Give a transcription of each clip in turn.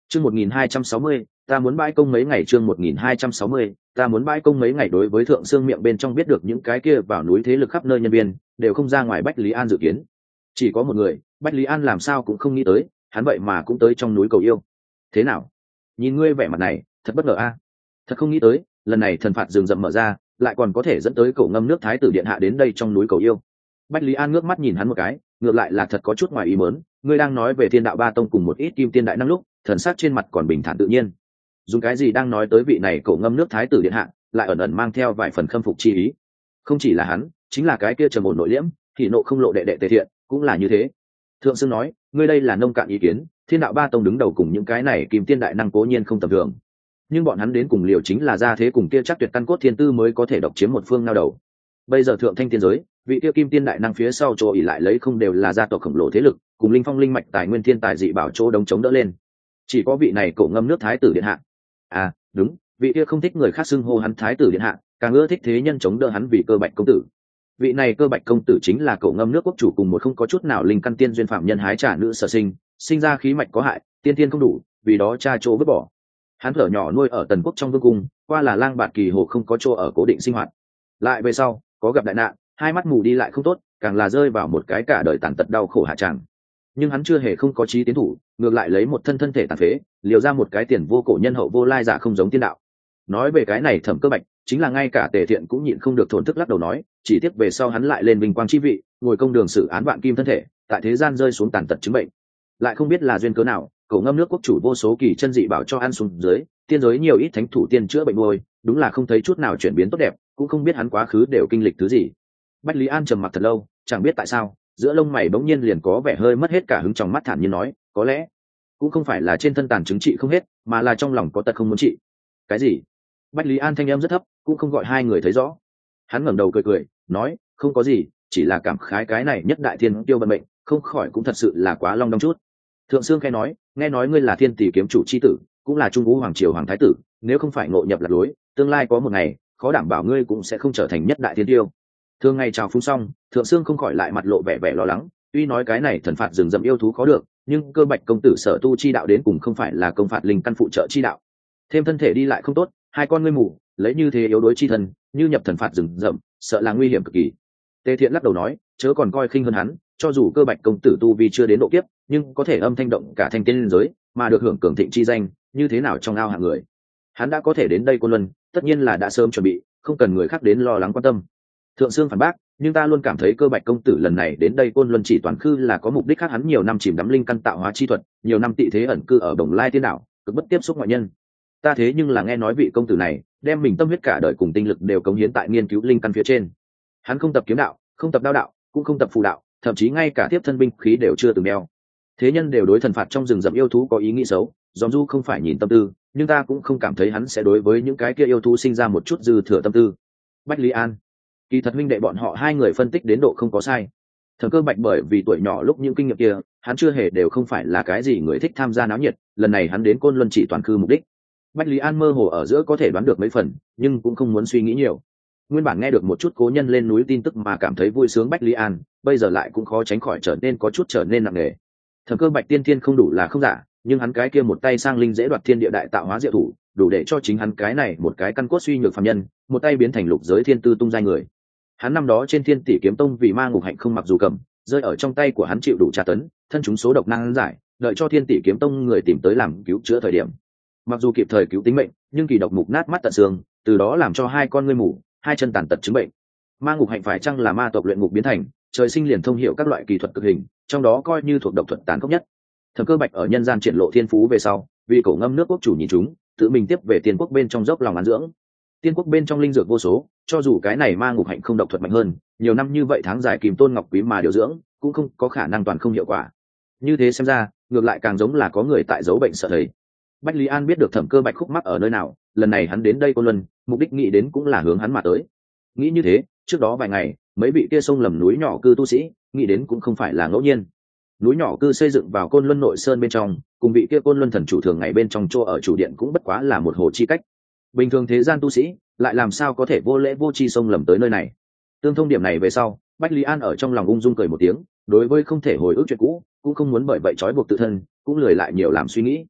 Chương 1260, ta muốn bãi công mấy ngày. Chương 1260, ta muốn bãi công mấy ngày. Đối với Thượng Sương miệng bên trong biết được những cái kia vào núi thế lực khắp nơi nhân viên đều không ra ngoài Bách Lý An dự kiến. Chỉ có một người, Bách Lý An làm sao cũng không nghĩ tới, hắn vậy mà cũng tới trong núi cầu yêu. Thế nào? Nhìn ngươi vẻ mặt này, thật bất ngờ a. Thật không nghĩ tới, lần này thần phạt rừng rậm mở ra, lại còn có thể dẫn tới Cổ Ngâm nước Thái tử điện hạ đến đây trong núi cầu yêu. Bách Lý An ngước mắt nhìn hắn một cái, ngược lại là thật có chút ngoài ý muốn. Ngươi đang nói về Thiên Đạo Ba Tông cùng một ít kim tiên đại năng lúc, thần sắc trên mặt còn bình thản tự nhiên. Dùng cái gì đang nói tới vị này Cổ Ngâm nước Thái tử điện hạ, lại ẩn ẩn mang theo vài phần khâm phục chi ý. Không chỉ là hắn, chính là cái kia trầm ổn nội liễm, thì nộ không lộ đệ đệ Tề Thiện, cũng là như thế. Thượng Sương nói, ngươi đây là nông cạn ý kiến, Thiên Đạo Ba Tông đứng đầu cùng những cái này kim tiên đại năng cố nhiên không tầm thường, nhưng bọn hắn đến cùng liều chính là ra thế cùng kia chắc tuyệt căn cốt thiên tư mới có thể độc chiếm một phương nao đầu. Bây giờ thượng thanh tiên giới, vị kia kim tiên đại năng phía sau chỗ ỉ lại lấy không đều là gia tộc khổng lồ thế lực, cùng linh phong linh mạch tài nguyên thiên tài dị bảo chỗ đống chống đỡ lên. Chỉ có vị này Cổ Ngâm nước Thái tử điện hạ. À, đúng, vị kia không thích người khác xưng hô hắn Thái tử điện hạ, càng ưa thích thế nhân chống đỡ hắn vì Cơ Bạch công tử. Vị này Cơ Bạch công tử chính là Cổ Ngâm nước quốc chủ cùng một không có chút nào linh căn tiên duyên phạm nhân hái trả nữ sở sinh, sinh ra khí mạch có hại, tiên tiên không đủ, vì đó cha chỗ vứt bỏ. Hắn thở nhỏ nuôi ở Tần quốc trong vương cung, qua là lang bạt kỳ hồ không có chỗ ở cố định sinh hoạt. Lại về sau, có gặp đại nạn, hai mắt mù đi lại không tốt, càng là rơi vào một cái cả đời tàn tật đau khổ hạ tràng. Nhưng hắn chưa hề không có chí tiến thủ, ngược lại lấy một thân thể tàn phế, liều ra một cái tiền vô cổ nhân hậu vô lai giả không giống tiên đạo. Nói về cái này Thẩm Cơ Bạch, chính là ngay cả Tề Thiện cũng nhịn không được thổn thức lắc đầu nói, chỉ tiếc về sau hắn lại lên vinh quang chi vị, ngồi công đường xử án vạn kim thân thể, tại thế gian rơi xuống tàn tật chứng bệnh. Lại không biết là duyên cớ nào, Cổ Ngâm nước quốc chủ vô số kỳ chân dị bảo cho ăn xuống dưới, tiên giới nhiều ít thánh thủ tiên chữa bệnh nuôi, đúng là không thấy chút nào chuyển biến tốt đẹp, cũng không biết hắn quá khứ đều kinh lịch thứ gì. Bách Lý An trầm mặc thật lâu, chẳng biết tại sao, giữa lông mày bỗng nhiên liền có vẻ hơi mất hết cả hứng, trong mắt thản nhiên nói, có lẽ cũng không phải là trên thân tàn chứng trị không hết, mà là trong lòng có tật không muốn trị. Cái gì? Bách Lý An thanh em rất thấp, cũng không gọi hai người thấy rõ. Hắn ngẩng đầu cười cười, nói, không có gì, chỉ là cảm khái cái này nhất đại thiên tiêu vận mệnh, không khỏi cũng thật sự là quá long đong chút. Thượng Sương khẽ nói, nghe nói ngươi là Thiên Tỷ kiếm chủ chi tử, cũng là Trung Vũ hoàng triều hoàng thái tử, nếu không phải ngộ nhập lạc lối, tương lai có một ngày, khó đảm bảo ngươi cũng sẽ không trở thành nhất đại thiên tiêu. Thường ngày chào phúng xong, Thượng Sương không khỏi lại mặt lộ vẻ vẻ lo lắng, tuy nói cái này thần phạt rừng rậm yêu thú khó được, nhưng Cơ Bạch công tử sở tu chi đạo đến cùng không phải là công phạt linh căn phụ trợ chi đạo, thêm thân thể đi lại không tốt, hai con ngươi mù, lấy như thế yếu đuối chi thân, như nhập thần phạt rừng rậm, sợ là nguy hiểm cực kỳ. Tề Thiện lắc đầu nói, chớ còn coi khinh hơn hắn, cho dù Cơ Bạch công tử tu vi chưa đến độ kiếp, nhưng có thể âm thanh động cả thanh tiên giới, mà được hưởng cường thịnh chi danh, như thế nào trong ao hạng người. Hắn đã có thể đến đây Côn Luân, tất nhiên là đã sớm chuẩn bị, không cần người khác đến lo lắng quan tâm. Thượng Sương phản bác, nhưng ta luôn cảm thấy Cơ Bạch công tử lần này đến đây Côn Luân chỉ toàn khư là có mục đích khác. Hắn nhiều năm chìm đắm linh căn tạo hóa chi thuật, nhiều năm tị thế ẩn cư ở Đồng Lai Tiên đảo, cực bất tiếp xúc ngoại nhân. Ta thế nhưng là nghe nói vị công tử này đem mình tâm huyết cả đời cùng tinh lực đều cống hiến tại nghiên cứu linh căn phía trên. Hắn không tập kiếm đạo, không tập đao đạo, cũng không tập phù đạo, thậm chí ngay cả tiếp thân binh khí đều chưa từng đeo. Thế nhân đều đối thần phạt trong rừng rậm yêu thú có ý nghĩ xấu, dòm du không phải nhìn tâm tư, nhưng ta cũng không cảm thấy hắn sẽ đối với những cái kia yêu thú sinh ra một chút dư thừa tâm tư. Bách Lý An, kỳ thật huynh đệ bọn họ hai người phân tích đến độ không có sai. Thẩm Cơ Bạch bởi vì tuổi nhỏ lúc những kinh nghiệm kia, hắn chưa hề đều không phải là cái gì người thích tham gia náo nhiệt, lần này hắn đến Côn Luân chỉ toàn khư mục đích. Bách Lý An mơ hồ ở giữa có thể đoán được mấy phần, nhưng cũng không muốn suy nghĩ nhiều. Nguyên bản nghe được một chút cố nhân lên núi tin tức mà cảm thấy vui sướng Bách Lý An, bây giờ lại cũng khó tránh khỏi trở nên nặng nề. Thẩm Cơ Bạch tiên thiên không đủ là không giả, nhưng hắn cái kia một tay sang linh dễ đoạt thiên địa đại tạo hóa diệu thủ, đủ để cho chính hắn cái này một cái căn cốt suy nhược phàm nhân, một tay biến thành lục giới thiên tư tung giai người. Hắn năm đó trên Thiên Tỷ kiếm tông vì ma ngục hạnh không mặc dù cầm, rơi ở trong tay của hắn chịu đủ tra tấn, thân chúng số độc năng giải, đợi cho Thiên Tỷ kiếm tông người tìm tới làm cứu chữa thời điểm. Mặc dù kịp thời cứu tính mệnh, nhưng kỳ độc mục nát mắt tận xương, từ đó làm cho hai con ngươi mù, hai chân tàn tật chứng bệnh. Ma ngục hạnh phải chăng là ma tộc luyện ngục biến thành, trời sinh liền thông hiểu các loại kỳ thuật cực hình, trong đó coi như thuộc độc thuật tàn khốc nhất. Thẩm Cơ Bạch ở nhân gian triển lộ thiên phú về sau, vì Cổ Ngâm nước quốc chủ nhìn chúng, tự mình tiếp về Tiên quốc bên trong dốc lòng ăn dưỡng. Tiên quốc bên trong linh dược vô số, cho dù cái này ma ngục hạnh không độc thuật mạnh hơn, nhiều năm như vậy tháng dài kìm tôn ngọc quý mà điều dưỡng, cũng không có khả năng toàn không hiệu quả. Như thế xem ra, ngược lại càng giống là có người tại giấu bệnh sợ thấy. Bách Lý An biết được Thẩm Cơ Bạch khúc mắc ở nơi nào, lần này hắn đến đây Côn Luân, mục đích nghĩ đến cũng là hướng hắn mà tới. Nghĩ như thế, trước đó vài ngày, mấy vị kia sông lầm núi nhỏ cư tu sĩ, nghĩ đến cũng không phải là ngẫu nhiên. Núi nhỏ cư xây dựng vào Côn Luân nội sơn bên trong, cùng vị kia Côn Luân thần chủ thường ngày bên trong chỗ ở chủ điện cũng bất quá là một hồ chi cách. Bình thường thế gian tu sĩ, lại làm sao có thể vô lễ vô tri sông lầm tới nơi này. Tương thông điểm này về sau, Bách Lý An ở trong lòng ung dung cười một tiếng, đối với không thể hồi ức chuyện cũ, cũng không muốn bởi vậy trói buộc tự thân, cũng lười lại nhiều làm suy nghĩ.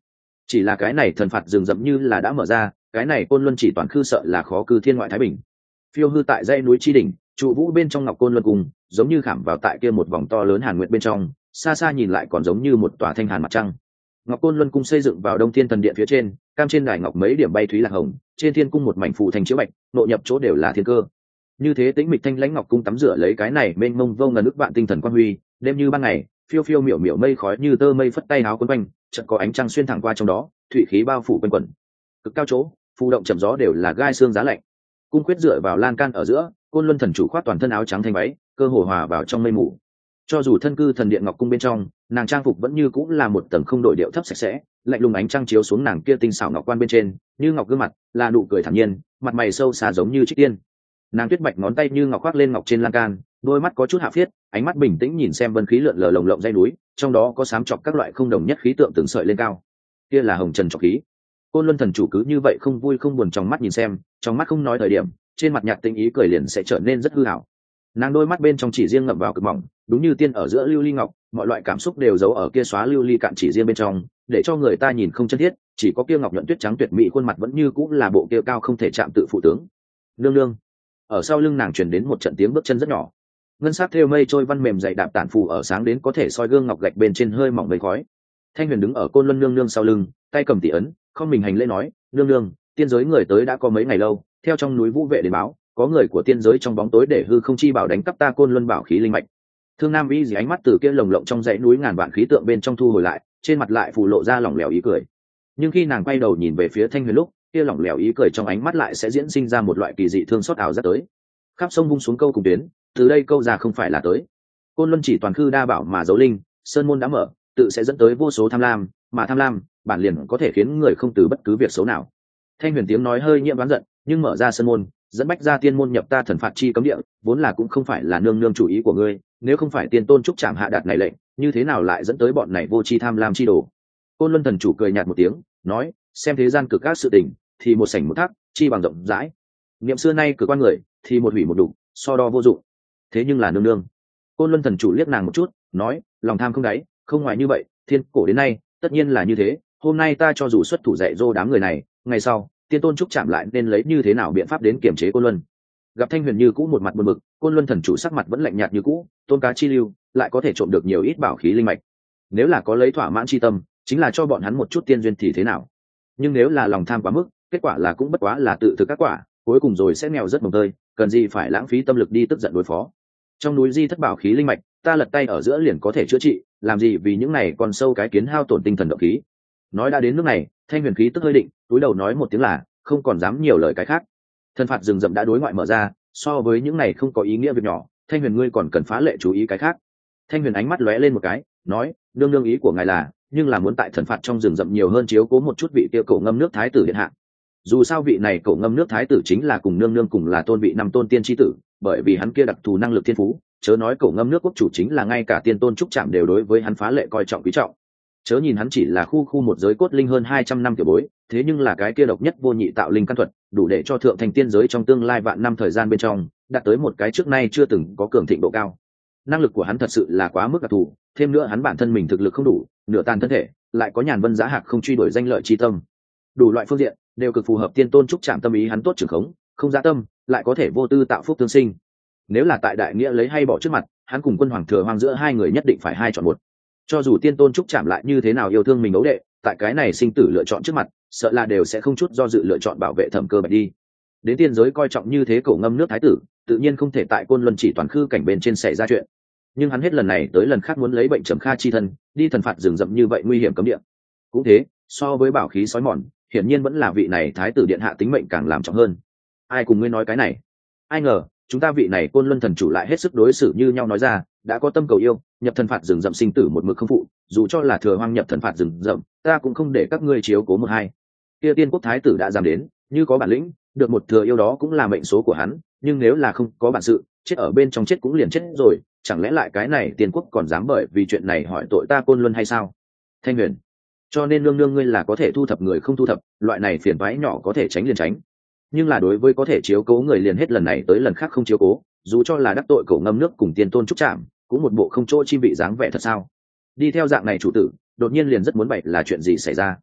Chỉ là cái này thần phạt rừng rậm như là đã mở ra, cái này côn luân chỉ toàn khư sợ là khó cư thiên ngoại thái bình. Phiêu hư tại dãy núi chi đỉnh, trụ vũ bên trong ngọc côn luân cung, giống như khảm vào tại kia một vòng to lớn hàn nguyệt bên trong, xa xa nhìn lại còn giống như một tòa thanh hàn mặt trăng. Ngọc côn luân cung xây dựng vào đông thiên thần điện phía trên, cam trên đài ngọc mấy điểm bay thúy lạc hồng, trên thiên cung một mảnh phù thành chiếu bạch, nội nhập chỗ đều là thiên cơ. Như thế tĩnh mịch thanh lãnh ngọc cung tắm rửa lấy cái này mênh mông vô ngần ức vạn tinh thần quang huy, đêm như ban ngày, phiêu phiêu miểu miểu mây khói như tơ mây phất tay áo quấn quanh, chợt có ánh trăng xuyên thẳng qua trong đó, thủy khí bao phủ quanh quẩn. Cực cao chỗ, phù động trầm gió đều là gai xương giá lạnh. Cung quyết dựa vào lan can ở giữa, côn luân thần chủ khoác toàn thân áo trắng thanh váy, cơ hồ hòa vào trong mây mù. Cho dù thân cư thần điện ngọc cung bên trong, nàng trang phục vẫn như cũng là một tầng không đổi điệu thấp sạch sẽ, lạnh lùng ánh trăng chiếu xuống nàng kia tinh xảo ngọc quan bên trên, như ngọc gương mặt, là nụ cười thản nhiên, mặt mày sâu xa giống như trích tiên. Nàng tuyết bạch ngón tay như ngọc khoác lên ngọc trên lan can, đôi mắt có chút hạ phiết, ánh mắt bình tĩnh nhìn xem vân khí lượn lờ lồng lộng dãy núi, trong đó có sám chọc các loại không đồng nhất khí tượng từng sợi lên cao. Kia là hồng trần chọc khí. Côn luân thần chủ cứ như vậy không vui không buồn trong mắt nhìn xem, trong mắt không nói thời điểm, trên mặt nhạt tinh ý cười liền sẽ trở nên rất hư ảo. Nàng đôi mắt bên trong chỉ riêng ngậm vào cực mỏng, đúng như tiên ở giữa lưu ly ngọc, mọi loại cảm xúc đều giấu ở kia xóa lưu ly cạn chỉ riêng bên trong, để cho người ta nhìn không chân thiết, chỉ có kia ngọc nhuận tuyết trắng tuyệt mỹ khuôn mặt vẫn như cũng là bộ kia cao không thể chạm tự phụ tướng. Nương nương. Ở sau lưng nàng truyền đến một trận tiếng bước chân rất nhỏ. Ngân sắc thêu mây trôi văn mềm dày đạp tản phù ở sáng đến có thể soi gương ngọc gạch bên trên hơi mỏng mây khói. Thanh Huyền đứng ở côn luân nương nương sau lưng, tay cầm tỷ ấn, không mình hành lễ nói, nương nương, tiên giới người tới đã có mấy ngày lâu, theo trong núi vũ vệ đến báo, có người của tiên giới trong bóng tối để hư không chi bảo đánh cắp ta côn luân bảo khí linh mạch. Thương Nam Vĩ dì ánh mắt từ kia lồng lộng trong dãy núi ngàn vạn khí tượng bên trong thu hồi lại, trên mặt lại phù lộ ra lỏng lẻo ý cười. Nhưng khi nàng quay đầu nhìn về phía Thanh Huyền lúc, kia lỏng lẻo ý cười trong ánh mắt lại sẽ diễn sinh ra một loại kỳ dị thương xót ảo giác tới. Khắp sông vung xuống câu cùng tuyến, từ đây câu ra không phải là tới. Côn luân chỉ toàn khư đa bảo mà dấu linh, sơn môn đã mở, tự sẽ dẫn tới vô số tham lam, mà tham lam, bản liền có thể khiến người không từ bất cứ việc xấu nào. Thanh Huyền tiếng nói hơi nhiễm đoán giận, nhưng mở ra sơn môn, dẫn bách ra tiên môn nhập ta thần phạt chi cấm địa, vốn là cũng không phải là nương nương chủ ý của ngươi, nếu không phải tiên tôn trúc trảm hạ đạt này lệnh, như thế nào lại dẫn tới bọn này vô tri tham lam chi đồ. Côn luân thần chủ cười nhạt một tiếng, nói, xem thế gian cực các sự tình, thì một sảnh một thác, chi bằng rộng rãi. Niệm xưa nay cực quan người, thì một hủy một đục, so đo vô dụng. Thế nhưng là nương nương. Côn luân thần chủ liếc nàng một chút, nói, lòng tham không đáy, không ngoài như vậy, thiên cổ đến nay, tất nhiên là như thế. Hôm nay ta cho dù xuất thủ dạy dỗ đám người này, ngày sau tiên tôn trúc chạm lại nên lấy như thế nào biện pháp đến kiểm chế côn luân. Gặp Thanh Huyền như cũ một mặt buồn bực, côn luân thần chủ sắc mặt vẫn lạnh nhạt như cũ, tôn cá chi lưu lại có thể trộm được nhiều ít bảo khí linh mạch. Nếu là có lấy thỏa mãn chi tâm, chính là cho bọn hắn một chút tiên duyên thì thế nào. Nhưng nếu là lòng tham quá mức, kết quả là cũng bất quá là tự thực các quả, cuối cùng rồi sẽ nghèo rất mồng tơi, cần gì phải lãng phí tâm lực đi tức giận đối phó. Trong núi di thất bảo khí linh mạch, ta lật tay ở giữa liền có thể chữa trị, làm gì vì những này còn sâu cái kiến hao tổn tinh thần động khí. Nói đã đến nước này, Thanh Huyền khí tức hơi định, túi đầu nói một tiếng là, không còn dám nhiều lời cái khác. Thần phạt rừng rậm đã đối ngoại mở ra, so với những này không có ý nghĩa việc nhỏ, Thanh Huyền ngươi còn cần phá lệ chú ý cái khác. Thanh Huyền ánh mắt lóe lên một cái, nói, nương nương ý của ngài là, nhưng là muốn tại thần phạt trong rừng rậm nhiều hơn chiếu cố một chút vị kia cổ ngâm nước thái tử điện hạ. Dù sao vị này cổ ngâm nước thái tử chính là cùng nương nương cùng là tôn vị năm tôn tiên tri tử, bởi vì hắn kia đặc thù năng lực thiên phú, chớ nói cổ ngâm nước quốc chủ chính là ngay cả tiên tôn trúc trạm đều đối với hắn phá lệ coi trọng quý trọng. Chớ nhìn hắn chỉ là khu một giới cốt linh hơn 200 năm tiểu bối, thế nhưng là cái kia độc nhất vô nhị tạo linh căn thuật, đủ để cho thượng thành tiên giới trong tương lai vạn năm thời gian bên trong, đạt tới một cái trước nay chưa từng có cường thịnh độ cao. Năng lực của hắn thật sự là quá mức đặc thù, thêm nữa hắn bản thân mình thực lực không đủ, nửa tàn thân thể, lại có nhàn vân giá hạc không truy đuổi danh lợi chi tâm. Đủ loại phương diện đều cực phù hợp tiên tôn trúc trạm tâm ý hắn tốt trưởng khống, không dạ tâm, lại có thể vô tư tạo phúc tương sinh. Nếu là tại đại nghĩa lấy hay bỏ trước mặt, hắn cùng quân hoàng thừa hoang giữa hai người nhất định phải hai chọn một. Cho dù tiên tôn trúc chạm lại như thế nào yêu thương mình ấu đệ, tại cái này sinh tử lựa chọn trước mặt, sợ là đều sẽ không chút do dự lựa chọn bảo vệ Thẩm Cơ Bạch đi. Đến tiên giới coi trọng như thế cổ ngâm nước thái tử, tự nhiên không thể tại côn luân chỉ toàn khư cảnh bên trên xảy ra chuyện. Nhưng hắn hết lần này tới lần khác muốn lấy bệnh trầm kha chi thân, đi thần phạt rừng rậm như vậy nguy hiểm cấm địa. Cũng thế, so với bảo khí sói mòn, hiển nhiên vẫn là vị này thái tử điện hạ tính mệnh càng làm trọng hơn. Ai cùng ngươi nói cái này? Ai ngờ, chúng ta vị này côn luân thần chủ lại hết sức đối xử như nhau nói ra, đã có tâm cầu yêu, nhập thần phạt rừng rậm sinh tử một mực không phụ, dù cho là thừa hoang nhập thần phạt rừng rậm, ta cũng không để các ngươi chiếu cố một hai. Kia tiên quốc thái tử đã dám đến, như có bản lĩnh, được một thừa yêu đó cũng là mệnh số của hắn, nhưng nếu là không có bản sự, chết ở bên trong chết cũng liền chết rồi, chẳng lẽ lại cái này tiên quốc còn dám bởi vì chuyện này hỏi tội ta côn luân hay sao? Thanh Huyền, cho nên nương nương ngươi là có thể thu thập người không thu thập, loại này phiền toái nhỏ có thể tránh liền tránh, nhưng là đối với có thể chiếu cố người liền hết lần này tới lần khác không chiếu cố, dù cho là đắc tội cổ ngâm nước cùng tiên tôn trúc trạm, cũng một bộ không chỗ chi vị dáng vẻ thật sao? Đi theo dạng này chủ tử, đột nhiên liền rất muốn bậy là chuyện gì xảy ra.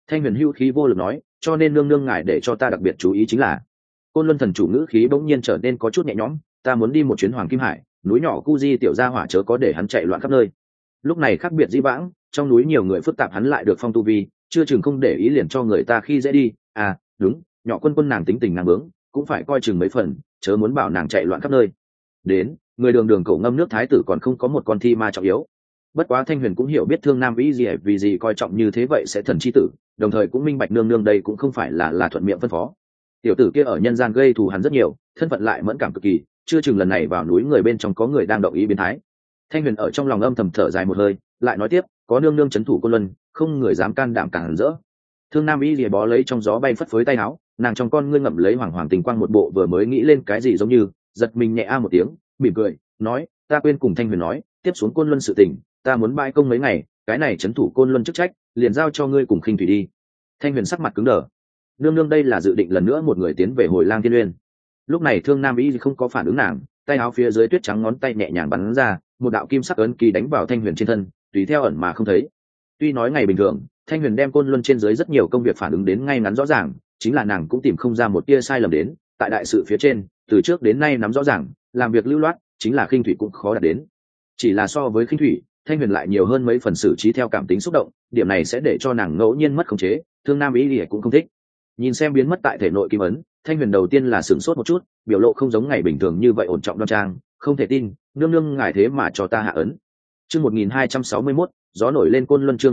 Thanh Huyền hưu khí vô lực nói, cho nên nương nương ngài để cho ta đặc biệt chú ý chính là Côn Luân thần chủ ngữ khí bỗng nhiên trở nên có chút nhẹ nhõm, ta muốn đi một chuyến Hoàng Kim Hải, núi nhỏ Cu Di tiểu gia hỏa chớ có để hắn chạy loạn khắp nơi. Lúc này khác biệt dĩ vãng, trong núi nhiều người phức tạp hắn lại được phong tu vi, chưa chừng không để ý liền cho người ta khi dễ đi. À, đúng, nhỏ quân quân nàng tính tình nàng bướng, cũng phải coi chừng mấy phần, chớ muốn bảo nàng chạy loạn khắp nơi. Đến, người đường đường cổ ngâm nước thái tử còn không có một con thi ma trọng yếu. Bất quá Thanh Huyền cũng hiểu biết Thương Nam ý gì vì gì coi trọng như thế vậy sẽ thần chi tử, đồng thời cũng minh bạch nương nương đây cũng không phải là thuận miệng phân phó. Tiểu tử kia ở nhân gian gây thù hắn rất nhiều, thân phận lại mẫn cảm cực kỳ, chưa chừng lần này vào núi người bên trong có người đang động ý biến thái. Thanh Huyền ở trong lòng âm thầm thở dài một hơi, lại nói tiếp, có nương nương trấn thủ Côn Luân, không người dám can đảm cản rỡ. Thương Nam ý lìa bó lấy trong gió bay phất phới tay áo, nàng trong con ngươi ngậm lấy hoàng hoàng tình quang một bộ vừa mới nghĩ lên cái gì giống như giật mình nhẹ a một tiếng, mỉm cười, nói, ta quên cùng Thanh Huyền nói, tiếp xuống Côn Luân sự tình, ta muốn bãi công mấy ngày, cái này trấn thủ Côn Luân chức trách, liền giao cho ngươi cùng Khinh Thủy đi. Thanh Huyền sắc mặt cứng đờ. Nương nương đây là dự định lần nữa một người tiến về Hồi Lang Thiên Uyên. Lúc này Thương Nam ý không có phản ứng nàng, tay áo phía dưới tuyết trắng ngón tay nhẹ nhàng bắn ra, một đạo kim sắc ấn ký đánh vào Thanh Huyền trên thân, tùy theo ẩn mà không thấy. Tuy nói ngày bình thường, Thanh Huyền đem Côn Luân trên dưới rất nhiều công việc phản ứng đến ngay ngắn rõ ràng, chính là nàng cũng tìm không ra một tia sai lầm đến, tại đại sự phía trên, từ trước đến nay nắm rõ ràng, làm việc lưu loát, chính là Khinh Thủy cũng khó đạt đến. Chỉ là so với Khinh Thủy, Thanh Huyền lại nhiều hơn mấy phần xử trí theo cảm tính xúc động, điểm này sẽ để cho nàng ngẫu nhiên mất khống chế, Thương Nam ý cũng không thích. Nhìn xem biến mất tại thể nội kim ấn, Thanh Huyền đầu tiên là sửng sốt một chút, biểu lộ không giống ngày bình thường như vậy ổn trọng đoan trang, không thể tin, nương nương ngài thế mà cho ta hạ ấn. Chương 1261, gió nổi lên Côn Luân. Chương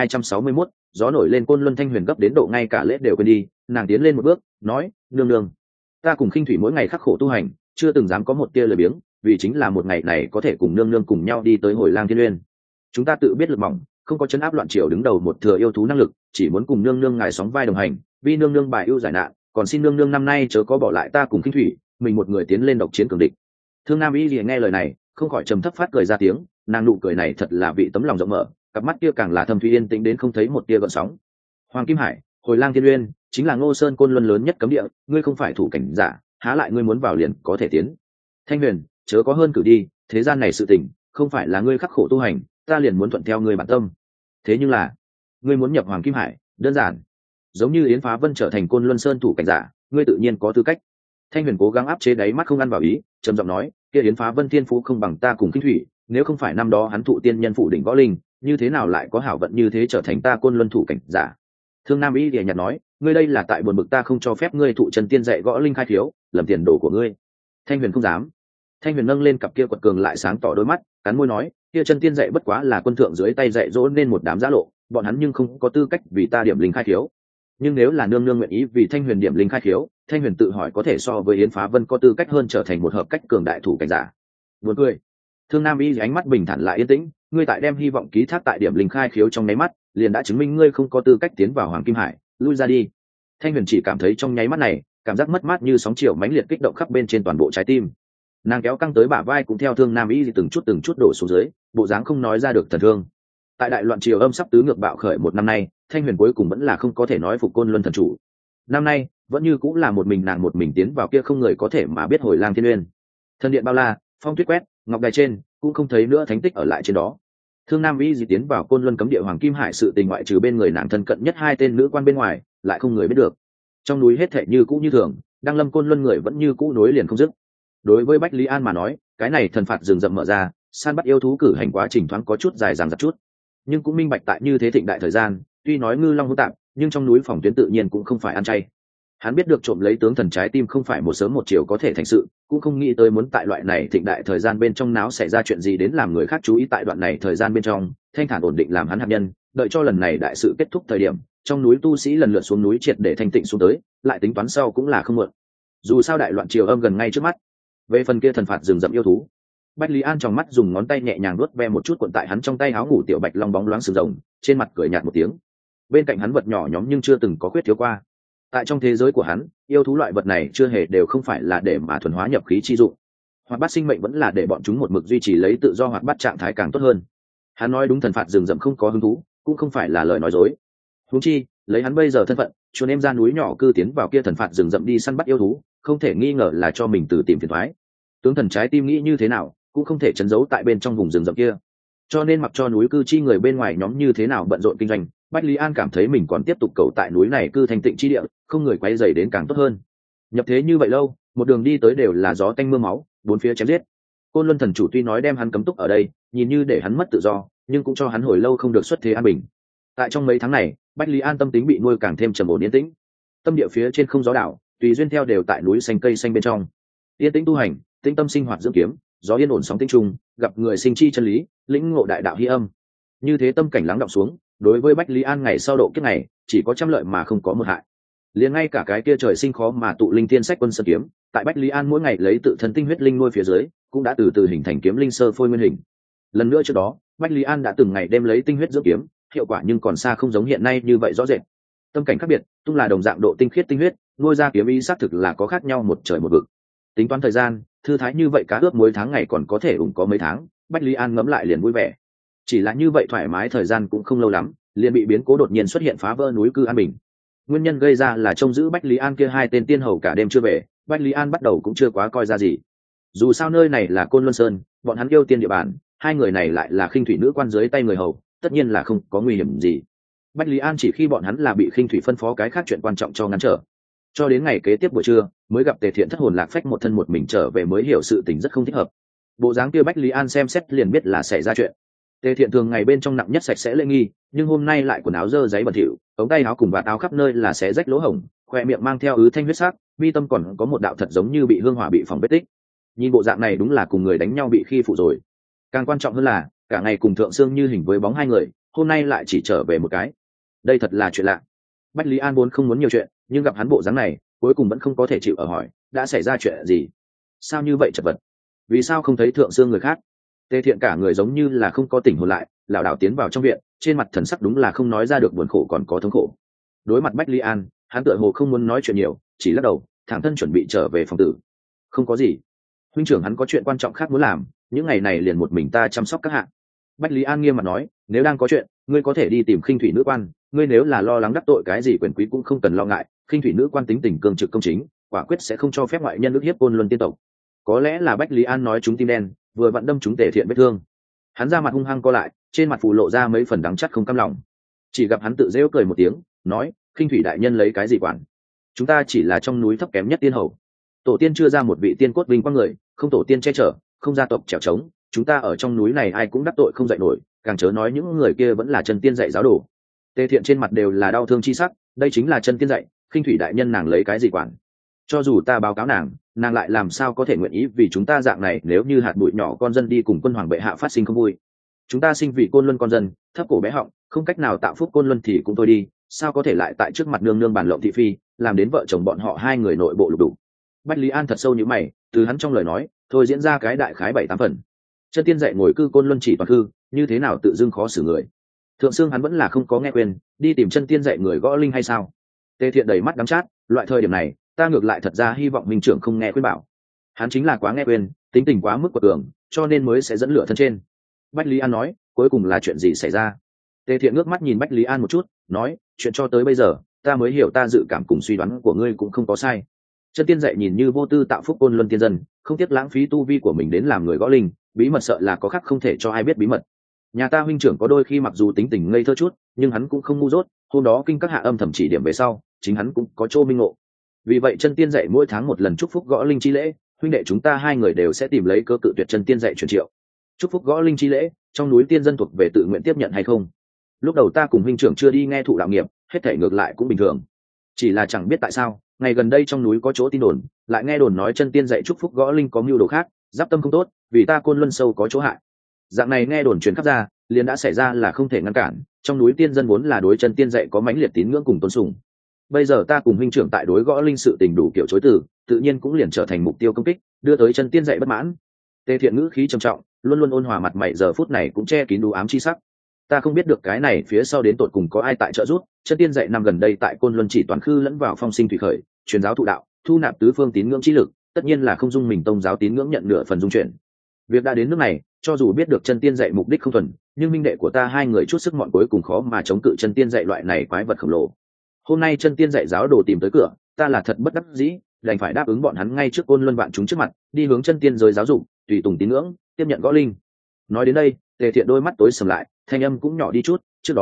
1261, gió nổi lên Côn Luân. Thanh Huyền gấp đến độ ngay cả lễ đều quên đi, nàng tiến lên một bước, nói, nương nương, ta cùng Khinh Thủy mỗi ngày khắc khổ tu hành, chưa từng dám có một tia lười biếng, vì chính là một ngày này có thể cùng nương nương cùng nhau đi tới Hồi Lang Thiên Uyên. Chúng ta tự biết lực mỏng, không có chấn áp loạn triều đứng đầu một thừa yêu thú năng lực, chỉ muốn cùng nương nương ngài sóng vai đồng hành, vì nương nương bài ưu giải nạn, còn xin nương nương năm nay chớ có bỏ lại ta cùng Khinh Thủy, mình một người tiến lên độc chiến cường địch. Thương Nam Y Lìa nghe lời này, không khỏi trầm thấp phát cười ra tiếng, nàng nụ cười này thật là vị tấm lòng rộng mở, cặp mắt kia càng là thâm thúy yên tĩnh đến không thấy một tia gợn sóng. Hoàng Kim Hải, Hồi Lang Thiên Uyên, chính là Ngô Sơn Côn Luân lớn nhất cấm địa, ngươi không phải thủ cảnh giả, há lại ngươi muốn vào liền có thể tiến. Thanh Huyền, chớ có hơn cử đi, thế gian này sự tình, không phải là ngươi khắc khổ tu hành, ta liền muốn thuận theo ngươi bản tâm. Thế nhưng là, ngươi muốn nhập Hoàng Kim Hải, đơn giản. Giống như Yến Phá Vân trở thành Côn Luân Sơn thủ cảnh giả, ngươi tự nhiên có tư cách. Thanh Huyền cố gắng áp chế đáy mắt không ăn vào ý, trầm giọng nói, kia Yến Phá Vân thiên phú không bằng ta cùng Khinh Thủy, nếu không phải năm đó hắn thụ tiên nhân phủ đỉnh võ linh, như thế nào lại có hảo vận như thế trở thành ta Côn Luân thủ cảnh giả. Thương Nam Y Lìa nhạt nói, ngươi đây là tại buồn bực ta không cho phép ngươi thụ chân tiên dạy gõ linh khai thiếu, lầm tiền đồ của ngươi. Thanh Huyền không dám. Thanh Huyền nâng lên cặp kia quật cường lại sáng tỏ đôi mắt, cắn môi nói, kia chân tiên dạy bất quá là quân thượng dưới tay dạy dỗ nên một đám giã lộ, bọn hắn nhưng không có tư cách vì ta điểm linh khai thiếu. Nhưng nếu là nương nương nguyện ý vì Thanh Huyền điểm linh khai thiếu, Thanh Huyền tự hỏi có thể so với Yến Phá Vân có tư cách hơn trở thành một hợp cách cường đại thủ cảnh giả. Buồn cười. Thương Nam Y ánh mắt bình thản lại yên tĩnh, ngươi tại đem hy vọng ký thác tại điểm linh khai khiếu trong nháy mắt, liền đã chứng minh ngươi không có tư cách tiến vào Hoàng Kim Hải, lui ra đi. Thanh Huyền chỉ cảm thấy trong nháy mắt này, cảm giác mất mát như sóng chiều mãnh liệt kích động khắp bên trên toàn bộ trái tim. Nàng kéo căng tới bả vai cũng theo Thương Nam Y từng chút đổ xuống dưới, bộ dáng không nói ra được thần thương. Tại đại loạn triều âm sắp tứ ngược bạo khởi một năm nay, Thanh Huyền cuối cùng vẫn là không có thể nói phục Côn Luân thần chủ. Năm nay vẫn như cũng là một mình nàng một mình tiến vào kia không người có thể mà biết Hồi Lang Thiên Uyên. Thân điện bao la, phong tuyết quét, ngọc đài trên cũng không thấy nữa thánh tích ở lại trên đó. Thương Nam Y tiến vào Côn Luân cấm địa Hoàng Kim Hải sự tình ngoại trừ bên người nàng thân cận nhất hai tên nữ quan bên ngoài, lại không người biết được. Trong núi hết thảy như cũ như thường, đang lâm Côn Luân người vẫn như cũ nối liền không dứt. Đối với Bách Lý An mà nói, cái này thần phạt rừng rậm mở ra, săn bắt yêu thú cử hành quá trình thoáng có chút dài dằng dặc chút, nhưng cũng minh bạch tại như thế thịnh đại thời gian, tuy nói ngư long hỗn tạp, nhưng trong núi phòng tuyến tự nhiên cũng không phải ăn chay. Hắn biết được trộm lấy tướng thần trái tim không phải một sớm một chiều có thể thành sự, cũng không nghĩ tới muốn tại loại này thịnh đại thời gian bên trong náo xảy ra chuyện gì đến làm người khác chú ý. Tại đoạn này thời gian bên trong, thanh thản ổn định làm hắn hạt nhân, đợi cho lần này đại sự kết thúc thời điểm, trong núi tu sĩ lần lượt xuống núi triệt để thanh tịnh xuống tới, lại tính toán sau cũng là không muộn. Dù sao đại loạn triều âm gần ngay trước mắt. Về phần kia thần phạt rừng rậm yêu thú, Bách Lý An trong mắt dùng ngón tay nhẹ nhàng nuốt ve một chút cuộn tại hắn trong tay áo ngủ tiểu bạch long bóng loáng sừng rồng, trên mặt cười nhạt một tiếng. Bên cạnh hắn vật nhỏ nhóm nhưng chưa từng có khuyết thiếu qua. Tại trong thế giới của hắn, yêu thú loại vật này chưa hề đều không phải là để mà thuần hóa nhập khí chi dụng. Hoạt bát sinh mệnh vẫn là để bọn chúng một mực duy trì lấy tự do hoạt bát trạng thái càng tốt hơn. Hắn nói đúng, thần phạt rừng rậm không có hứng thú, cũng không phải là lời nói dối. Huống chi, lấy hắn bây giờ thân phận, chuồn em ra núi nhỏ cư tiến vào kia thần phạt rừng rậm đi săn bắt yêu thú, không thể nghi ngờ là cho mình tự tìm phiền toái. Tướng thần trái tim nghĩ như thế nào, cũng không thể trấn giấu tại bên trong vùng rừng rậm kia. Cho nên mặc cho núi cư chi người bên ngoài nhóm như thế nào bận rộn kinh doanh, Bách Lý An cảm thấy mình còn tiếp tục cầu tại núi này cư thanh tịnh chi địa, không người quay dày đến càng tốt hơn. Nhập thế như vậy lâu, một đường đi tới đều là gió tanh mưa máu, bốn phía chém giết. Côn Luân thần chủ tuy nói đem hắn cấm túc ở đây, nhìn như để hắn mất tự do, nhưng cũng cho hắn hồi lâu không được xuất thế an bình. Tại trong mấy tháng này, Bách Lý An tâm tính bị nuôi càng thêm trầm ổn yên tĩnh. Tâm địa phía trên không gió đảo, tùy duyên theo đều tại núi xanh cây xanh bên trong. Yên tĩnh tu hành, tĩnh tâm sinh hoạt dưỡng kiếm, gió yên ổn sóng tinh trùng, gặp người sinh chi chân lý, lĩnh ngộ đại đạo hi âm. Như thế tâm cảnh lắng đọng xuống, đối với Bách Lý An ngày sau độ kiếp này, chỉ có trăm lợi mà không có một hại. Liền ngay cả cái kia trời sinh khó mà tụ linh tiên sách quân sơn kiếm, tại Bách Lý An mỗi ngày lấy tự thân tinh huyết linh nuôi phía dưới, cũng đã từ từ hình thành kiếm linh sơ phôi nguyên hình. Lần nữa trước đó, Bách Lý An đã từng ngày đêm lấy tinh huyết dưỡng kiếm, hiệu quả nhưng còn xa không giống hiện nay như vậy rõ rệt. Tâm cảnh khác biệt, tung là đồng dạng độ tinh khiết tinh huyết, nuôi ra kiếm ý xác thực là có khác nhau một trời một vực. Tính toán thời gian, thư thái như vậy cá ướp mỗi tháng ngày còn có thể ủng có mấy tháng, Bách Lý An ngẫm lại liền vui vẻ. Chỉ là như vậy thoải mái thời gian cũng không lâu lắm, liền bị biến cố đột nhiên xuất hiện phá vỡ núi cư an bình. Nguyên nhân gây ra là trông giữ Bách Lý An kia hai tên tiên hầu cả đêm chưa về, Bách Lý An bắt đầu cũng chưa quá coi ra gì. Dù sao nơi này là Côn Luân Sơn, bọn hắn yêu tiên địa bàn, hai người này lại là khinh thủy nữ quan dưới tay người hầu, tất nhiên là không có nguy hiểm gì. Bách Lý An chỉ khi bọn hắn là bị khinh thủy phân phó cái khác chuyện quan trọng cho ngăn trở. Cho đến ngày kế tiếp buổi trưa, mới gặp Tề Thiện thất hồn lạc phách một thân một mình trở về mới hiểu sự tình rất không thích hợp. Bộ dáng kia Bách Lý An xem xét liền biết là xảy ra chuyện. Tề Thiện thường ngày bên trong nặng nhất sạch sẽ lễ nghi, nhưng hôm nay lại quần áo dơ giấy bẩn thỉu, ống tay áo cùng vạt áo khắp nơi là xé rách lỗ hổng, khoe miệng mang theo ứ thanh huyết sắc, mi tâm còn có một đạo thật giống như bị hương hỏa bị phòng vết tích. Nhìn bộ dạng này đúng là cùng người đánh nhau bị khi phụ rồi. Càng quan trọng hơn là cả ngày cùng Thượng Sương như hình với bóng hai người, hôm nay lại chỉ trở về một cái. Đây thật là chuyện lạ. Bách Lý An vốn không muốn nhiều chuyện, nhưng gặp hắn bộ dáng này, cuối cùng vẫn không có thể chịu ở hỏi, đã xảy ra chuyện gì? Sao như vậy chật vật? Vì sao không thấy Thượng Sương người khác? Tề Thiện cả người giống như là không có tỉnh hồn lại, lảo đảo tiến vào trong viện, trên mặt thần sắc đúng là không nói ra được buồn khổ còn có thống khổ. Đối mặt Bách Lý An, hắn tựa hồ không muốn nói chuyện nhiều, chỉ lắc đầu, thẳng thân chuẩn bị trở về phòng tử. Không có gì, huynh trưởng hắn có chuyện quan trọng khác muốn làm, những ngày này liền một mình ta chăm sóc các hạ. Bách Lý An nghiêm mặt nói, nếu đang có chuyện, ngươi có thể đi tìm khinh thủy nữ quan, ngươi nếu là lo lắng đắc tội cái gì quyền quý cũng không cần lo ngại, khinh thủy nữ quan tính tình cương trực công chính, quả quyết sẽ không cho phép ngoại nhân ức hiếp Côn Luân tiên tộc. Có lẽ là Bách Lý An nói chúng tim đen, vừa vặn đâm chúng Tề Thiện vết thương. Hắn ra mặt hung hăng co lại, trên mặt phù lộ ra mấy phần đắng chắt không cam lòng. Chỉ gặp hắn tự rêu cười một tiếng, nói, khinh thủy đại nhân lấy cái gì quản? Chúng ta chỉ là trong núi thấp kém nhất tiên hầu, tổ tiên chưa ra một vị tiên cốt vinh quang người, không tổ tiên che chở, không gia tộc trèo trống, chúng ta ở trong núi này ai cũng đắc tội không dạy nổi, càng chớ nói những người kia vẫn là chân tiên dạy giáo đồ. Tề Thiện trên mặt đều là đau thương chi sắc, đây chính là chân tiên dạy, khinh thủy đại nhân nàng lấy cái gì quản? Cho dù ta báo cáo nàng lại làm sao có thể nguyện ý vì chúng ta dạng này, nếu như hạt bụi nhỏ con dân đi cùng quân hoàng bệ hạ phát sinh không vui. Chúng ta sinh vì Côn Luân con dân, thấp cổ bé họng, không cách nào tạo phúc Côn Luân thì cũng thôi đi, sao có thể lại tại trước mặt nương nương bàn lộng thị phi, làm đến vợ chồng bọn họ hai người nội bộ lục đục. Bách Lý An thật sâu như mày, từ hắn trong lời nói thôi diễn ra cái đại khái 7-8 phần. Chân tiên dạy ngồi cư Côn Luân chỉ toàn cư, như thế nào tự dưng khó xử người. Thượng Sương hắn vẫn là không có nghe quên, đi tìm chân tiên dạy người gõ linh hay sao? Tề Thiện đầy mắt đắng chát, loại thời điểm này ta ngược lại thật ra hy vọng minh trưởng không nghe khuyên bảo. Hắn chính là quá nghe quên, tính tình quá mức quật cường, cho nên mới sẽ dẫn lửa thân trên. Bách Lý An nói, cuối cùng là chuyện gì xảy ra? Tề Thiện ngước mắt nhìn Bách Lý An một chút, nói, chuyện cho tới bây giờ ta mới hiểu ta dự cảm cùng suy đoán của ngươi cũng không có sai. Chân tiên dạy nhìn như vô tư tạo phúc Côn Luân tiên dân, không tiếc lãng phí tu vi của mình đến làm người gõ linh, bí mật sợ là có khác không thể cho ai biết bí mật. Nhà ta huynh trưởng có đôi khi mặc dù tính tình ngây thơ chút, nhưng hắn cũng không ngu dốt, hôm đó kinh các hạ âm thầm chỉ điểm về sau, chính hắn cũng có chỗ minh ngộ. Vì vậy chân tiên dạy mỗi tháng một lần chúc phúc gõ linh chi lễ, huynh đệ chúng ta hai người đều sẽ tìm lấy cơ cự tuyệt chân tiên dạy truyền triệu. Chúc phúc gõ linh chi lễ, trong núi tiên dân thuộc về tự nguyện tiếp nhận hay không? Lúc đầu ta cùng huynh trưởng chưa đi nghe thụ đạo nghiệp, hết thảy ngược lại cũng bình thường. Chỉ là chẳng biết tại sao, ngày gần đây trong núi có chỗ tin đồn, lại nghe đồn nói chân tiên dạy chúc phúc gõ linh có mưu đồ khác, giáp tâm không tốt, vì ta Côn Luân sâu có chỗ hại. Dạng này nghe đồn truyền khắp ra, liền đã xảy ra là không thể ngăn cản, trong núi tiên dân vốn là đối chân tiên dạy có mãnh liệt tín ngưỡng cùng tôn sùng. Bây giờ ta cùng huynh trưởng tại đối gõ linh sự tình đủ kiểu chối từ, tự nhiên cũng liền trở thành mục tiêu công kích, đưa tới chân tiên dạy bất mãn. Tề Thiện ngữ khí trầm trọng, luôn luôn ôn hòa mặt mày giờ phút này cũng che kín đủ ám chi sắc. Ta không biết được cái này phía sau đến tột cùng có ai tại trợ giúp, chân tiên dạy năm gần đây tại Côn Luân chỉ toàn khư lẫn vào phong sinh thủy khởi, truyền giáo thụ đạo, thu nạp tứ phương tín ngưỡng chi lực, tất nhiên là không dung mình tông giáo tín ngưỡng nhận nửa phần dung chuyển. Việc đã đến nước này, cho dù biết được chân tiên dạy mục đích không thuần, nhưng minh đệ của ta hai người chút sức mọn cuối cùng khó mà chống cự chân tiên dạy loại này quái vật khổng lồ. Hôm nay chân tiên dạy giáo đồ tìm tới cửa, ta là thật bất đắc dĩ, đành phải đáp ứng bọn hắn ngay trước Côn Luân vạn chúng trước mặt, đi hướng chân tiên giới giáo dục, tùy tùng tín ngưỡng, tiếp nhận gõ linh. Nói đến đây, Tề Thiện đôi mắt tối sầm lại, thanh âm cũng nhỏ đi chút, trước đó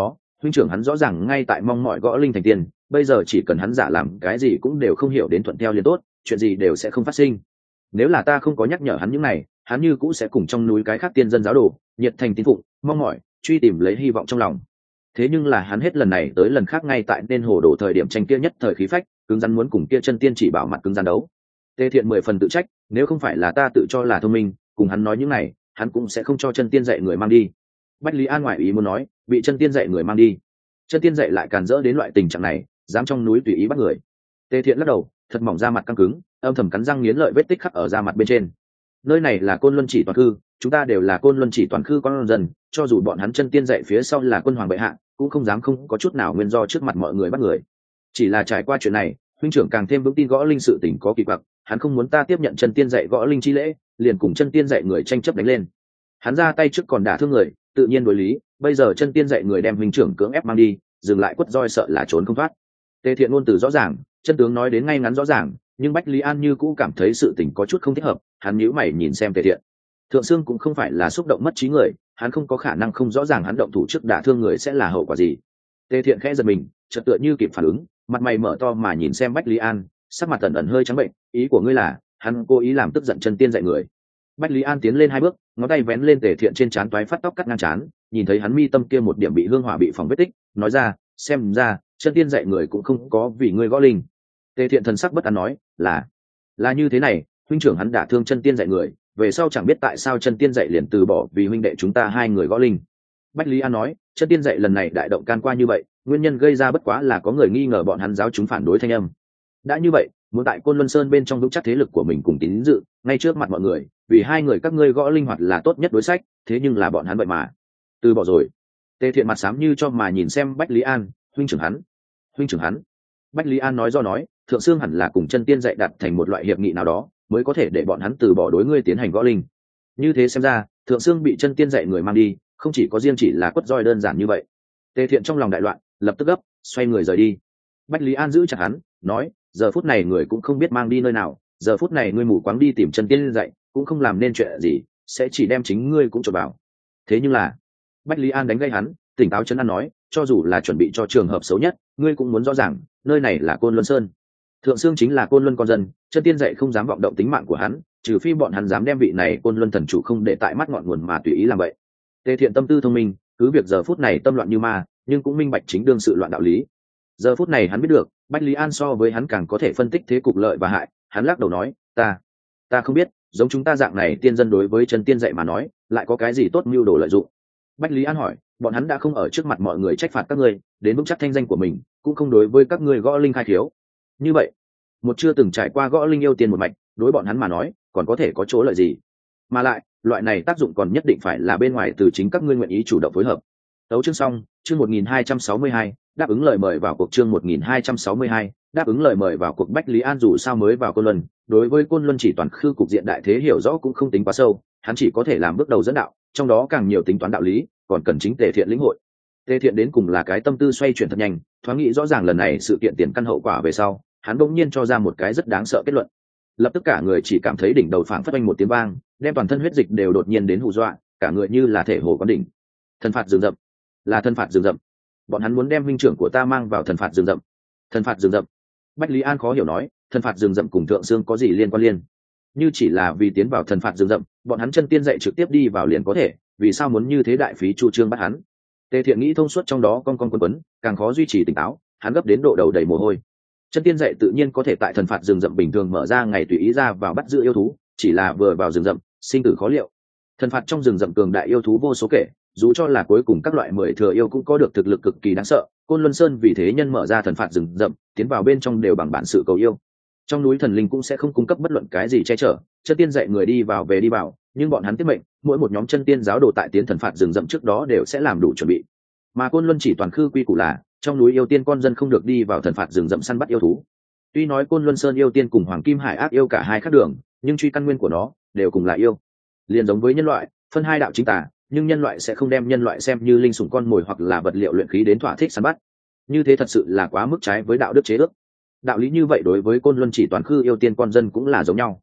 huynh trưởng hắn rõ ràng ngay tại mong mọi gõ linh thành tiên, bây giờ chỉ cần hắn giả làm cái gì cũng đều không hiểu đến thuận theo liền tốt, chuyện gì đều sẽ không phát sinh. Nếu là ta không có nhắc nhở hắn những này, hắn như cũ sẽ cùng trong núi cái khác tiên dân giáo đồ nhiệt thành tín phụng, mong mỏi truy tìm lấy hy vọng trong lòng. Thế nhưng là hắn hết lần này tới lần khác ngay tại nên hồ đồ thời điểm tranh kia nhất thời khí phách, cứng rắn muốn cùng kia chân tiên chỉ bảo mặt cứng rắn đấu. Tề Thiện 10 phần tự trách, nếu không phải là ta tự cho là thông minh cùng hắn nói những này, hắn cũng sẽ không cho chân tiên dạy người mang đi. Bách Lý An ngoại ý muốn nói, bị chân tiên dạy người mang đi, chân tiên dạy lại càn rỡ đến loại tình trạng này, dám trong núi tùy ý bắt người. Tề Thiện lắc đầu, thật mỏng da mặt căng cứng, âm thầm cắn răng nghiến lợi, vết tích khắc ở da mặt bên trên. Nơi này là Côn Luân Chỉ Toàn Khư, chúng ta đều là Côn Luân Chỉ Toàn Khư con dân, cho dù bọn hắn chân tiên dạy phía sau là quân hoàng bệ hạ, cũng không dám không có chút nào nguyên do trước mặt mọi người bắt người. Chỉ là trải qua chuyện này, huynh trưởng càng thêm vững tin gõ linh sự tình có kỳ quặc, hắn không muốn ta tiếp nhận chân tiên dạy gõ linh chi lễ, liền cùng chân tiên dạy người tranh chấp đánh lên. Hắn ra tay trước còn đả thương người, tự nhiên đối lý, bây giờ chân tiên dạy người đem huynh trưởng cưỡng ép mang đi, dừng lại quất roi sợ là trốn không thoát. Tề Thiện ngôn từ rõ ràng, chân tướng nói đến ngay ngắn rõ ràng, nhưng Bách Lý An như cũ cảm thấy sự tình có chút không thích hợp, hắn nhíu mày nhìn xem Tề Thiện. Thượng Sương cũng không phải là xúc động mất trí người, hắn không có khả năng không rõ ràng hắn động thủ trước đả thương người sẽ là hậu quả gì. Tề Thiện khẽ giật mình, chợt tựa như kịp phản ứng, mặt mày mở to mà nhìn xem Bách Lý An, sắc mặt tần ẩn hơi trắng bệnh, ý của ngươi là hắn cố ý làm tức giận chân tiên dạy người. Bách Lý An tiến lên 2 bước, ngón tay vén lên Tề Thiện trên trán toái phát tóc cắt ngang trán, nhìn thấy hắn mi tâm kia một điểm bị hương hỏa bị phòng vết tích, nói ra, xem ra chân tiên dạy người cũng không có vì ngươi gõ linh. Tề Thiện thần sắc bất an nói, là như thế này, huynh trưởng hắn đả thương chân tiên dạy người, về sau chẳng biết tại sao chân tiên dạy liền từ bỏ vì huynh đệ chúng ta 2 người gõ linh. Bách Lý An nói, chân tiên dạy lần này đại động can qua như vậy, nguyên nhân gây ra bất quá là có người nghi ngờ bọn hắn giáo chúng phản đối thanh âm. Đã như vậy, muốn tại Côn Luân Sơn bên trong vững chắc thế lực của mình cùng tín dự, ngay trước mặt mọi người, vì 2 người các ngươi gõ linh hoạt là tốt nhất đối sách, thế nhưng là bọn hắn vậy mà từ bỏ rồi. Tề Thiện mặt xám như cho mà nhìn xem Bách Lý An, huynh trưởng hắn. Bách Lý An nói do nói, Thượng Sương hẳn là cùng chân tiên dạy đặt thành một loại hiệp nghị nào đó, mới có thể để bọn hắn từ bỏ đối ngươi tiến hành gõ linh. Như thế xem ra, Thượng Sương bị chân tiên dạy người mang đi, không chỉ có riêng chỉ là quất roi đơn giản như vậy. Tề Thiện trong lòng đại loạn, lập tức gấp, xoay người rời đi. Bách Lý An giữ chặt hắn, nói, giờ phút này người cũng không biết mang đi nơi nào, giờ phút này ngươi mù quáng đi tìm chân tiên dạy, cũng không làm nên chuyện gì, sẽ chỉ đem chính ngươi cũng trộn vào. Thế nhưng là, Bách Lý An đánh gây hắn, tỉnh táo trấn an nói, cho dù là chuẩn bị cho trường hợp xấu nhất, ngươi cũng muốn rõ ràng, nơi này là Côn Luân Sơn. Thượng Sương chính là Côn Luân con dân, chân tiên dạy không dám vọng động tính mạng của hắn, trừ phi bọn hắn dám đem vị này Côn Luân thần chủ không để tại mắt ngọn nguồn mà tùy ý làm vậy. Tề Thiện tâm tư thông minh, cứ việc giờ phút này tâm loạn như ma, nhưng cũng minh bạch chính đương sự loạn đạo lý. Giờ phút này hắn biết được, Bách Lý An so với hắn càng có thể phân tích thế cục lợi và hại, hắn lắc đầu nói, ta không biết, giống chúng ta dạng này tiên dân đối với chân tiên dạy mà nói, lại có cái gì tốt mưu đồ lợi dụng. Bách Lý An hỏi, bọn hắn đã không ở trước mặt mọi người trách phạt các ngươi, đến vững chắc thanh danh của mình, cũng không đối với các ngươi gõ linh khai thiếu. Như vậy, một chưa từng trải qua gõ linh yêu tiên một mạch, đối bọn hắn mà nói, còn có thể có chỗ lợi gì? Mà lại, loại này tác dụng còn nhất định phải là bên ngoài từ chính các ngươi nguyện ý chủ động phối hợp. Tấu chương xong, chương 1262, đáp ứng lời mời vào cuộc chương 1262, đáp ứng lời mời vào cuộc. Bách Lý An dù sao mới vào Côn Luân, đối với Côn Luân Chỉ Toàn Khư cục diện đại thế hiểu rõ cũng không tính quá sâu, hắn chỉ có thể làm bước đầu dẫn đạo, trong đó càng nhiều tính toán đạo lý, còn cần chính Tề Thiện lĩnh hội. Tề Thiện đến cùng là cái tâm tư xoay chuyển thật nhanh, thoáng nghĩ rõ ràng lần này sự kiện tiền căn hậu quả về sau, hắn bỗng nhiên cho ra một cái rất đáng sợ kết luận. Lập tức cả người chỉ cảm thấy đỉnh đầu phảng phất oanh một tiếng vang, đem toàn thân huyết dịch đều đột nhiên đến hù dọa, cả người như là thể hồ quán đỉnh. Thần phạt rừng rậm, là thần phạt rừng rậm. Bọn hắn muốn đem huynh trưởng của ta mang vào thần phạt rừng rậm. Thần phạt rừng rậm. Bách Lý An khó hiểu nói, thần phạt rừng rậm cùng Thượng Sương có gì liên quan liên? Như chỉ là vì tiến vào thần phạt rừng rậm, bọn hắn chân tiên dạy trực tiếp đi vào liền có thể, vì sao muốn như thế đại phí chu trương bắt hắn? Tề Thiện nghĩ thông suốt trong đó con quấn, càng khó duy trì tỉnh táo, hắn gấp đến độ đầu đầy mồ hôi. Chân tiên dạy tự nhiên có thể tại thần phạt rừng rậm bình thường mở ra ngày tùy ý ra vào bắt giữ yêu thú, chỉ là vừa vào rừng rậm, sinh tử khó liệu. Thần phạt trong rừng rậm cường đại yêu thú vô số kể, dù cho là cuối cùng các loại 10 thừa yêu cũng có được thực lực cực kỳ đáng sợ. Côn Luân Sơn vì thế nhân mở ra thần phạt rừng rậm, tiến vào bên trong đều bằng bản sự cầu yêu. Trong núi thần linh cũng sẽ không cung cấp bất luận cái gì che chở, chân tiên dạy người đi vào về đi vào, nhưng bọn hắn tiết mệnh, mỗi một nhóm chân tiên giáo đồ tại tiến thần phạt rừng rậm trước đó đều sẽ làm đủ chuẩn bị. Mà Côn Luân Chỉ Toàn Khư quy củ là, trong núi yêu tiên con dân không được đi vào thần phạt rừng rậm săn bắt yêu thú. Tuy nói Côn Luân Sơn yêu tiên cùng Hoàng Kim Hải ác yêu cả hai khác đường, nhưng truy căn nguyên của nó đều cùng là yêu. Liền giống với nhân loại, phân hai đạo chính tà, nhưng nhân loại sẽ không đem nhân loại xem như linh sủng con mồi hoặc là vật liệu luyện khí đến thỏa thích săn bắt. Như thế thật sự là quá mức trái với đạo đức chế ước. Đạo lý như vậy đối với Côn Luân Chỉ Toàn Khư yêu tiên con dân cũng là giống nhau.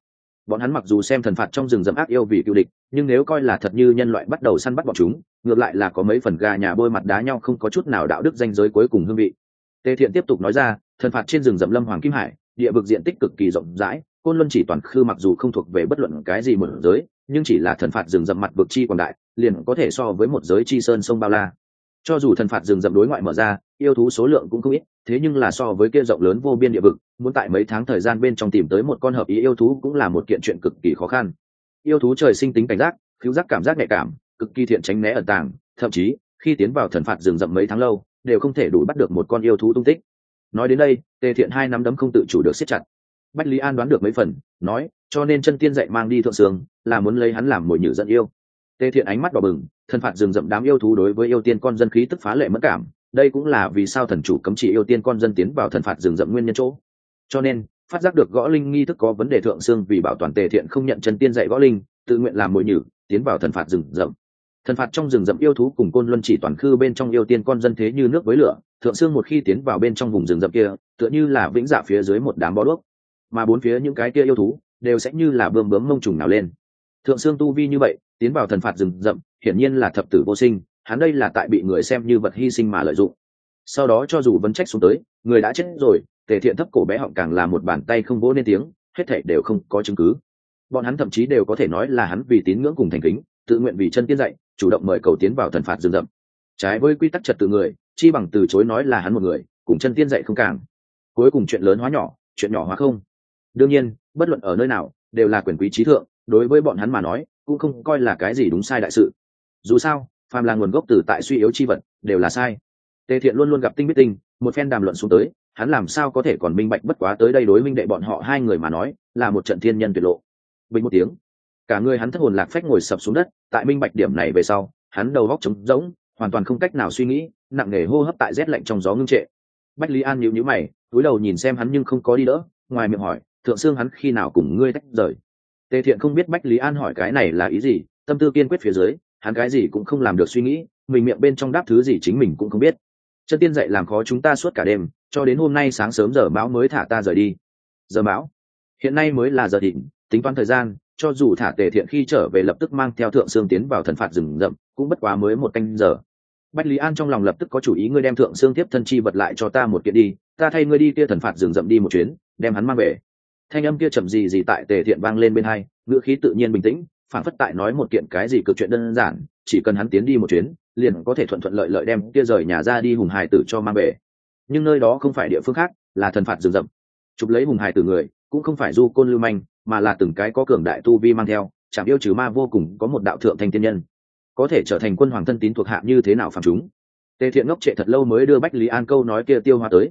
Bọn hắn mặc dù xem thần phạt trong rừng rậm ác yêu vì cựu địch, nhưng nếu coi là thật như nhân loại bắt đầu săn bắt bọn chúng, ngược lại là có mấy phần gà nhà bôi mặt đá nhau, không có chút nào đạo đức ranh giới cuối cùng hương vị. Tề Thiện tiếp tục nói ra, thần phạt trên rừng rậm Lâm Hoàng Kim Hải, địa vực diện tích cực kỳ rộng rãi, Côn Luân Chỉ Toàn Khư mặc dù không thuộc về bất luận cái gì một giới, nhưng chỉ là thần phạt rừng rậm mặt vực chi quảng đại, liền có thể so với một giới chi sơn sông bao la. Cho dù thần phạt rừng rậm đối ngoại mở ra, yêu thú số lượng cũng không ít, thế nhưng là so với kia rộng lớn vô biên địa vực, muốn tại mấy tháng thời gian bên trong tìm tới một con hợp ý yêu thú cũng là một kiện chuyện cực kỳ khó khăn. Yêu thú trời sinh tính cảnh giác, khiếu giác cảm giác nhạy cảm, cực kỳ thiện tránh né ẩn tàng, thậm chí khi tiến vào thần phạt rừng rậm mấy tháng lâu, đều không thể đủ bắt được một con yêu thú tung tích. Nói đến đây, Tề Thiện hai nắm đấm không tự chủ được siết chặt. Bách Lý An đoán được mấy phần, nói, cho nên chân tiên dạy mang đi thượng sương, là muốn lấy hắn làm mồi nhử dẫn yêu. Tề Thiện ánh mắt đỏ bừng, thần phạt rừng rậm đám yêu thú đối với yêu tiên con dân khí tức phá lệ mất cảm, đây cũng là vì sao thần chủ cấm chỉ yêu tiên con dân tiến vào thần phạt rừng rậm nguyên nhân chỗ. Cho nên, phát giác được gõ linh nghi thức có vấn đề thượng sương vì bảo toàn Tề Thiện không nhận chân tiên dạy gõ linh, tự nguyện làm mồi nhử, tiến vào thần phạt rừng rậm. Thần phạt trong rừng rậm yêu thú cùng Côn Luân Chỉ Toàn Khư bên trong yêu tiên con dân thế như nước với lửa, thượng sương một khi tiến vào bên trong vùng rừng rậm kia, tựa như là vĩnh dạ phía dưới một đám bó đuốc, mà bốn phía những cái kia yêu thú đều sẽ như là bươm bướm mông trùng nào lên. Thượng sương tu vi như vậy, tiến vào thần phạt rừng rậm, hiển nhiên là thập tử vô sinh, hắn đây là tại bị người xem như vật hy sinh mà lợi dụng. Sau đó cho dù vấn trách xuống tới, người đã chết rồi, Tề Thiện thấp cổ bé họng càng là một bàn tay không vỗ nên tiếng, hết thảy đều không có chứng cứ. Bọn hắn thậm chí đều có thể nói là hắn vì tín ngưỡng cùng thành kính, tự nguyện vì chân tiên dạy, chủ động mời cầu tiến vào thần phạt rừng rậm. Trái với quy tắc trật tự người, chi bằng từ chối nói là hắn một người, cùng chân tiên dạy không càng. Cuối cùng chuyện lớn hóa nhỏ, chuyện nhỏ hóa không. Đương nhiên, bất luận ở nơi nào, đều là quyền quý trí thượng, đối với bọn hắn mà nói, cũng không coi là cái gì đúng sai đại sự. Dù sao, phàm là nguồn gốc từ tại suy yếu chi vật, đều là sai. Tề Thiện luôn luôn gặp tinh biết tinh, một phen đàm luận xuống tới, hắn làm sao có thể còn minh bạch bất quá tới đây đối minh đệ bọn họ hai người mà nói, là một trận thiên nhân tuyệt lộ. Bình một tiếng, cả người hắn thất hồn lạc phách ngồi sập xuống đất, tại minh bạch điểm này về sau, hắn đầu óc trống rỗng, hoàn toàn không cách nào suy nghĩ, nặng nề hô hấp tại rét lạnh trong gió ngưng trệ. Bách Lý An nhíu nhíu mày, cúi đầu nhìn xem hắn nhưng không có đi đỡ, ngoài miệng hỏi, thượng sương hắn khi nào cùng ngươi tách rời? Tề Thiện không biết Bách Lý An hỏi cái này là ý gì, tâm tư kiên quyết phía dưới, hắn cái gì cũng không làm được suy nghĩ, mình miệng bên trong đáp thứ gì chính mình cũng không biết. Chân tiên dạy làm khó chúng ta suốt cả đêm, cho đến hôm nay sáng sớm giờ mão mới thả ta rời đi. Giờ mão? Hiện nay mới là giờ thịnh, tính toán thời gian, cho dù thả Tề Thiện khi trở về lập tức mang theo thượng sương tiến vào thần phạt rừng rậm, cũng bất quá mới một canh giờ. Bách Lý An trong lòng lập tức có chủ ý, ngươi đem thượng sương tiếp thân chi vật lại cho ta một kiện đi, ta thay ngươi đi kia thần phạt rừng rậm đi một chuyến, đem hắn mang về. Thanh âm kia chậm gì tại Tề Thiện vang lên bên hai, ngữ khí tự nhiên bình tĩnh, phản phất tại nói một kiện cái gì cực chuyện đơn giản, chỉ cần hắn tiến đi một chuyến, liền có thể thuận thuận lợi lợi đem kia rời nhà ra đi hùng hài tử cho mang về. Nhưng nơi đó không phải địa phương khác, là thần phạt rừng rậm. Chụp lấy hùng hài tử người, cũng không phải du côn lưu manh, mà là từng cái có cường đại tu vi mang theo, chẳng yêu trừ ma vô cùng, có một đạo thượng thanh tiên nhân, có thể trở thành quân hoàng thân tín thuộc hạ như thế nào phàm chúng. Tề Thiện ngốc trệ thật lâu mới đưa Bách Lý An câu nói kia tiêu hóa tới,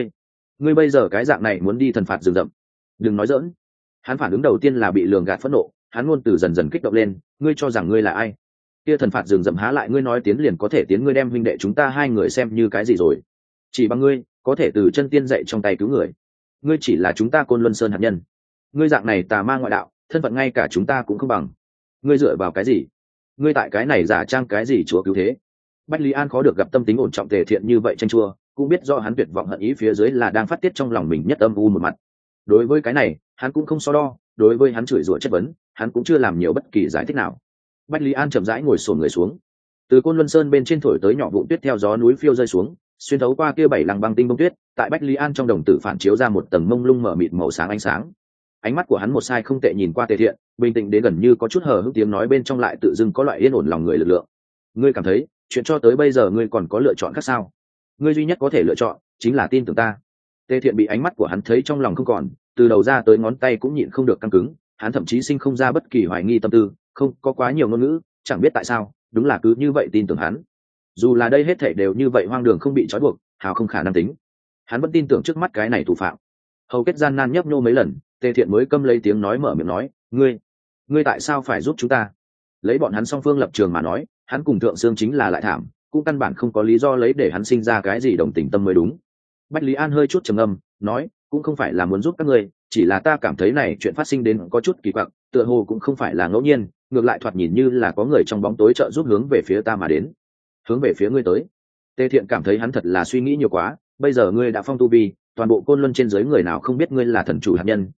ngươi bây giờ cái dạng này muốn đi thần phạt rừng rậm? Đừng nói giỡn. Hắn phản ứng đầu tiên là bị lường gạt phẫn nộ, hắn ngôn từ dần dần kích động lên, ngươi cho rằng ngươi là ai? Kia thần phạt rừng rậm há lại ngươi nói tiến liền có thể tiến, ngươi đem huynh đệ chúng ta hai người xem như cái gì rồi? Chỉ bằng ngươi có thể từ chân tiên dạy trong tay cứu người, ngươi chỉ là chúng ta Côn Luân Sơn hạt nhân. Ngươi dạng này tà ma ngoại đạo, thân phận ngay cả chúng ta cũng không bằng. Ngươi dựa vào cái gì? Ngươi tại cái này giả trang cái gì chúa cứu thế? Bách Lý An khó được gặp tâm tính ổn trọng Tề Thiện như vậy tranh chua, cũng biết do hắn tuyệt vọng hận ý phía dưới là đang phát tiết trong lòng mình nhất âm u một mặt. Đối với cái này, hắn cũng không so đo, đối với hắn chửi rủa chất vấn, hắn cũng chưa làm nhiều bất kỳ giải thích nào. Bách Lý An chậm rãi ngồi xổm người xuống, từ Côn Luân Sơn bên trên thổi tới nhỏ vụn tuyết theo gió núi phiêu rơi xuống, xuyên thấu qua kia bảy lăng băng tinh bông tuyết, tại Bách Lý An trong đồng tử phản chiếu ra một tầng mông lung mở mịt màu sáng ánh sáng. Ánh mắt của hắn một sai không tệ nhìn qua Tề Thiện, bình tĩnh đến gần như có chút hờ hững, tiếng nói bên trong lại tự dưng có loại yên ổn lòng người lực lượng. Ngươi cảm thấy, chuyện cho tới bây giờ ngươi còn có lựa chọn khác sao? Ngươi duy nhất có thể lựa chọn chính là tin tưởng ta. Tề Thiện bị ánh mắt của hắn thấy trong lòng không còn, từ đầu ra tới ngón tay cũng nhịn không được căng cứng, hắn thậm chí sinh không ra bất kỳ hoài nghi tâm tư, không có quá nhiều ngôn ngữ, chẳng biết tại sao, đúng là cứ như vậy tin tưởng hắn. Dù là đây hết thảy đều như vậy hoang đường không bị trói buộc, hào không khả năng tính, hắn vẫn tin tưởng trước mắt cái này thủ phạm. Hầu kết gian nan nhấp nhô mấy lần, Tề Thiện mới câm lấy tiếng nói mở miệng nói, ngươi tại sao phải giúp chúng ta? Lấy bọn hắn song phương lập trường mà nói, hắn cùng Thượng Sương chính là lại thảm, cũng căn bản không có lý do lấy để hắn sinh ra cái gì đồng tình tâm mới đúng. Bách Lý An hơi chút trầm ngâm, nói, cũng không phải là muốn giúp các ngươi, chỉ là ta cảm thấy này chuyện phát sinh đến có chút kỳ quặc, tựa hồ cũng không phải là ngẫu nhiên, ngược lại thoạt nhìn như là có người trong bóng tối trợ giúp hướng về phía ta mà đến. Hướng về phía ngươi tới? Tề Thiện cảm thấy hắn thật là suy nghĩ nhiều quá, bây giờ ngươi đã phong tu vi, toàn bộ Côn Luân trên dưới người nào không biết ngươi là thần chủ hạt nhân,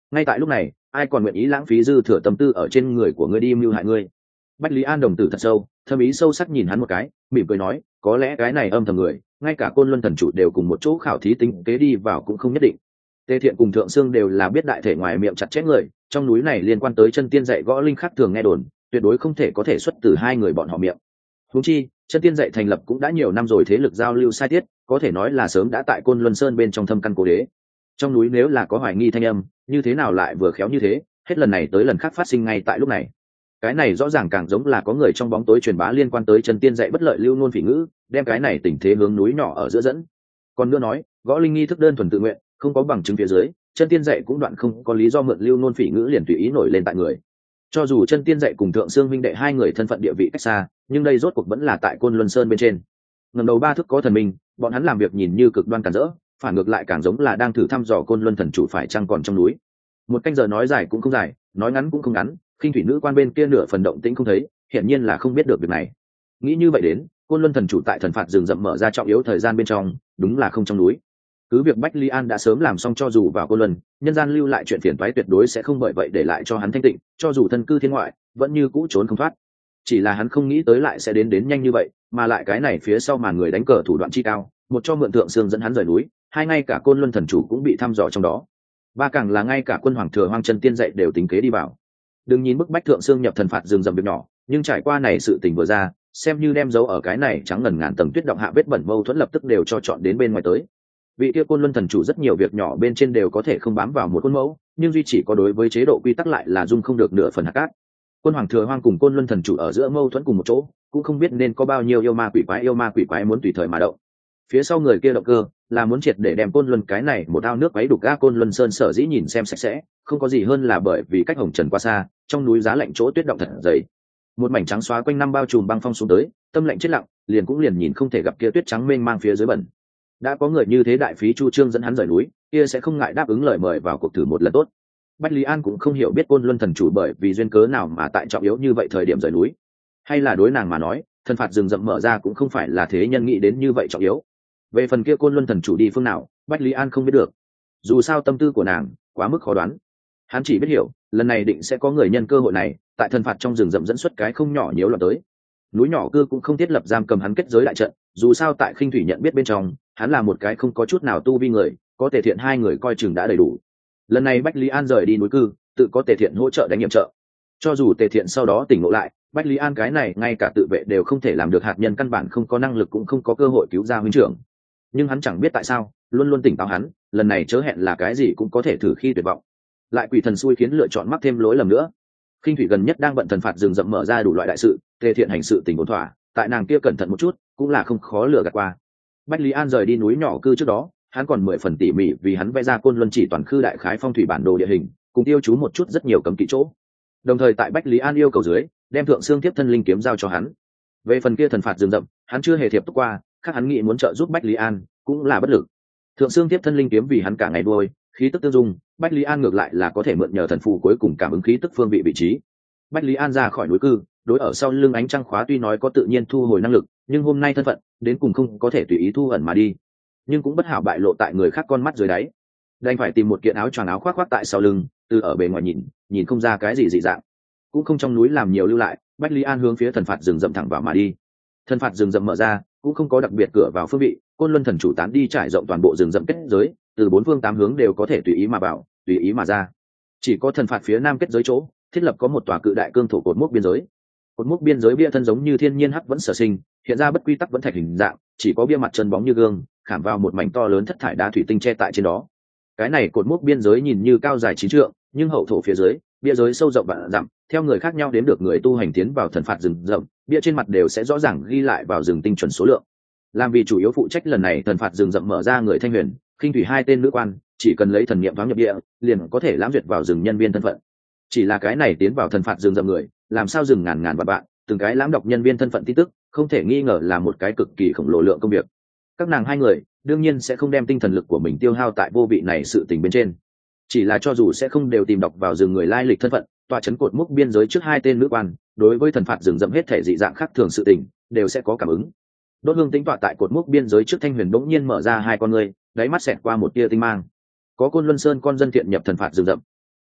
ngay tại lúc này ai còn nguyện ý lãng phí dư thừa tâm tư ở trên người của ngươi đi mưu hại ngươi. Bách Lý An đồng tử thật sâu, thâm ý sâu sắc nhìn hắn một cái, mỉm cười nói, có lẽ cái này âm thầm người, ngay cả Côn Luân thần chủ đều cùng một chỗ khảo thí tính kế đi vào cũng không nhất định. Tề Thiện cùng Thượng Sương đều là biết đại thể ngoài miệng chặt chẽ người, trong núi này liên quan tới chân tiên dạy gõ linh khác thường nghe đồn, tuyệt đối không thể có thể xuất từ hai người bọn họ miệng. Huống chi, chân tiên dạy thành lập cũng đã nhiều năm rồi, thế lực giao lưu sai tiết, có thể nói là sớm đã tại Côn Luân Sơn bên trong thâm căn cố đế. Trong núi nếu là có hoài nghi thanh âm, như thế nào lại vừa khéo như thế, hết lần này tới lần khác phát sinh ngay tại lúc này. Cái này rõ ràng càng giống là có người trong bóng tối truyền bá liên quan tới chân tiên dạy bất lợi lưu nôn phỉ ngữ, đem cái này tình thế hướng núi nhỏ ở giữa dẫn. Còn nữa nói, gõ linh nghi thức đơn thuần tự nguyện, không có bằng chứng phía dưới, chân tiên dạy cũng đoạn không có lý do mượn lưu nôn phỉ ngữ liền tùy ý nổi lên tại người. Cho dù chân tiên dạy cùng Thượng Sương minh đệ hai người thân phận địa vị cách xa, nhưng đây rốt cuộc vẫn là tại Côn Luân Sơn bên trên. Ngẩng đầu ba thước có thần minh, bọn hắn làm việc nhìn như cực đoan cản rỡ, phản ngược lại càng giống là đang thử thăm dò Côn Luân thần chủ phải chăng còn trong núi. Một canh giờ nói dài cũng không dài, nói ngắn cũng không ngắn, khinh thủy nữ quan bên kia nửa phần động tĩnh không thấy, hiển nhiên là không biết được việc này. Nghĩ như vậy đến, Côn Luân thần chủ tại thần phạt rừng rậm mở ra trọng yếu thời gian bên trong, đúng là không trong núi. Cứ việc Bách Lý An đã sớm làm xong, cho dù vào Côn Luân, nhân gian lưu lại chuyện phiền toái tuyệt đối sẽ không bởi vậy để lại cho hắn thanh tịnh, cho dù thân cư thiên ngoại, vẫn như cũ trốn không thoát. Chỉ là hắn không nghĩ tới lại sẽ đến nhanh như vậy, mà lại cái này phía sau màn người đánh cờ thủ đoạn chi cao, một cho mượn Thượng Sương dẫn hắn rời núi, hai ngay cả Côn Luân thần chủ cũng bị thăm dò trong đó. Ba càng là ngay cả quân hoàng thừa hoang chân tiên dạy đều tính kế đi vào. Đừng nhìn bức bách Thượng Sương nhập thần phạt rừng rậm việc nhỏ, nhưng trải qua này sự tình vừa ra, xem như đem dấu ở cái này trắng ngần ngàn tầng tuyết động hạ vết bẩn mâu thuẫn lập tức đều cho chọn đến bên ngoài tới. Vị kia Côn Luân thần chủ rất nhiều việc nhỏ bên trên đều có thể không bám vào một khuôn mẫu, nhưng duy chỉ có đối với chế độ quy tắc lại là dung không được nửa phần hạt cát. Quân hoàng thừa hoang cùng Côn Luân thần chủ ở giữa mâu thuẫn cùng một chỗ, cũng không biết nên có bao nhiêu yêu ma quỷ quái muốn tùy thời mà động. Phía sau người kia động cơ là muốn triệt để đem Côn Luân cái này một ao nước quấy đục ga. Côn Luân Sơn sở dĩ nhìn xem sạch sẽ, không có gì hơn là bởi vì cách Hồng Trần quá xa, trong núi giá lạnh chỗ tuyết động thật dày, một mảnh trắng xóa quanh năm bao trùm băng phong xuống tới, tâm lạnh chết lặng, liền nhìn không thể gặp kia tuyết trắng mênh mang phía dưới bẩn. Đã có người như thế đại phí chu trương dẫn hắn rời núi, kia sẽ không ngại đáp ứng lời mời vào cuộc thử một lần tốt. Bách Lý An cũng không hiểu biết Côn Luân thần chủ bởi vì duyên cớ nào mà tại trọng yếu như vậy thời điểm rời núi, hay là đối nàng mà nói, thần phạt rừng rậm mở ra cũng không phải là thế nhân nghĩ đến như vậy trọng yếu. Về phần kia Côn Luân thần chủ đi phương nào, Bách Lý An không biết được. Dù sao tâm tư của nàng quá mức khó đoán, hắn chỉ biết hiểu lần này định sẽ có người nhân cơ hội này tại thần phạt trong rừng rậm dẫn xuất cái không nhỏ nhiễu loạn tới. Núi nhỏ cư cũng không thiết lập giam cầm hắn kết giới đại trận, dù sao tại khinh thủy nhận biết bên trong hắn là một cái không có chút nào tu vi người, có Tề Thiện hai người coi chừng đã đầy đủ. Lần này Bách Lý An rời đi núi cư, tự có Tề Thiện hỗ trợ đánh nhiệm trợ. Cho dù Tề Thiện sau đó tỉnh ngộ lại, Bách Lý An cái này ngay cả tự vệ đều không thể làm được, hạt nhân căn bản không có năng lực cũng không có cơ hội cứu ra huynh trưởng. Nhưng hắn chẳng biết tại sao luôn luôn tỉnh táo hắn, lần này chớ hẹn là cái gì cũng có thể thử khi tuyệt vọng. Lại quỷ thần xui khiến lựa chọn mắc thêm lỗi lầm nữa. Khinh thủy gần nhất đang bận thần phạt rừng rậm mở ra đủ loại đại sự, Tề Thiện hành sự tình ổn thỏa, tại nàng kia cẩn thận một chút cũng là không khó lừa gạt qua. Bách Lý An rời đi núi nhỏ cư trước đó, hắn còn 10 phần tỉ mỉ vì hắn vẽ ra Côn Luân chỉ toàn khư đại khái phong thủy bản đồ địa hình, cùng tiêu chú một chút rất nhiều cấm kỵ chỗ. Đồng thời tại Bách Lý An yêu cầu dưới, đem Thượng Sương tiếp thân linh kiếm giao cho hắn. Về phần kia thần phạt rừng rậm, hắn chưa hề thiệp túc qua, khác hắn nghĩ muốn trợ giúp Bách Lý An cũng là bất lực. Thượng Sương tiếp thân linh kiếm vì hắn cả ngày đuôi, khí tức tương dung, Bách Lý An ngược lại là có thể mượn nhờ thần phù cuối cùng cảm ứng khí tức phương vị vị trí. Bách Lý An ra khỏi núi cư, đối ở sau lưng ánh trăng khóa tuy nói có tự nhiên thu hồi năng lực, nhưng hôm nay thân phận đến cùng không có thể tùy ý thu ẩn mà đi, nhưng cũng bất hảo bại lộ tại người khác con mắt dưới đáy, đành phải tìm một kiện áo choàng áo khoác khoác tại sau lưng, từ ở bề ngoài nhìn không ra cái gì dị dạng, cũng không trong núi làm nhiều lưu lại. Bách Lý An hướng phía thần phạt rừng rậm thẳng vào mà đi. Thần phạt rừng rậm mở ra cũng không có đặc biệt cửa vào phương vị, Côn Luân thần chủ tán đi trải rộng toàn bộ rừng rậm kết giới, từ 4 phương 8 hướng đều có thể tùy ý mà vào, tùy ý mà ra. Chỉ có thần phạt phía nam kết giới chỗ thiết lập có một tòa cự đại cương thổ cột mốc biên giới. Cột mốc biên giới bia thân giống như thiên nhiên hắc vẫn sở sinh, hiện ra bất quy tắc vẫn thạch hình dạng, chỉ có bia mặt chân bóng như gương, khảm vào một mảnh to lớn thất thải đá thủy tinh che tại trên đó. Cái này cột mốc biên giới nhìn như cao dài 9 trượng, nhưng hậu thổ phía dưới, bia giới sâu rộng vạn dặm, theo người khác nhau đếm được người tu hành tiến vào thần phạt rừng rậm, bia trên mặt đều sẽ rõ ràng ghi lại vào rừng tinh chuẩn số lượng. Làm vì chủ yếu phụ trách lần này thần phạt rừng rậm mở ra người Thanh Huyền, Khinh Thủy hai tên nữ quan, chỉ cần lấy thần niệm thoáng nhập địa, liền có thể lãm duyệt vào rừng nhân viên thân phận. Chỉ là cái này tiến vào thần phạt rừng rậm người, làm sao rừng ngàn ngàn vạn bạn, từng cái lãm đọc nhân viên thân phận tin tức, không thể nghi ngờ là một cái cực kỳ khổng lồ lượng công việc. Các nàng hai người đương nhiên sẽ không đem tinh thần lực của mình tiêu hao tại vô vị này sự tình bên trên. Chỉ là cho dù sẽ không đều tìm đọc vào rừng người lai lịch thân phận, tòa chấn cột mốc biên giới trước hai tên nữ quan, đối với thần phạt rừng rậm hết thể dị dạng khác thường sự tình, đều sẽ có cảm ứng. Đốt hương tính tọa tại cột mốc biên giới trước Thanh Huyền bỗng nhiên mở ra hai con ngươi, đáy mắt xẹt qua một tia tinh mang. Có Côn Luân Sơn con dân thiện nhập thần phạt rừng rậm.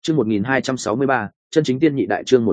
Chương 1263, chân chính tiên nhị đại. Chương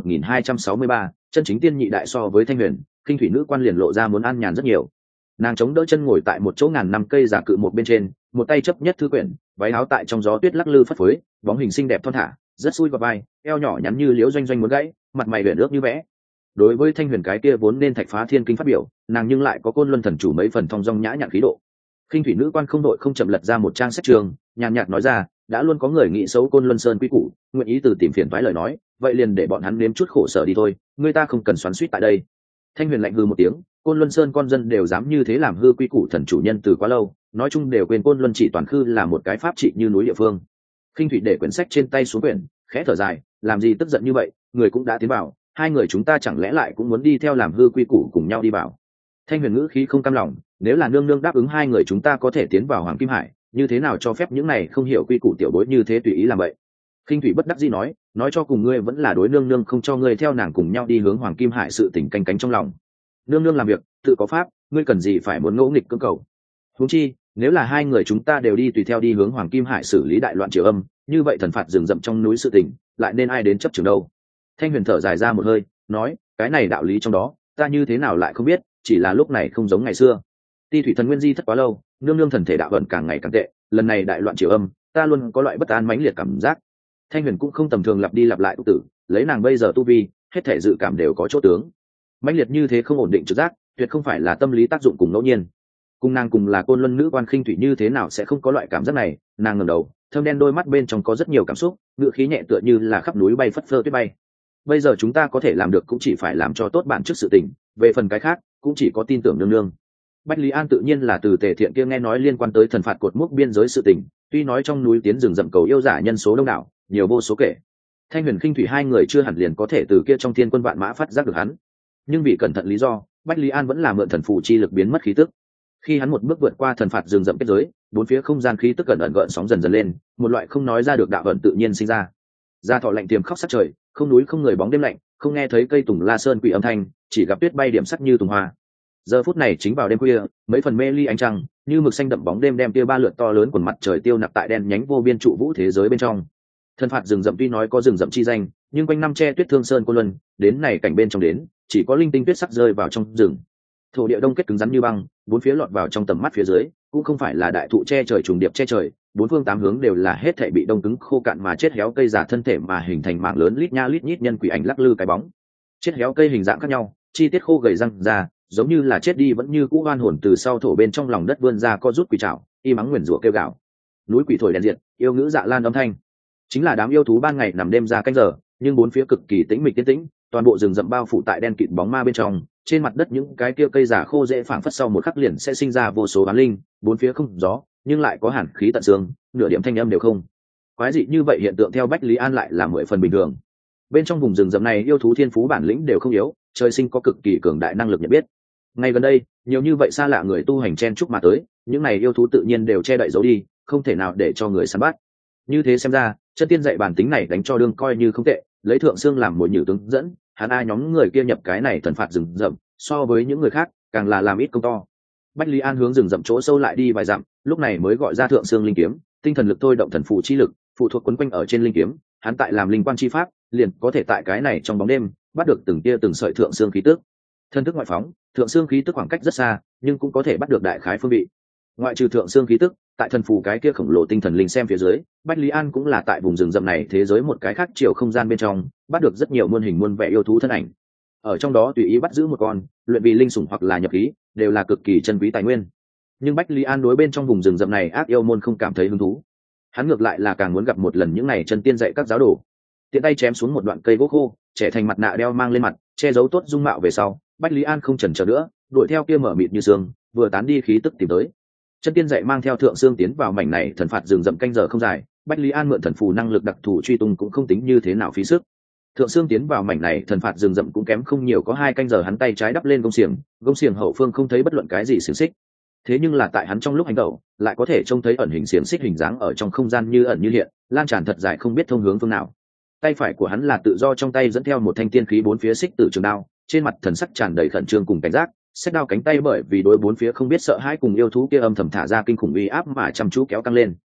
1263, chân chính tiên nhị đại. So với Thanh Huyền, Khinh thủy nữ quan liền lộ ra muốn an nhàn rất nhiều. Nàng chống đỡ chân ngồi tại một chỗ ngàn năm cây giả cự một bên trên, một tay chấp nhất thư quyển, váy áo tại trong gió tuyết lắc lư phất phới, bóng hình xinh đẹp thon thả, rất xui vào vai, eo nhỏ nhắn như liễu doanh doanh muốn gãy, mặt mày huyền ước như vẽ. Đối với Thanh Huyền cái kia vốn nên thạch phá thiên kinh phát biểu, nàng nhưng lại có Côn Luân thần chủ mấy phần thong dong nhã nhặn khí độ. Khinh thủy nữ quan không đội không chậm lật ra một trang sách trường, nhàn nhạt nói ra, đã luôn có người nghĩ xấu Côn Luân Sơn quy củ, nguyện ý từ tìm phiền toái lời nói, vậy liền để bọn hắn nếm chút khổ sở đi thôi, người ta không cần xoắn xuýt tại đây. Thanh Huyền lạnh hừ một tiếng, Côn Luân Sơn con dân đều dám như thế làm hư quy củ thần chủ nhân từ quá lâu, nói chung đều quên Côn Luân chỉ toàn khư là một cái pháp trị như núi địa phương. Khinh thủy để quyển sách trên tay xuống quyển, khẽ thở dài, làm gì tức giận như vậy, người cũng đã tiến vào, hai người chúng ta chẳng lẽ lại cũng muốn đi theo làm hư quy củ cùng nhau đi vào. Thanh Huyền ngữ khí không cam lòng, nếu là nương nương đáp ứng hai người chúng ta có thể tiến vào Hoàng Kim Hải, như thế nào cho phép những này không hiểu quy củ tiểu bối như thế tùy ý làm vậy. Khinh thủy bất đắc dĩ nói cho cùng ngươi vẫn là đối nương nương không cho ngươi theo nàng cùng nhau đi hướng Hoàng Kim Hải, sự tình canh cánh trong lòng. Nương nương làm việc tự có pháp, ngươi cần gì phải muốn ngỗ nghịch cưỡng cầu. Huống chi nếu là hai người chúng ta đều đi tùy theo đi hướng Hoàng Kim Hải xử lý đại loạn triều âm, như vậy thần phạt rừng rậm trong núi sự tình lại nên ai đến chấp trường đâu. Thanh Huyền thở dài ra một hơi, nói, cái này đạo lý trong đó ta như thế nào lại không biết, chỉ là lúc này không giống ngày xưa. Ti thủy thần nguyên di thất quá lâu, nương nương thần thể đạo vận càng ngày càng tệ, lần này đại loạn triều âm, ta luôn có loại bất an mãnh liệt cảm giác. Thanh Huyền cũng không tầm thường lặp đi lặp lại tu tử, lấy nàng bây giờ tu vi, hết thể dự cảm đều có chỗ tướng. Mãnh liệt như thế không ổn định trực giác, tuyệt không phải là tâm lý tác dụng cùng ngẫu nhiên. Cùng nàng cùng là Côn Luân nữ quan Khinh thủy như thế nào sẽ không có loại cảm giác này. Nàng ngẩng đầu, thâm đen đôi mắt bên trong có rất nhiều cảm xúc, ngữ khí nhẹ tựa như là khắp núi bay phất phơ tuyết bay. Bây giờ chúng ta có thể làm được cũng chỉ phải làm cho tốt bản trước sự tình, về phần cái khác cũng chỉ có tin tưởng nương nương. Bách Lý An tự nhiên là từ Tề Thiện kia nghe nói liên quan tới thần phạt cột mốc biên giới sự tình, tuy nói trong núi tiến rừng rậm cầu yêu giả nhân số đông đảo, nhiều vô số kể. Thanh Huyền Khinh thủy hai người chưa hẳn liền có thể từ kia trong thiên quân vạn mã phát giác được hắn, nhưng vì cẩn thận lý do, Bách Lý An vẫn là mượn thần phù chi lực biến mất khí tức. Khi hắn một bước vượt qua thần phạt rừng rậm kết giới, bốn phía không gian khí tức gần ẩn gợn sóng dần dần lên, một loại không nói ra được đạo vận tự nhiên sinh ra. Gia thọ lạnh tiềm khóc sát trời, không núi không người bóng đêm lạnh, không nghe thấy cây tùng la sơn quỷ âm thanh, chỉ gặp tuyết bay điểm sắc như tùng hoa. Giờ phút này chính vào đêm khuya, mấy phần mê ly ánh trăng như mực xanh đậm bóng đêm đem tia ba lượt to lớn quần mặt trời tiêu nạp tại đen nhánh vô biên trụ vũ thế giới bên trong. Thần phạt rừng rậm tuy nói có rừng rậm chi danh, nhưng quanh năm che tuyết thương sơn Côn Luân, đến này cảnh bên trong đến, chỉ có linh tinh tuyết sắc rơi vào trong rừng. Thổ địa đông kết cứng rắn như băng, bốn phía lọt vào trong tầm mắt phía dưới, cũng không phải là đại thụ che trời trùng điệp che trời, bốn phương tám hướng đều là hết thảy bị đông cứng khô cạn mà chết héo cây giả thân thể mà hình thành mảng lớn lít nha lít nhít nhân quỷ ảnh lắc lư cái bóng. Chết héo cây hình dạng khác nhau, chi tiết khô gầy răng ra, giống như là chết đi vẫn như cũ oan hồn từ sau thổ bên trong lòng đất vươn ra co rút quỷ trảo, y mắng nguyền rủa kêu gào. Núi quỷ thổi đèn diệt, yêu ngữ dạ lan âm thanh. Chính là đám yêu thú ban ngày nằm đêm ra canh giờ, nhưng bốn phía cực kỳ tĩnh mịch yên tĩnh, toàn bộ rừng rậm bao phủ tại đen kịt bóng ma bên trong, trên mặt đất những cái kia cây giả khô dễ phảng phất sau một khắc liền sẽ sinh ra vô số bán linh, bốn phía không gió, nhưng lại có hàn khí tận xương, nửa điểm thanh âm đều không. Quái dị như vậy hiện tượng theo Bách Lý An lại là 10 phần bình thường. Bên trong vùng rừng rậm này yêu thú thiên phú bản lĩnh đều không yếu, trời sinh có cực kỳ cường đại năng lực nhận biết. Ngay gần đây, nhiều như vậy xa lạ người tu hành chen chúc mà tới, những này yêu thú tự nhiên đều che đậy giấu đi, không thể nào để cho người săn bắt. Như thế xem ra, chân tiên dạy bản tính này đánh cho đương coi như không tệ, lấy Thượng Xương làm mồi nhử tướng dẫn, hắn ai nhóm người kia nhập cái này thần phạt rừng rậm, so với những người khác, càng là làm ít công to. Bách Lý An hướng rừng rậm chỗ sâu lại đi vài dặm, lúc này mới gọi ra Thượng Xương linh kiếm, tinh thần lực thôi động thần phù chi lực, phụ thuộc quấn quanh ở trên linh kiếm, hắn tại làm linh quan chi pháp, liền có thể tại cái này trong bóng đêm, bắt được từng tia từng sợi Thượng Xương khí tức. Thân thức ngoại phóng, Thượng Xương khí tức khoảng cách rất xa, nhưng cũng có thể bắt được đại khái phương vị. Ngoại trừ Thượng Xương khí tức, tại thần phù cái kia khổng lồ tinh thần linh xem phía dưới, Bách Lý An cũng là tại vùng rừng rậm này thế giới một cái khác chiều không gian bên trong, bắt được rất nhiều muôn hình muôn vẻ yêu thú thân ảnh. Ở trong đó tùy ý bắt giữ một con, luyện vì linh sủng hoặc là nhập khí, đều là cực kỳ chân quý tài nguyên. Nhưng Bách Lý An đối bên trong vùng rừng rậm này ác yêu môn không cảm thấy hứng thú. Hắn ngược lại là càng muốn gặp một lần những này chân tiên dạy các giáo đồ. Tiện tay chém xuống một đoạn cây gỗ khô, trẻ thành mặt nạ đeo mang lên mặt, che giấu tốt dung mạo về sau, Bách Lý An không chần chờ nữa, đuổi theo kia mở mịt như sương, vừa tán đi khí tức tìm tới. Chân tiên dạy mang theo Thượng Xương tiến vào mảnh này thần phạt rừng rậm canh giờ không dài, Bách Lý An mượn thần phù năng lực đặc thù truy tung cũng không tính như thế nào phí sức. Thượng Xương tiến vào mảnh này thần phạt rừng rậm cũng kém không nhiều, có 2 canh giờ hắn tay trái đắp lên gông xiềng hậu phương không thấy bất luận cái gì xiềng xích. Thế nhưng là tại hắn trong lúc hành động, lại có thể trông thấy ẩn hình xiềng xích hình dáng ở trong không gian như ẩn như hiện, lan tràn thật dài không biết thông hướng phương nào. Tay phải của hắn là tự do trong tay dẫn theo một thanh tiên khí 4 phía xích tử trường đao, trên mặt thần sắc tràn đầy khẩn trương cùng cảnh giác, xách đao cánh tay bởi vì đối 4 phía không biết sợ hãi cùng yêu thú kia âm thầm thả ra kinh khủng uy áp mà chăm chú kéo căng lên.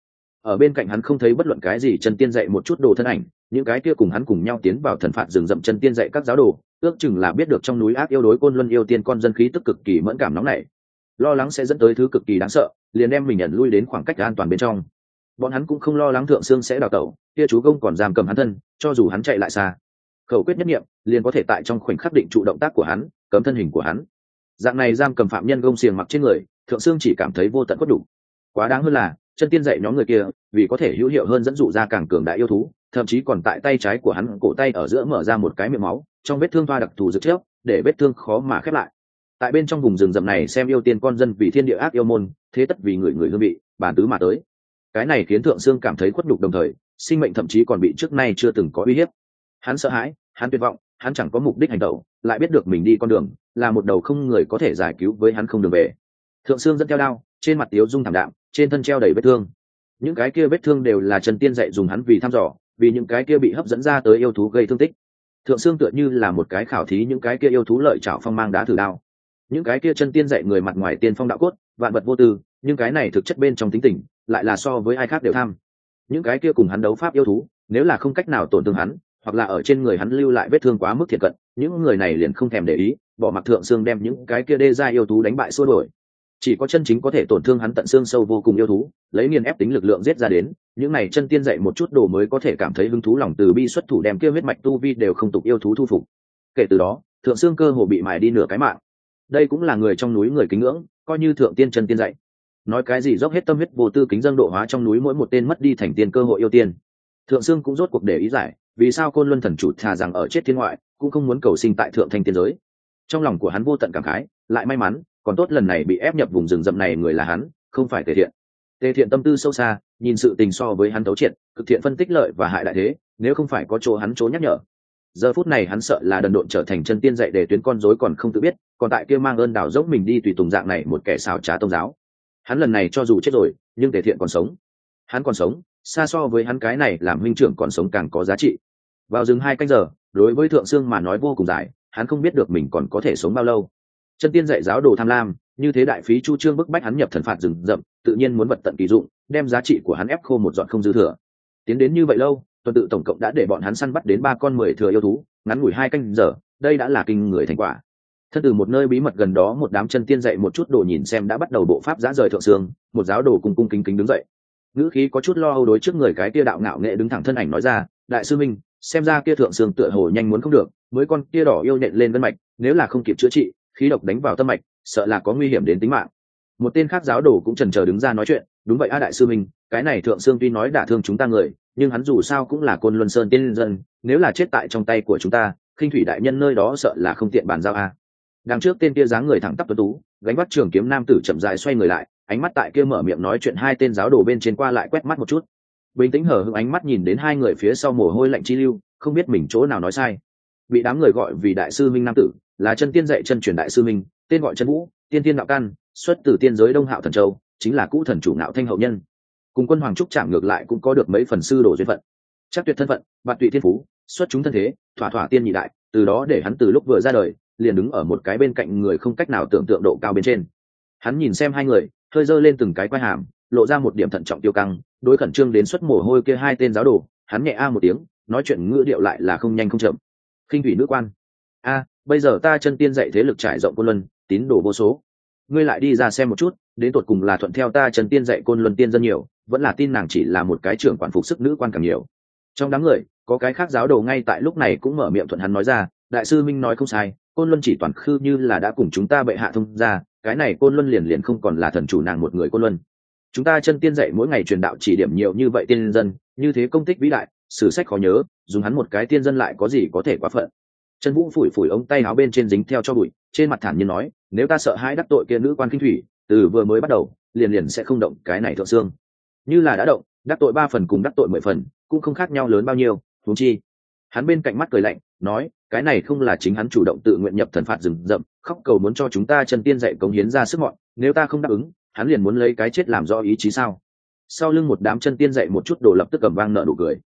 ở bên cạnh hắn không thấy bất luận cái gì chân tiên dạy một chút đồ thân ảnh, những cái kia cùng hắn cùng nhau tiến vào thần phạt rừng rậm chân tiên dạy các giáo đồ ước chừng là biết được trong núi ác yêu đối côn luân yêu tiên con dân khí tức cực kỳ mẫn cảm nóng nảy, lo lắng sẽ dẫn tới thứ cực kỳ đáng sợ, liền đem mình nhận lui đến khoảng cách an toàn bên trong. Bọn hắn cũng không lo lắng thượng sương sẽ đào tẩu, kia chú công còn giam cầm hắn thân, cho dù hắn chạy lại xa, khẩu quyết nhất nghiệm liền có thể tại trong khoảnh khắc định trụ động tác của hắn, cấm thân hình của hắn. Dạng này giam cầm phạm nhân gông xiềng mặc trên người, thượng sương chỉ cảm thấy vô tận cốt đủ. Quá đáng hơn là chân tiên dạy nhóm người kia vì có thể hữu hiệu hơn dẫn dụ ra càng cường đại yêu thú, thậm chí còn tại tay trái của hắn cổ tay ở giữa mở ra một cái miệng máu, trong vết thương thoa đặc thù dược trước để vết thương khó mà khép lại. Tại bên trong vùng rừng rậm này xem yêu tiên con dân vì thiên địa ác yêu môn, thế tất vì người hương vị bàn tứ mà tới. Cái này khiến thượng sương cảm thấy khuất nhục, đồng thời sinh mệnh thậm chí còn bị trước nay chưa từng có uy hiếp. Hắn sợ hãi, hắn tuyệt vọng, hắn chẳng có mục đích hành động, lại biết được mình đi con đường là một đầu không người có thể giải cứu với hắn không đường về. Thượng sương dẫn theo đao, trên mặt tiếu dung thảm đạm, trên thân treo đầy vết thương. Những cái kia vết thương đều là chân tiên dạy dùng hắn vì thăm dò, vì những cái kia bị hấp dẫn ra tới yêu thú gây thương tích. Thượng sương tựa như là một cái khảo thí những cái kia yêu thú lợi chảo phong mang đá thử đao. Những cái kia chân tiên dạy người mặt ngoài tiên phong đạo cốt, vạn vật vô tư, nhưng cái này thực chất bên trong tính tình lại là so với ai khác đều tham. Những cái kia cùng hắn đấu pháp yêu thú, nếu là không cách nào tổn thương hắn, hoặc là ở trên người hắn lưu lại vết thương quá mức thiệt cận, những người này liền không thèm để ý, bỏ mặc thượng sương đem những cái kia đê gia yêu thú đánh bại xua đuổi. Chỉ có chân chính có thể tổn thương hắn tận xương sâu vô cùng yêu thú, lấy nghiền ép tính lực lượng giết ra đến, những này chân tiên dạy một chút đồ mới có thể cảm thấy hứng thú lòng từ bi xuất thủ đem kia huyết mạch tu vi đều không tục yêu thú thu phục. Kể từ đó, thượng sương cơ hồ bị mài đi nửa cái mạng. Đây cũng là người trong núi người kính ngưỡng, coi như thượng tiên chân tiên dạy. Nói cái gì dốc hết tâm huyết vô tư kính dâng độ hóa trong núi mỗi một tên mất đi thành tiên cơ hội yêu tiên. Thượng sương cũng rốt cuộc để ý giải, vì sao côn luân thần chủ thà rằng ở chết thiên ngoại, cũng không muốn cầu sinh tại thượng thanh tiên giới. Trong lòng của hắn vô tận cảm khái, lại may mắn, còn tốt lần này bị ép nhập vùng rừng rậm này người là hắn, không phải Tề Thiện. Tề Thiện tâm tư sâu xa, nhìn sự tình so với hắn thấu triệt, cực thiện phân tích lợi và hại đại thế, nếu không phải có chỗ hắn nhắc nhở. Giờ phút này hắn sợ là đần độn trở thành chân tiên dạy để tuyến con rối còn không tự biết, còn tại kia mang ơn đào dốc mình đi tùy tùng dạng này một kẻ xảo trá tôn giáo. Hắn lần này cho dù chết rồi, nhưng Tề Thiện còn sống. Hắn còn sống, xa so với hắn cái này làm huynh trưởng còn sống càng có giá trị. Vào rừng 2 canh giờ, đối với thượng sương mà nói vô cùng dài, hắn không biết được mình còn có thể sống bao lâu. Chân tiên dạy giáo đồ tham lam, như thế đại phí chu trương bức bách hắn nhập thần phạt rừng rậm, tự nhiên muốn vật tận kỳ dụng, đem giá trị của hắn ép khô một dọn không dư thừa. Tiến đến như vậy lâu, tuần tự tổng cộng đã để bọn hắn săn bắt đến 3 con 10 thừa yêu thú, ngắn ngủi 2 canh giờ, đây đã là kinh người thành quả. Thân từ một nơi bí mật gần đó một đám chân tiên dạy một chút đồ nhìn xem đã bắt đầu bộ pháp giã rời thượng sương, một giáo đồ cung cung kính kính đứng dậy. Ngữ khí có chút lo âu đối trước người cái kia đạo ngạo nghệ đứng thẳng thân ảnh nói ra, đại sư minh, xem ra kia thượng sương tựa hồ nhanh muốn không được, mới con kia đỏ yêu nện lên vân mạch, nếu là không kịp chữa trị, khí độc đánh vào tâm mạch, sợ là có nguy hiểm đến tính mạng. Một tên khác giáo đồ cũng chần chờ đứng ra nói chuyện, đúng vậy a đại sư minh, cái này thượng sương tuy nói đả thương chúng ta người, nhưng hắn dù sao cũng là côn luân sơn tiên dân, nếu là chết tại trong tay của chúng ta, khinh thủy đại nhân nơi đó sợ là không tiện bàn giao a. Đằng trước tên kia dáng người thẳng tắp tuấn tú, gánh vác trường kiếm nam tử chậm rãi xoay người lại, ánh mắt tại kia mở miệng nói chuyện 2 tên giáo đồ bên trên qua lại quét mắt một chút, bình tĩnh hở hững ánh mắt nhìn đến 2 người phía sau mồ hôi lạnh chi lưu, không biết mình chỗ nào nói sai. Bị đám người gọi vì đại sư minh nam tử, là chân tiên dạy chân truyền đại sư minh, tên gọi chân vũ, tiên tiên đạo căn, xuất từ tiên giới Đông Hạo Thần Châu, chính là cũ thần chủ Nạo Thanh hậu nhân. Cùng quân Hoàng Trúc Trảm ngược lại cũng có được mấy phần sư đồ duyên phận. Chắc tuyệt thân phận, bạt tụy thiên phú, xuất chúng thân thế, thỏa thỏa tiên nhị đại, từ đó để hắn từ lúc vừa ra đời, liền đứng ở một cái bên cạnh người không cách nào tưởng tượng độ cao bên trên. Hắn nhìn xem 2 người, hơi giơ lên từng cái quai hàm, lộ ra một điểm thận trọng tiêu căng, đối khẩn trương đến xuất mồ hôi kia 2 tên giáo đồ, hắn nhẹ a một tiếng, nói chuyện ngữ điệu lại là không nhanh không chậm. Khinh thủy nữ quan, a, bây giờ ta chân tiên dạy thế lực trải rộng côn luân, tín đồ vô số, ngươi lại đi ra xem một chút, đến tột cùng là thuận theo ta chân tiên dạy côn luân tiên dân nhiều, vẫn là tin nàng chỉ là một cái trưởng quản phục sức nữ quan càng nhiều. Trong đám người, có cái khác giáo đồ ngay tại lúc này cũng mở miệng thuận hắn nói ra, đại sư minh nói không sai, côn luân chỉ toàn khư như là đã cùng chúng ta bệ hạ thông ra, cái này côn luân liền không còn là thần chủ nàng một người côn luân. Chúng ta chân tiên dạy mỗi ngày truyền đạo chỉ điểm nhiều như vậy tiên dân, như thế công tích vĩ đại, sử sách khó nhớ, dùng hắn một cái tiên dân lại có gì có thể quá phận. Chân vũ phủi phủi ống tay áo bên trên dính theo cho bụi, trên mặt thản nhiên nói, nếu ta sợ hãi đắc tội kia nữ quan kinh thủy, từ vừa mới bắt đầu, liền sẽ không động cái này thượng xương. Như là đã động, đắc tội 3 phần cùng đắc tội 10 phần, cũng không khác nhau lớn bao nhiêu, huống chi. Hắn bên cạnh mắt cười lạnh, nói, cái này không là chính hắn chủ động tự nguyện nhập thần phạt rừng rậm, khóc cầu muốn cho chúng ta chân tiên dạy cống hiến ra sức mọn, nếu ta không đáp ứng, hắn liền muốn lấy cái chết làm do ý chí sao? Sau lưng một đám chân tiên dạy một chút đồ lập tức cầm vang nợ nụ cười.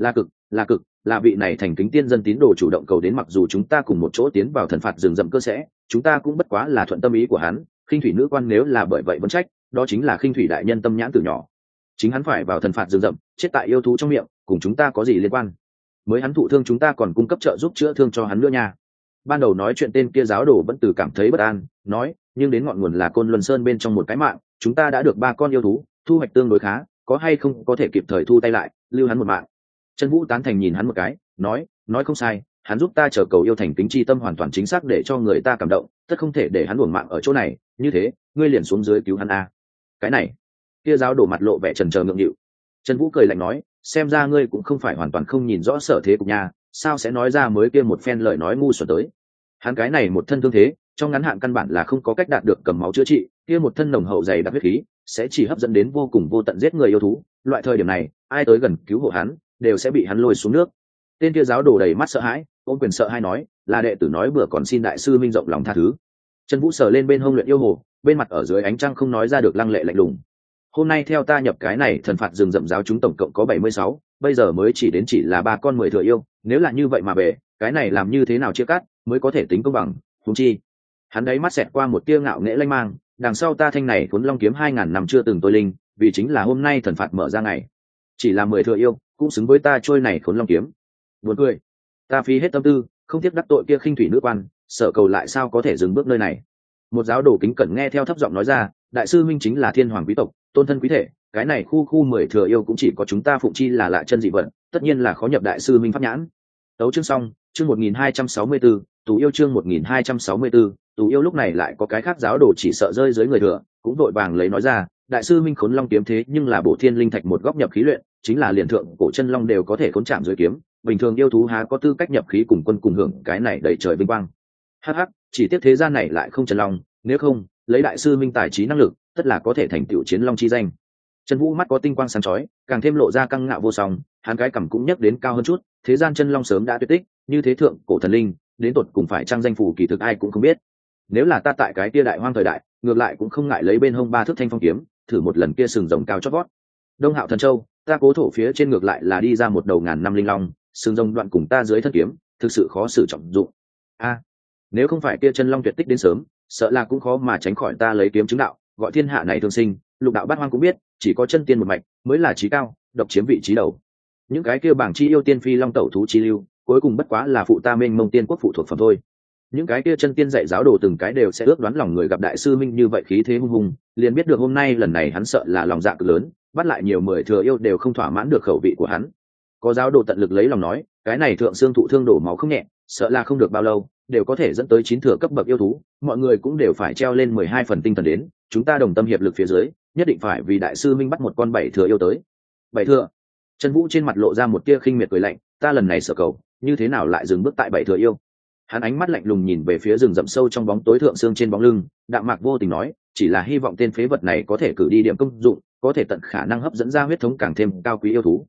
Là cực, là vị này thành kính tiên dân tín đồ chủ động cầu đến, mặc dù chúng ta cùng một chỗ tiến vào thần phạt rừng rậm cơ sẽ, chúng ta cũng bất quá là thuận tâm ý của hắn, khinh thủy nữ quan nếu là bởi vậy vẫn trách, đó chính là khinh thủy đại nhân tâm nhãn từ nhỏ. chính hắn phải vào thần phạt rừng rậm chết tại yêu thú trong miệng, cùng chúng ta có gì liên quan? Mới hắn thụ thương chúng ta còn cung cấp trợ giúp chữa thương cho hắn nữa nha. Ban đầu nói chuyện tên kia giáo đồ vẫn từ cảm thấy bất an, nói nhưng đến ngọn nguồn là Côn Luân Sơn bên trong một cái mạng, chúng ta đã được 3 con yêu thú, thu hoạch tương đối khá, có hay không có thể kịp thời thu tay lại, lưu hắn một mạng. Trần Vũ tán thành nhìn hắn một cái, nói không sai, hắn giúp ta trở cầu yêu thành kính chi tâm hoàn toàn chính xác để cho người ta cảm động, tất không thể để hắn uổng mạng ở chỗ này, như thế ngươi liền xuống dưới cứu hắn a. Cái này, kia giáo đổ mặt lộ vẻ chần chờ ngượng nghịu. Trần Vũ cười lạnh nói, xem ra ngươi cũng không phải hoàn toàn không nhìn rõ sở thế cục nhà, sao sẽ nói ra mới kia một phen lời nói ngu xuẩn tới. Hắn cái này một thân thương thế, trong ngắn hạn căn bản là không có cách đạt được cầm máu chữa trị, kia một thân nồng hậu dày đặc huyết khí, sẽ chỉ hấp dẫn đến vô cùng vô tận giết người yêu thú, loại thời điểm này, ai tới gần cứu hộ hắn, đều sẽ bị hắn lôi xuống nước. Tên kia giáo đồ đầy mắt sợ hãi, ôm quyền sợ hai nói, là đệ tử nói bữa còn xin đại sư minh rộng lòng tha thứ. Trần Vũ sờ lên bên hông luyện yêu hồ, bên mặt ở dưới ánh trăng không nói ra được lăng lệ lạnh lùng. Hôm nay theo ta nhập cái này thần phạt rừng rậm giáo chúng tổng cộng có 76, bây giờ mới chỉ là 3 con 10 thừa yêu, nếu là như vậy mà về, cái này làm như thế nào chia cắt mới có thể tính công bằng, huống chi. Hắn đấy mắt xẹt qua một tia ngạo nghễ lanh mang, đằng sau ta thanh này cuốn long kiếm 2000 năm chưa từng tôi linh, vì chính là hôm nay thần phạt mở ra ngày. Chỉ là 10 thừa yêu, cũng xứng với ta trôi này cuốn long kiếm. Buồn cười, ta phí hết tâm tư, không tiếc đắc tội kia khinh thủy nữ quan, sợ cầu lại sao có thể dừng bước nơi này. Một giáo đồ kính cẩn nghe theo thấp giọng nói ra, đại sư minh chính là thiên hoàng quý tộc, tôn thân quý thể, cái này khu 10 thừa yêu cũng chỉ có chúng ta phụng chi là lạ chân dị vận, tất nhiên là khó nhập đại sư minh pháp nhãn. Tấu chương xong, chương 1264, tù yêu chương 1264, tù yêu. Lúc này lại có cái khác giáo đồ chỉ sợ rơi dưới người thừa, cũng vội vàng lấy nói ra, đại sư minh khốn long kiếm thế nhưng là bổ thiên linh thạch một góc nhập khí luyện, chính là liền thượng cổ chân long đều có thể khốn chạm dưới kiếm, bình thường yêu thú há có tư cách nhập khí cùng quân cùng hưởng cái này đầy trời vinh quang. Hắc hắc, chỉ tiếc thế gian này lại không chân long, nếu không, lấy đại sư minh tài trí năng lực, tất là có thể thành tựu chiến long chi danh. Trần Vũ mắt có tinh quang sáng chói, càng thêm lộ ra căng ngạo vô song, hắn cái cằm cũng nhấc đến cao hơn chút, thế gian chân long sớm đã tuyệt tích, như thế thượng cổ thần linh, đến tột cùng phải trang danh phủ kỳ thực ai cũng không biết. Nếu là ta tại cái kia đại hoang thời đại, ngược lại cũng không ngại lấy bên hông 3 thước thanh phong kiếm, thử một lần kia sừng rồng cao chót vót. Đông Hạo Thần Châu, ta cố thổ phía trên ngược lại là đi ra một đầu ngàn năm linh long, sừng rồng đoạn cùng ta dưới thân kiếm, thực sự khó xử trọng dụng. Nếu không phải kia chân long tuyệt tích đến sớm, sợ là cũng khó mà tránh khỏi ta lấy kiếm chứng đạo, gọi thiên hạ này thương sinh, lục đạo bát hoang cũng biết, chỉ có chân tiên một mạch mới là chí cao, độc chiếm vị trí đầu. Những cái kia bảng chi yêu tiên phi long tẩu thú chi lưu, cuối cùng bất quá là phụ ta mênh mông tiên quốc phụ thuộc phẩm thôi. Những cái kia chân tiên dạy giáo đồ từng cái đều sẽ ước đoán lòng người gặp đại sư minh như vậy khí thế hung hùng, liền biết được hôm nay lần này hắn sợ là lòng dạ cực lớn, bắt lại nhiều 10 thừa yêu đều không thỏa mãn được khẩu vị của hắn. Có giáo đồ tận lực lấy lòng nói, cái này thượng xương thụ thương đổ máu không nhẹ, sợ là không được bao lâu đều có thể dẫn tới 9 thừa cấp bậc yêu thú, mọi người cũng đều phải treo lên 12 phần tinh thần đến, chúng ta đồng tâm hiệp lực phía dưới, nhất định phải vì đại sư minh bắt một con 7 thừa yêu tới. 7 thừa? Trần Vũ trên mặt lộ ra một tia khinh miệt cười lạnh, ta lần này sợ cầu, như thế nào lại dừng bước tại 7 thừa yêu? Hắn ánh mắt lạnh lùng nhìn về phía rừng rậm sâu trong bóng tối thượng xương trên bóng lưng, đạm mạc vô tình nói, chỉ là hy vọng tên phế vật này có thể cử đi điểm công dụng, có thể tận khả năng hấp dẫn ra huyết thống càng thêm cao quý yêu thú.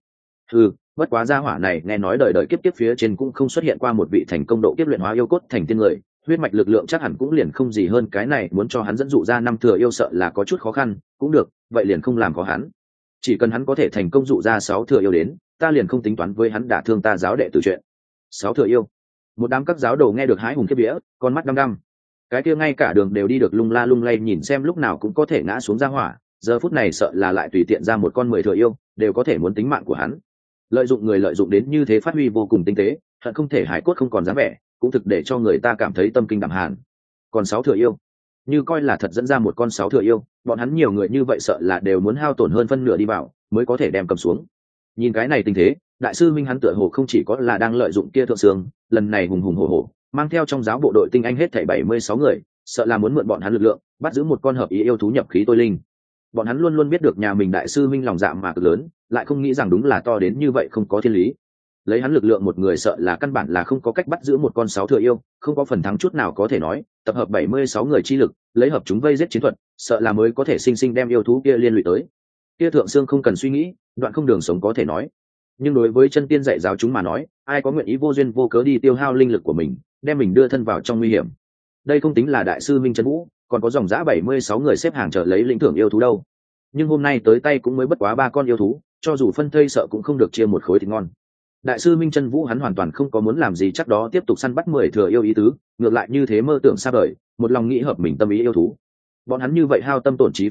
Bất quá gia hỏa này nghe nói đời đời kiếp kiếp phía trên cũng không xuất hiện qua một vị thành công độ kiếp luyện hóa yêu cốt thành tiên người, huyết mạch lực lượng chắc hẳn cũng liền không gì hơn cái này, muốn cho hắn dẫn dụ ra 5 thừa yêu sợ là có chút khó khăn, cũng được, vậy liền không làm khó hắn. Chỉ cần hắn có thể thành công dụ ra 6 thừa yêu đến, ta liền không tính toán với hắn đả thương ta giáo đệ tử chuyện. 6 thừa yêu? Một đám các giáo đồ nghe được hái hùng kiếp vía, con mắt đăm đăm. Cái kia ngay cả đường đều đi được lung la lung lay nhìn xem lúc nào cũng có thể ngã xuống ra hỏa, giờ phút này sợ là lại tùy tiện ra một con 10 thừa yêu, đều có thể muốn tính mạng của hắn. Lợi dụng người lợi dụng đến như thế phát huy vô cùng tinh tế, hận không thể hải cốt không còn dáng vẻ, cũng thực để cho người ta cảm thấy tâm kinh đảm hàn. Còn 6 thừa yêu, như coi là thật dẫn ra một con 6 thừa yêu, bọn hắn nhiều người như vậy sợ là đều muốn hao tổn hơn phân nửa đi vào mới có thể đem cầm xuống. Nhìn cái này tình thế, đại sư minh hắn tựa hồ không chỉ có là đang lợi dụng kia thượng sương, lần này hùng hùng hổ hổ mang theo trong giáo bộ đội tinh anh hết thảy 76 người, sợ là muốn mượn bọn hắn lực lượng bắt giữ một con hợp ý yêu thú nhập khí tôi linh. Bọn hắn luôn luôn biết được nhà mình đại sư minh lòng dạ mà cực lớn, lại không nghĩ rằng đúng là to đến như vậy không có thiên lý. Lấy hắn lực lượng một người sợ là căn bản là không có cách bắt giữ một con 6 thừa yêu, không có phần thắng chút nào có thể nói, tập hợp 76 người chi lực, lấy hợp chúng vây giết chiến thuật, sợ là mới có thể sinh sinh đem yêu thú kia liên lụy tới. Kia thượng xương không cần suy nghĩ, đoạn không đường sống có thể nói. Nhưng đối với chân tiên dạy giáo chúng mà nói, ai có nguyện ý vô duyên vô cớ đi tiêu hao linh lực của mình, đem mình đưa thân vào trong nguy hiểm. Đây không tính là đại sư minh Trần Vũ, còn có dòng dã 76 người xếp hàng chờ lấy lĩnh thưởng yêu thú đâu. Nhưng hôm nay tới tay cũng mới bất quá 3 con yêu thú, cho dù phân thây sợ cũng không được chia một khối thịt ngon. Đại sư minh Trần Vũ hắn hoàn toàn không có muốn làm gì chắc đó tiếp tục săn bắt 10 thừa yêu ý tứ, ngược lại như thế mơ tưởng xa vời, một lòng nghĩ hợp mình tâm ý yêu thú. Bọn hắn như vậy hao tâm tổn trí phí sức,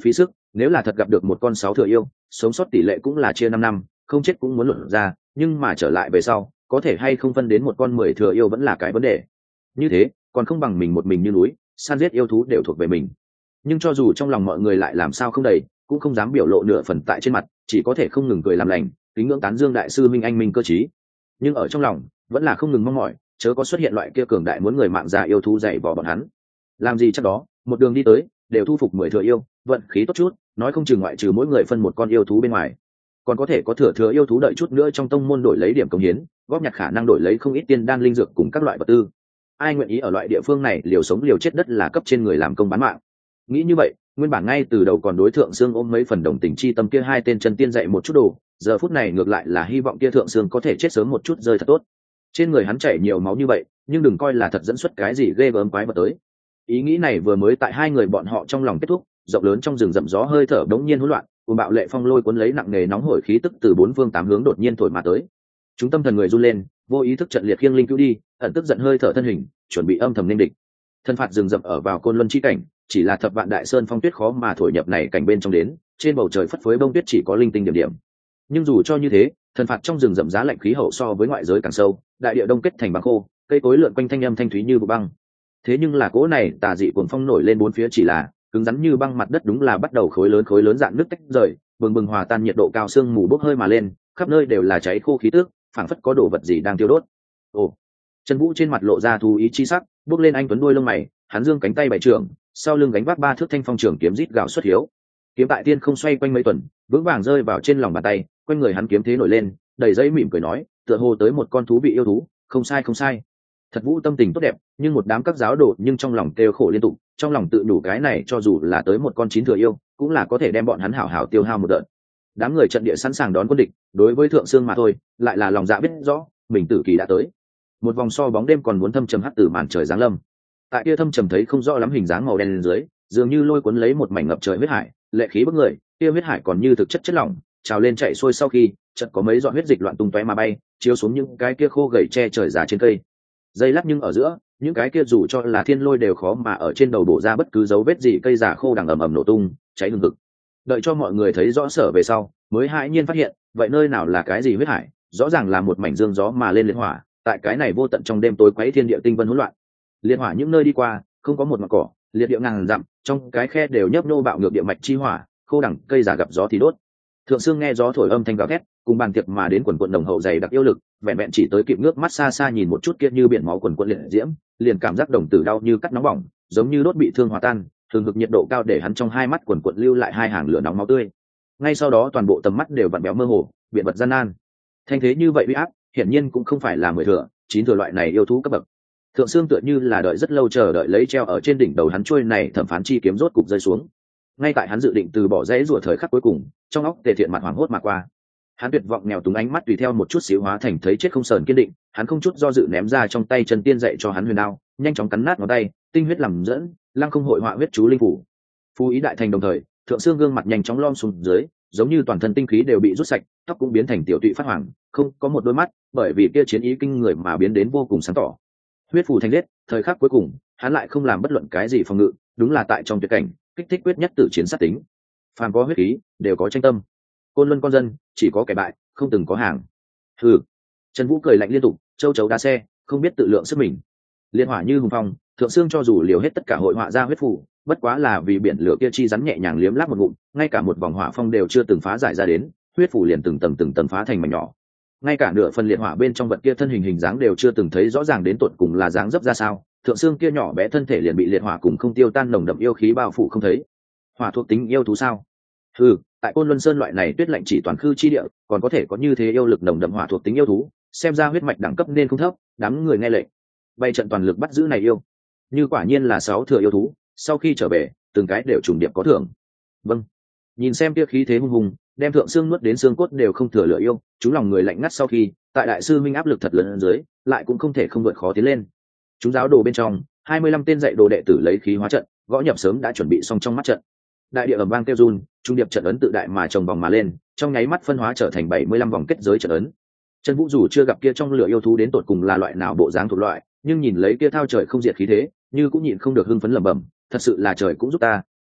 nếu là thật gặp được một con 6 thừa yêu, sống sót tỷ lệ cũng là chia 5 năm, không chết cũng muốn luận ra, nhưng mà trở lại về sau có thể hay không phân đến một con 10 thừa yêu vẫn là cái vấn đề. Như thế còn không bằng mình một mình như núi, săn giết yêu thú đều thuộc về mình. Nhưng cho dù trong lòng mọi người lại làm sao không đầy, cũng không dám biểu lộ nửa phần tại trên mặt, chỉ có thể không ngừng cười làm lành, kính ngưỡng tán dương đại sư minh anh minh cơ trí. Nhưng ở trong lòng vẫn là không ngừng mong mỏi, chớ có xuất hiện loại kia cường đại muốn người mạng già yêu thú dạy vò bọn hắn. Làm gì chắc đó, một đường đi tới đều thu phục 10 thừa yêu, vận khí tốt chút, nói không chừng ngoại trừ mỗi người phân một con yêu thú bên ngoài, còn có thể có thừa yêu thú đợi chút nữa trong tông môn đổi lấy điểm công hiến, góp nhặt khả năng đổi lấy không ít tiên đan linh dược cùng các loại vật tư. Ai nguyện ý ở loại địa phương này liều sống liều chết đất là cấp trên người làm công bán mạng. Nghĩ như vậy, nguyên bản ngay từ đầu còn đối Thượng Sương ôm mấy phần đồng tình chi tâm kia hai tên chân tiên dạy một chút đồ, giờ phút này ngược lại là hy vọng kia Thượng Sương có thể chết sớm một chút rơi thật tốt. Trên người hắn chảy nhiều máu như vậy, nhưng đừng coi là thật dẫn xuất cái gì ghê gớm quái vật tới. Ý nghĩ này vừa mới tại hai người bọn họ trong lòng kết thúc, rộng lớn trong rừng rậm gió hơi thở đống nhiên hỗn loạn, cùng bạo lệ phong lôi cuốn lấy nặng nề nóng hổi khí tức từ bốn phương tám hướng đột nhiên thổi mà tới. Chúng tâm thần người run lên, vô ý thức trận liệt khiêng linh cứu đi, ẩn tức giận hơi thở thân hình, chuẩn bị âm thầm nên địch. Thân phạt rừng rậm ở vào Côn Luân chi cảnh, chỉ là thập vạn đại sơn phong tuyết khó mà thổi nhập này cảnh bên trong đến, trên bầu trời phất phới bông tuyết chỉ có linh tinh điểm điểm. Nhưng dù cho như thế, thần phạt trong rừng rậm giá lạnh khí hậu so với ngoại giới càng sâu, đại địa đông kết thành băng khô, cây cối lượn quanh thanh âm thanh thúy như vụ băng. Thế nhưng là cỗ này tà dị cuồng phong nổi lên bốn phía chỉ là cứng rắn như băng, mặt đất đúng là bắt đầu khối lớn dạn nước tách rời, bừng bừng hòa tan nhiệt độ cao, sương mù bốc hơi mà lên, khắp nơi đều là cháy khô khí tức, phảng phất có đồ vật gì đang tiêu đốt. Ồ, Trần Vũ trên mặt lộ ra thú ý chi sắc, bước lên anh tuấn đuôi lông mày, hắn giương cánh tay bảy trưởng, sau lưng gánh vác 3 thước thanh phong trường kiếm rít gào xuất hiếu. Kiếm tại tiên không xoay quanh mấy tuần, vững vàng rơi vào trên lòng bàn tay, quanh người hắn kiếm thế nổi lên, đầy dây mỉm cười nói, tựa hồ tới một con thú bị yêu thú, không sai không sai. Thật Vũ tâm tình tốt đẹp, nhưng một đám các giáo đồ nhưng trong lòng kêu khổ liên tục, trong lòng tự đủ cái này cho dù là tới một con 9 thừa yêu, cũng là có thể đem bọn hắn hảo hảo tiêu hao một đợt. Đám người trận địa sẵn sàng đón quân địch, đối với Thượng Sương mà thôi, lại là lòng dạ biết rõ, mình tử kỳ đã tới. Một vòng so bóng đêm còn muốn thâm trầm hắt từ màn trời giáng lâm. Tại kia thâm trầm thấy không rõ lắm hình dáng màu đen lên dưới, dường như lôi cuốn lấy một mảnh ngập trời huyết hải, lệ khí bức người, kia huyết hải còn như thực chất chất lỏng, trào lên chạy xuôi, sau khi chợt có mấy giọt huyết dịch loạn tung tóe mà bay, chiếu xuống những cái kia khô gầy che trời già trên cây. Dây lắc nhưng ở giữa, những cái kia dù cho là thiên lôi đều khó mà ở trên đầu bổ ra bất cứ dấu vết gì, cây già khô đằng ầm ầm nổ tung, cháy hừng hực. Đợi cho mọi người thấy rõ sở về sau, mới hãi nhiên phát hiện, vậy nơi nào là cái gì huyết hải, rõ ràng là một mảnh dương gió mà lên liệt hỏa, tại cái này vô tận trong đêm tối quấy thiên địa tinh vân hỗn loạn. Liệt hỏa những nơi đi qua, không có một ngọn cỏ, liệt địa ngàn dặm, trong cái khe đều nhấp nô bạo ngược địa mạch chi hỏa, khô đẳng cây già gặp gió thì đốt. Thượng Sương nghe gió thổi âm thanh gào thét, cùng bàn tiệc mà đến quần quần đồng hậu dày đặc yêu lực, vẹn vẹn chỉ tới kịp ngước mắt xa xa nhìn một chút kia như biển máu quần quần liệt diễm, liền cảm giác đồng tử đau như cắt nóng bỏng, giống như đốt bị thương hòa tan, thường hực nhiệt độ cao để hắn trong hai mắt quần quần lưu lại hai hàng lửa nóng máu tươi. Ngay sau đó toàn bộ tầm mắt đều vặn béo mơ hồ, biện vật gian nan. Thanh thế như vậy uy áp, hiển nhiên cũng không phải là 10 thừa, 9 thừa loại này yêu thú cấp bậc. Thượng Sương tựa như là đợi rất lâu, chờ đợi lấy treo ở trên đỉnh đầu hắn chuôi này thẩm phán chi kiếm rốt cục rơi xuống. Ngay tại hắn dự định từ bỏ dãy rủa thời khắc cuối cùng, trong óc Tề Thiện mặt hoảng hốt mà qua. Hắn tuyệt vọng nghèo túng ánh mắt tùy theo một chút xíu hóa thành thấy chết không sờn kiên định, hắn không chút do dự ném ra trong tay chân tiên dạy cho hắn huyền đao, nhanh chóng cắn nát ngón tay, tinh huyết làm dẫn, lăng không hội họa huyết chú linh phủ. Phú ý đại thành đồng thời, Thượng Sương gương mặt nhanh chóng lom xuống dưới, giống như toàn thân tinh khí đều bị rút sạch, tóc cũng biến thành tiểu tụy phát hoàng, không có một đôi mắt, bởi vì kia chiến ý kinh người mà biến đến vô cùng sáng tỏ. Huyết phù thành liệt, thời khắc cuối cùng, hắn lại không làm bất luận cái gì phòng ngự, đúng là tại trong tuyệt cảnh, kích thích quyết nhất tử chiến sát tính. Phàm có huyết khí, đều có tranh tâm. Côn Luân con dân, chỉ có kẻ bại, không từng có hàng. Hừ. Trần Vũ cười lạnh liên tục, châu chấu đá xe, không biết tự lượng sức mình. Liên hỏa như hùng phong, Thượng Sương cho dù liều hết tất cả hội họa ra huyết phù, bất quá là vì biển lửa kia chi rắn nhẹ nhàng liếm láp một ngụm, ngay cả một vòng hỏa phong đều chưa từng phá giải ra đến, huyết phù liền từng tầng phá thành mảnh nhỏ. Ngay cả nửa phần liệt hỏa bên trong vật kia thân hình dáng đều chưa từng thấy rõ ràng đến tột cùng là dáng dấp ra sao, Thượng Sương kia nhỏ bé thân thể liền bị liệt hỏa cùng không tiêu tan nồng đậm yêu khí bao phủ không thấy. Hỏa thuộc tính yêu thú sao? Tại Côn Luân Sơn loại này tuyết lạnh chỉ toàn khư chi địa, còn có thể có như thế yêu lực nồng đậm hỏa thuộc tính yêu thú, xem ra huyết mạch đẳng cấp nên không thấp. Đám người nghe lệnh, bay trận toàn lực bắt giữ này yêu. Như quả nhiên là 6 thừa yêu thú, sau khi trở về, từng cái đều trùng điệp có thưởng. Vâng. Nhìn xem kia khí thế hung hùng, đem Thượng Sương nuốt đến xương cốt đều không thừa lửa yêu, chúng lòng người lạnh ngắt sau khi, tại đại sư minh áp lực thật lớn dưới, lại cũng không thể không vượt khó tiến lên. Chúng giáo đồ bên trong, 25 tên dạy đồ đệ tử lấy khí hóa trận, gõ nhập sớm đã chuẩn bị xong trong mắt trận. Đại địa ầm vang kêu run, trung điệp trận ấn tự đại mà chồng vòng mà lên, trong nháy mắt phân hóa trở thành 75 vòng kết giới trận ấn. Trần Vũ dù chưa gặp kia trong lửa yêu thú đến tột cùng là loại nào bộ dáng thuộc loại, nhưng nhìn lấy kia thao trời không diệt khí thế, như cũng nhịn không được hưng phấn lẩm bẩm, thật sự là trời cũng giúp ta,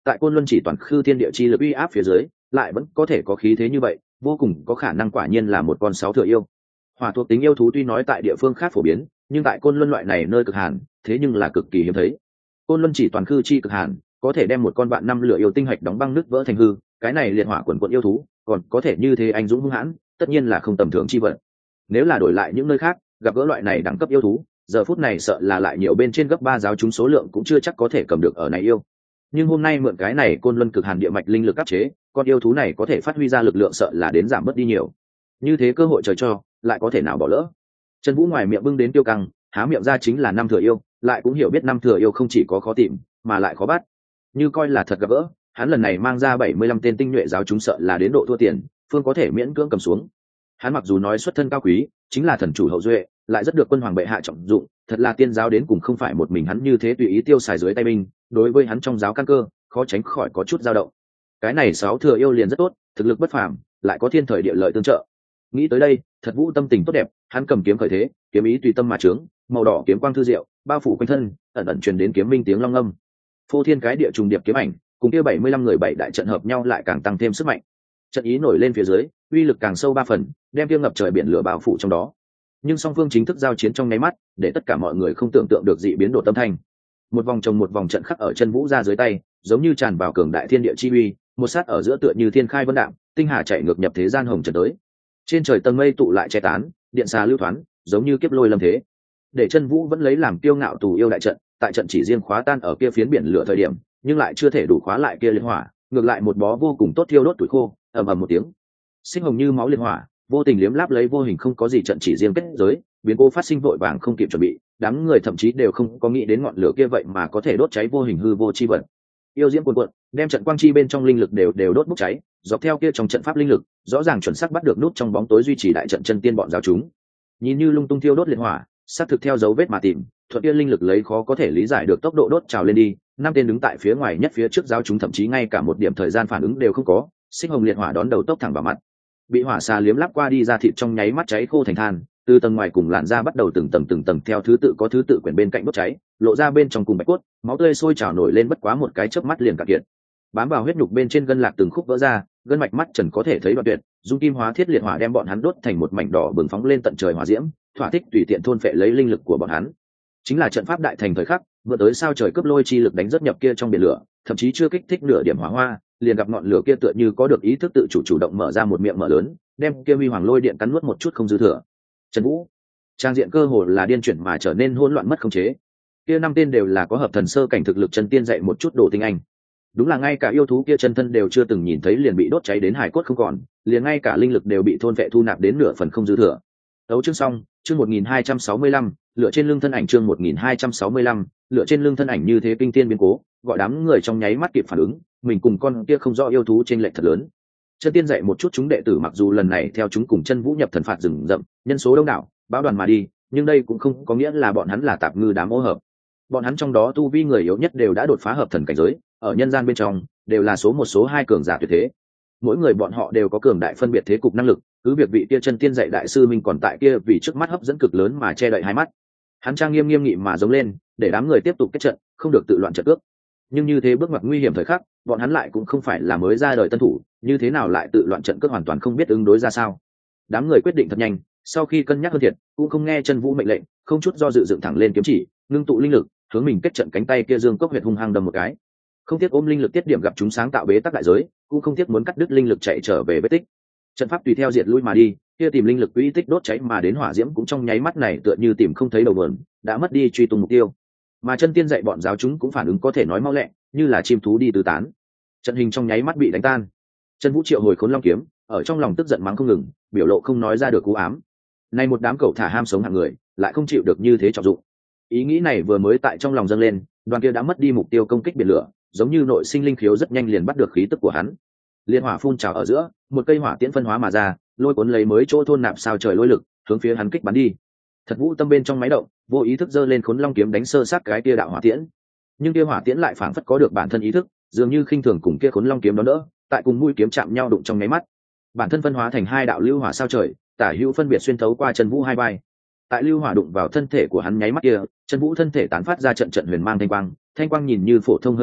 tại Côn Luân chỉ toàn khư thiên địa chi lực uy áp phía dưới lại vẫn có thể có khí thế như vậy, vô cùng có khả năng quả nhiên là một con sáu thừa yêu. Hỏa thuộc tính yêu thú tuy nói tại địa phương khác phổ biến, nhưng tại Côn Luân loại này nơi cực hàn, thế nhưng là cực kỳ hiếm thấy. Côn Luân chỉ toàn khư chi cực hàn, có thể đem một con vạn năm lửa yêu tinh hạch đóng băng nứt vỡ thành hư, cái này liệt hỏa quần quận yêu thú, còn có thể như thế anh dũng hung hãn, tất nhiên là không tầm thường chi vật. Nếu là đổi lại những nơi khác, gặp gỡ loại này đẳng cấp yêu thú, giờ phút này sợ là lại nhiều bên trên gấp 3 giáo chúng số lượng cũng chưa chắc có thể cầm được ở này yêu. Nhưng hôm nay mượn cái này Côn Luân cực hàn địa mạch linh lực áp chế, con yêu thú này có thể phát huy ra lực lượng sợ là đến giảm bớt đi nhiều. Như thế cơ hội trời cho, lại có thể nào bỏ lỡ. Trần Vũ ngoài miệng bưng đến tiêu căng, há miệng ra chính là năm thừa yêu, lại cũng hiểu biết năm thừa yêu không chỉ có khó tìm, mà lại khó bắt. Như coi là thật gặp gỡ, hắn lần này mang ra 75 tên tinh nhuệ giáo chúng sợ là đến độ thua tiền, phương có thể miễn cưỡng cầm xuống. Hắn mặc dù nói xuất thân cao quý, chính là thần chủ hậu duệ, lại rất được quân hoàng bệ hạ trọng dụng, thật là tiên giáo đến cùng không phải một mình hắn như thế tùy ý tiêu xài dưới tay binh, đối với hắn trong giáo căn cơ, khó tránh khỏi có chút dao động. Cái này sáu thừa yêu liền rất tốt, thực lực bất phàm, lại có thiên thời địa lợi tương trợ. Nghĩ tới đây, Thật Vũ tâm tình tốt đẹp, hắn cầm kiếm khởi thế, kiếm ý tùy tâm mà trướng, màu đỏ kiếm quang thư diệu, bao phủ quanh thân, ẩn ẩn truyền đến kiếm minh tiếng long âm. Phô thiên cái địa trùng điệp kiếm ảnh, cùng kia 75 người bảy đại trận hợp nhau lại càng tăng thêm sức mạnh. Trận ý nổi lên phía dưới, uy lực càng sâu 3 phần, đem kia ngập trời biển lửa bao phủ trong đó. Nhưng song phương chính thức giao chiến trong nháy mắt, để tất cả mọi người không tưởng tượng được dị biến đột tâm thanh. Một vòng chồng một vòng trận khắc ở chân Vũ ra dưới tay, giống như tràn vào cường đại thiên địa chi uy, một sát ở giữa tựa như thiên khai vân đạm, tinh hà chạy ngược nhập thế gian hồng trần tới. Trên trời tầng mây tụ lại che tán, điện xà lưu thoáng, giống như kiếp lôi lâm thế. Để chân Vũ vẫn lấy làm kiêu ngạo tù yêu đại trận, tại trận chỉ riêng khóa tan ở kia phiến biển lửa thời điểm, nhưng lại chưa thể đủ khóa lại kia liên hỏa, ngược lại một bó vô cùng tốt thiêu đốt tuổi khô, ầm ầm một tiếng. Sinh hồng như máu liên hỏa, vô tình liếm láp lấy vô hình không có gì trận chỉ riêng kết giới, biến cố phát sinh vội vàng không kịp chuẩn bị, đám người thậm chí đều không có nghĩ đến ngọn lửa kia vậy mà có thể đốt cháy vô hình hư vô chi vật. Yêu diễm cuồn cuộn, đem trận quang chi bên trong linh lực đều đốt bốc cháy, dọc theo kia trong trận pháp linh lực, rõ ràng chuẩn xác bắt được nút trong bóng tối duy trì đại trận chân tiên bọn giáo chúng. Nhìn như lung tung thiêu đốt liệt hỏa, xác thực theo dấu vết mà tìm, thuận kia linh lực lấy khó có thể lý giải được tốc độ đốt trào lên đi. Năm tên đứng tại phía ngoài nhất phía trước giáo chúng thậm chí ngay cả một điểm thời gian phản ứng đều không có, sinh hồng liệt hỏa đón đầu tốc thẳng vào mặt, bị hỏa xà liếm láp qua đi ra thịt trong nháy mắt cháy khô thành than, từ tầng ngoài cùng làn da bắt đầu từng tầng theo thứ tự quyển bên cạnh đốt cháy, lộ ra bên trong cùng bạch cốt, máu tươi sôi trào nổi lên bất quá một cái chớp mắt liền cạn kiệt. Bám vào huyết nhục bên trên gân lạc từng khúc vỡ ra, gân mạch mắt trần có thể thấy đoạn tuyệt, dung kim hóa thiết liệt hỏa đem bọn hắn đốt thành một mảnh đỏ bừng phóng lên tận trời hỏa diễm, thỏa thích tùy tiện thôn phệ lấy linh lực của bọn hắn. Chính là trận pháp đại thành thời khắc, vừa tới sao trời cướp lôi chi lực đánh rất nhập kia trong biển lửa, thậm chí chưa kích thích nửa điểm hỏa hoa, liền gặp ngọn lửa kia tựa như có được ý thức tự chủ động mở ra một miệng mở lớn, đem kia huy hoàng lôi điện cắn nuốt một chút không dư thừa. Trần Vũ, trang diện cơ hồ là điên chuyển mà trở nên hỗn loạn mất khống chế. Kia năm tên đều là có hợp thần sơ cảnh thực lực chân tiên dạy một chút đồ tinh anh. Đúng là ngay cả yêu thú kia chân thân đều chưa từng nhìn thấy liền bị đốt cháy đến hải cốt không còn, liền ngay cả linh lực đều bị thôn phệ thu nạp đến nửa phần không dư thừa. Đấu chương xong, chương 1265, lựa trên lưng thân ảnh chương 1265, lựa trên lưng thân ảnh như thế kinh tiên biến cố, gọi đám người trong nháy mắt kịp phản ứng, mình cùng con kia không rõ yêu thú trên lệch thật lớn. Chân tiên dạy một chút chúng đệ tử mặc dù lần này theo chúng cùng chân Vũ nhập thần phạt rừng rậm, nhân số đông đảo, báo đoàn mà đi, nhưng đây cũng không có nghĩa là bọn hắn là tạp ngư đám ô hợp. Bọn hắn trong đó tu vi người yếu nhất đều đã đột phá hợp thần cảnh giới, ở nhân gian bên trong đều là số 1 số 2 cường giả tuyệt thế. Mỗi người bọn họ đều có cường đại phân biệt thế cục năng lực, cứ việc vị kia chân tiên dạy đại sư minh còn tại kia vì trước mắt hấp dẫn cực lớn mà che đậy hai mắt. Hắn trang nghiêm nghị mà giống lên, để đám người tiếp tục kết trận, không được tự loạn trận cước. Nhưng như thế bước ngoặt nguy hiểm thời khắc, bọn hắn lại cũng không phải là mới ra đời tân thủ, như thế nào lại tự loạn trận cước hoàn toàn không biết ứng đối ra sao. Đám người quyết định thật nhanh, sau khi cân nhắc hơn thiệt, cũng không nghe chân Vũ mệnh lệnh, không chút do dự dựng thẳng lên kiếm chỉ, ngưng tụ linh lực, hướng mình kết trận cánh tay kia dương cốc huyệt hung hăng đâm một cái. Không tiếc ôm linh lực tiết điểm gặp chúng sáng tạo bế tắc đại giới, cũng không tiếc muốn cắt đứt linh lực chạy trở về vết tích. Trận pháp tùy theo diệt lui mà đi, kia tìm linh lực uy tích đốt cháy mà đến hỏa diễm cũng trong nháy mắt này tựa như tìm không thấy đầu nguồn, đã mất đi truy tung mục tiêu. Mà chân tiên dạy bọn giáo chúng cũng phản ứng có thể nói mau lẹ, như là chim thú đi tứ tán. Trận hình trong nháy mắt bị đánh tan. Chân Vũ triệu hồi Khốn Long kiếm, ở trong lòng tức giận mắng không ngừng, biểu lộ không nói ra được cú ám. Này một đám cẩu thả ham sống hạng người, lại không chịu được như thế trọng dụng. Ý nghĩ này vừa mới tại trong lòng dâng lên, đoàn kia đã mất đi mục tiêu công kích biển lửa, giống như nội sinh linh khiếu rất nhanh liền bắt được khí tức của hắn. Liên hỏa phun trào ở giữa, một cây hỏa tiễn phân hóa mà ra, lôi cuốn lấy mới chỗ thôn nạp sao trời lôi lực, hướng phía hắn kích bắn đi. Thật Vũ tâm bên trong máy động, vô ý thức giơ lên Khốn Long kiếm đánh sơ sát cái kia đạo hỏa tiễn. Nhưng kia hỏa tiễn lại phảng phất có được bản thân ý thức, dường như khinh thường cùng kia Khốn Long kiếm đó đỡ, tại cùng mũi kiếm chạm nhau đụng trong nháy mắt. Bản thân phân hóa thành hai đạo lưu hỏa sao trời, tả hữu phân biệt xuyên thấu qua chân Vũ hai vai. Tại lưu hỏa đụng vào thân thể của hắn nháy mắt kia, chân Vũ thân thể tán phát ra trận trận huyền mang thanh quang nhìn như phổ thông hơi nhạt,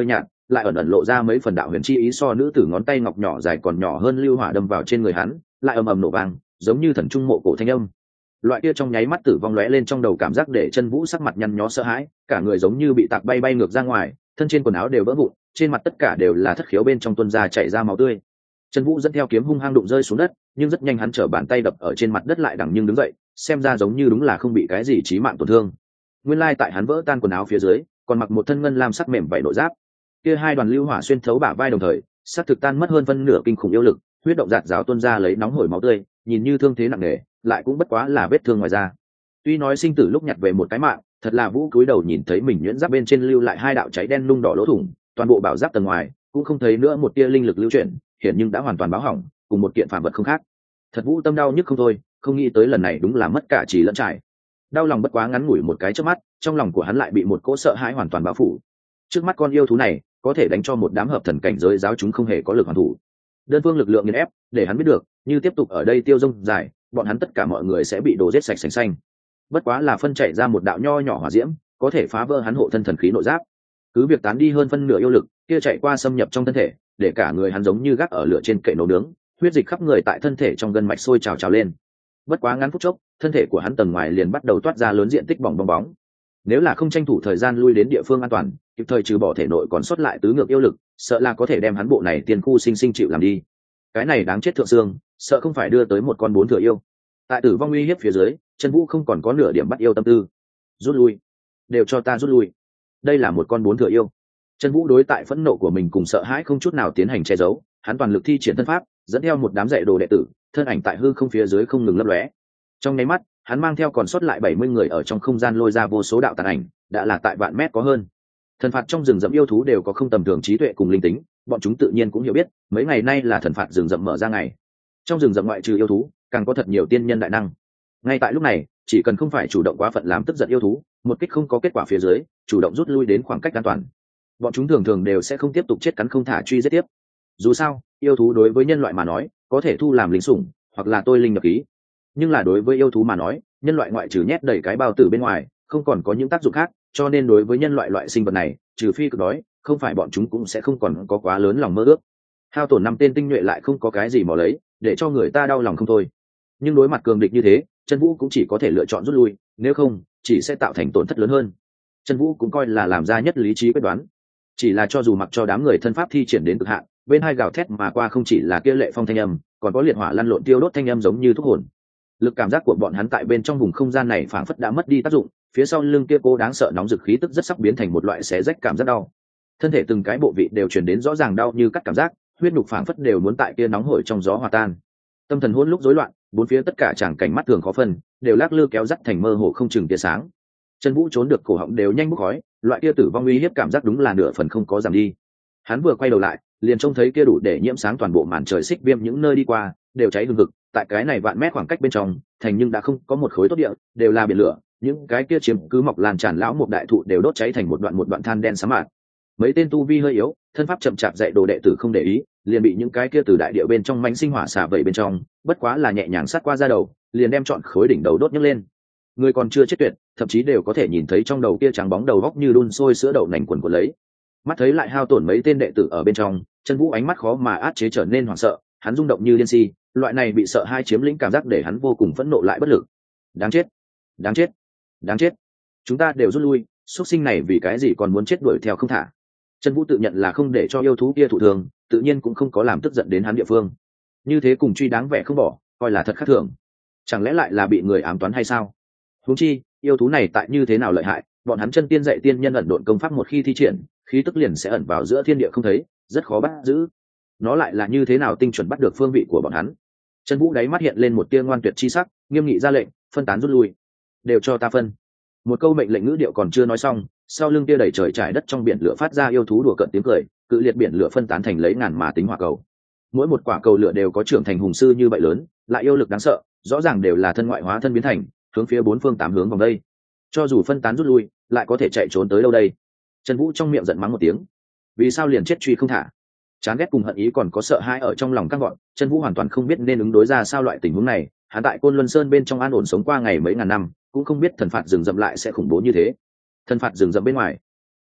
lại ẩn ẩn lộ ra mấy phần đạo huyền chi ý, so nữ tử ngón tay ngọc nhỏ dài còn nhỏ hơn lưu hỏa đâm vào trên người hắn, lại ầm ầm nổ vang, giống như thần trung mộ cổ thanh âm. Loại kia trong nháy mắt tử vong lóe lên trong đầu cảm giác để Chân Vũ sắc mặt nhăn nhó sợ hãi, cả người giống như bị tạc bay bay ngược ra ngoài, thân trên quần áo đều vỡ vụn, trên mặt tất cả đều là thất khiếu bên trong tuôn ra chảy ra máu tươi. Chân Vũ dẫn theo kiếm hung hăng đụng rơi xuống đất, nhưng rất nhanh hắn trở bàn tay đập ở trên mặt đất lại đằng nhưng đứng dậy, xem ra giống như đúng là không bị cái gì chí mạng tổn thương. Nguyên lai tại hắn vỡ tan quần áo phía dưới, còn mặc một thân ngân lam sắc mềm vảy nội giáp. Kia hai đoàn lưu hỏa xuyên thấu bả vai đồng thời, sắc thực tan mất hơn phân nửa kinh khủng yêu lực, huyết động giạt rào tuôn ra lấy nóng hổi máu tươi, nhìn như thương thế nặng nề, lại cũng bất quá là vết thương ngoài da. Tuy nói sinh tử lúc nhặt về một cái mạng, thật là Vũ cúi đầu nhìn thấy mình nhuyễn giáp bên trên lưu lại hai đạo cháy đen nung đỏ lỗ thủng, toàn bộ bảo giáp tầng ngoài cũng không thấy nữa một tia linh lực lưu chuyển, hiện nhưng đã hoàn toàn báo hỏng, cùng một kiện phàm vật không khác. Thật Vũ tâm đau nhức không thôi, không nghĩ tới lần này đúng là mất cả trì lẫn trải. Đau lòng bất quá ngắn ngủi một cái chớp mắt, trong lòng của hắn lại bị một cỗ sợ hãi hoàn toàn bao phủ. Trước mắt con yêu thú này có thể đánh cho một đám hợp thần cảnh giới giáo chúng không hề có lực hoàn thủ. Đơn phương lực lượng nghiền ép, để hắn biết được, như tiếp tục ở đây tiêu dông dài, bọn hắn tất cả mọi người sẽ bị đổ giết sạch sành xanh. Bất quá là phân chạy ra một đạo nho nhỏ hỏa diễm, có thể phá vỡ hắn hộ thân thần khí nội giáp. Cứ việc tán đi hơn phân nửa yêu lực, kia chạy qua xâm nhập trong thân thể, để cả người hắn giống như gác ở lửa trên kệ nấu nướng, huyết dịch khắp người tại thân thể trong gân mạch sôi trào trào lên. Bất quá ngắn phút chốc, thân thể của hắn tầng ngoài liền bắt đầu toát ra lớn diện tích bong bóng. Nếu là không tranh thủ thời gian lui đến địa phương an toàn, kịp thời trừ bỏ thể nội còn sót lại tứ ngược yêu lực, sợ là có thể đem hắn bộ này tiên khu sinh sinh chịu làm đi. Cái này đáng chết thượng xương, sợ không phải đưa tới một con bốn thừa yêu. Tại tử vong uy hiếp phía dưới, Chân Vũ không còn có nửa điểm bắt yêu tâm tư. Rút lui, đều cho ta rút lui. Đây là một con bốn thừa yêu. Chân Vũ đối tại phẫn nộ của mình cùng sợ hãi không chút nào tiến hành che giấu, hắn toàn lực thi triển thân pháp, dẫn theo một đám dạy đồ đệ tử, thân ảnh tại hư không phía dưới không ngừng lấp lóe. Trong nháy mắt, hắn mang theo còn sót lại 70 người ở trong không gian lôi ra vô số đạo tàn ảnh, đã là tại vạn mét có hơn. Thần phạt trong rừng rậm yêu thú đều có không tầm thường trí tuệ cùng linh tính, bọn chúng tự nhiên cũng hiểu biết, mấy ngày nay là thần phạt rừng rậm mở ra ngày. Trong rừng rậm ngoại trừ yêu thú, càng có thật nhiều tiên nhân đại năng. Ngay tại lúc này, chỉ cần không phải chủ động quá phận làm tức giận yêu thú, một kích không có kết quả phía dưới, chủ động rút lui đến khoảng cách an toàn. Bọn chúng thường thường đều sẽ không tiếp tục chết cắn không thả truy giết tiếp. Dù sao, yêu thú đối với nhân loại mà nói, có thể thu làm lính sủng, hoặc là tôi linh nhập ký. Nhưng là đối với yêu thú mà nói, nhân loại ngoại trừ nhét đầy cái bao tử bên ngoài, không còn có những tác dụng khác, cho nên đối với nhân loại loại sinh vật này, trừ phi cực đói, không phải bọn chúng cũng sẽ không còn có quá lớn lòng mơ ước. Hao tổn 5 tên tinh nhuệ lại không có cái gì mò lấy, để cho người ta đau lòng không thôi. Nhưng đối mặt cường địch như thế, Chân Vũ cũng chỉ có thể lựa chọn rút lui, nếu không, chỉ sẽ tạo thành tổn thất lớn hơn. Chân Vũ cũng coi là làm ra nhất lý trí quyết đoán. Chỉ là cho dù mặc cho đám người thân pháp thi triển đến cực hạn, bên hai gào thét mà qua không chỉ là kia lệ phong thanh âm, còn có liệt hỏa lăn lộn tiêu đốt thanh âm giống như thuốc hồn. Lực cảm giác của bọn hắn tại bên trong vùng không gian này phảng phất đã mất đi tác dụng, phía sau lưng kia cố đáng sợ nóng rực khí tức rất sắp biến thành một loại xé rách cảm giác đau. Thân thể từng cái bộ vị đều truyền đến rõ ràng đau như cắt cảm giác, huyết nhục phảng phất đều muốn tại kia nóng hổi trong gió hòa tan. Tâm thần hỗn lúc rối loạn, bốn phía tất cả tràng cảnh mắt thường khó phân, đều lắc lư kéo dắt thành mơ hồ không chừng tia sáng. Chân Vũ trốn được cổ họng đều nhanh bốc khói, loại kia tử vong uy hiếp cảm giác đúng là nửa phần không có giảm đi. Hắn vừa quay đầu lại, liền trông thấy kia đủ để nhiễm sáng toàn bộ màn trời xích viêm những nơi đi qua, đều cháy hừng hực, tại cái này vạn mét khoảng cách bên trong, thành nhưng đã không có một khối tốt địa, đều là biển lửa, những cái kia chiếm cứ mọc lan tràn lão một đại thụ đều đốt cháy thành một đoạn than đen xám mạt. Mấy tên tu vi hơi yếu, thân pháp chậm chạp dạy đồ đệ tử không để ý, liền bị những cái kia từ đại địa bên trong mãnh sinh hỏa xả vẩy bên trong, bất quá là nhẹ nhàng sát qua da đầu, liền đem trọn khối đỉnh đầu đốt nhấc lên. Người còn chưa chết tuyệt, thậm chí đều có thể nhìn thấy trong đầu kia trắng bóng đầu góc như đun sôi sữa đậu nành quần của lấy. Mắt thấy lại hao tổn mấy tên đệ tử ở bên trong, Chân Vũ ánh mắt khó mà át chế trở nên hoảng sợ, hắn rung động như điên si, loại này bị sợ hai chiếm lĩnh cảm giác để hắn vô cùng phẫn nộ lại bất lực. Đáng chết, đáng chết, đáng chết. Chúng ta đều rút lui, xuất sinh này vì cái gì còn muốn chết đuổi theo không thả. Chân Vũ tự nhận là không để cho yêu thú kia thụ thường, tự nhiên cũng không có làm tức giận đến hắn địa phương. Như thế cùng truy đáng vẻ không bỏ, coi là thật khác thường. Chẳng lẽ lại là bị người ám toán hay sao? Huống chi, yêu thú này tại như thế nào lợi hại, bọn hắn chân tiên dạy tiên nhân ẩn độn công pháp một khi thi triển, khí tức liền sẽ ẩn vào giữa thiên địa không thấy, rất khó bắt giữ. Nó lại là như thế nào tinh chuẩn bắt được phương vị của bọn hắn? Chân Vũ đáy mắt hiện lên một tia ngoan tuyệt chi sắc, nghiêm nghị ra lệnh, phân tán rút lui. Đều cho ta phân. Một câu mệnh lệnh ngữ điệu còn chưa nói xong, sau lưng tia đầy trời trải đất trong biển lửa phát ra yêu thú đùa cợt tiếng cười, cự liệt biển lửa phân tán thành lấy ngàn mà tính hỏa cầu. Mỗi một quả cầu lửa đều có trưởng thành hùng sư như vậy lớn, lại yêu lực đáng sợ, rõ ràng đều là thân ngoại hóa thân biến thành, hướng phía bốn phương tám hướng vòng đây. Cho dù phân tán rút lui, lại có thể chạy trốn tới đâu đây? Trần Vũ trong miệng giận mắng một tiếng. Vì sao liền chết truy không thả? Chán ghét cùng hận ý còn có sợ hãi ở trong lòng các bọn, Trần Vũ hoàn toàn không biết nên ứng đối ra sao loại tình huống này. Hắn tại Côn Luân Sơn bên trong an ổn sống qua ngày mấy ngàn năm, cũng không biết thần phạt rừng rậm lại sẽ khủng bố như thế. Thần phạt rừng rậm bên ngoài,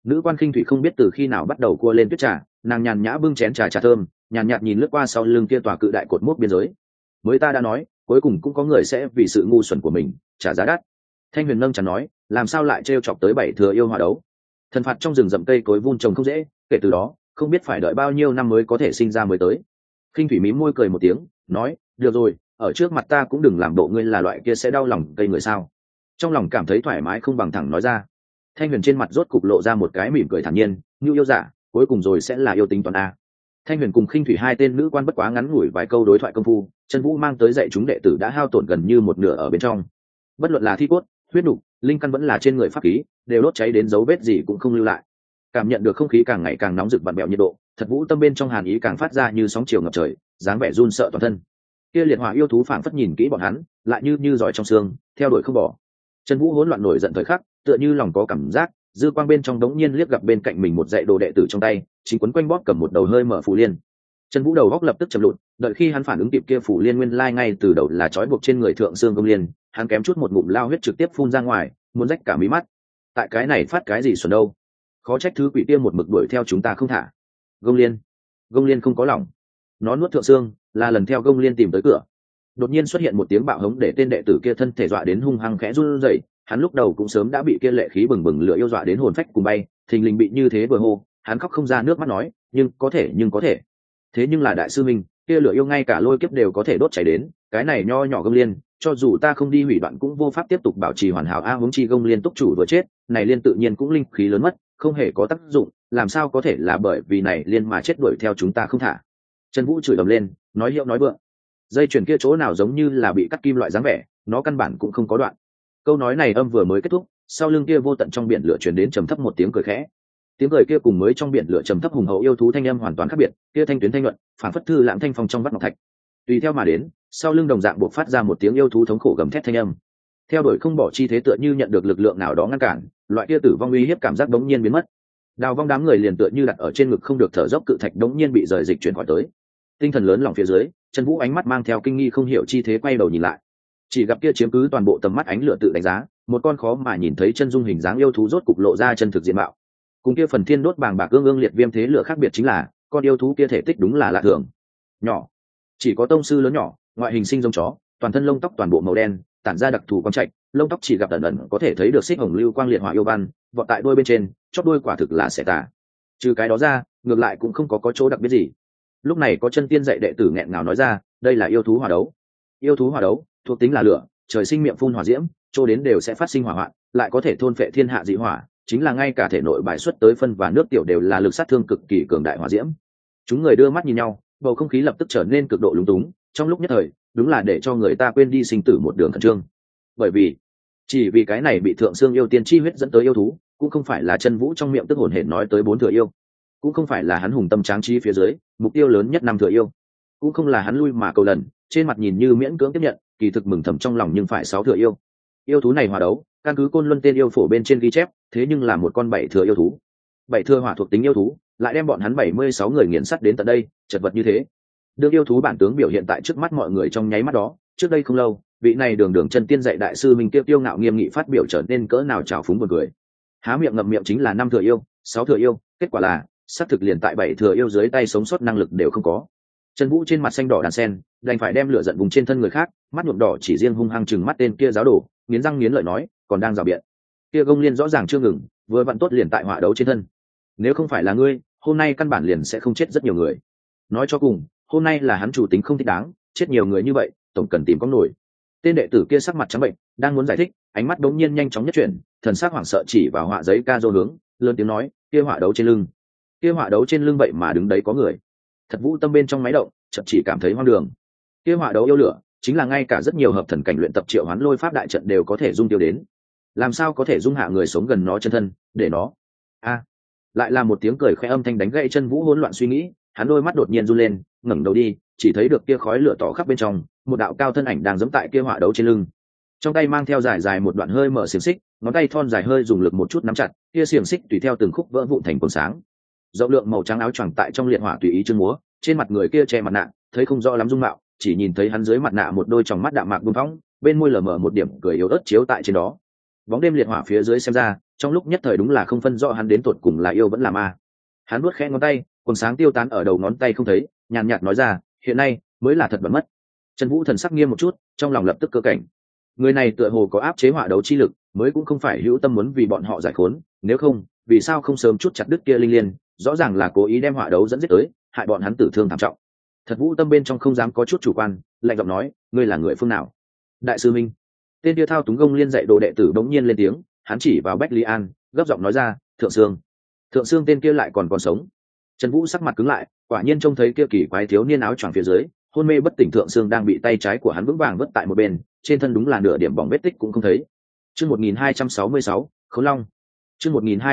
Nữ quan khinh thủy không biết từ khi nào bắt đầu cua lên tuyết trà, nàng nhàn nhã bưng chén trà thơm, nhàn nhạt nhìn lướt qua sau lưng kia tòa cự đại cột mốc biên giới. Mới ta đã nói, cuối cùng cũng có người sẽ vì sự ngu xuẩn của mình trả giá đắt. Thanh Huyền nâng chán nói, làm sao lại trêu chọc tới bảy thừa yêu hỏa đấu? Thần phạt trong rừng rậm cây cối vun trồng không dễ, kể từ đó không biết phải đợi bao nhiêu năm mới có thể sinh ra mới tới. Khinh thủy mím môi cười một tiếng, nói, được rồi, ở trước mặt ta cũng đừng làm bộ ngươi là loại kia sẽ đau lòng cây người sao. Trong lòng cảm thấy thoải mái không bằng thẳng nói ra. Thanh Huyền trên mặt rốt cục lộ ra một cái mỉm cười thản nhiên, như yêu giả cuối cùng rồi sẽ là yêu tính toàn a. Thanh Huyền cùng Khinh thủy hai tên nữ quan bất quá ngắn ngủi vài câu đối thoại công phu, Chân Vũ mang tới dạy chúng đệ tử đã hao tổn gần như một nửa ở bên trong. Bất luận là thi cốt, huyết nục, linh căn vẫn là trên người pháp khí, đều đốt cháy đến dấu vết gì cũng không lưu lại. Cảm nhận được không khí càng ngày càng nóng rực vặn bẹo nhiệt độ, Thật Vũ tâm bên trong hàn ý càng phát ra như sóng chiều ngập trời, dáng vẻ run sợ toàn thân. Kia liệt hỏa yêu thú phảng phất nhìn kỹ bọn hắn, lại như giỏi trong xương, theo đuổi không bỏ. Chân Vũ hỗn loạn nổi giận thời khắc, tựa như lòng có cảm giác, dư quang bên trong đống nhiên liếc gặp bên cạnh mình một dạy đồ đệ tử trong tay, chính quấn quanh bóp cầm một đầu hơi mở phù liên. Chân Vũ đầu góc lập tức chậm lụt, đợi khi hắn phản ứng kịp kia phù liên nguyên lai ngay từ đầu là trói buộc trên người thượng xương công liên, hắn kém chút một ngụm lao huyết trực tiếp phun ra ngoài, muốn rách cả mí mắt. Tại cái này phát cái gì xuẩn đâu? Khó trách thứ quỷ kia một mực đuổi theo chúng ta không thả. Gông liên không có lòng, nó nuốt thượng xương, là lần theo Gông liên tìm tới cửa. Đột nhiên xuất hiện một tiếng bạo hống để tên đệ tử kia thân thể dọa đến hung hăng khẽ run rẩy, hắn lúc đầu cũng sớm đã bị kia lệ khí bừng bừng lửa yêu dọa đến hồn phách cùng bay, thình lình bị như thế vừa hô, hắn khóc không ra nước mắt nói, nhưng có thể. Thế nhưng là đại sư minh, kia lửa yêu ngay cả lôi kiếp đều có thể đốt cháy đến, cái này nho nhỏ Gông liên, cho dù ta không đi hủy đoạn cũng vô pháp tiếp tục bảo trì hoàn hảo a. Huống chi Gông liên túc chủ vừa chết, này liên tự nhiên cũng linh khí lớn mất, không hề có tác dụng, làm sao có thể là bởi vì này liên mà chết đuổi theo chúng ta không thả. Trần Vũ chửi ầm lên, nói hiệu nói vượng. Dây chuyền kia chỗ nào giống như là bị cắt kim loại dáng vẻ, nó căn bản cũng không có đoạn. Câu nói này âm vừa mới kết thúc, sau lưng kia vô tận trong biển lửa truyền đến trầm thấp một tiếng cười khẽ. Tiếng cười kia cùng mới trong biển lửa trầm thấp hùng hậu yêu thú thanh âm hoàn toàn khác biệt, kia thanh tuyến thanh luận, phản phất thư lãng thanh phong trong vắt ngọc thạch. Tùy theo mà đến, sau lưng đồng dạng buộc phát ra một tiếng yêu thú thống khổ gầm thét thanh âm. Theo đuổi không bỏ chi thế tựa như nhận được lực lượng nào đó ngăn cản, loại kia tử vong uy hiếp cảm giác đống nhiên biến mất. Đào Vong đám người liền tựa như đặt ở trên ngực không được thở dốc cự thạch đống nhiên bị rời dịch chuyển khỏi tới. Tinh thần lớn lòng phía dưới, Trần Vũ ánh mắt mang theo kinh nghi không hiểu chi thế quay đầu nhìn lại, chỉ gặp kia chiếm cứ toàn bộ tầm mắt ánh lửa tự đánh giá, một con khó mà nhìn thấy chân dung hình dáng yêu thú rốt cục lộ ra chân thực diện mạo. Cùng kia phần thiên đốt bàng bạc ương liệt viêm thế lửa khác biệt chính là, con yêu thú kia thể tích đúng là lạ thường, nhỏ, chỉ có tông sư lớn nhỏ, ngoại hình sinh giống chó, toàn thân lông tóc toàn bộ màu đen, tản ra đặc thù quang trạch, lông tóc chỉ gặp ẩn ẩn có thể thấy được xích hồng lưu quang liệt hỏa yêu văn, vọt tại đuôi bên trên, chóp đuôi quả thực là xẻ tả. Trừ cái đó ra, ngược lại cũng không có chỗ đặc biệt gì. Lúc này có chân tiên dạy đệ tử nghẹn ngào nói ra, đây là yêu thú hỏa đấu. Yêu thú hỏa đấu thuộc tính là lửa, trời sinh miệng phun hỏa diễm, chỗ đến đều sẽ phát sinh hỏa hoạn, lại có thể thôn phệ thiên hạ dị hỏa, chính là ngay cả thể nội bài xuất tới phân và nước tiểu đều là lực sát thương cực kỳ cường đại hỏa diễm. Chúng người đưa mắt nhìn nhau, bầu không khí lập tức trở nên cực độ lúng túng, trong lúc nhất thời, đúng là để cho người ta quên đi sinh tử một đường khẩn trương. Bởi vì, chỉ vì cái này bị thượng xương yêu tiên chi huyết dẫn tới yêu thú, cũng không phải là Chân Vũ trong miệng tức hồn hển nói tới 4 thừa yêu, cũng không phải là hắn hùng tâm tráng trí phía dưới mục tiêu lớn nhất 5 thừa yêu, cũng không là hắn lui mà cầu lần trên mặt nhìn như miễn cưỡng tiếp nhận, kỳ thực mừng thầm trong lòng nhưng phải 6 thừa yêu. Yêu thú này hòa đấu, căn cứ Côn Luân tên yêu phổ bên trên ghi chép, thế nhưng là một con 7 thừa yêu thú. 7 thừa hỏa thuộc tính yêu thú, lại đem bọn hắn 76 người nghiền sắt đến tận đây, chật vật như thế. Đương yêu thú bản tướng biểu hiện tại trước mắt mọi người trong nháy mắt đó, trước đây không lâu, vị này đường chân tiên dạy đại sư mình tiêu ngạo nghiêm nghị phát biểu trở nên cỡ nào trào phúng buồn cười. Há miệng ngậm miệng chính là 5 thừa yêu, 6 thừa yêu, kết quả là xác thực liền tại 7 thừa yêu dưới tay sống sót năng lực đều không có. Trần Vũ trên mặt xanh đỏ đàn sen, đành phải đem lửa giận vùng trên thân người khác, mắt nhuộm đỏ chỉ riêng hung hăng chừng mắt tên kia giáo đồ, nghiến răng nghiến lợi nói, còn đang rào biện. Kia Gông Liên rõ ràng chưa ngừng, vừa vặn tốt liền tại hỏa đấu trên thân. Nếu không phải là ngươi, hôm nay căn bản liền sẽ không chết rất nhiều người. Nói cho cùng, hôm nay là hắn chủ tính không thích đáng, chết nhiều người như vậy, tổng cần tìm có nổi. Tên đệ tử kia sắc mặt trắng bệnh, đang muốn giải thích, ánh mắt đống nhiên nhanh chóng nhất chuyển, thần sắc hoảng sợ chỉ vào họa giấy ca dô hướng, lớn tiếng nói, kia họa đấu trên lưng. Kia họa đấu trên lưng vậy mà đứng đấy có người. Thật Vũ tâm bên trong máy động, chợt chỉ cảm thấy hoang đường. Kia họa đấu yêu lửa, chính là ngay cả rất nhiều hợp thần cảnh luyện tập triệu hoán lôi pháp đại trận đều có thể dung tiêu đến. Làm sao có thể dung hạ người sống gần nó chân thân, để nó. Lại là một tiếng cười khẽ âm thanh đánh gãy Chân Vũ hỗn loạn suy nghĩ, hắn đôi mắt đột nhiên run lên, ngẩng đầu đi, chỉ thấy được kia khói lửa tỏ khắp bên trong, một đạo cao thân ảnh đang giẫm tại kia họa đấu trên lưng. Trong tay mang theo dài dài một đoạn hơi mở xiềng xích, ngón tay thon dài hơi dùng lực một chút nắm chặt, kia xiềng xích tùy theo từng khúc vỡ vụn thành quần sáng. Rộng lượng màu trắng áo choàng tại trong liệt hỏa tùy ý trương múa, trên mặt người kia che mặt nạ, thấy không rõ lắm dung mạo, chỉ nhìn thấy hắn dưới mặt nạ một đôi tròng mắt đạm mạc buông phóng, bên môi lờ mờ một điểm cười yếu ớt chiếu tại trên đó. Bóng đêm liệt hỏa phía dưới xem ra, trong lúc nhất thời đúng là không phân rõ hắn đến tột cùng là yêu vẫn là ma. Hắn nuốt khẽ ngón tay, quần sáng tiêu tán ở đầu ngón tay không thấy, nhàn nhạt nói ra, hiện nay mới là thật bẩn mất. Trần Vũ thần sắc nghiêm một chút, trong lòng lập tức cơ cảnh. Người này tựa hồ có áp chế hỏa đấu chi lực, mới cũng không phải hữu tâm muốn vì bọn họ giải khốn, nếu không, vì sao không sớm chút chặt đứt kia linh liên, rõ ràng là cố ý đem hỏa đấu dẫn giết tới, hại bọn hắn tử thương thảm trọng. Thật Vũ tâm bên trong không dám có chút chủ quan, lạnh giọng nói, ngươi là người phương nào? Đại sư Minh. Tên kia thao túng gông liên dạy đồ đệ tử bỗng nhiên lên tiếng, hắn chỉ vào Bách Lý An, gấp giọng nói ra, thượng sương. Thượng sương tên kia lại còn sống. Trần Vũ sắc mặt cứng lại, quả nhiên trông thấy kia kỳ quái thiếu niên áo choàng phía dưới, hôn mê bất tỉnh thượng sương đang bị tay trái của hắn vững vàng vứt tại một bên, trên thân đúng là nửa điểm bỏng vết tích cũng không thấy. Chương 1266, Khốn Long. Chương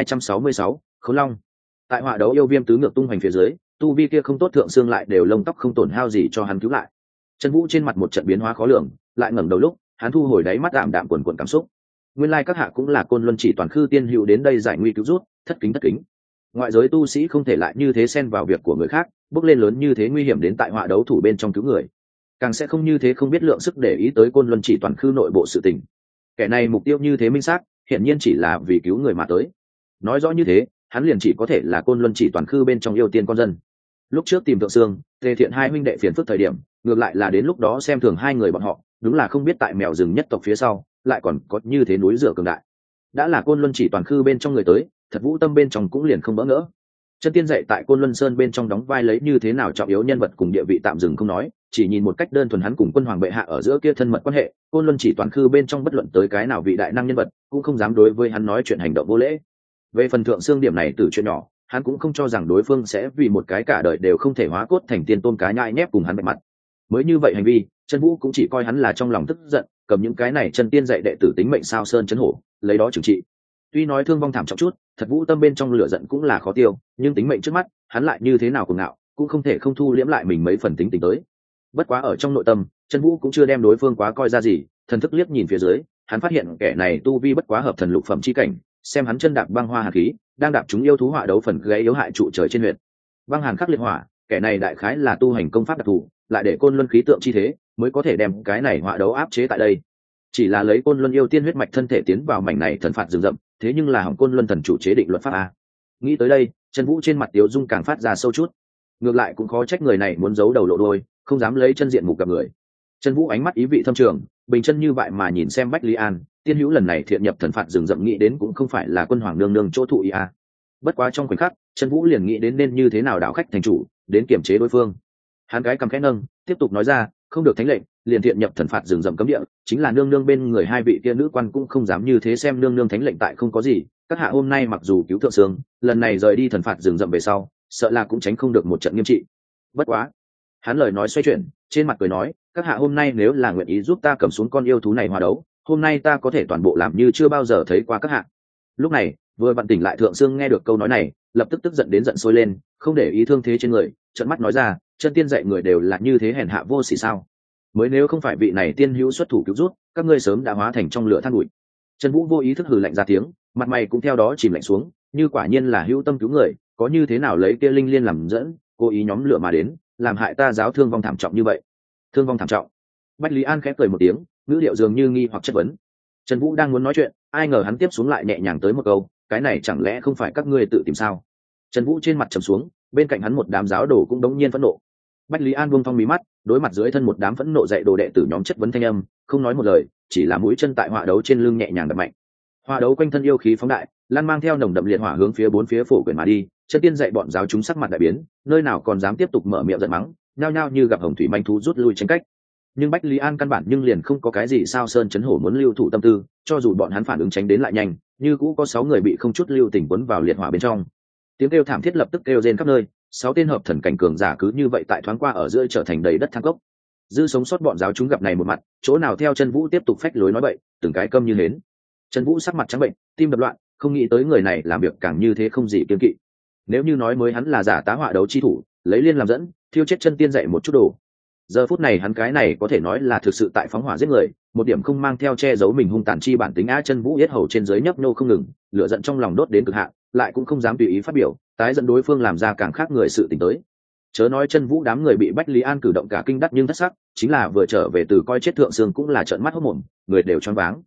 1266, Khốn Long. Tại họa đấu yêu viêm tứ ngược tung hoành phía dưới, tu vi kia không tốt thượng sương lại đều lông tóc không tổn hao gì cho hắn cứu lại. Trần Vũ trên mặt một trận biến hóa khó lường, lại ngẩng đầu lúc, hắn thu hồi đáy mắt đạm đạm quần cảm xúc. Nguyên lai các hạ cũng là Côn Luân Chỉ toàn khư tiên hữu đến đây giải nguy cứu rút, thất kính. Ngoại giới tu sĩ không thể lại như thế xen vào việc của người khác, bước lên lớn như thế nguy hiểm đến tại họa đấu thủ bên trong cứu người, càng sẽ không như thế không biết lượng sức để ý tới Côn Luân Chỉ toàn khư nội bộ sự tình. Kẻ này mục tiêu như thế minh xác, hiển nhiên chỉ là vì cứu người mà tới. Nói rõ như thế, hắn liền chỉ có thể là Côn Luân Chỉ toàn khư bên trong yêu tiên con dân. Lúc trước tìm Thượng Sương, Tề Thiện hai huynh đệ phiền phức thời điểm, ngược lại là đến lúc đó xem thường hai người bọn họ, đúng là không biết tại mèo rừng nhất tộc phía sau, lại còn có như thế núi rửa cường đại. Đã là Côn Luân Chỉ toàn khư bên trong người tới, Thật Vũ tâm bên trong cũng liền không bỡ ngỡ. Chân tiên dạy tại Côn Luân Sơn bên trong đóng vai lấy như thế nào trọng yếu nhân vật cùng địa vị tạm dừng không nói, chỉ nhìn một cách đơn thuần hắn cùng quân hoàng bệ hạ ở giữa kia thân mật quan hệ, Côn Luân Chỉ toàn khư bên trong bất luận tới cái nào vị đại năng nhân vật, cũng không dám đối với hắn nói chuyện hành động vô lễ. Về phần thượng xương điểm này từ chuyện nhỏ, hắn cũng không cho rằng đối phương sẽ vì một cái cả đời đều không thể hóa cốt thành tiên tôn cá nhại nhép cùng hắn bạch mặt. Mới như vậy hành vi, Chân Vũ cũng chỉ coi hắn là trong lòng tức giận, cầm những cái này chân tiên dạy đệ tử tính mệnh sao sơn chấn hổ, lấy đó trừng trị. Tuy nói thương vong thảm trọng chút, Thật Vũ tâm bên trong lửa giận cũng là khó tiêu, nhưng tính mệnh trước mắt, hắn lại như thế nào cùng ngạo, cũng không thể không thu liễm lại mình mấy phần tính tình tới. Bất quá ở trong nội tâm, Chân Vũ cũng chưa đem đối phương quá coi ra gì, thần thức liếc nhìn phía dưới, hắn phát hiện kẻ này tu vi bất quá hợp thần lục phẩm chi cảnh, xem hắn chân đạp băng hoa hàn khí, đang đạp chúng yêu thú họa đấu phần gáy yếu hại trụ trời trên huyện. Băng hàn khắc liệt hỏa, kẻ này đại khái là tu hành công pháp đặc thù, lại để Côn Luân khí tượng chi thế, mới có thể đem cái này họa đấu áp chế tại đây. Chỉ là lấy Côn Luân yêu tiên huyết mạch thân thể tiến vào mảnh này thần phạt rừng rậm, thế nhưng là hỏng Côn Luân thần chủ chế định luật pháp a. Nghĩ tới đây, Trần Vũ trên mặt tiếu dung càng phát ra sâu chút. Ngược lại cũng khó trách người này muốn giấu đầu lộ đuôi, không dám lấy chân diện mục gặp người. Trần Vũ ánh mắt ý vị thâm trường, bình chân như vậy mà nhìn xem Bách Lý An, tiên hữu lần này thiện nhập thần phạt rừng rậm nghĩ đến cũng không phải là quân hoàng nương nương chỗ thụ ý a. Bất quá trong khoảnh khắc, Trần Vũ liền nghĩ đến nên như thế nào đảo khách thành chủ, đến kiểm chế đối phương. Hắn cái cầm khẽ nâng, tiếp tục nói ra, không được thánh lệnh, liền thiện nhập thần phạt rừng rậm cấm địa, chính là nương nương bên người hai vị kia nữ quan cũng không dám như thế xem nương nương thánh lệnh tại không có gì. Các hạ hôm nay mặc dù cứu thượng sương, lần này rời đi thần phạt rừng rậm về sau, sợ là cũng tránh không được một trận nghiêm trị. Bất quá, hắn lời nói xoay chuyển, trên mặt cười nói, các hạ hôm nay nếu là nguyện ý giúp ta cầm xuống con yêu thú này hòa đấu, hôm nay ta có thể toàn bộ làm như chưa bao giờ thấy qua các hạ. Lúc này, vừa vặn tỉnh lại thượng sương nghe được câu nói này, lập tức tức giận đến giận sôi lên, không để ý thương thế trên người, trợn mắt nói ra, chân tiên dạy người đều là như thế hèn hạ vô sỉ sao? Mới nếu không phải vị này tiên hữu xuất thủ cứu rút, các ngươi sớm đã hóa thành trong lửa than bụi. Trần Vũ vô ý thức hừ lạnh ra tiếng, mặt mày cũng theo đó chìm lạnh xuống, như quả nhiên là hữu tâm cứu người, có như thế nào lấy kia linh liên làm dẫn, cố ý nhóm lửa mà đến, làm hại ta giáo thương vong thảm trọng như vậy. Thương vong thảm trọng? Bách Lý An khẽ cười một tiếng, ngữ điệu dường như nghi hoặc chất vấn. Trần Vũ đang muốn nói chuyện, ai ngờ hắn tiếp xuống lại nhẹ nhàng tới một câu, cái này chẳng lẽ không phải các ngươi tự tìm sao? Trần Vũ trên mặt trầm xuống, bên cạnh hắn một đám giáo đồ cũng đống nhiên phẫn nộ. Bách Lý An buông thong mí mắt, đối mặt dưới thân một đám phẫn nộ dạy đồ đệ tử nhóm chất vấn thanh âm, không nói một lời, chỉ là mũi chân tại họa đấu trên lưng nhẹ nhàng đập mạnh. Họa đấu quanh thân yêu khí phóng đại, lan mang theo nồng đậm liệt hỏa hướng phía bốn phía phổ quyển mà đi, chân tiên dạy bọn giáo chúng sắc mặt đại biến, nơi nào còn dám tiếp tục mở miệng giận mắng, nhao nhao như gặp hồng thủy manh thú rút lui tránh cách. Nhưng Bách Lý An căn bản nhưng liền không có cái gì sao sơn chấn hổ muốn lưu thủ tâm tư, cho dù bọn hắn phản ứng tránh đến lại nhanh, như cũ có 6 người bị không chút lưu tình cuốn vào liệt hỏa bên trong. Tiếng kêu thảm thiết lập tức kêu rên khắp nơi, 6 tên hợp thần cảnh cường giả cứ như vậy tại thoáng qua ở giữa trở thành đầy đất than cốc. Dư sống sót bọn giáo chúng gặp này một mặt, chỗ nào theo Chân Vũ tiếp tục phách lối nói bậy, từng cái câm như hến. Chân Vũ sắc mặt trắng bệnh, tim đập loạn, không nghĩ tới người này làm việc càng như thế không gì kiêng kỵ. Nếu như nói mới hắn là giả tá họa đấu chi thủ, lấy liên làm dẫn, thiêu chết chân tiên dạy một chút đồ. Giờ phút này hắn cái này có thể nói là thực sự tại phóng hỏa giết người, một điểm không mang theo che giấu mình hung tàn chi bản tính á. Chân Vũ yết hầu trên dưới nhấp nô không ngừng, lửa giận trong lòng đốt đến cực hạn, lại cũng không dám tùy ý phát biểu, tái dẫn đối phương làm ra càng khác người sự tình tới. Chớ nói Chân Vũ đám người bị Bách Lý An cử động cả kinh đắc nhưng thất sắc, chính là vừa trở về từ coi chết thượng sương cũng là trợn mắt hốt mồm, người đều choáng váng.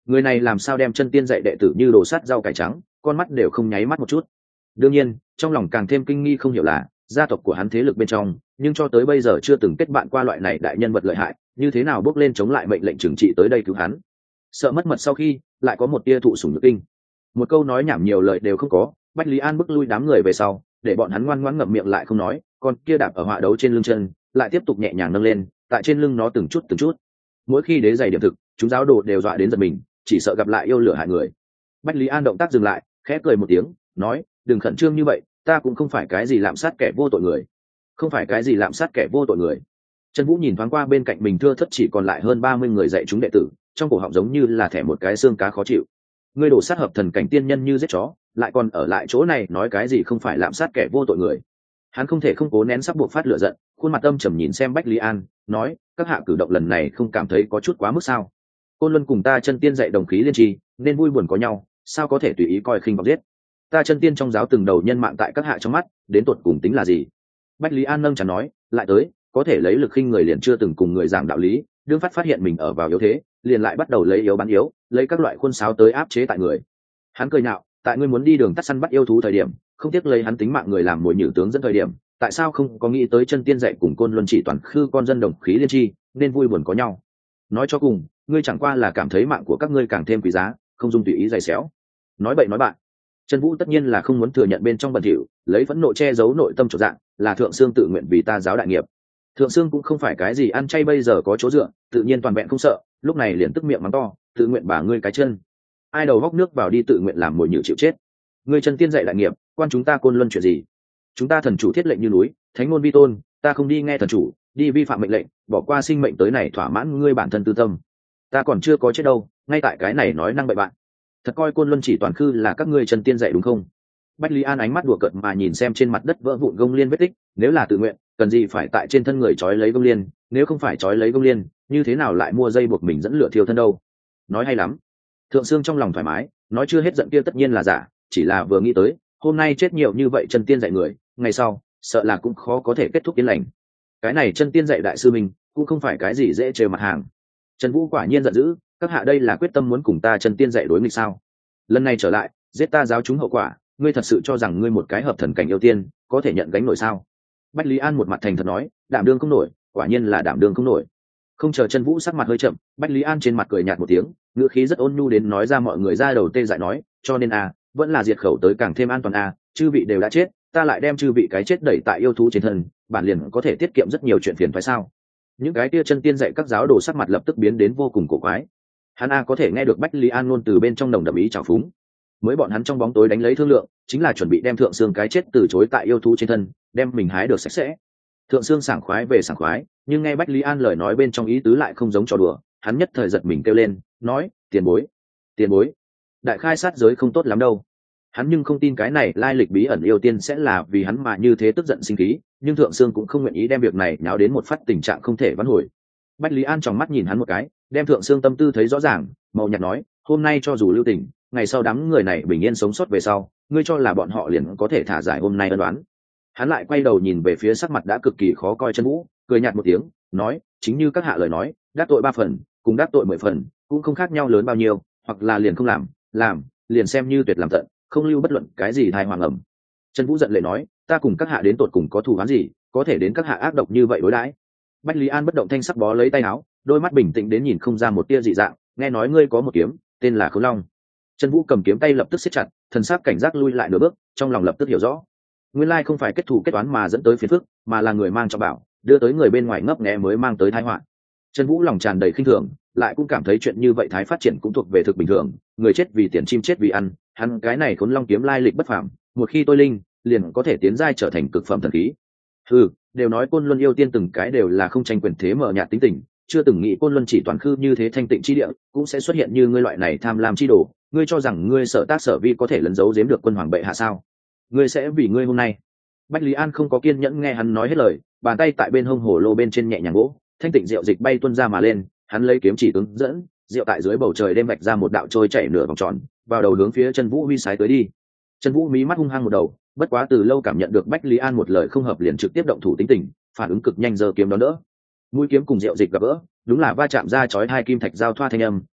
người này làm sao đem chân tiên dạy đệ tử như đồ sắt rau cải trắng, con mắt đều không nháy mắt một chút. Đương nhiên trong lòng càng thêm kinh nghi không hiểu là gia tộc của hắn thế lực bên trong nhưng cho tới bây giờ chưa từng kết bạn qua loại này đại nhân vật lợi hại, như thế nào bước lên chống lại mệnh lệnh trừng trị tới đây cứu hắn. Sợ mất mật sau khi lại có một tia thụ sủng nhược kinh, một câu nói nhảm nhiều lời đều không có, Bách Lý An bước lui đám người về sau, để bọn hắn ngoan ngoãn ngậm miệng lại không nói, còn kia đạp ở họa đấu trên lưng chân lại tiếp tục nhẹ nhàng nâng lên, tại trên lưng nó từng chút. Mỗi khi đế giày điểm thực, chúng giáo đồ đều dọa đến giật mình, chỉ sợ gặp lại yêu lửa hại người. Bách Lý An động tác dừng lại, khẽ cười một tiếng, nói: đừng khẩn trương như vậy, ta cũng không phải cái gì lạm sát kẻ vô tội người. Không phải cái gì lạm sát kẻ vô tội người. Trần Vũ nhìn thoáng qua bên cạnh mình thưa thất chỉ còn lại hơn 30 người dạy chúng đệ tử, trong cổ họng giống như là thẻ một cái xương cá khó chịu. Ngươi đổ sát hợp thần cảnh tiên nhân như giết chó, lại còn ở lại chỗ này nói cái gì không phải lạm sát kẻ vô tội người. Hắn không thể không cố nén sắp buộc phát lửa giận, khuôn mặt âm trầm nhìn xem Bách Lý An, nói: các hạ cử động lần này không cảm thấy có chút quá mức sao? Côn Luân cùng ta chân tiên dạy đồng khí liên tri, nên vui buồn có nhau, sao có thể tùy ý coi khinh bọc giết? Ta chân tiên trong giáo từng đầu nhân mạng tại các hạ trong mắt, đến tột cùng tính là gì? Bách Lý An nâng chán nói, lại tới, có thể lấy lực khinh người liền chưa từng cùng người giảng đạo lý, đương phát hiện mình ở vào yếu thế, liền lại bắt đầu lấy yếu bán yếu, lấy các loại khuôn sáo tới áp chế tại người. Hắn cười nhạo, tại ngươi muốn đi đường tắt săn bắt yêu thú thời điểm, không tiếc lấy hắn tính mạng người làm mồi nhử tướng dẫn thời điểm, tại sao không có nghĩ tới chân tiên dạy cùng Côn Luân chỉ toàn khư con dân đồng khí liên tri, nên vui buồn có nhau. Nói cho cùng, ngươi chẳng qua là cảm thấy mạng của các ngươi càng thêm quý giá, không dung tùy ý giày xéo. Nói bậy nói bạn. Trần Vũ tất nhiên là không muốn thừa nhận bên trong bẩn thỉu, lấy phẫn nộ che giấu nội tâm trọn dạng, là Thượng Sương tự nguyện vì ta giáo đại nghiệp. Thượng Sương cũng không phải cái gì ăn chay bây giờ có chỗ dựa, tự nhiên toàn vẹn không sợ, lúc này liền tức miệng mắng to, tự nguyện bả ngươi cái chân. Ai đầu góc nước vào đi tự nguyện làm mồi nhử chịu chết. Ngươi chân tiên dạy đại nghiệp, quan chúng ta Côn Luân chuyện gì? Chúng ta thần chủ thiết lệnh như núi, thánh ngôn vi tôn, ta không đi nghe thần chủ, đi vi phạm mệnh lệnh, bỏ qua sinh mệnh tới này thỏa mãn ngươi bản thân tư tâm. Ta còn chưa có chết đâu, ngay tại cái này nói năng bậy bạn. Thật coi Côn Luân chỉ toàn khư là các ngươi chân tiên dạy đúng không? Bách Lý An ánh mắt đùa cợt mà nhìn xem trên mặt đất vỡ vụn gông liên vết tích, nếu là tự nguyện, cần gì phải tại trên thân người trói lấy gông liên, nếu không phải trói lấy gông liên, như thế nào lại mua dây buộc mình dẫn lửa thiêu thân đâu? Nói hay lắm. Thượng Sương trong lòng thoải mái, nói chưa hết giận kia tất nhiên là giả, chỉ là vừa nghĩ tới, hôm nay chết nhiều như vậy chân tiên dạy người, ngày sau, sợ là cũng khó có thể kết thúc yên lành. Cái này chân tiên dạy đại sư mình, cũng không phải cái gì dễ trêu mặt hàng. Trần Vũ quả nhiên giận dữ, các hạ đây là quyết tâm muốn cùng ta chân tiên dạy đối nghịch sao? Lần này trở lại, giết ta giáo chúng hậu quả, ngươi thật sự cho rằng ngươi một cái hợp thần cảnh yêu tiên có thể nhận gánh nổi sao? Bách Lý An một mặt thành thật nói, đảm đương không nổi, quả nhiên là đảm đương không nổi. Không chờ Trần Vũ sắc mặt hơi chậm, Bách Lý An trên mặt cười nhạt một tiếng, ngữ khí rất ôn nhu đến nói ra mọi người ra đầu tê dại nói, cho nên vẫn là diệt khẩu tới càng thêm an toàn chư vị đều đã chết, ta lại đem chư vị cái chết đẩy tại yêu thú trên thân, bản liền có thể tiết kiệm rất nhiều chuyện phiền phải sao? Những cái kia chân tiên dạy các giáo đồ sắc mặt lập tức biến đến vô cùng cổ quái. Hắn có thể nghe được Bách Lý An ngôn từ bên trong nồng đậm ý trào phúng. Mới bọn hắn trong bóng tối đánh lấy thương lượng, chính là chuẩn bị đem Thượng Sương cái chết từ chối tại yêu thú trên thân, đem mình hái được sạch sẽ. Thượng Sương sảng khoái về sảng khoái, nhưng nghe Bách Lý An lời nói bên trong ý tứ lại không giống trò đùa, hắn nhất thời giật mình kêu lên, nói: tiền bối, đại khai sát giới không tốt lắm đâu. Hắn nhưng không tin cái này lai lịch bí ẩn yêu tiên sẽ là vì hắn mà như thế tức giận sinh khí, nhưng Thượng Sương cũng không nguyện ý đem việc này nháo đến một phát tình trạng không thể vãn hồi. Bách Lý An tròng mắt nhìn hắn một cái, đem Thượng Sương tâm tư thấy rõ ràng, màu nhạt nói: hôm nay cho dù lưu tình, ngày sau đám người này bình yên sống sót về sau, ngươi cho là bọn họ liền có thể thả giải hôm nay ân đoán? Hắn lại quay đầu nhìn về phía sắc mặt đã cực kỳ khó coi Trần Vũ, cười nhạt một tiếng, nói: chính như các hạ lời nói, đắc tội 3 phần, cùng đắc tội 10 phần, cũng không khác nhau lớn bao nhiêu, hoặc là liền không làm, liền xem như tuyệt làm tận, không lưu bất luận cái gì thai hoàng ẩm. Trần Vũ giận lệ nói: ta cùng các hạ đến tột cùng có thù oán gì, có thể đến các hạ ác độc như vậy đối đãi? Bách Lý An bất động thanh sắc bó lấy tay áo, đôi mắt bình tĩnh đến nhìn không ra một tia dị dạng, nghe nói ngươi có một kiếm, tên là Khấu Long. Trần Vũ cầm kiếm tay lập tức siết chặt, thần sắc cảnh giác lui lại nửa bước, trong lòng lập tức hiểu rõ. Nguyên lai không phải kết thù kết toán mà dẫn tới phiền phức, mà là người mang cho bảo, đưa tới người bên ngoài ngấp nghé mới mang tới tai họa. Trần Vũ lòng tràn đầy khinh thường, lại cũng cảm thấy chuyện như vậy thái phát triển cũng thuộc về thực bình thường, người chết vì tiền, chim chết vì ăn, hắn cái này Khốn Long kiếm lai lịch bất phàm, một khi tôi linh, liền có thể tiến giai trở thành cực phẩm thần khí. Đều nói Côn Luân yêu tiên từng cái đều là không tranh quyền thế mở nhạt tính tình, chưa từng nghĩ Côn Luân chỉ toàn khư như thế thanh tịnh chi địa, cũng sẽ xuất hiện như ngươi loại này tham lam chi đồ, ngươi cho rằng ngươi sở tác sở vi có thể lấn giấu giếm được quân hoàng bệ hạ sao? Ngươi sẽ vì ngươi hôm nay. Bách Lý An không có kiên nhẫn nghe hắn nói hết lời, bàn tay tại bên hông hồ lô bên trên nhẹ nhàng gỗ, thanh tịnh rượu dịch bay tuôn ra mà lên, hắn lấy kiếm chỉ hướng dẫn, rượu tại dưới bầu trời đêm vạch ra một đạo trôi chảy nửa vòng tròn, vào đầu hướng phía Trần Vũ huy sái tới đi. Trần Vũ mí mắt hung hăng một đầu, bất quá từ lâu cảm nhận được Bách Lý An một lời không hợp liền trực tiếp động thủ tính tình, phản ứng cực nhanh giơ kiếm đón đỡ. Mũi kiếm cùng rượu dịch gặp gỡ, đúng là va chạm ra chói hai kim thạch giao thoa thanh âm,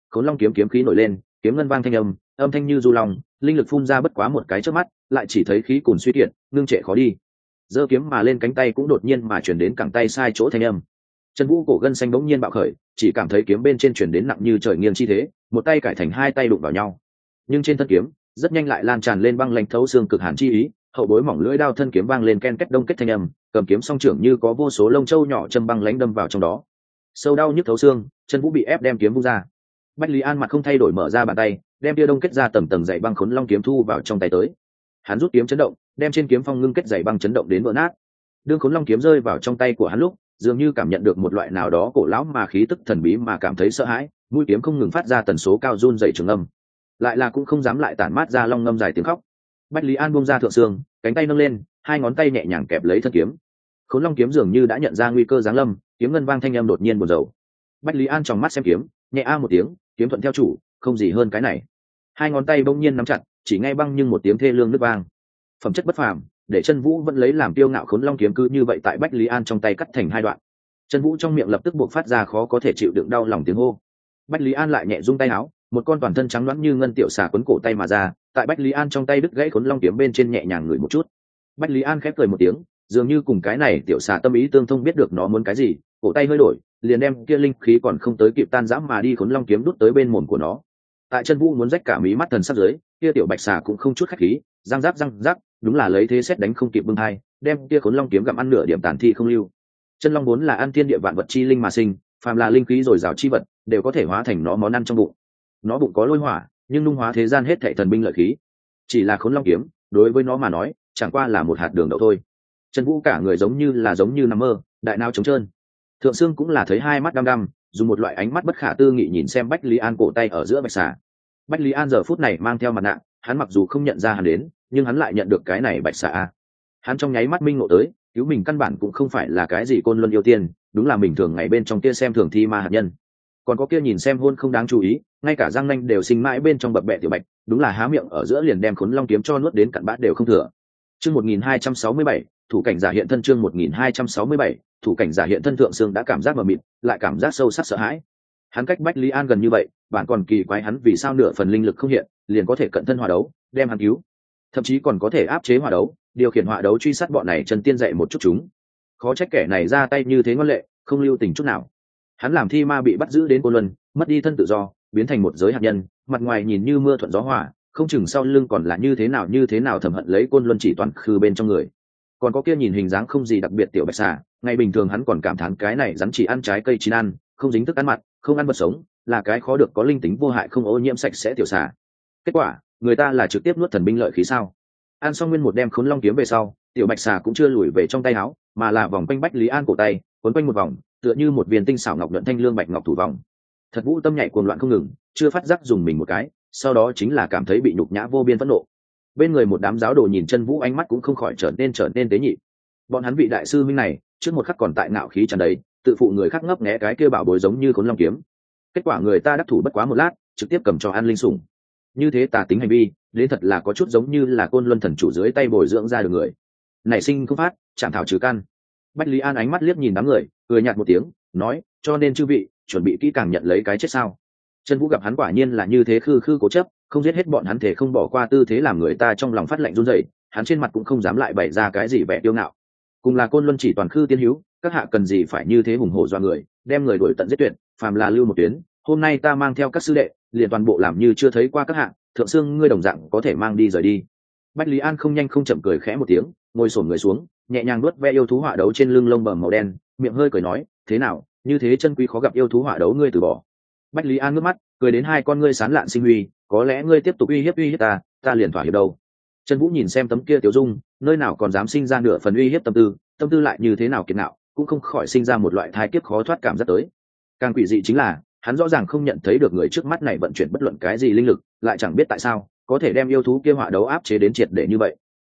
Khốn Long kiếm kiếm khí nổi lên, kiếm ngân vang thanh âm thanh như du long, linh lực phun ra bất quá một cái chớp mắt, lại chỉ thấy khí cùn suy kiệt, ngưng trệ khó đi. Giơ kiếm mà lên cánh tay cũng đột nhiên mà chuyển đến cẳng tay sai chỗ thanh âm. Chân Vũ cổ gân xanh bỗng nhiên bạo khởi, chỉ cảm thấy kiếm bên trên chuyển đến nặng như trời nghiêng chi thế, một tay cải thành hai tay đụng vào nhau. Nhưng trên thân kiếm, rất nhanh lại lan tràn lên băng lãnh thấu xương cực hàn chi ý, hậu bối mỏng lưỡi đao thân kiếm vang lên ken két đông kết thanh âm, cầm kiếm song trưởng như có vô số lông châu nhỏ châm băng lãnh đâm vào trong đó. Sâu đau nhức thấu xương, Chân Vũ bị ép đem kiếm vung ra. Bách Lý An mặt không thay đổi mở ra bàn tay, đem tia đông kết ra tầng tầng dày băng Khốn Long kiếm thu vào trong tay tới. Hắn rút kiếm chấn động, đem trên kiếm phong ngưng kết dày băng chấn động đến vỡ nát. Đương Khốn Long kiếm rơi vào trong tay của hắn lúc, dường như cảm nhận được một loại nào đó cổ lão mà khí tức thần bí mà cảm thấy sợ hãi, mũi kiếm không ngừng phát ra tần số cao run dày trường âm, lại là cũng không dám lại tản mát ra long ngâm dài tiếng khóc. Bách Lý An buông ra thượng xương, cánh tay nâng lên, hai ngón tay nhẹ nhàng kẹp lấy thân kiếm. Khốn Long kiếm dường như đã nhận ra nguy cơ giáng lâm, kiếm ngân vang thanh âm đột nhiên buồn rầu. Bách Lý An trong mắt xem kiếm, nhẹ a một tiếng, kiếm thuận theo chủ, không gì hơn cái này. Hai ngón tay bỗng nhiên nắm chặt, chỉ nghe băng nhưng một tiếng thê lương nứt vang. Phẩm chất bất phàm, để Chân Vũ vẫn lấy làm tiêu ngạo Khốn Long kiếm cứ như vậy tại Bách Lý An trong tay cắt thành hai đoạn. Chân Vũ trong miệng lập tức buộc phát ra khó có thể chịu đựng đau lòng tiếng hô. Bách Lý An lại nhẹ rung tay áo, một con toàn thân trắng loãng như ngân tiểu xà quấn cổ tay mà ra, tại Bách Lý An trong tay đứt gãy Khốn Long kiếm bên trên nhẹ nhàng ngửi một chút. Bách Lý An khép cười một tiếng, dường như cùng cái này tiểu xà tâm ý tương thông, biết được nó muốn cái gì, cổ tay hơi đổi, liền đem kia linh khí còn không tới kịp tan rã mà đi Khốn Long kiếm đút tới bên mồm của nó. Tại Chân Vũ muốn rách cả mí mắt thần sắp dưới, kia tiểu bạch xà cũng không chút khách khí, răng rắc, đúng là lấy thế xét đánh không kịp bưng hai, đem kia Khốn Long kiếm gặm ăn nửa điểm tàn thi không lưu. Chân long vốn là ăn thiên địa vạn vật chi linh mà sinh, phàm là linh khí dồi dào chi vật đều có thể hóa thành nó món ăn trong bụng. Nó bụng có lôi hỏa, nhưng nung hóa thế gian hết thảy thần binh lợi khí. Chỉ là Khốn Long kiếm, đối với nó mà nói, chẳng qua là một hạt đường đậu thôi. Chân Vũ cả người giống như nằm mơ, đại não trống trơn. Thượng Sương cũng là thấy hai mắt đăm đăm, dùng một loại ánh mắt bất khả tư nghị nhìn xem Bách Lý An cổ tay ở giữa bạch xà. Bách Lý An giờ phút này mang theo mặt nạ, hắn mặc dù không nhận ra hắn đến, nhưng hắn lại nhận được cái này bạch xà. Hắn trong nháy mắt minh ngộ tới, cứu mình căn bản cũng không phải là cái gì Côn Luân yêu tiên, đúng là mình thường ngày bên trong kia xem thường thi ma hạt nhân. Còn có kia nhìn xem hôn không đáng chú ý, ngay cả răng nanh đều sinh mãi bên trong bập bẹ tiểu bạch, đúng là há miệng ở giữa liền đem Khốn Long kiếm cho nuốt đến cặn bát đều không thừa. Chương 1267, thủ cảnh giả hiện thân. Chương 1267, thủ cảnh giả hiện thân. Thượng Sương đã cảm giác mờ mịt, lại cảm giác sâu sắc sợ hãi. Hắn cách Bách Lý An gần như vậy, bạn còn kỳ quái hắn vì sao nửa phần linh lực không hiện, liền có thể cận thân hòa đấu, đem hắn cứu, thậm chí còn có thể áp chế hòa đấu, điều khiển hòa đấu truy sát bọn này chân tiên dạy một chút chúng. Khó trách kẻ này ra tay như thế ngoan lệ, không lưu tình chút nào. Hắn làm thi ma bị bắt giữ đến Côn Luân, mất đi thân tự do, biến thành một giới hạt nhân, mặt ngoài nhìn như mưa thuận gió hòa, không chừng sau lưng còn là như thế nào thầm hận lấy Côn Luân chỉ toàn khư bên trong người. Còn có kia nhìn hình dáng không gì đặc biệt tiểu bạch xà, ngày bình thường hắn còn cảm thán cái này rắn chỉ ăn trái cây chín ăn, không dính thức ăn mặn, không ăn vật sống, là cái khó được có linh tính vô hại không ô nhiễm sạch sẽ tiểu xà. Kết quả, người ta là trực tiếp nuốt thần binh lợi khí sao? Ăn xong nguyên một đem Khốn Long kiếm về sau, tiểu bạch xà cũng chưa lùi về trong tay áo, mà là vòng quanh Bách Lý An cổ tay, quấn quanh một vòng, tựa như một viên tinh xảo ngọc nhuận thanh lương bạch ngọc thủ vòng. Thật Vũ tâm nhảy cuồng loạn không ngừng, chưa phát giác dùng mình một cái, sau đó chính là cảm thấy bị nhục nhã vô biên phẫn nộ. Bên người một đám giáo đồ nhìn Chân Vũ ánh mắt cũng không khỏi trở nên tế nhị. Bọn hắn vị đại sư minh này, trước một khắc còn tại ngạo khí tràn đầy, tự phụ người khác ngấp nghé cái kia bảo bối giống như Khốn Long kiếm. Kết quả người ta đắc thủ bất quá một lát, trực tiếp cầm cho ăn linh sủng. Như thế tà tính hành vi, đến thật là có chút giống như là Côn Luân thần chủ dưới tay bồi dưỡng ra được người. Nảy sinh không phát, chạm thảo trừ căn. Bách Lý An ánh mắt liếc nhìn đám người, cười nhạt một tiếng, nói, cho nên chư vị, chuẩn bị kỹ càng nhận lấy cái chết sao? Chân Vũ gặp hắn quả nhiên là như thế khư cố chấp, không giết hết bọn hắn thể không bỏ qua, tư thế làm người ta trong lòng phát lạnh run rẩy, hắn trên mặt cũng không dám lại bày ra cái gì vẻ kiêu ngạo. Cùng là Côn Luân chỉ toàn khư tiên hữu, các hạ cần gì phải như thế hùng hổ doa người, đem người đuổi tận giết tuyệt, phàm là lưu một tuyến, hôm nay ta mang theo các sư đệ, liền toàn bộ làm như chưa thấy qua các hạ, Thượng Sương ngươi đồng dạng có thể mang đi rời đi. Bách Lý An không nhanh không chậm cười khẽ một tiếng, ngồi xổm người xuống, nhẹ nhàng nuốt ve yêu thú họa đấu trên lưng lông bầm màu đen, miệng hơi cười nói, thế nào, như thế chân quý khó gặp yêu thú họa đấu ngươi từ bỏ. Bách Lý An ngước mắt, cười đến hai con ngươi sán lạn sinh huy, có lẽ ngươi tiếp tục uy hiếp ta liền thỏa hiệp đâu. Chân Vũ nhìn xem tấm kia tiểu dung, nơi nào còn dám sinh ra nửa phần uy hiếp tâm tư lại như thế nào kiệt ngạo, cũng không khỏi sinh ra một loại thai kiếp khó thoát cảm giác tới. Càng quỷ dị chính là, hắn rõ ràng không nhận thấy được người trước mắt này vận chuyển bất luận cái gì linh lực, lại chẳng biết tại sao có thể đem yêu thú kia họa đấu áp chế đến triệt để như vậy.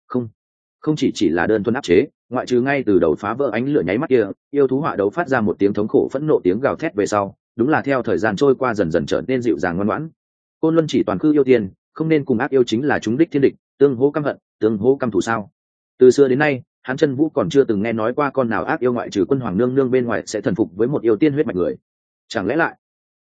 Không chỉ là đơn thuần áp chế, ngoại trừ ngay từ đầu phá vỡ ánh lửa nháy mắt kia, yêu thú họa đấu phát ra một tiếng thống khổ phẫn nộ tiếng gào thét về sau, đúng là theo thời gian trôi qua dần dần trở nên dịu dàng ngoan ngoãn. Côn Luân chỉ toàn khư yêu tiên, không nên cùng ác yêu chính là chúng đích thiên địch, tương hỗ căm hận, tương hỗ căm thù sao? Từ xưa đến nay, hắn Chân Vũ còn chưa từng nghe nói qua con nào ác yêu ngoại trừ Quân Hoàng nương nương bên ngoài sẽ thần phục với một yêu tiên huyết mạch người. Chẳng lẽ lại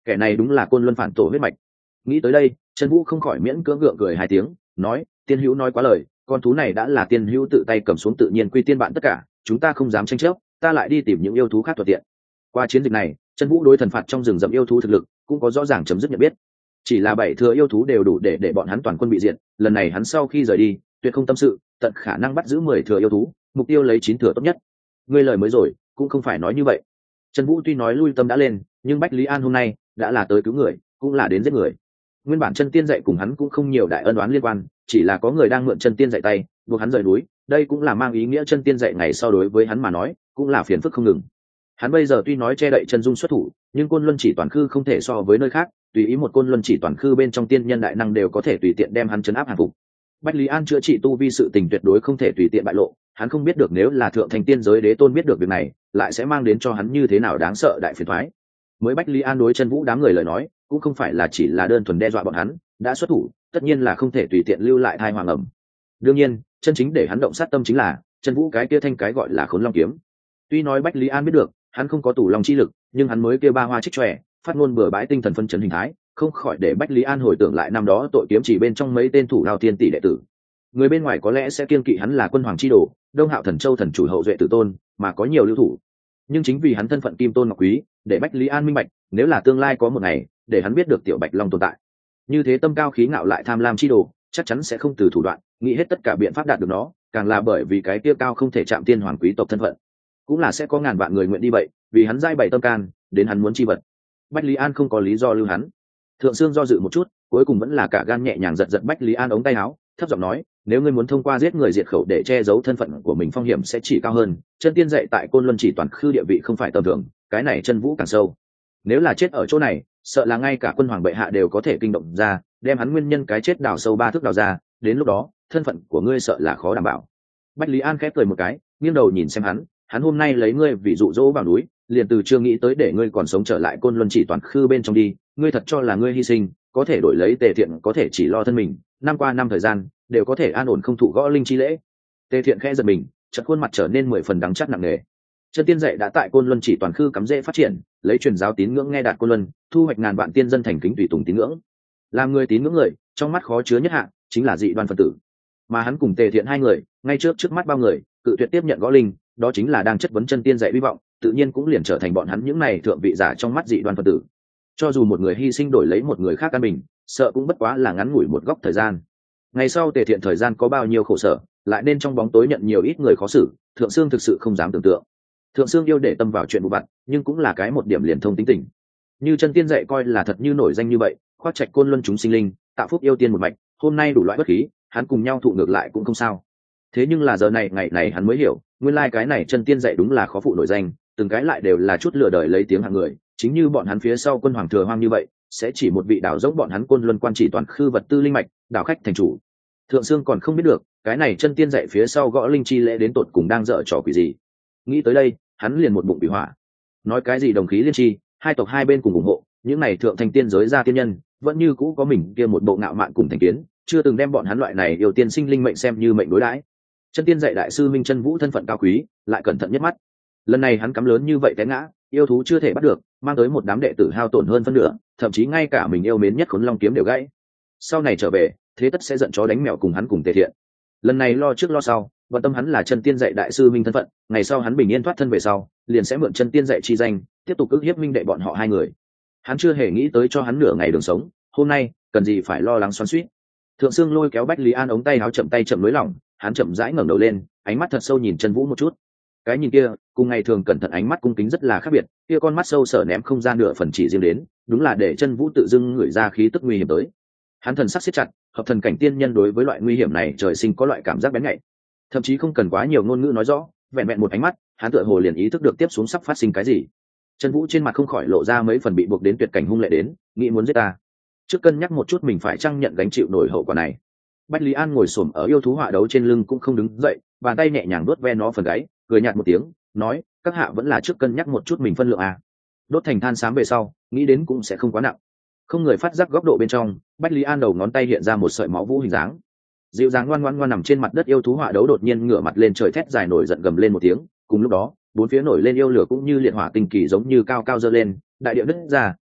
kẻ này đúng là côn luân phản tổ huyết mạch. Nghĩ tới đây, Trần Vũ không khỏi miễn cưỡng gượng cười hai tiếng, nói: tiên hữu nói quá lời, con thú này đã là tiên hữu tự tay cầm xuống, tự nhiên quy tiên bạn tất cả, chúng ta không dám tranh chấp, ta lại đi tìm những yêu thú khác thuận tiện. Qua chiến dịch này, Trần Vũ đối thần phạt trong rừng rậm yêu thú thực lực cũng có rõ ràng chấm dứt nhận biết. Chỉ là 7 thừa yêu thú đều đủ để bọn hắn toàn quân bị diệt, lần này hắn sau khi rời đi, tuyệt không tâm sự, tận khả năng bắt giữ 10 thừa yêu thú, mục tiêu lấy 9 thừa tốt nhất. Ngươi lời mới rồi, cũng không phải nói như vậy. Trần Vũ tuy nói lui tâm đã lên, nhưng Bách Lý An hôm nay đã là tới cứu người, cũng là đến giết người. Nguyên bản chân tiên dạy cùng hắn cũng không nhiều đại ân oán liên quan, chỉ là có người đang mượn chân tiên dạy tay buộc hắn rời núi, đây cũng là mang ý nghĩa chân tiên dạy ngày sau đối với hắn mà nói cũng là phiền phức không ngừng. Hắn bây giờ tuy nói che đậy chân dung xuất thủ, nhưng côn luân chỉ toàn khư không thể so với nơi khác, tùy ý một côn luân chỉ toàn khư bên trong tiên nhân đại năng đều có thể tùy tiện đem hắn chấn áp hàng phục. Bách Lý An chữa trị tu vi sự tình tuyệt đối không thể tùy tiện bại lộ, hắn không biết được nếu là thượng thành tiên giới đế tôn biết được việc này, lại sẽ mang đến cho hắn như thế nào đáng sợ đại phiền toái. Mới Bách Lý An đối Chân Vũ đám người lời nói, cũng không phải là chỉ là đơn thuần đe dọa bọn hắn, đã xuất thủ, tất nhiên là không thể tùy tiện lưu lại thai hoàng ẩm. Đương nhiên, chân chính để hắn động sát tâm chính là Chân Vũ cái kia thanh cái gọi là Khốn Long kiếm. Tuy nói Bách Lý An biết được, hắn không có tủ long chi lực, nhưng hắn mới kia ba hoa trích chòe, phát ngôn bừa bãi tinh thần phân chấn hình thái, không khỏi để Bách Lý An hồi tưởng lại năm đó tội kiếm chỉ bên trong mấy tên thủ lao tiên tỷ đệ tử. Người bên ngoài có lẽ sẽ kiêng kỵ hắn là quân hoàng chi đồ, Đông Hạo Thần Châu thần chủ hậu duệ tử tôn, mà có nhiều lưu thủ. Nhưng chính vì hắn thân phận kim tôn ngọc quý, để Bách Lý An minh bạch, nếu là tương lai có một ngày, để hắn biết được tiểu Bạch Long tồn tại, như thế tâm cao khí ngạo lại tham lam chi đồ, chắc chắn sẽ không từ thủ đoạn, nghĩ hết tất cả biện pháp đạt được nó, càng là bởi vì cái kia cao không thể chạm tiên hoàng quý tộc thân phận, cũng là sẽ có ngàn vạn người nguyện đi vậy, vì hắn giai bày tâm can, đến hắn muốn chi vật. Bách Lý An không có lý do lưu hắn. Thượng Sương do dự một chút, cuối cùng vẫn là cả gan nhẹ nhàng giật giật Bách Lý An ống tay áo, thấp giọng nói: nếu ngươi muốn thông qua giết người diệt khẩu để che giấu thân phận của mình, phong hiểm sẽ chỉ cao hơn. Chân tiên dạy tại Côn Luân chỉ toàn khư địa vị không phải tầm thường, cái này Chân Vũ càng sâu. Nếu là chết ở chỗ này, sợ là ngay cả quân hoàng bệ hạ đều có thể kinh động ra, đem hắn nguyên nhân cái chết đào sâu 3 thước đào ra, đến lúc đó, thân phận của ngươi sợ là khó đảm bảo. Bách Lý An khép cười một cái, nghiêng đầu nhìn xem hắn hôm nay lấy ngươi vì dụ dỗ vào núi, liền từ chưa nghĩ tới để ngươi còn sống trở lại Côn Luân chỉ toàn khư bên trong đi, ngươi thật cho là ngươi hy sinh có thể đổi lấy Tề Thiện có thể chỉ lo thân mình, năm qua năm thời gian đều có thể an ổn không thụ gõ linh chi lễ. Tề Thiện khẽ giật mình, chợt khuôn mặt trở nên 10 phần đắng chát nặng nề. Chân tiên dạy đã tại Côn Luân chỉ toàn khư cắm rễ phát triển, lấy truyền giáo tín ngưỡng nghe đạt Côn Luân, thu hoạch ngàn vạn tiên dân thành kính tùy tùng tín ngưỡng. Làm người tín ngưỡng người, trong mắt khó chứa nhất hạng chính là dị đoan phân tử. Mà hắn cùng Tề Thiện hai người, ngay trước mắt bao người, cự tuyệt tiếp nhận gõ linh, đó chính là đang chất vấn chân tiên dạy hy vọng, tự nhiên cũng liền trở thành bọn hắn những này thượng vị giả trong mắt dị đoan phân tử. Cho dù một người hy sinh đổi lấy một người khác an bình, sợ cũng bất quá là ngắn ngủi một góc thời gian. Ngày sau Tề Thiện thời gian có bao nhiêu khổ sở, lại nên trong bóng tối nhận nhiều ít người khó xử, Thượng Sương thực sự không dám tưởng tượng. Thượng Sương yêu để tâm vào chuyện vụ vặt, nhưng cũng là cái một điểm liền thông tính tình. Như chân tiên dạy coi là thật như nổi danh như vậy, khoác trạch Côn Luân chúng sinh linh, tạo phúc yêu tiên một mạch, hôm nay đủ loại bất khí, hắn cùng nhau thụ ngược lại cũng không sao. Thế nhưng là giờ này ngày này hắn mới hiểu, nguyên lai cái này chân tiên dạy đúng là khó phụ nổi danh, từng cái lại đều là chút lừa đời lấy tiếng hạng người, chính như bọn hắn phía sau quân hoàng thừa hoang như vậy, sẽ chỉ một vị đảo dốc bọn hắn Côn Luân quan chỉ toàn khư vật tư linh mạch, đảo khách thành chủ. Thượng Sương còn không biết được, cái này chân tiên dạy phía sau gõ linh chi lễ đến tột cùng đang dở trò quỷ gì. Nghĩ tới đây, hắn liền một bụng bị hỏa. Nói cái gì đồng khí liên chi, hai tộc hai bên cùng ủng hộ, những này thượng thành tiên giới ra tiên nhân, vẫn như cũ có mình kia một bộ ngạo mạn cùng thành kiến, chưa từng đem bọn hắn loại này yêu tiên sinh linh mệnh xem như mệnh đối đãi. Chân tiên dạy đại sư Minh Chân Vũ thân phận cao quý, lại cẩn thận nhất mắt. Lần này hắn cắm lớn như vậy té ngã, yêu thú chưa thể bắt được, mang tới một đám đệ tử hao tổn hơn phân nửa, thậm chí ngay cả mình yêu mến nhất Khốn Long kiếm đều gãy. Sau này trở về, thế tất sẽ giận chó đánh mèo cùng hắn cùng Tề Thiện. Lần này lo trước lo sau, quan tâm hắn là chân tiên dạy đại sư Minh thân phận, ngày sau hắn bình yên thoát thân về sau, liền sẽ mượn chân tiên dạy chi danh, tiếp tục ức hiếp minh đệ bọn họ hai người. Hắn chưa hề nghĩ tới cho hắn nửa ngày đường sống, hôm nay cần gì phải lo lắng xoắn xuýt. Thượng Sương lôi kéo Bách Lý An ống tay áo chậm nới lỏng, hắn chậm rãi ngẩng đầu lên, ánh mắt thật sâu nhìn Chân Vũ một chút. Cái nhìn kia, cùng ngày thường cẩn thận ánh mắt cung kính rất là khác biệt, kia con mắt sâu sở ném không ra nửa phần chỉ riêng đến, đúng là để Chân Vũ tự dưng ngửi ra khí tức nguy hiểm tới. Hắn thần sắc siết chặt, hợp thần cảnh tiên nhân đối với loại nguy hiểm này trời sinh có loại cảm giác bén nhạy, thậm chí không cần quá nhiều ngôn ngữ nói rõ, vẹn vẹn một ánh mắt, hắn tựa hồ liền ý thức được tiếp xuống sắp phát sinh cái gì. Chân Vũ trên mặt không khỏi lộ ra mấy phần bị buộc đến tuyệt cảnh hung lệ đến, nghĩ muốn giết ta, trước cân nhắc một chút mình phải chăng nhận gánh chịu nổi hậu quả này. Bách Lý An ngồi xổm ở yêu thú họa đấu trên lưng cũng không đứng dậy, bàn tay nhẹ nhàng đốt ve nó phần gáy, cười nhạt một tiếng, nói: các hạ vẫn là trước cân nhắc một chút mình phân lượng à. Đốt thành than xám về sau, nghĩ đến cũng sẽ không quá nặng. Không người phát giác góc độ bên trong, Bách Lý An đầu ngón tay hiện ra một sợi máu vũ hình dáng. Dịu dàng ngoan ngoan nằm trên mặt đất yêu thú họa đấu đột nhiên ngửa mặt lên trời thét dài nổi giận gầm lên một tiếng, cùng lúc đó, bốn phía nổi lên yêu lửa cũng như liệt hỏa tinh kỳ giống như cao cao dơ lên, đại địa nứt ra,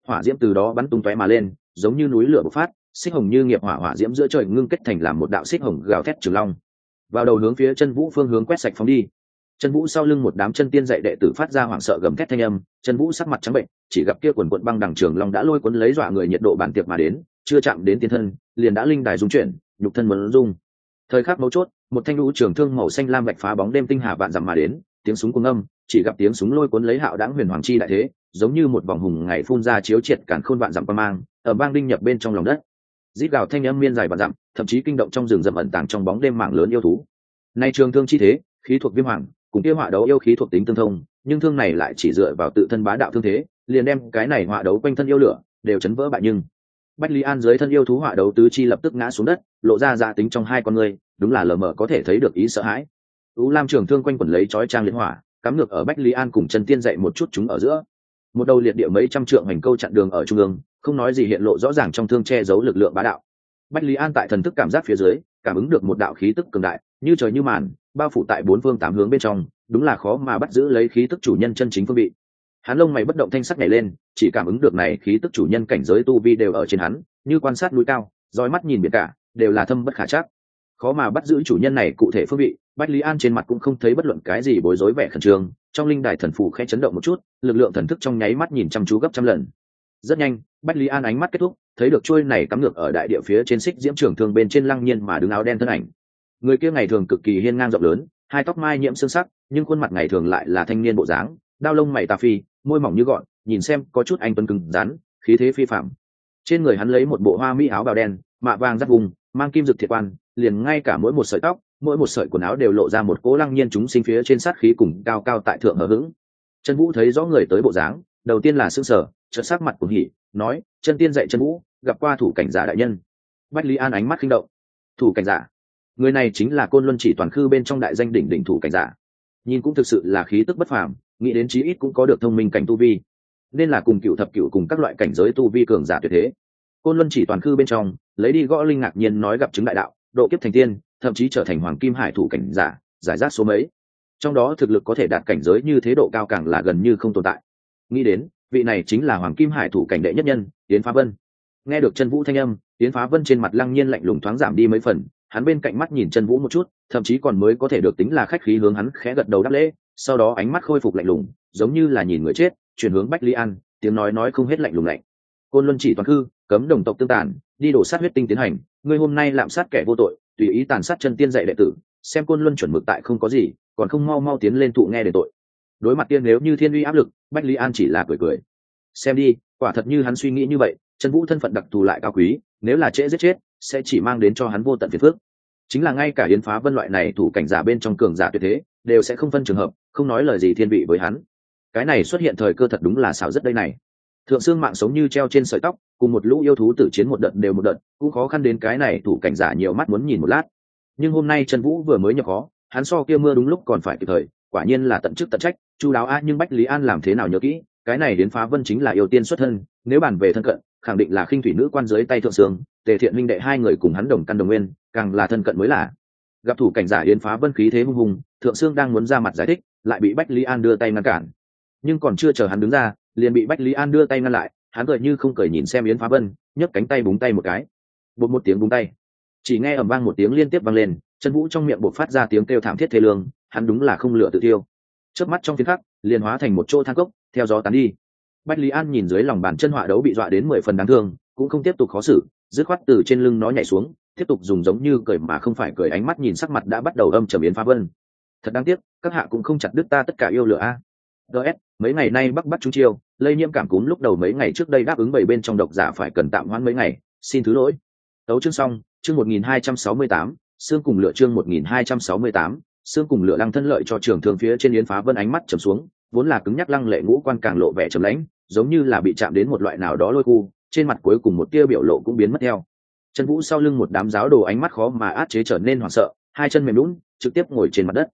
hỏa diễm từ đó bắn tung tóe mà lên, giống như núi lửa bộc phát, xích hồng như nghiệp hỏa diễm giữa trời ngưng kết thành làm một đạo xích hồng gào thét trường long, vào đầu hướng phía chân vũ phương hướng quét sạch phóng đi. Chân vũ sau lưng một đám chân tiên dạy đệ tử phát ra hoảng sợ gầm thét thanh âm, chân vũ sắc mặt trắng bệnh, chỉ gặp kia quần quận băng đằng trường long đã lôi cuốn lấy dọa người nhiệt độ bản tiệc mà đến, chưa chạm đến tiên thân liền đã linh đài rung chuyển, nhục thân muốn rung. Thời khắc mấu chốt, một thanh lũ trường thương màu xanh lam vạch phá bóng đêm tinh hà vạn dặm mà đến, tiếng súng cuồng âm, chỉ gặp tiếng súng lôi cuốn lấy hạo đãng huyền hoàng chi đại thế, giống như một vòng hùng ngày phun ra chiếu triệt càn khôn vạn dặm quang mang, ở bang đinh nhập bên trong lòng đất. Rít gào thanh âm miên dài vạn dặm, thậm chí kinh động trong rừng rậm ẩn tàng trong bóng đêm mảng lớn yêu thú. Nay trường thương chi thế, khí thuộc viêm hoàng, cùng kia họa đấu yêu khí thuộc tính tương thông, nhưng thương này lại chỉ dựa vào tự thân bá đạo thương thế, liền đem cái này họa đấu quanh thân yêu lửa đều chấn vỡ bại. Nhưng Bách Lý An dưới thân yêu thú họa đấu tứ chi lập tức ngã xuống đất, lộ ra dạ tính trong hai con người, đúng là lờ mờ có thể thấy được ý sợ hãi. U Lam trường thương quanh quẩn lấy chói trang liệt hỏa, cắm ngược ở Bách Lý An cùng chân tiên dậy một chút chúng ở giữa. Một đầu liệt địa mấy trăm trượng hành câu chặn đường ở trung ương, không nói gì hiện lộ rõ ràng trong thương che giấu lực lượng bá đạo. Bách Lý An tại thần thức cảm giác phía dưới, cảm ứng được một đạo khí tức cường đại, như trời như màn, bao phủ tại bốn phương tám hướng bên trong, đúng là khó mà bắt giữ lấy khí tức chủ nhân chân chính phương vị. Hắn lông mày bất động thanh sắc nhảy lên, chỉ cảm ứng được này khí tức chủ nhân cảnh giới tu vi đều ở trên hắn, như quan sát núi cao, dõi mắt nhìn biển cả, đều là thâm bất khả trắc. Khó mà bắt giữ chủ nhân này cụ thể phương vị, Bách Lý An trên mặt cũng không thấy bất luận cái gì bối rối vẻ khẩn trương, trong linh đài thần phù khẽ chấn động một chút, lực lượng thần thức trong nháy mắt nhìn chăm chú gấp trăm lần. Rất nhanh, Bách Lý An ánh mắt kết thúc, thấy được chuôi này cắm ngược ở đại địa phía trên xích diễm trường thương bên trên lăng nhiên mà đứng áo đen thân ảnh. Người kia ngày thường cực kỳ hiên ngang rộng lớn, hai tóc mai nhiễm xương sắc, nhưng khuôn mặt ngày thường lại là thanh niên bộ dáng, đao lông mày tà phi, môi mỏng như gọn, nhìn xem có chút anh tuấn cứng rắn, khí thế phi phàm. Trên người hắn lấy một bộ hoa mỹ áo bào đen, mạ vàng giáp vùng, mang kim dực thiệt quan, liền ngay cả mỗi một sợi tóc, mỗi một sợi quần áo đều lộ ra một cỗ lăng nhiên chúng sinh phía trên sát khí cùng cao cao tại thượng hờ hững. Chân Vũ thấy rõ người tới bộ dáng, đầu tiên là sững sờ, chợt sắc mặt cuồng hỉ, nói: "Chân tiên dạy Chân Vũ, gặp qua thủ cảnh giả đại nhân." Bách Lý An ánh mắt khinh động. Thủ cảnh giả? Người này chính là Côn Luân Chỉ Toàn Khư bên trong đại danh đỉnh đỉnh thủ cảnh giả. Nhìn cũng thực sự là khí tức bất phàm, nghĩ đến chí ít cũng có được thông minh cảnh tu vi, nên là cùng cựu thập cựu cùng các loại cảnh giới tu vi cường giả tuyệt thế. Côn Luân Chỉ Toàn Khư bên trong, lấy đi gõ linh ngạc nhiên nói gặp chứng đại đạo, độ kiếp thành tiên, thậm chí trở thành hoàng kim hải thủ cảnh giả, giải rác số mấy. Trong đó thực lực có thể đạt cảnh giới như thế độ cao càng là gần như không tồn tại. Nghĩ đến, vị này chính là hoàng kim hải thủ cảnh đệ nhất nhân, Yến Phá Vân. Nghe được Chân Vũ thanh âm, Yến Phá Vân trên mặt lăng nhiên lạnh lùng thoáng giảm đi mấy phần, hắn bên cạnh mắt nhìn Chân Vũ một chút, thậm chí còn mới có thể được tính là khách khí hướng hắn khẽ gật đầu đáp lễ, sau đó ánh mắt khôi phục lạnh lùng, giống như là nhìn người chết, chuyển hướng Bách Lý An, tiếng nói không hết lạnh lùng lạnh. Côn Luân Chỉ Toàn Khư, cấm đồng tộc tương tàn, đi đổ sát huyết tinh tiến hành, ngươi hôm nay lạm sát kẻ vô tội, tùy ý tàn sát chân tiên dạy đệ tử, xem Côn Luân chuẩn mực tại không có gì, còn không mau mau tiến lên thụ nghe đền tội. Đối mặt tiên nếu như thiên uy áp lực, Bách Lý An chỉ là cười cười. Xem đi, quả thật như hắn suy nghĩ như vậy, Chân Vũ thân phận đặc thù lại cao quý, nếu là trễ giết chết, sẽ chỉ mang đến cho hắn vô tận phiền phức. Chính là ngay cả Yến Phá Vân loại này thủ cảnh giả bên trong cường giả tuyệt thế, đều sẽ không phân trường hợp, không nói lời gì thiên vị với hắn. Cái này xuất hiện thời cơ thật đúng là xảo rất đây này. Thượng xương mạng sống như treo trên sợi tóc, cùng một lũ yêu thú tử chiến một đợt đều một đợt, cũng khó khăn đến cái này thủ cảnh giả nhiều mắt muốn nhìn một lát. Nhưng hôm nay Chân Vũ vừa mới nhập khó, hắn so kia mưa đúng lúc còn phải kịp thời, quả nhiên là tận chức tận trách, chu đáo a. Nhưng Bách Lý An làm thế nào nhớ kỹ, cái này Yến Phá Vân chính là yêu tiên xuất thân, nếu bàn về thân cận, khẳng định là khinh thủy nữ quan dưới tay thượng sương, Tề Thiện huynh đệ hai người cùng hắn đồng căn đồng nguyên, càng là thân cận mới là. Gặp thủ cảnh giả Yến Phá Vân khí thế hung hùng, thượng sương đang muốn ra mặt giải thích, lại bị Bách Lý An đưa tay ngăn cản. Nhưng còn chưa chờ hắn đứng ra, liền bị Bách Lý An đưa tay ngăn lại, hắn cười như không cười nhìn xem Yến Phá Vân, nhấc cánh tay búng tay một cái. Bột một tiếng búng tay, chỉ nghe ầm vang một tiếng liên tiếp vang lên, Chân Vũ trong miệng bộc phát ra tiếng kêu thảm thiết thê lương, hắn đúng là không lựa tự tiêu. Chớp mắt trong phiến khắc, liền hóa thành một chỗ than cốc, theo gió tán đi. Bách Lý An nhìn dưới lòng bàn chân họa đấu bị dọa đến 10 phần đáng thương, cũng không tiếp tục khó xử, dứt khoát từ trên lưng nó nhảy xuống, tiếp tục dùng giống như cười mà không phải cười ánh mắt nhìn sắc mặt đã bắt đầu âm trầm Yến Phá Vân. Thật đáng tiếc, các hạ cũng không chặt đứt ta tất cả yêu lửa a. DS, mấy ngày nay Bắc Bắc trúng chiêu, lây nhiễm cảm cúm lúc đầu mấy ngày trước đây đáp ứng 7 bên trong độc giả phải cần tạm hoãn mấy ngày, xin thứ lỗi. Tấu chương xong, chương 1268, xương cùng lửa chương 1268, xương cùng lửa lăng thân lợi cho trường thương phía trên Yến Phá Vân ánh mắt trầm xuống, vốn là cứng nhắc lăng lệ ngũ quan càng lộ vẻ trầm lãnh, giống như là bị chạm đến một loại nào đó lôi cu, trên mặt cuối cùng một tia biểu lộ cũng biến mất theo. Chân Vũ sau lưng một đám giáo đồ ánh mắt khó mà át chế trở nên hoảng sợ, hai chân mềm nhũn, trực tiếp ngồi trên mặt đất.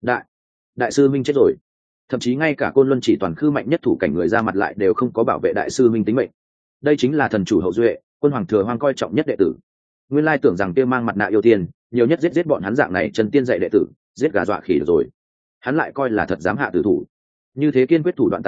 Đại sư Minh chết rồi. Thậm chí ngay cả Côn Luân Chỉ Toàn Khư mạnh nhất thủ cảnh người ra mặt lại đều không có bảo vệ đại sư Minh tính mệnh. Đây chính là thần chủ hậu duệ, quân hoàng thừa hoang coi trọng nhất đệ tử. Nguyên lai tưởng rằng kia mang mặt nạ yêu tiên, nhiều nhất giết bọn hắn dạng này chân tiên dạy đệ tử, giết gà dọa khỉ được rồi. Hắn lại coi là thật dám hạ tử thủ. Như thế kiên quyết thủ đoạn tàn nhẫn,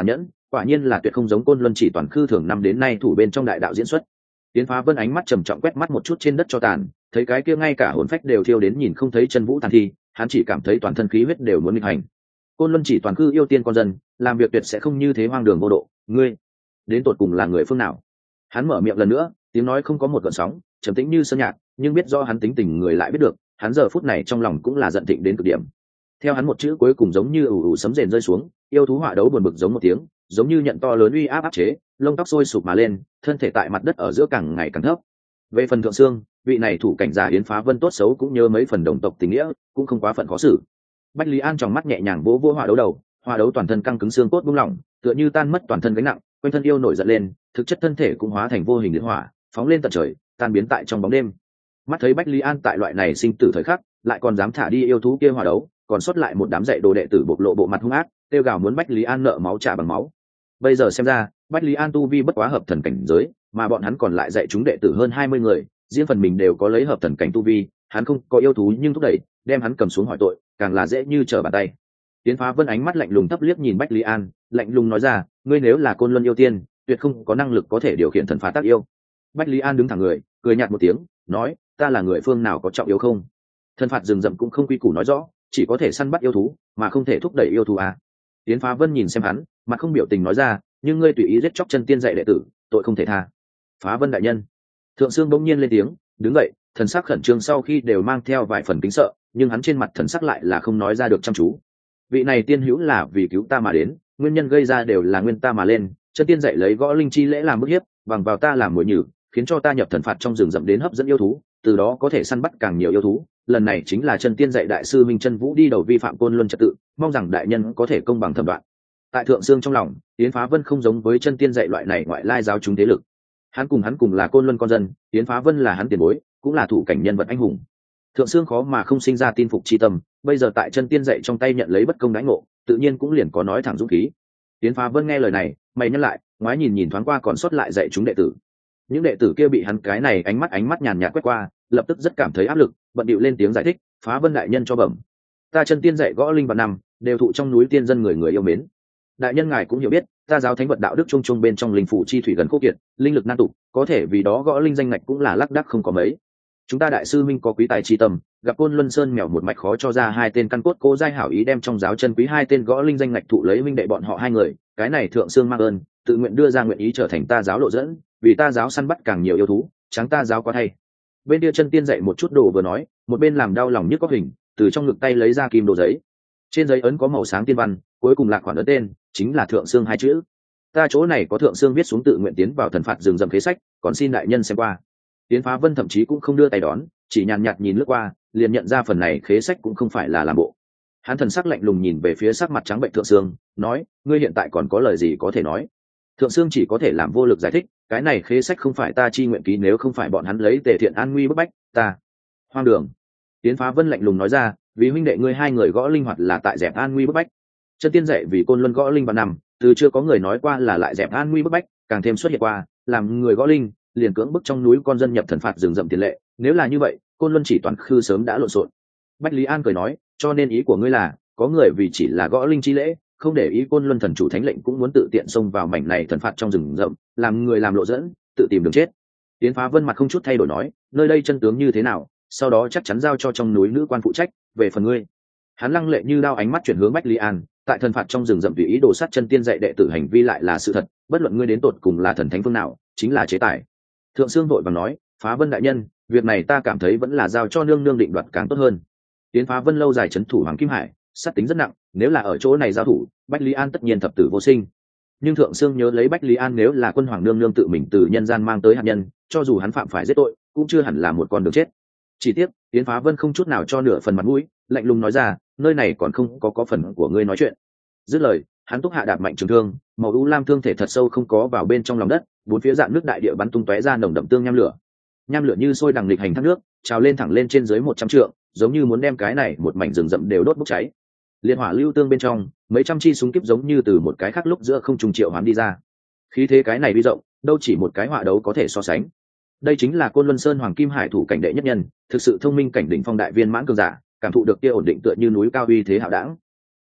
quả nhiên là tuyệt không giống Côn Luân Chỉ Toàn Khư thường năm đến nay thủ bên trong đại đạo diễn xuất. Tiến Phá Vân ánh mắt trầm trọng quét mắt một chút trên đất cho tàn, thấy cái kia ngay cả hồn phách đều thiêu đến nhìn không thấy chân vũ tàn thi, hắn chỉ cảm thấy toàn thân khí huyết đều muốn nghịch hành. Côn Luân Chỉ Toàn Khư yêu tiên con dân, làm việc tuyệt sẽ không như thế hoang đường vô độ, ngươi đến tột cùng là người phương nào? Hắn mở miệng lần nữa, tiếng nói không có một gợn sóng, trầm tĩnh như sơn nhạc, nhưng biết do hắn tính tình người lại biết được, hắn giờ phút này trong lòng cũng là giận thịnh đến cực điểm. Theo hắn một chữ cuối cùng giống như ù ù sấm rền rơi xuống, yêu thú hỏa đấu buồn bực giống một tiếng, giống như nhận to lớn uy áp áp chế, lông tóc sôi sụp mà lên, thân thể tại mặt đất ở giữa càng ngày càng thấp. Về phần thượng xương, vị này thủ cảnh giả Yến Phá Vân tốt xấu cũng nhớ mấy phần đồng tộc tình nghĩa, cũng không quá phận khó xử. Bách Lý An trong mắt nhẹ nhàng vỗ vỗ hỏa đấu đầu, hỏa đấu toàn thân căng cứng xương cốt buông lỏng, tựa như tan mất toàn thân gánh nặng, quanh thân yêu nổi giận lên, thực chất thân thể cũng hóa thành vô hình liệt hỏa, phóng lên tận trời, tan biến tại trong bóng đêm. Mắt thấy Bách Lý An tại loại này sinh tử thời khắc, lại còn dám thả đi yêu thú kia hỏa đấu, còn sót lại một đám dạy đồ đệ tử bộc lộ bộ mặt hung ác, kêu gào muốn Bách Lý An nợ máu trả bằng máu. Bây giờ xem ra, Bách Lý An tu vi bất quá hợp thần cảnh giới, mà bọn hắn còn lại dạy chúng đệ tử hơn 20 người, riêng phần mình đều có lấy hợp thần cảnh tu vi, hắn không có yêu thú nhưng thúc đẩy, đem hắn cầm xuống hỏi tội, càng là dễ như trở bàn tay. Tiến Phá Vân ánh mắt lạnh lùng thấp liếc nhìn Bách Lý An, lạnh lùng nói ra, ngươi nếu là Côn Luân yêu tiên, tuyệt không có năng lực có thể điều khiển thần phá tác yêu. Bách Lý An đứng thẳng người, cười nhạt một tiếng, nói, ta là người phương nào có trọng yếu không? Thần phạt rừng rậm cũng không quy củ nói rõ, chỉ có thể săn bắt yêu thú, mà không thể thúc đẩy yêu thú à? Tiến Phá Vân nhìn xem hắn, mặt không biểu tình nói ra, nhưng ngươi tùy ý giết chóc chân tiên dạy đệ tử, tội không thể tha. Phá Vân đại nhân. Thượng Sương bỗng nhiên lên tiếng, đứng dậy, thần sắc khẩn trương sau khi đều mang theo vài phần kính sợ, nhưng hắn trên mặt thần sắc lại là không nói ra được chăm chú. Vị này tiên hữu là vì cứu ta mà đến, nguyên nhân gây ra đều là nguyên ta mà lên, chân tiên dạy lấy gõ linh chi lễ làm bức hiếp, bằng vào ta làm mồi nhử, khiến cho ta nhập thần phạt trong rừng rậm đến hấp dẫn yêu thú, từ đó có thể săn bắt càng nhiều yêu thú. Lần này chính là chân tiên dạy đại sư Minh Chân Vũ đi đầu vi phạm Côn Luân trật tự, mong rằng đại nhân có thể công bằng thẩm đoạn. Tại Thượng Sương trong lòng, Yến Phá Vân không giống với chân tiên dạy loại này ngoại lai giáo chúng thế lực. Hắn cùng là Côn Luân con dân, Yến Phá Vân là hắn tiền bối, cũng là thủ cảnh nhân vật anh hùng. Thượng Sương khó mà không sinh ra tin phục chi tâm, bây giờ tại chân tiên dạy trong tay nhận lấy bất công đãi ngộ, tự nhiên cũng liền có nói thẳng dũng khí. Yến Phá Vân nghe lời này, mày nhắc lại, ngoái nhìn thoáng qua còn sót lại dạy chúng đệ tử. Những đệ tử kia bị hắn cái này ánh mắt nhàn nhạt quét qua, lập tức rất cảm thấy áp lực, bận điệu lên tiếng giải thích, Phá Vân đại nhân cho bẩm, ta chân tiên dạy gõ linh và năm đều thụ trong núi tiên dân người yêu mến. Đại nhân ngài cũng hiểu biết, ta giáo thánh vật đạo đức chung chung bên trong linh phủ chi thủy gần khô kiệt, linh lực nan tục, có thể vì đó gõ linh danh ngạch cũng là lác đác không có mấy. Chúng ta đại sư minh có quý tài chi tâm, gặp Côn Luân Sơn mèo một mạch khó cho ra hai tên căn cốt cố giai hảo ý đem trong giáo chân quý hai tên gõ linh danh ngạch thụ lấy minh đệ bọn họ hai người, cái này Thượng Sương mang ơn, tự nguyện đưa ra nguyện ý trở thành ta giáo lộ dẫn, vì ta giáo săn bắt càng nhiều yêu thú, trắng ta giáo quá thay. Bên kia chân tiên dạy một chút đồ vừa nói, một bên làm đau lòng nhức có hình, từ trong ngực tay lấy ra kim đồ giấy. Trên giấy ấn có màu sáng tiên văn, cuối cùng là khoản ấn tên, chính là Thượng Sương hai chữ. Ta chỗ này có Thượng Sương viết xuống tự nguyện tiến vào thần phạt rừng rậm khế sách, còn xin đại nhân xem qua. Tiến Phá Vân thậm chí cũng không đưa tay đón, chỉ nhàn nhạt nhìn lướt qua, liền nhận ra phần này khế sách cũng không phải là làm bộ. Hắn thần sắc lạnh lùng nhìn về phía sắc mặt trắng bệnh Thượng Sương, nói, ngươi hiện tại còn có lời gì có thể nói? Thượng Sương chỉ có thể làm vô lực giải thích, cái này khế sách không phải ta chi nguyện ký, nếu không phải bọn hắn lấy Tề Thiện an nguy bức bách ta. Hoang đường. Tiến Phá Vân lạnh lùng nói ra, vì huynh đệ ngươi hai người gõ linh hoạt là tại dẹp an nguy bức bách. Chân tiên dạy vì Côn Luân gõ linh và nằm, từ chưa có người nói qua là lại dẹp an nguy bức bách, càng thêm xuất hiện qua, làm người gõ linh, liền cưỡng bức trong núi con dân nhập thần phạt rừng rậm tiền lệ, nếu là như vậy, Côn Luân Chỉ Toàn Khư sớm đã lộn xộn. Bách Lý An cười nói, cho nên ý của ngươi là, có người vì chỉ là gõ linh chi lễ, không để ý Côn Luân thần chủ thánh lệnh cũng muốn tự tiện xông vào mảnh này thần phạt trong rừng rậm, làm người làm lộ dẫn, tự tìm đường chết. Tiến Phá Vân mặt không chút thay đổi nói, nơi đây chân tướng như thế nào, sau đó chắc chắn giao cho trong núi nữ quan phụ trách, về phần ngươi. Hắn lăng lệ như đao ánh mắt chuyển hướng Bách Lý An, tại thần phạt trong rừng rậm tùy ý đồ sát chân tiên dạy đệ tử hành vi lại là sự thật, bất luận ngươi đến tột cùng là thần thánh phương nào, chính là chế tài. Thượng Sương vội vàng nói, Phá Vân đại nhân, việc này ta cảm thấy vẫn là giao cho nương nương định đoạt càng tốt hơn. Tiến Phá Vân lâu dài trấn thủ Hoàng Kim Hải, sát tính rất nặng, nếu là ở chỗ này giao thủ, Bách Lý An tất nhiên thập tử vô sinh. Nhưng Thượng Sương nhớ lấy Bách Lý An nếu là quân hoàng nương nương tự mình từ nhân gian mang tới hạt nhân, cho dù hắn phạm phải giết tội, cũng chưa hẳn là một con đường chết. Chỉ tiếc, Tiến Phá Vân không chút nào cho nửa phần mặt mũi, lạnh lùng nói ra, nơi này còn không có phần của ngươi nói chuyện. Dứt lời, hắn túc hạ đạp mạnh trường thương, màu u lam thương thể thật sâu không có vào bên trong lòng đất, bốn phía dạn nước đại địa bắn tung tóe ra nồng đậm tương nham lửa. Nham lửa như sôi đằng lịch hành thác nước, trào lên thẳng lên trên dưới 100 trượng, giống như muốn đem cái này một mảnh rừng rậm đều đốt bốc cháy. Liên hỏa lưu tương bên trong, mấy trăm chi súng kíp giống như từ một cái khác lúc giữa không trùng triệu hoán đi ra. Khí thế cái này vi rộng, đâu chỉ một cái hỏa đấu có thể so sánh. Đây chính là Côn Luân Sơn Hoàng Kim Hải thủ cảnh đệ nhất nhân, thực sự thông minh cảnh đỉnh phong đại viên mãn cường giả, cảm thụ được kia ổn định tựa như núi cao uy thế hạo đảng.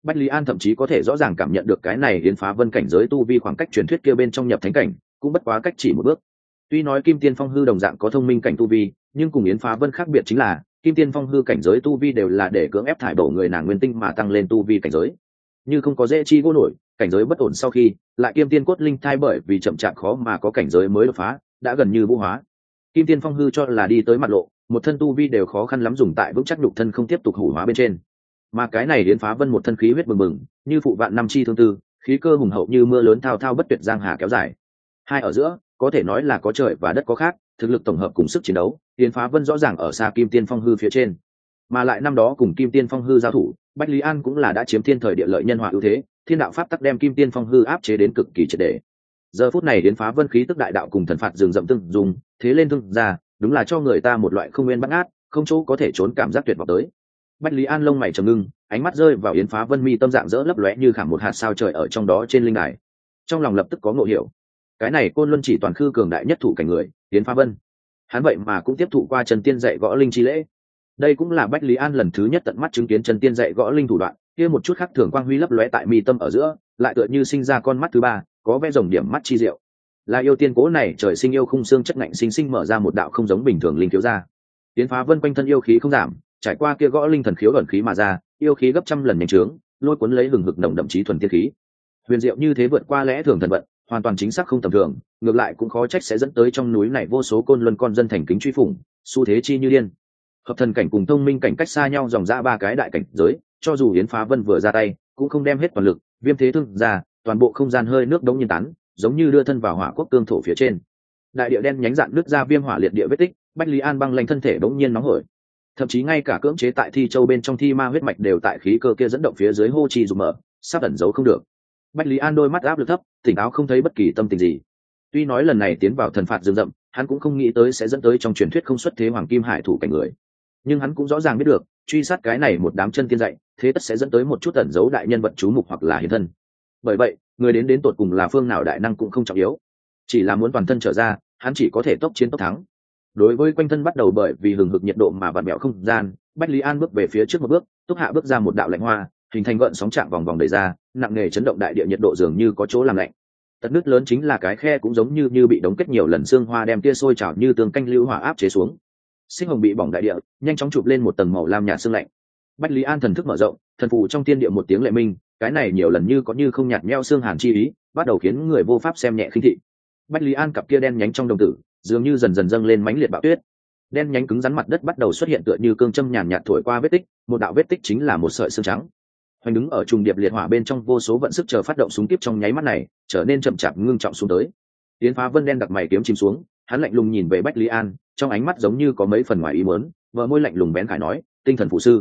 Bách Lý An thậm chí có thể rõ ràng cảm nhận được cái này Yến Phá Vân cảnh giới tu vi khoảng cách truyền thuyết kia bên trong nhập thánh cảnh cũng bất quá cách chỉ một bước. Tuy nói Kim Tiên Phong hư đồng dạng có thông minh cảnh tu vi, nhưng cùng Yến Phá Vân khác biệt chính là Kim Tiên Phong hư cảnh giới tu vi đều là để cưỡng ép thải bổ người nàng nguyên tinh mà tăng lên tu vi cảnh giới. Như không có dễ chi vô nổi, cảnh giới bất ổn sau khi, lại Kim Tiên cốt linh thai bởi vì chậm chạp khó mà có cảnh giới mới đột phá, đã gần như vũ hóa. Kim Tiên Phong hư cho là đi tới mặt lộ, một thân tu vi đều khó khăn lắm dùng tại vững chắc nhục thân không tiếp tục hủ hóa bên trên. Mà cái này Yến Phá Vân một thân khí huyết bừng bừng, như phụ vạn năm chi thương tư, khí cơ hùng hậu như mưa lớn thao thao bất tuyệt giang hà kéo dài. Hai ở giữa, có thể nói là có trời và đất có khác, thực lực tổng hợp cùng sức chiến đấu, Yến Phá Vân rõ ràng ở xa Kim Tiên Phong hư phía trên. Mà lại năm đó cùng Kim Tiên Phong hư giao thủ, Bách Lý An cũng là đã chiếm thiên thời địa lợi nhân hòa ưu thế, thiên đạo pháp tắc đem Kim Tiên Phong hư áp chế đến cực kỳ triệt để. Giờ phút này Yến Phá Vân khí tức đại đạo cùng thần phạt rừng rậm tương dùng, thế lên thương ra, đúng là cho người ta một loại không nguyên bắt ngát, không chỗ có thể trốn cảm giác tuyệt vọng tới. Bách Lý An lông mày trầm ngưng, ánh mắt rơi vào Yến Phá Vân mi tâm dạng dỡ lấp lóe như khảm một hạt sao trời ở trong đó trên linh đài. Trong lòng lập tức có ngộ hiểu, cái này Côn Luân chỉ toàn khư cường đại nhất thủ cảnh người, Yến Phá Vân. Hắn vậy mà cũng tiếp thụ qua Trần Tiên dạy gõ linh chi lễ. Đây cũng là Bách Lý An lần thứ nhất tận mắt chứng kiến Trần Tiên dạy gõ linh thủ đoạn, kia một chút khác thường quang huy lấp lóe tại mi tâm ở giữa, lại tựa như sinh ra con mắt thứ ba, có vẻ rồng điểm mắt chi diệu. Là yêu tiên cố này trời sinh yêu khung xương chất ngạnh sinh sinh mở ra một đạo không giống bình thường linh khiếu ra. Yến Phá Vân quanh thân yêu khí không giảm, trải qua kia gõ linh thần khiếu ẩn khí mà ra, yêu khí gấp trăm lần nhanh trướng, lôi cuốn lấy hừng hực nồng đậm chí thuần tiên khí. Huyền diệu như thế vượt qua lẽ thường thần vận, hoàn toàn chính xác không tầm thường, ngược lại cũng khó trách sẽ dẫn tới trong núi này vô số Côn Luân con dân thành kính truy phụng, xu thế chi như điên. Hợp thần cảnh cùng thông minh cảnh cách xa nhau dòng ra ba cái đại cảnh giới, cho dù Yến Phá Vân vừa ra tay, cũng không đem hết toàn lực, viêm thế thương ra, toàn bộ không gian hơi nước đống nhiên tán, giống như đưa thân vào hỏa quốc cương thổ phía trên. Đại địa đen nhánh dạn nước ra viêm hỏa liệt địa vết tích, Bách Lý An băng lạnh thân thể đống nhiên nóng hổi. Thậm chí ngay cả cưỡng chế tại thi châu bên trong thi ma huyết mạch đều tại khí cơ kia dẫn động phía dưới hô chi rụm mở, sắp ẩn giấu không được. Bách Lý An đôi mắt áp lực thấp, tỉnh táo không thấy bất kỳ tâm tình gì. Tuy nói lần này tiến vào thần phạt rừng rậm, hắn cũng không nghĩ tới sẽ dẫn tới trong truyền thuyết không xuất thế hoàng kim hải thủ cảnh người, nhưng hắn cũng rõ ràng biết được, truy sát cái này một đám chân tiên dạy, thế tất sẽ dẫn tới một chút ẩn giấu đại nhân vật chú mục hoặc là hiền thân. Bởi vậy, người đến tột cùng là phương nào đại năng cũng không trọng yếu, chỉ là muốn toàn thân trở ra, hắn chỉ có thể tốc chiến tốc thắng. Đối với quanh thân bắt đầu bởi vì hừng hực nhiệt độ mà vặn vẹo không gian, Bách Lý An bước về phía trước một bước, túc hạ bước ra một đạo lạnh hoa, hình thành gợn sóng chạm vòng vòng đẩy ra, nặng nề chấn động đại địa, nhiệt độ dường như có chỗ làm lạnh. Tật nước lớn chính là cái khe cũng giống như bị đóng kết nhiều lần xương hoa đem tia sôi trào như tường canh lưu hỏa áp chế xuống. Sinh hồng bị bỏng đại địa, nhanh chóng chụp lên một tầng màu lam nhạt sương lạnh. Bách Lý An thần thức mở rộng, thần phù trong thiên địa một tiếng lệ minh, cái này nhiều lần như có như không nhạt nhẽo xương hàn chi ý, bắt đầu khiến người vô pháp xem nhẹ khinh thị. Bách Lý An cặp kia đen nhánh trong đồng tử, dường như dần dần dâng lên mãnh liệt bạo tuyết. Đen nhánh cứng rắn mặt đất bắt đầu xuất hiện tựa như cương châm nhàn nhạt thổi qua vết tích, một đạo vết tích chính là một sợi xương trắng. Hoành đứng ở trùng điệp liệt hỏa bên trong vô số vận sức chờ phát động súng kiếp trong nháy mắt này, trở nên chậm chạp ngưng trọng xuống tới. Yến Phá Vân đen đặc mày kiếm chìm xuống, hắn lạnh lùng nhìn về Bách Lý An, trong ánh mắt giống như có mấy phần ngoài ý muốn, vợ môi lạnh lùng bén khải nói, tinh thần phụ sư,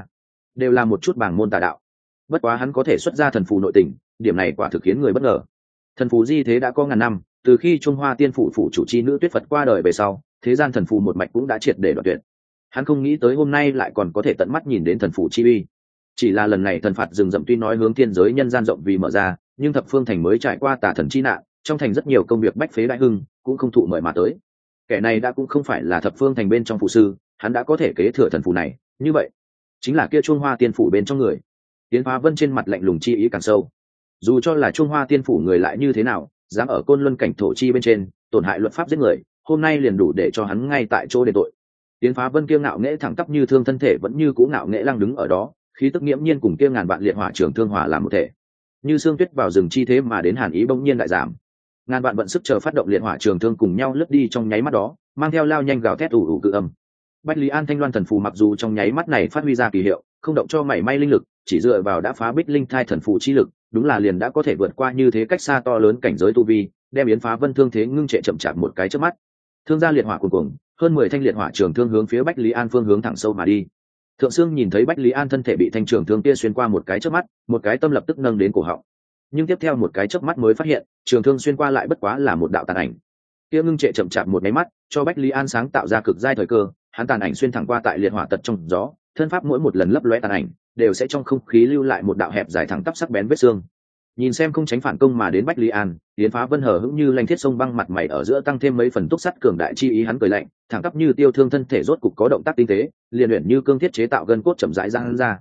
đều là một chút bảng môn tà đạo. Bất quá hắn có thể xuất ra thần phù nội tình, điểm này quả thực khiến người bất ngờ. Thần phù di thế đã có ngàn năm, từ khi Trung Hoa Tiên phủ phủ chủ chi nữ Tuyết Phật qua đời về sau, thế gian thần phù một mạch cũng đã triệt để đoạn tuyệt. Hắn không nghĩ tới hôm nay lại còn có thể tận mắt nhìn đến thần phù chi uy. Chỉ là lần này thần phạt rừng rậm tuy nói hướng thiên giới nhân gian rộng vì mở ra, nhưng thập phương thành mới trải qua tà thần chi nạn, trong thành rất nhiều công việc bách phế đại hưng, cũng không thụ mời mà tới. Kẻ này đã cũng không phải là thập phương thành bên trong phụ sư, hắn đã có thể kế thừa thần phù này, như vậy chính là kia Trung Hoa Tiên phủ bên trong người. Yến Phá Vân trên mặt lạnh lùng chi ý càng sâu. Dù cho là Trung Hoa Tiên phủ người lại như thế nào, dám ở Côn Luân cảnh thổ chi bên trên tổn hại luật pháp giết người, hôm nay liền đủ để cho hắn ngay tại chỗ đền tội. Yến Phá Vân kiêu ngạo nghễ thẳng tắp như thương thân thể vẫn như cũ ngạo nghễ lăng đứng ở đó, khí tức nghiễm nhiên cùng kia ngàn vạn liệt hỏa trường thương hỏa làm một thể. Như sương tuyết vào rừng chi thế mà đến hàn ý bỗng nhiên đại giảm. Ngàn vạn vận sức chờ phát động liệt hỏa trường thương cùng nhau lướt đi trong nháy mắt đó, mang theo lao nhanh gào thét ủ ủ cự âm. Bách Lý An thanh loan thần phù mặc dù trong nháy mắt này phát huy ra kỳ hiệu, không động cho mảy may linh lực, chỉ dựa vào đã phá bích linh thai thần phù chi lực, đúng là liền đã có thể vượt qua như thế cách xa to lớn cảnh giới tu vi, đem Yến Phá Vân thương thế ngưng trệ chậm chạp một cái chớp mắt. Thương gia liệt hỏa cuồn cuộn, hơn 10 thanh liệt hỏa trường thương hướng phía Bách Lý An phương hướng thẳng sâu mà đi. Thượng Sương nhìn thấy Bách Lý An thân thể bị thanh trường thương kia xuyên qua một cái chớp mắt, một cái tâm lập tức nâng đến cổ họng. Nhưng tiếp theo một cái chớp mắt mới phát hiện, trường thương xuyên qua lại bất quá là một đạo tàn ảnh. Kia ngưng trệ chậm chạp một cái mắt, cho Bách Lý An sáng tạo ra cực giai thời cơ, hắn tàn ảnh xuyên thẳng qua tại liệt hỏa tật trong gió, thân pháp mỗi một lần lấp lóe tàn ảnh, đều sẽ trong không khí lưu lại một đạo hẹp dài thẳng tắp sắc bén vết xương. Nhìn xem không tránh phản công mà đến Bách Lý An, Yến Phá Vân hờ hững như lanh thiết sông băng, mặt mày ở giữa tăng thêm mấy phần túc sắt cường đại chi ý, hắn cười lạnh, thẳng tắp như tiêu thương thân thể rốt cục có động tác tinh tế, liền luyện như cương thiết chế tạo gân cốt chậm rãi ra hắn ra.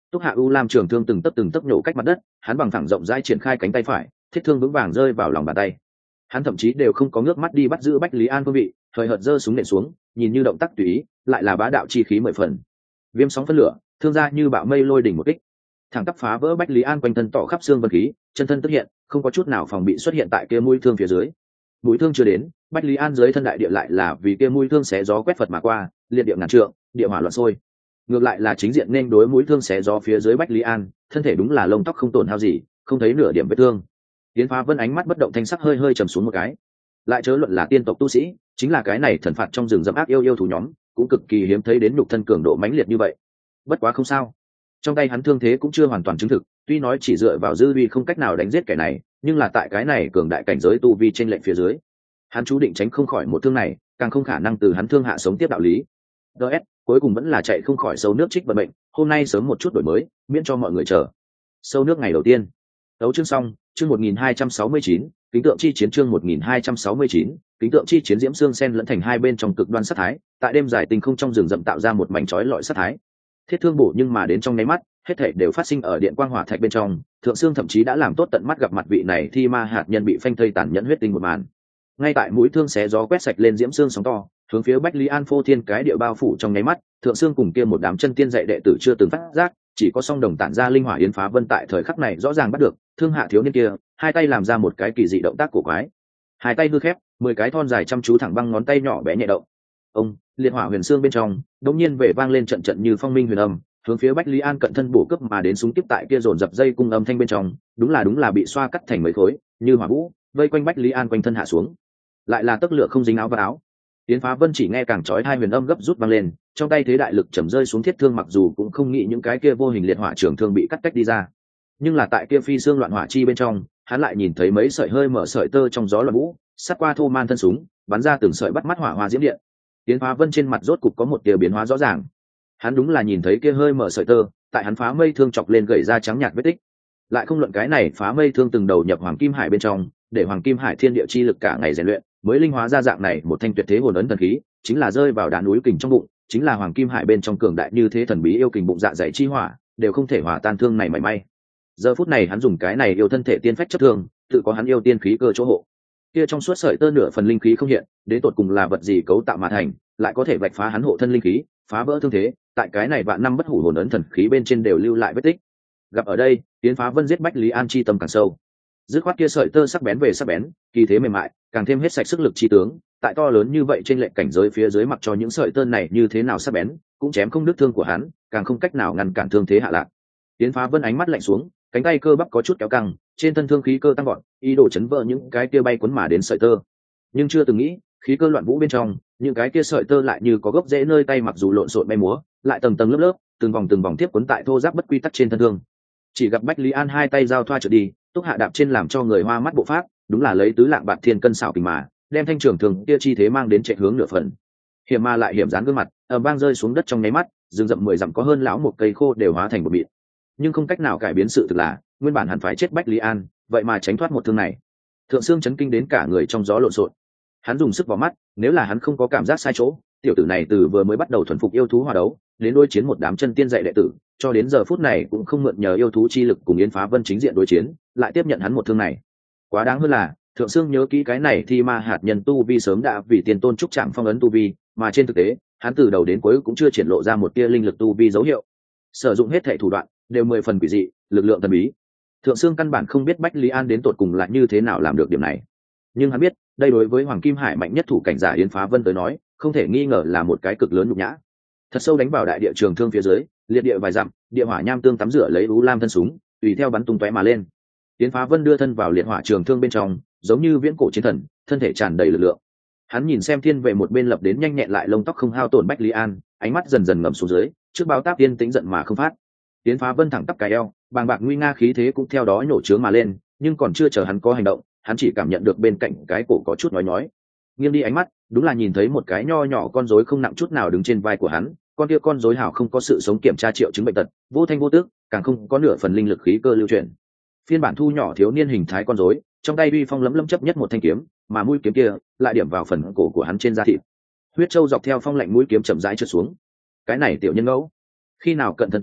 Túc Hạ U Lam trường thương từng tấc nhổ cách mặt đất, hắn bằng thẳng rộng rãi triển khai cánh tay phải, thiết thương vững vàng rơi vào lòng bàn tay. Hắn thậm chí đều không có ngước mắt đi bắt giữ Bách Lý An phương vị, thời hợt giơ súng nện xuống, nhìn như động tác tùy ý, lại là bá đạo chi khí mười phần. Viêm sóng phân lửa, thương ra như bạo mây lôi đỉnh một kích, thẳng tắp phá vỡ Bách Lý An quanh thân tỏ khắp xương vân khí, chân thân tức hiện, không có chút nào phòng bị xuất hiện tại kia mũi thương phía dưới. Mũi thương chưa đến, Bách Lý An dưới thân đại địa lại là vì kia mũi thương xé gió quét phật mà qua, liệt địa ngàn trượng, địa hỏa loạn sôi. Ngược lại là chính diện nên đối mũi thương xé gió phía dưới Bách Lý An, thân thể đúng là lông tóc không tổn hao gì, không thấy nửa điểm vết thương. Yến Phá Vân ánh mắt bất động thanh sắc hơi trầm xuống một cái. Lại chớ luận là tiên tộc tu sĩ, chính là cái này thần phạt trong rừng rậm ác yêu thú nhóm, cũng cực kỳ hiếm thấy đến nhục thân cường độ mãnh liệt như vậy. Bất quá không sao, trong tay hắn thương thế cũng chưa hoàn toàn chứng thực, tuy nói chỉ dựa vào dư uy không cách nào đánh giết kẻ này, nhưng là tại cái này cường đại cảnh giới tu vi trên lệnh phía dưới, hắn chú định tránh không khỏi một thương này, càng không khả năng từ hắn thương hạ sống tiếp đạo lý. DS cuối cùng vẫn là chạy không khỏi sâu nước trích vận bệnh, hôm nay sớm một chút đổi mới, miễn cho mọi người chờ. Sâu nước ngày đầu tiên. Đấu chương xong, chương 1269, kính tượng chi chiến chương 1269, kính tượng chi chiến diễm xương sen lẫn thành hai bên trong cực đoan sát thái, tại đêm dài tinh không trong rừng rậm tạo ra một mảnh chói lọi sát thái. Thiết thương bổ nhưng mà đến trong nháy mắt, hết thảy đều phát sinh ở điện quang hỏa thạch bên trong, Thượng Xương thậm chí đã làm tốt tận mắt gặp mặt vị này thi ma hạt nhân bị phanh thây tàn nhẫn huyết tinh một màn. Ngay tại mũi thương xé gió quét sạch lên diễm xương sóng to, hướng phía Bách Lý An phô thiên cái địa bao phủ trong nháy mắt, Thượng Xương cùng kia một đám chân tiên dạy đệ tử chưa từng phát giác, chỉ có song đồng tản ra linh hỏa Yến Phá Vân tại thời khắc này rõ ràng bắt được, thương hạ thiếu niên kia, hai tay làm ra một cái kỳ dị động tác cổ quái. Hai tay hư khép, 10 cái thon dài chăm chú thẳng băng ngón tay nhỏ bé nhẹ động. Ông, liệt hỏa huyền xương bên trong, đột nhiên về vang lên trận trận như phong minh huyền âm, hướng phía Bách Lý An cận thân bổ cấp mà đến súng tiếp tại kia dồn dập dây cung âm thanh bên trong, đúng là bị xoa cắt thành mấy khối, như hỏa vũ, vây quanh Bách Lý An quanh thân hạ xuống. Lại là tấc lửa không dính áo và áo. Yến Phá Vân chỉ nghe càng chói hai huyền âm gấp rút vang lên, trong tay thế đại lực chầm rơi xuống thiết thương, mặc dù cũng không nghĩ những cái kia vô hình liệt hỏa trường thương bị cắt cách đi ra, nhưng là tại kia phi xương loạn hỏa chi bên trong, hắn lại nhìn thấy mấy sợi hơi mở sợi tơ trong gió loạn vũ, sát qua thô man thân súng, bắn ra từng sợi bắt mắt hỏa hoa diễm điện. Yến Phá Vân trên mặt rốt cục có một tia biến hóa rõ ràng. Hắn đúng là nhìn thấy kia hơi mở sợi tơ, tại hắn phá mây thương chọc lên gậy ra trắng nhạt vết tích. Lại không luận cái này phá mây thương từng đầu nhập hoàng kim hải bên trong, để hoàng kim hải thiên địa chi lực cả ngày rèn luyện, mới linh hóa ra dạng này một thanh tuyệt thế hồn ấn thần khí, chính là rơi vào đá núi kình trong bụng, chính là hoàng kim hải bên trong cường đại như thế thần bí yêu kình bụng dạ dày chi hỏa, đều không thể hòa tan thương này mảy may. Giờ phút này hắn dùng cái này yêu thân thể tiên phách chất thương, tự có hắn yêu tiên khí cơ chỗ hộ. Kia trong suốt sợi tơ nửa phần linh khí không hiện, đến tột cùng là vật gì cấu tạo mà thành, lại có thể vạch phá hắn hộ thân linh khí, phá vỡ thương thế, tại cái này vạn năm bất hủ hồn ấn thần khí bên trên đều lưu lại vết tích. Gặp ở đây, Yến Phá Vân giết Bách Lý An chi tâm càng sâu. Dứt khoát kia sợi tơ sắc bén về sắc bén, kỳ thế mềm mại, càng thêm hết sạch sức lực chi tướng, tại to lớn như vậy trên lệnh cảnh giới phía dưới, mặc cho những sợi tơ này như thế nào sắc bén, cũng chém không đứt thương của hắn, càng không cách nào ngăn cản thương thế hạ lạc. Yến Phá Vân ánh mắt lạnh xuống, cánh tay cơ bắp có chút kéo căng, trên thân thương khí cơ tăng vọt, ý đồ chấn vỡ những cái kia bay cuốn mà đến sợi tơ. Nhưng chưa từng nghĩ, khí cơ loạn vũ bên trong, những cái kia sợi tơ lại như có gốc rễ nơi tay, mặc dù lộn xộn bay múa, lại tầng tầng lớp lớp, từng vòng tiếp cuốn tại thô giáp bất quy tắc trên thân thương. Chỉ gặp Bách Lý An hai tay giao thoa trượt đi, Túc Hạ đạp trên làm cho người hoa mắt bộ pháp, đúng là lấy tứ lạng bạt thiên cân xảo kình mà đem thanh trường thường kia chi thế mang đến chạy hướng nửa phần. Hiểm mà lại hiểm dán gương mặt, ầm vang rơi xuống đất trong nháy mắt, rừng rậm 10 dặm có hơn lão một cây khô đều hóa thành một mịn. Nhưng không cách nào cải biến sự thực là, nguyên bản hẳn phải chết Bách Lý An, vậy mà tránh thoát một thương này. Thượng Xương chấn kinh đến cả người trong gió lộn xộn. Hắn dùng sức vào mắt, nếu là hắn không có cảm giác sai chỗ, tiểu tử này từ vừa mới bắt đầu thuần phục yêu thú hòa đấu, đến đối chiến một đám chân tiên dạy đệ tử, cho đến giờ phút này cũng không mượn nhờ yêu thú chi lực cùng Yến Phá Vân chính diện đối chiến, lại tiếp nhận hắn một thương này. Quá đáng hơn là, Thượng Xương nhớ kỹ cái này thì ma hạt nhân tu vi sớm đã vì tiền tôn trúc trạng phong ấn tu vi, mà trên thực tế, hắn từ đầu đến cuối cũng chưa triển lộ ra một tia linh lực tu vi dấu hiệu. Sử dụng hết thảy thủ đoạn, đều 10 phần quỷ dị, lực lượng thần bí. Thượng Xương căn bản không biết Bách Lý An đến tột cùng là như thế nào làm được điểm này. Nhưng hắn biết, đây đối với Hoàng Kim Hải mạnh nhất thủ cảnh giả Yến Phá Vân tới nói, không thể nghi ngờ là một cái cực lớn nhục nhã. Thật sâu đánh vào đại địa trường thương phía dưới, liệt địa vài dặm, địa hỏa nham tương tắm rửa lấy u lam thân súng, tùy theo bắn tung tóe mà lên. Yến Phá Vân đưa thân vào liệt hỏa trường thương bên trong, giống như viễn cổ chiến thần, thân thể tràn đầy lực lượng. Hắn nhìn xem thiên vệ một bên lập đến nhanh nhẹn lại lông tóc không hao tổn Bách Lý An, ánh mắt dần dần ngầm xuống dưới, trước báo táp yên tĩnh giận mà không phát. Yến Phá Vân thẳng tắp cái eo, bàng bạc nguy nga khí thế cũng theo đó nổ chướng mà lên, nhưng còn chưa chờ hắn có hành động, hắn chỉ cảm nhận được bên cạnh cái cổ có chút nhói. Nghiêng đi ánh mắt, đúng là nhìn thấy một cái nho nhỏ con rối không nặng chút nào đứng trên vai của hắn, con kia con rối hảo không có sự sống kiểm tra triệu chứng bệnh tật, vô thanh vô tước, càng không có nửa phần linh lực khí cơ lưu chuyển. Phiên bản thu nhỏ thiếu niên hình thái con rối, trong tay uy phong lấm lấm chấp nhất một thanh kiếm, mà mũi kiếm kia lại điểm vào phần cổ của hắn trên da thịt. Huyết châu dọc theo phong lạnh mũi kiếm chậm rãi trượt xuống. Cái này tiểu nhân ngẫu, khi nào cận thân tới,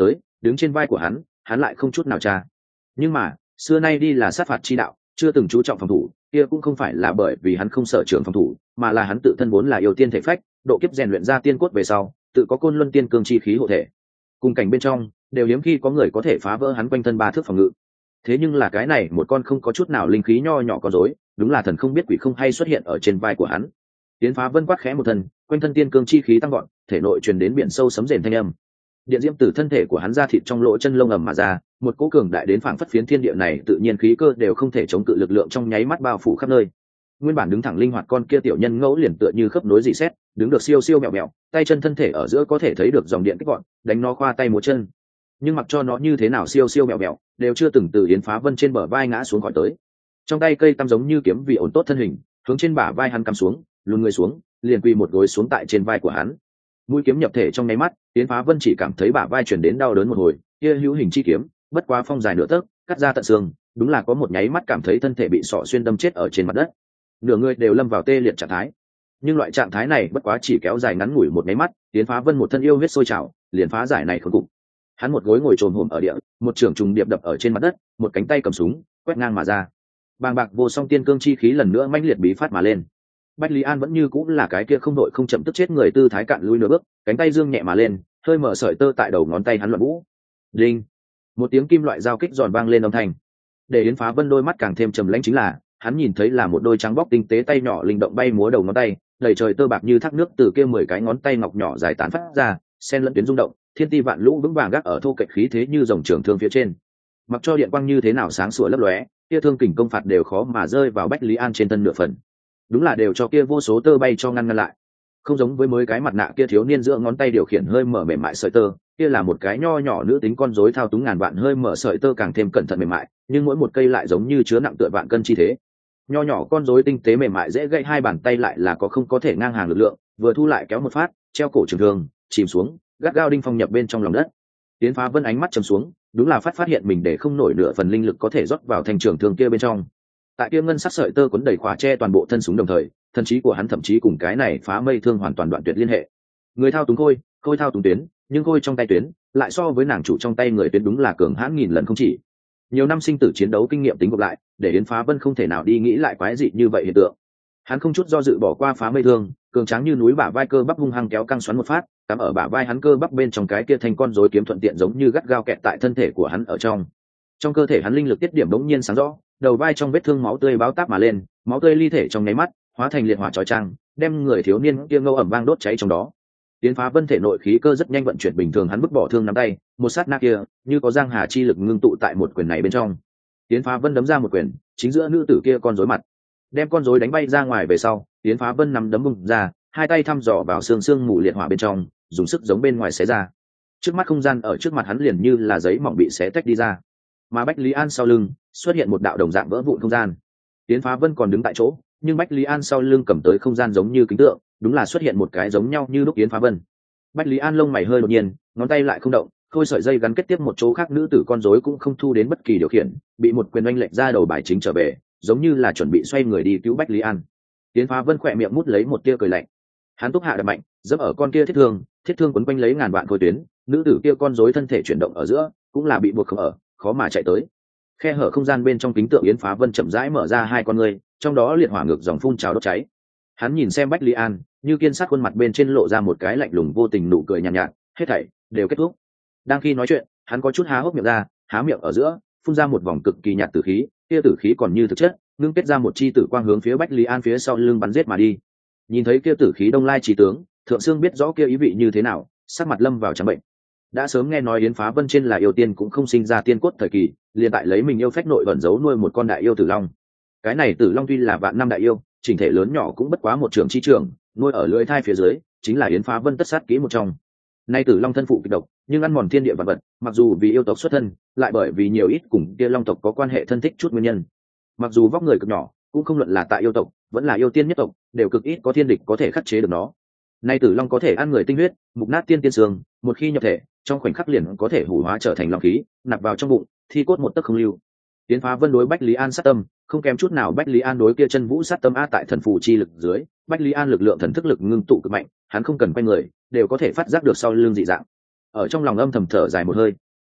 đứng trên vai của hắn lại không chút nào tra. Nhưng mà xưa nay đi là sát phạt chi đạo, chưa từng chú trọng phòng thủ, kia cũng không phải là bởi vì hắn không sở trường phòng thủ, mà là hắn tự thân vốn là yêu tiên thể phách, độ kiếp rèn luyện ra tiên cốt về sau tự có côn luân tiên cương chi khí hộ thể, cùng cảnh bên trong đều hiếm khi có người có thể phá vỡ hắn quanh thân 3 thước phòng ngự. Thế nhưng là cái này một con không có chút nào linh khí nho nhỏ con rối, đúng là thần không biết quỷ không hay xuất hiện ở trên vai của hắn. Tiến Phá Vân quát khẽ một thân, quanh thân tiên cương chi khí tăng vọt, thể nội truyền đến biển sâu sấm rền thanh âm. Điện diễm từ thân thể của hắn ra thịt trong lỗ chân lông ầm mà ra, một cỗ cường đại đến phảng phất phiến thiên địa này tự nhiên khí cơ đều không thể chống cự lực lượng trong nháy mắt bao phủ khắp nơi. Nguyên bản đứng thẳng linh hoạt con kia tiểu nhân ngẫu liền tựa như khớp nối dị xét, đứng được siêu siêu mẹo mẹo, tay chân thân thể ở giữa có thể thấy được dòng điện kích gọn, đánh nó khoa tay múa chân. Nhưng mặc cho nó như thế nào siêu siêu mẹo mẹo, đều chưa từng từ Yến Phá Vân trên bờ vai ngã xuống khỏi tới. Trong tay cây tăm giống như kiếm vì ổn tốt thân hình, hướng trên bả vai hắn cắm xuống, lùn người xuống, liền quỳ một gối xuống tại trên vai của hắn. Mũi kiếm nhập thể trong nháy mắt, Yến Phá Vân chỉ cảm thấy bả vai truyền đến đau đớn một hồi, kia hữu hình chi kiếm, bất quá phong dài nửa tấc, cắt ra tận xương, đúng là có một nháy mắt cảm thấy thân thể bị sọ xuyên đâm chết ở trên mặt đất. Nửa người đều lâm vào tê liệt trạng thái. Nhưng loại trạng thái này bất quá chỉ kéo dài ngắn ngủi một nháy mắt, Yến Phá Vân một thân yêu huyết sôi trào, liền phá giải này khốn cục. Hắn một gối ngồi trồm hổm ở địa, một trường trùng điệp đập ở trên mặt đất, một cánh tay cầm súng, quét ngang mà ra. Bàng bạc vô song tiên cương chi khí lần nữa mãnh liệt bí phát mà lên. Bách Lý An vẫn như cũng là cái kia không đội không chậm tức chết người tư thái cạn lui nửa bước, cánh tay dương nhẹ mà lên, hơi mở sợi tơ tại đầu ngón tay hắn loạn vũ. Đinh! Một tiếng kim loại giao kích giòn vang lên âm thanh. Để Yến Phá Vân đôi mắt càng thêm trầm lãnh chính là, hắn nhìn thấy là một đôi trắng bóc tinh tế tay nhỏ linh động bay múa đầu ngón tay, đầy trời tơ bạc như thác nước từ kia 10 cái ngón tay ngọc nhỏ dài tán phát ra, xen lẫn tuyến rung động, thiên ti vạn lũ vững vàng gác ở thô kệch khí thế như dòng trường thương phía trên. Mặc cho điện quang như thế nào sáng sủa lấp lóe, kia thương kình công phạt đều khó mà rơi vào Bách Lý An trên thân nửa phần. Đúng là đều cho kia vô số tơ bay cho ngăn lại. Không giống với mới cái mặt nạ kia thiếu niên giữa ngón tay điều khiển hơi mở mềm mại sợi tơ, kia là một cái nho nhỏ nữ tính con rối thao túng ngàn vạn hơi mở sợi tơ càng thêm cẩn thận mềm mại, nhưng mỗi một cây lại giống như chứa nặng tựa vạn cân chi thế. Nho nhỏ con rối tinh tế mềm mại dễ gãy hai bàn tay lại là có không có thể ngang hàng lực lượng, vừa thu lại kéo một phát, treo cổ trường thương, chìm xuống, gắt gao đinh phong nhập bên trong lòng đất. Tiến Phá Vân ánh mắt trầm xuống, đúng là phát hiện mình để không nổi nửa phần linh lực có thể rót vào thành trường thương kia bên trong. Tại kia ngân sắc sợi tơ cuốn đầy khóa che toàn bộ thân súng đồng thời, thân trí của hắn thậm chí cùng cái này phá mây thương hoàn toàn đoạn tuyệt liên hệ. Người thao túng khôi thao túng tuyến, nhưng khôi trong tay tuyến lại so với nàng chủ trong tay người tuyến đúng là cường hãn nghìn lần không chỉ. Nhiều năm sinh tử chiến đấu kinh nghiệm tính gộp lại, để Yến Phá Vân không thể nào đi nghĩ lại quái dị như vậy hiện tượng. Hắn không chút do dự bỏ qua phá mây thương, cường tráng như núi bả vai cơ bắp hung hăng kéo căng xoắn một phát, cắm ở bả vai hắn cơ bắp bên trong cái kia thành con rối kiếm thuận tiện giống như gắt gao kẹt tại thân thể của hắn ở trong. Trong cơ thể hắn linh lực tiết điểm đống nhiên sáng rõ, đầu vai trong vết thương máu tươi báo táp mà lên, máu tươi ly thể trong nháy mắt hóa thành liệt hỏa chói chang, đem người thiếu niên kia ngâu ẩm vang đốt cháy trong đó. Tiến Phá Vân thể nội khí cơ rất nhanh vận chuyển bình thường, hắn vứt bỏ thương nắm tay, một sát na kia như có giang hà chi lực ngưng tụ tại một quyền này bên trong. Tiến Phá Vân đấm ra một quyền, chính giữa nữ tử kia con rối mặt, đem con rối đánh bay ra ngoài về sau. Tiến Phá Vân nắm đấm bung ra, hai tay thăm dò vào xương mù liệt hỏa bên trong, dùng sức giống bên ngoài xé ra. Trước mắt không gian ở trước mặt hắn liền như là giấy mỏng bị xé tách đi ra, mà Bách Lý An sau lưng xuất hiện một đạo đồng dạng vỡ vụn không gian. Tiến Phá Vân còn đứng tại chỗ, nhưng Bách Lý An sau lưng cầm tới không gian giống như kính tượng, đúng là xuất hiện một cái giống nhau như lúc Tiến Phá Vân. Bách Lý An lông mày hơi đột nhiên, ngón tay lại không động, khôi sợi dây gắn kết tiếp một chỗ khác nữ tử con rối cũng không thu đến bất kỳ điều khiển, bị một quyền oanh lệch ra đầu bài chính trở về, giống như là chuẩn bị xoay người đi cứu Bách Lý An. Tiến Phá Vân khỏe miệng mút lấy một tia cười lạnh. Hắn túc hạ đập mạnh, dẫm ở con kia thiết thương quấn quanh lấy ngàn vạn khối tuyến, nữ tử kia con rối thân thể chuyển động ở giữa, cũng là bị buộc không ở, khó mà chạy tới. Khe hở không gian bên trong kính tượng Yến Phá Vân chậm rãi mở ra hai con người, trong đó liệt hỏa ngược dòng phun trào đốt cháy. Hắn nhìn xem Bách Lý An, như kiên sát khuôn mặt bên trên lộ ra một cái lạnh lùng vô tình nụ cười nhàn nhạt, hết thảy đều kết thúc. Đang khi nói chuyện, hắn có chút há hốc miệng ra, há miệng ở giữa phun ra một vòng cực kỳ nhạt tử khí, kia tử khí còn như thực chất, ngưng kết ra một chi tử quang hướng phía Bách Lý An phía sau lưng bắn giết mà đi. Nhìn thấy kia tử khí đông lai chí tướng, Thượng Sương biết rõ kia ý vị như thế nào, sắc mặt lâm vào trắng bệnh. Đã sớm nghe nói Yến Phá Vân trên là yêu tiên cũng không sinh ra tiên cốt thời kỳ, liền tại lấy mình yêu phách nội ẩn giấu nuôi một con đại yêu tử long. Cái này tử long tuy là vạn năm đại yêu, chỉnh thể lớn nhỏ cũng bất quá một trường chi trường, nuôi ở lưỡi thai phía dưới, chính là Yến Phá Vân tất sát kỹ một trong. Nay tử long thân phụ kịch độc, nhưng ăn mòn thiên địa vạn vật, mặc dù vì yêu tộc xuất thân, lại bởi vì nhiều ít cùng kia long tộc có quan hệ thân thích chút nguyên nhân. Mặc dù vóc người cực nhỏ, cũng không luận là tại yêu tộc, vẫn là yêu tiên nhất tộc, đều cực ít có thiên địch có thể khắc chế được nó. Nay tử long có thể ăn người tinh huyết, mục nát tiên xương, một khi nhập thể, trong khoảnh khắc liền có thể hủ hóa trở thành long khí, nạp vào trong bụng, thi cốt một tấc không lưu. Tiến Phá Vân đối Bách Lý An sát tâm, không kém chút nào Bách Lý An đối kia chân vũ sát tâm a tại thần phù chi lực dưới, Bách Lý An lực lượng thần thức lực ngưng tụ cực mạnh, hắn không cần quay người, đều có thể phát giác được sau lưng dị dạng. Ở trong lòng âm thầm thở dài một hơi.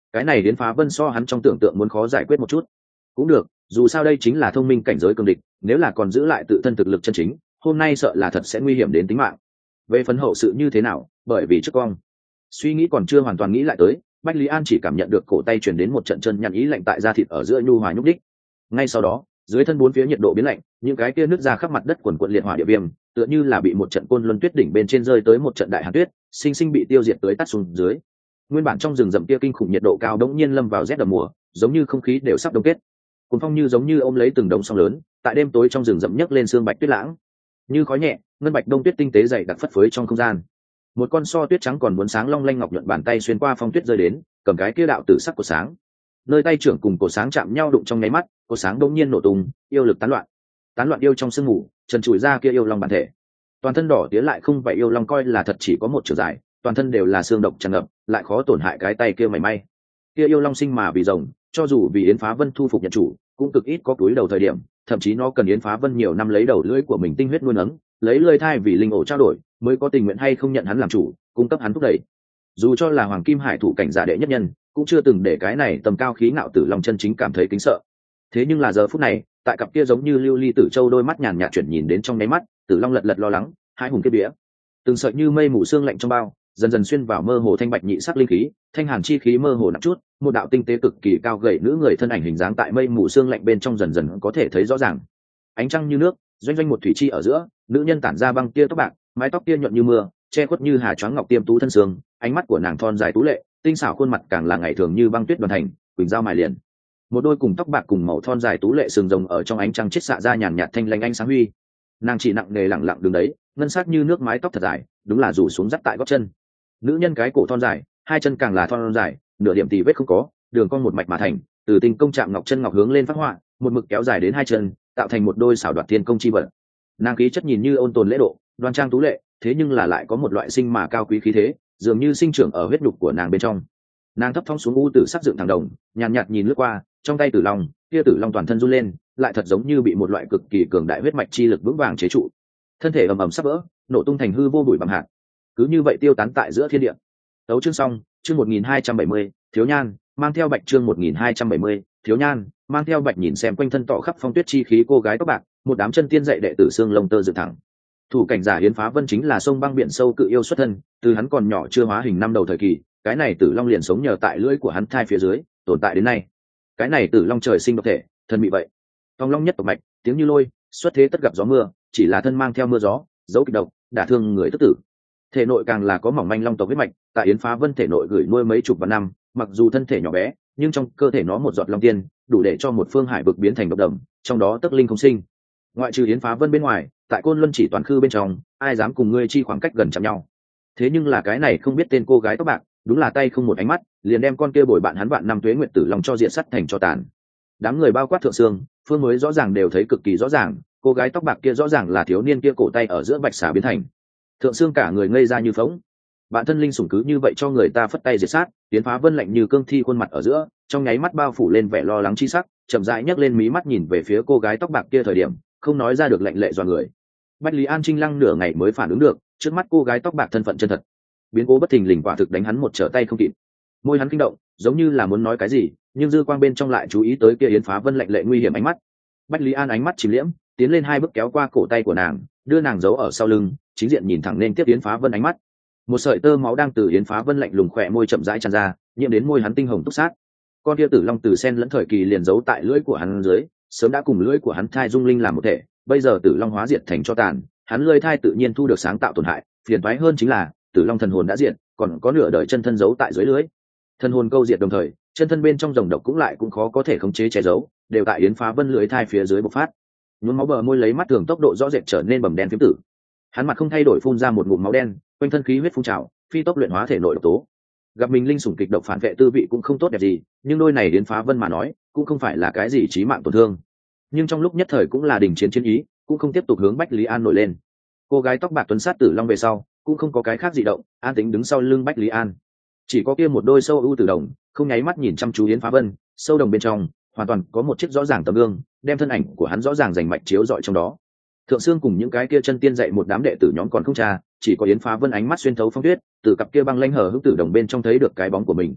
cái này Yến Phá Vân so hắn trong tưởng tượng muốn khó giải quyết một chút. Cũng được, dù sao đây chính là thông minh cảnh giới cường địch, nếu là còn giữ lại tự thân thực lực chân chính, hôm nay sợ là thật sẽ nguy hiểm đến tính mạng. Về phần hậu sự như thế nào, bởi vì trước con suy nghĩ còn chưa hoàn toàn nghĩ lại tới, Bách Lý An chỉ cảm nhận được cổ tay truyền đến một trận chân nhăn ý lạnh tại da thịt ở giữa nhu hòa nhúc đích. Ngay sau đó, dưới thân bốn phía nhiệt độ biến lạnh, những cái kia nứt ra khắp mặt đất quần quần liệt hỏa địa viêm, tựa như là bị một trận côn luân tuyết đỉnh bên trên rơi tới một trận đại hàn tuyết, sinh sinh bị tiêu diệt tới tắt xuống dưới. Nguyên bản trong rừng rậm kia kinh khủng nhiệt độ cao đống nhiên lâm vào rét đậm mùa, giống như không khí đều sắp đông kết. Cuồng phong như giống như ôm lấy từng đống sóng lớn, tại đêm tối trong rừng rậm nhấc lên sương bạch tuyết lãng, như khói nhẹ, ngân bạch đông tuyết tinh tế dày đặc phất phới trong không gian. Một con so tuyết trắng còn muốn sáng long lanh ngọc nhuận bàn tay xuyên qua phong tuyết rơi đến, cầm cái kia đạo tử sắc của sáng. Nơi tay trưởng cùng cổ sáng chạm nhau đụng trong nháy mắt, cổ sáng đột nhiên nổ tung, yêu lực tán loạn yêu trong sương mù, trần trụi ra kia yêu long bản thể. Toàn thân đỏ tía lại không vậy yêu long coi là thật chỉ có một chiều dài, toàn thân đều là xương độc tràn ngập, lại khó tổn hại cái tay kia mảy may. Kia yêu long sinh mà vì rồng, cho dù vì Yến Phá Vân thu phục nhận chủ, cũng cực ít có túi đầu thời điểm, thậm chí nó cần Yến Phá Vân nhiều năm lấy đầu lưỡi của mình tinh huyết nuôi nấng, lấy lưỡi thai vì linh ổ trao đổi, mới có tình nguyện hay không nhận hắn làm chủ, cung cấp hắn thúc đẩy. Dù cho là Hoàng Kim Hải thủ cảnh giả đệ nhất nhân, cũng chưa từng để cái này tầm cao khí ngạo tử long chân chính cảm thấy kính sợ. Thế nhưng là giờ phút này, tại cặp kia giống như lưu ly tử châu đôi mắt nhàn nhạt chuyển nhìn đến trong nháy mắt, tử long lật lật lo lắng, hai hùng kết bĩa. Từng sợi như mây mù sương lạnh trong bao, dần dần xuyên vào mơ hồ thanh bạch nhị sắc linh khí, thanh hàn chi khí mơ hồ nặng chút, một đạo tinh tế cực kỳ cao gầy nữ người thân ảnh hình dáng tại mây mù sương lạnh bên trong dần dần có thể thấy rõ ràng. Ánh trăng như nước, doanh doanh một thủy chi ở giữa, nữ nhân tản ra băng tia tóc bạc, mái tóc tia nhuận như mưa, che khuất như hà choáng ngọc tiêm tú thân sương, ánh mắt của nàng thon dài tú lệ, tinh xảo khuôn mặt càng là ngày thường như băng tuyết đoàn thành, quỳnh dao mài liền. Một đôi cùng tóc bạc cùng màu thon dài tú lệ sừng rồng ở trong ánh trăng chiết xạ ra nhàn nhạt thanh lanh ánh sáng huy. Nàng chỉ nặng nề lặng lặng đứng đấy, ngân sắc như nước mái tóc thật dài, đúng là rủ xuống dắt tại gót chân. Nữ nhân cái cổ thon dài, hai chân càng là thon dài, nửa điểm tì vết không có, đường cong một mạch mà thành, từ tinh công chạm ngọc chân ngọc hướng lên phát họa, một mực kéo dài đến hai chân, tạo thành một đôi xảo đoạt thiên công chi vật. Nàng khí chất nhìn như ôn tồn lễ độ, đoan trang tú lệ, thế nhưng là lại có một loại sinh mà cao quý khí thế, dường như sinh trưởng ở huyết nhục của nàng bên trong. Nàng thấp thong xuống u tử sắc dựng thẳng đồng, nhàn nhạt nhìn lướt qua, trong tay tử long, kia tử long toàn thân run lên, lại thật giống như bị một loại cực kỳ cường đại huyết mạch chi lực vững vàng chế trụ. Thân thể ầm ầm sắp vỡ, nổ tung thành hư vô bụi bằng hạt, cứ như vậy tiêu tán tại giữa thiên địa. Tấu chương xong, chương 1270, thiếu nhan, mang theo bạch chương 1270, thiếu nhan, mang theo bạch nhìn xem quanh thân tỏ khắp phong tuyết chi khí cô gái tóc bạc, một đám chân tiên dạy đệ tử xương lông tơ dựng thẳng. Thủ cảnh giả Yến Phá Vân chính là sông băng biển sâu cự yêu xuất thân, từ hắn còn nhỏ chưa hóa hình năm đầu thời kỳ, cái này tử long liền sống nhờ tại lưỡi của hắn thai phía dưới, tồn tại đến nay. Cái này tử long trời sinh độc thể, thân bị vậy. Phong long nhất tộc mạch, tiếng như lôi, xuất thế tất gặp gió mưa, chỉ là thân mang theo mưa gió, dấu kịch độc, đả thương người tức tử. Thể nội càng là có mỏng manh long tộc huyết mạch, tại Yến Phá Vân thể nội gửi nuôi mấy chục vạn năm, mặc dù thân thể nhỏ bé, nhưng trong cơ thể nó một giọt long tiên, đủ để cho một phương hải vực biến thành độc đầm, trong đó tức linh không sinh. Ngoại trừ Yến Phá Vân bên ngoài, tại Côn Luân chỉ toàn khư bên trong, ai dám cùng ngươi chi khoảng cách gần chạm nhau. Thế nhưng là cái này không biết tên cô gái tóc bạc, đúng là tay không một ánh mắt, liền đem con kia bồi bạn hắn vạn năm tuế nguyệt tử long cho diện sắt thành cho tàn. Đám người bao quát thượng sương, phương mới rõ ràng đều thấy cực kỳ rõ ràng, cô gái tóc bạc kia rõ ràng là thiếu niên kia cổ tay ở giữa bạch xà biến thành. Thượng sương cả người ngây ra như phỗng. Bạn thân linh sủng cứ như vậy cho người ta phất tay diệt sát, Yến Phá Vân lạnh như cương thi khuôn mặt ở giữa, trong nháy mắt bao phủ lên vẻ lo lắng chi sắc, chậm rãi nhấc lên mí mắt nhìn về phía cô gái tóc bạc kia thời điểm, không nói ra được lạnh lệ dọa người. Bách Lý An Trinh lăng nửa ngày mới phản ứng được, trước mắt cô gái tóc bạc thân phận chân thật. Biến cố bất thình lình quả thực đánh hắn một trở tay không kịp. Môi hắn kinh động, giống như là muốn nói cái gì, nhưng dư quang bên trong lại chú ý tới kia Yến Phá Vân lạnh lệ nguy hiểm ánh mắt. Bách Lý An ánh mắt chìm liễm, tiến lên hai bước kéo qua cổ tay của nàng, đưa nàng giấu ở sau lưng, chính diện nhìn thẳng lên tiếp Yến Phá Vân ánh mắt. Một sợi tơ máu đang từ Yến Phá Vân lạnh lùng khỏe môi chậm rãi tràn ra, nhiễm đến môi hắn tinh hồng túc sát. Con kia tử long từ sen lẫn thời kỳ liền giấu tại lưỡi của hắn dưới, sớm đã cùng lưỡi của hắn thai dung linh làm một thể, bây giờ tử long hóa diệt thành cho tàn, hắn lưỡi thai tự nhiên thu được sáng tạo tổn hại, phiền toái hơn chính là tử long thần hồn đã diệt, còn có nửa đời chân thân giấu tại dưới lưỡi. Thần hồn câu diệt đồng thời, chân thân bên trong rồng độc cũng khó có thể khống chế che giấu, đều tại Yến Phá Vân lưỡi thai phía dưới bộc phát. Nhuốm máu bờ môi lấy mắt thường tốc độ rõ rệt trở nên bầm đen phiếm tử. Hắn mặt không thay đổi phun ra một ngụm máu đen, quanh thân khí huyết phun trào, phi tốc luyện hóa thể nội độc tố. Gặp mình linh sủng kịch độc phản vệ tư vị cũng không tốt đẹp gì, nhưng đôi này Yến Phá Vân mà nói, cũng không phải là cái gì chí mạng tổn thương. Nhưng trong lúc nhất thời cũng là đình chiến chiến ý, cũng không tiếp tục hướng Bách Lý An nổi lên. Cô gái tóc bạc tuấn sát tử long về sau, cũng không có cái khác gì động, an tĩnh đứng sau lưng Bách Lý An. Chỉ có kia một đôi sâu ưu tử đồng, không nháy mắt nhìn chăm chú Yến Phá Vân, sâu đồng bên trong, hoàn toàn có một chiếc rõ ràng tấm gương, đem thân ảnh của hắn rõ ràng rành mạch chiếu rọi trong đó. Thượng Sương cùng những cái kia chân tiên dạy một đám đệ tử nhóm còn không tra, chỉ có Yến Phá Vân ánh mắt xuyên thấu phong tuyết, từ cặp kia băng lãnh hờ hững tử đồng bên trong thấy được cái bóng của mình.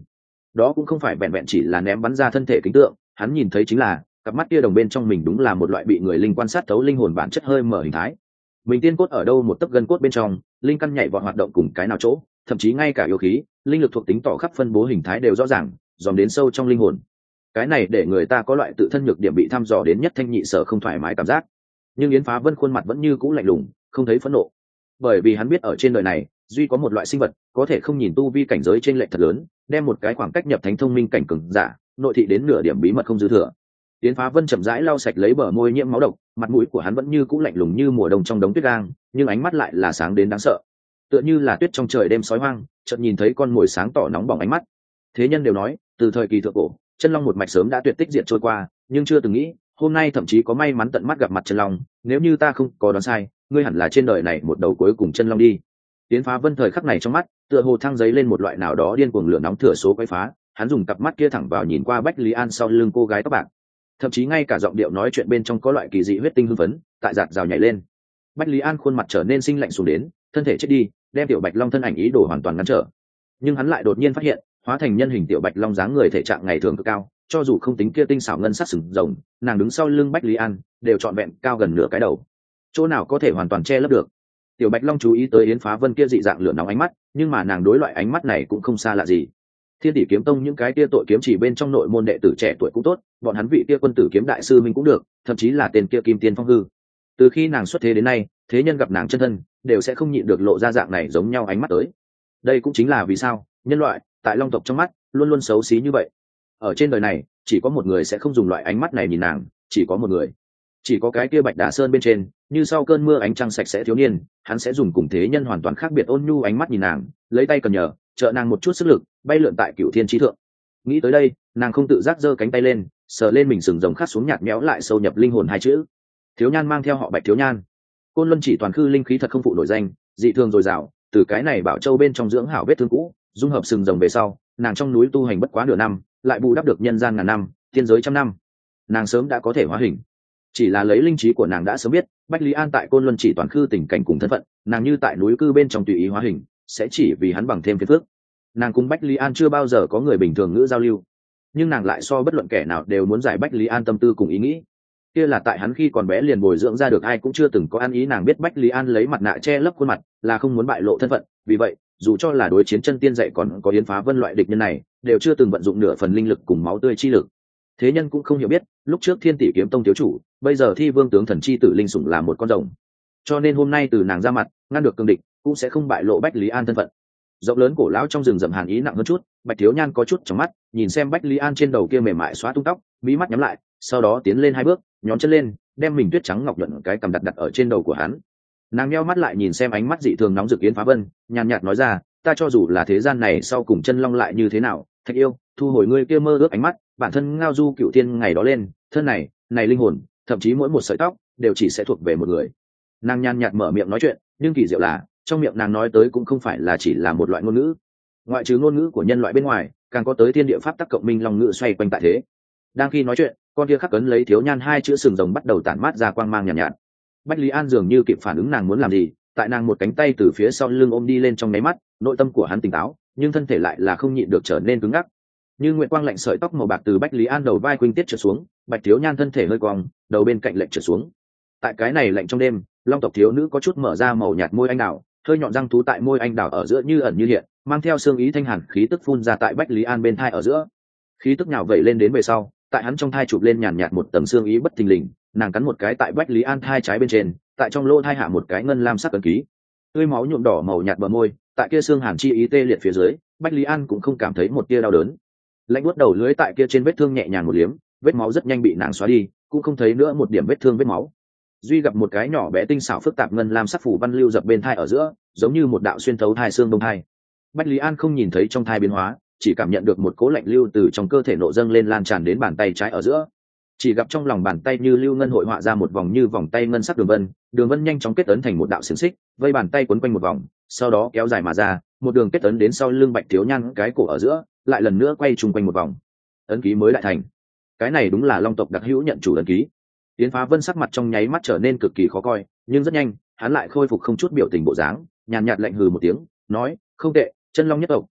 đó cũng không phải vẹn vẹn chỉ là ném bắn ra thân thể kính tượng, hắn nhìn thấy chính là cặp mắt kia đồng bên trong mình đúng là một loại bị người linh quan sát thấu linh hồn bản chất hơi mở hình thái. Mình tiên cốt ở đâu một tấc gân cốt bên trong, linh căn nhảy vọt hoạt động cùng cái nào chỗ, thậm chí ngay cả yêu khí, linh lực thuộc tính tỏ khắp phân bố hình thái đều rõ ràng, dòm đến sâu trong linh hồn. Cái này để người ta có loại tự thân nhược điểm bị thăm dò đến nhất thanh nhị sở không thoải mái cảm giác. Nhưng Yến Phá Vân khuôn mặt vẫn như cũ lạnh lùng, không thấy phẫn nộ, bởi vì hắn biết ở trên đời này duy có một loại sinh vật có thể không nhìn tu vi cảnh giới trên lệch thật lớn, đem một cái khoảng cách nhập thánh thông minh cảnh cường giả nội thị đến nửa điểm bí mật không dư thừa. Yến Phá Vân chậm rãi lau sạch lấy bờ môi nhiễm máu độc, mặt mũi của hắn vẫn như cũ lạnh lùng như mùa đông trong đống tuyết gang, nhưng ánh mắt lại là sáng đến đáng sợ, tựa như là tuyết trong trời đêm sói hoang, chợt nhìn thấy con mồi sáng tỏ nóng bỏng ánh mắt. Thế nhân đều nói, từ thời kỳ thượng cổ, chân long một mạch sớm đã tuyệt tích diệt trôi qua, nhưng chưa từng nghĩ, hôm nay thậm chí có may mắn tận mắt gặp mặt chân long, nếu như ta không có đoán sai, ngươi hẳn là trên đời này một đầu cuối cùng chân long đi. Yến Phá Vân thời khắc này trong mắt, tựa hồ thăng giấy lên một loại nào đó điên cuồng lửa nóng thừa số quấy phá, hắn dùng cặp mắt kia thẳng vào nhìn qua Bách Lý An sau lưng cô gái tóc bạc, thậm chí ngay cả giọng điệu nói chuyện bên trong có loại kỳ dị huyết tinh hưng phấn tại giạt rào nhảy lên. Bách Lý An khuôn mặt trở nên sinh lạnh xuống đến, thân thể chết đi, đem tiểu Bạch Long thân ảnh ý đồ hoàn toàn ngăn trở. Nhưng hắn lại đột nhiên phát hiện, hóa thành nhân hình tiểu Bạch Long dáng người thể trạng ngày thường cực cao, cho dù không tính kia tinh xảo ngân sắc sừng rồng, nàng đứng sau lưng Bách Lý An đều trọn vẹn cao gần nửa cái đầu, chỗ nào có thể hoàn toàn che lấp được. Tiểu Bạch Long chú ý tới Yến Phá Vân kia dị dạng lửa nóng ánh mắt, nhưng mà nàng đối loại ánh mắt này cũng không xa lạ gì. Thiên Tỷ Kiếm Tông những cái kia tội kiếm chỉ bên trong nội môn đệ tử trẻ tuổi cũng tốt, bọn hắn vị kia quân tử kiếm đại sư minh cũng được, thậm chí là tên kia Kim Tiên Phong Hư. Từ khi nàng xuất thế đến nay, thế nhân gặp nàng chân thân đều sẽ không nhịn được lộ ra dạng này giống nhau ánh mắt tới. Đây cũng chính là vì sao nhân loại tại Long tộc trong mắt luôn luôn xấu xí như vậy. Ở trên đời này, chỉ có một người sẽ không dùng loại ánh mắt này nhìn nàng, chỉ có một người. Chỉ có cái kia Bạch Đà Sơn bên trên, như sau cơn mưa ánh trăng sạch sẽ thiếu niên, hắn sẽ dùng cùng thế nhân hoàn toàn khác biệt ôn nhu ánh mắt nhìn nàng, lấy tay cần nhờ, trợ nàng một chút sức lực, bay lượn tại Cửu Thiên Chí thượng. Nghĩ tới đây, nàng không tự giác giơ cánh tay lên, sờ lên mình sừng rồng khát xuống nhạt méo lại sâu nhập linh hồn hai chữ. Thiếu Nhan mang theo họ Bạch Thiếu Nhan. Côn Luân chỉ toàn khư linh khí thật không phụ nổi danh, dị thường dồi dào, từ cái này Bảo Châu bên trong dưỡng hảo vết thương cũ, dung hợp sừng rồng về sau, nàng trong núi tu hành bất quá nửa năm, lại bù đắp được nhân gian ngàn năm, thiên giới trăm năm. Nàng sớm đã có thể hóa hình. Chỉ là lấy linh trí của nàng đã sớm biết, Bách Lý An tại Côn Luân chỉ toàn khư tình cảnh cùng thân phận, nàng như tại núi cư bên trong tùy ý hóa hình, sẽ chỉ vì hắn bằng thêm phiền phức. Nàng cùng Bách Lý An chưa bao giờ có người bình thường ngữ giao lưu, nhưng nàng lại so bất luận kẻ nào đều muốn giải Bách Lý An tâm tư cùng ý nghĩ. Kia là tại hắn khi còn bé liền bồi dưỡng ra được, ai cũng chưa từng có ăn ý. Nàng biết Bách Lý An lấy mặt nạ che lấp khuôn mặt là không muốn bại lộ thân phận, vì vậy dù cho là đối chiến chân tiên dạy còn có Yến Phá Vân loại địch nhân này, đều chưa từng vận dụng nửa phần linh lực cùng máu tươi chi lực. Thế nhân cũng không hiểu biết, lúc trước Thiên Tỷ Kiếm Tông thiếu chủ, bây giờ Thi Vương tướng thần chi tử linh sủng là một con rồng. Cho nên hôm nay từ nàng ra mặt, ngăn được cường địch, cũng sẽ không bại lộ Bách Lý An thân phận. Rộng lớn cổ lão trong rừng rậm hàn ý nặng hơn chút, Bạch Thiếu Nhan có chút trong mắt, nhìn xem Bách Lý An trên đầu kia mềm mại xóa tung tóc, mí mắt nhắm lại, sau đó tiến lên hai bước, nhón chân lên, đem mình tuyết trắng ngọc nhuận cái cầm đặt ở trên đầu của hắn. Nàng nheo mắt lại nhìn xem ánh mắt dị thường nóng rực Yến Phá Vân, nhàn nhạt nói ra, ta cho dù là thế gian này sau cùng chân long lại như thế nào, Thạch yêu, thu hồi ngươi kia mơ ước ánh mắt, bản thân ngao du cựu thiên ngày đó lên, thân này linh hồn, thậm chí mỗi một sợi tóc đều chỉ sẽ thuộc về một người. Nàng nhàn nhạt mở miệng nói chuyện, nhưng kỳ diệu là trong miệng nàng nói tới cũng không phải là chỉ là một loại ngôn ngữ, ngoại trừ ngôn ngữ của nhân loại bên ngoài, càng có tới thiên địa pháp tắc cộng minh long ngữ xoay quanh tại thế. Đang khi nói chuyện, con kia khắc cấn lấy Thiếu Nhan hai chữ sừng rồng bắt đầu tản mát ra quang mang nhàn nhạt. Bách Lý An dường như kịp phản ứng nàng muốn làm gì, tại nàng một cánh tay từ phía sau lưng ôm đi lên trong nháy mắt, nội tâm của hắn tỉnh táo, nhưng thân thể lại là không nhịn được trở nên cứng ngắc. Như nguyệt quang lạnh sợi tóc màu bạc từ Bách Lý An đầu vai quỳnh tiết trượt xuống, Bạch Thiếu Nhan thân thể hơi cong, đầu bên cạnh lệnh trượt xuống. Tại cái này lạnh trong đêm, long tộc thiếu nữ có chút mở ra màu nhạt môi anh đào, hơi nhọn răng thú tại môi anh đào ở giữa như ẩn như hiện, mang theo xương ý thanh hàn khí tức phun ra tại Bách Lý An bên thai ở giữa. Khí tức nhào vẩy lên đến về sau, tại hắn trong thai chụp lên nhàn nhạt một tầng xương ý bất thình lình, nàng cắn một cái tại Bách Lý An thai trái bên trên, tại trong lỗ thai hạ một cái ngân lam sắc ấn ký. Tươi máu nhuộm đỏ màu nhạt bờ môi, tại kia xương hàn chi ý tê liệt phía dưới, Bách Lý An cũng không cảm thấy một tia đau đớn. Lạnh buốt đầu lưới tại kia trên vết thương nhẹ nhàng một liếm, vết máu rất nhanh bị nàng xóa đi, cũng không thấy nữa một điểm vết thương vết máu. Duy gặp một cái nhỏ bé tinh xảo phức tạp ngân lam sắc phủ văn lưu dập bên thai ở giữa, giống như một đạo xuyên thấu thai xương đông thai. Bách Lý An không nhìn thấy trong thai biến hóa, chỉ cảm nhận được một cỗ lạnh lưu từ trong cơ thể nộ dâng lên lan tràn đến bàn tay trái ở giữa. Chỉ gặp trong lòng bàn tay như lưu ngân hội họa ra một vòng như vòng tay ngân sắc đường vân nhanh chóng kết ấn thành một đạo xiềng xích, vây bàn tay quấn quanh một vòng, sau đó kéo dài mà ra, một đường kết ấn đến sau lưng Bạch Thiếu Nhan cái cổ ở giữa, lại lần nữa quay trùng quanh một vòng. Ấn ký mới lại thành. Cái này đúng là long tộc đặc hữu nhận chủ ấn ký. Yến Phá Vân sắc mặt trong nháy mắt trở nên cực kỳ khó coi, nhưng rất nhanh, hắn lại khôi phục không chút biểu tình bộ dáng, nhàn nhạt lạnh hừ một tiếng, nói, không tệ, chân long nhất tộc,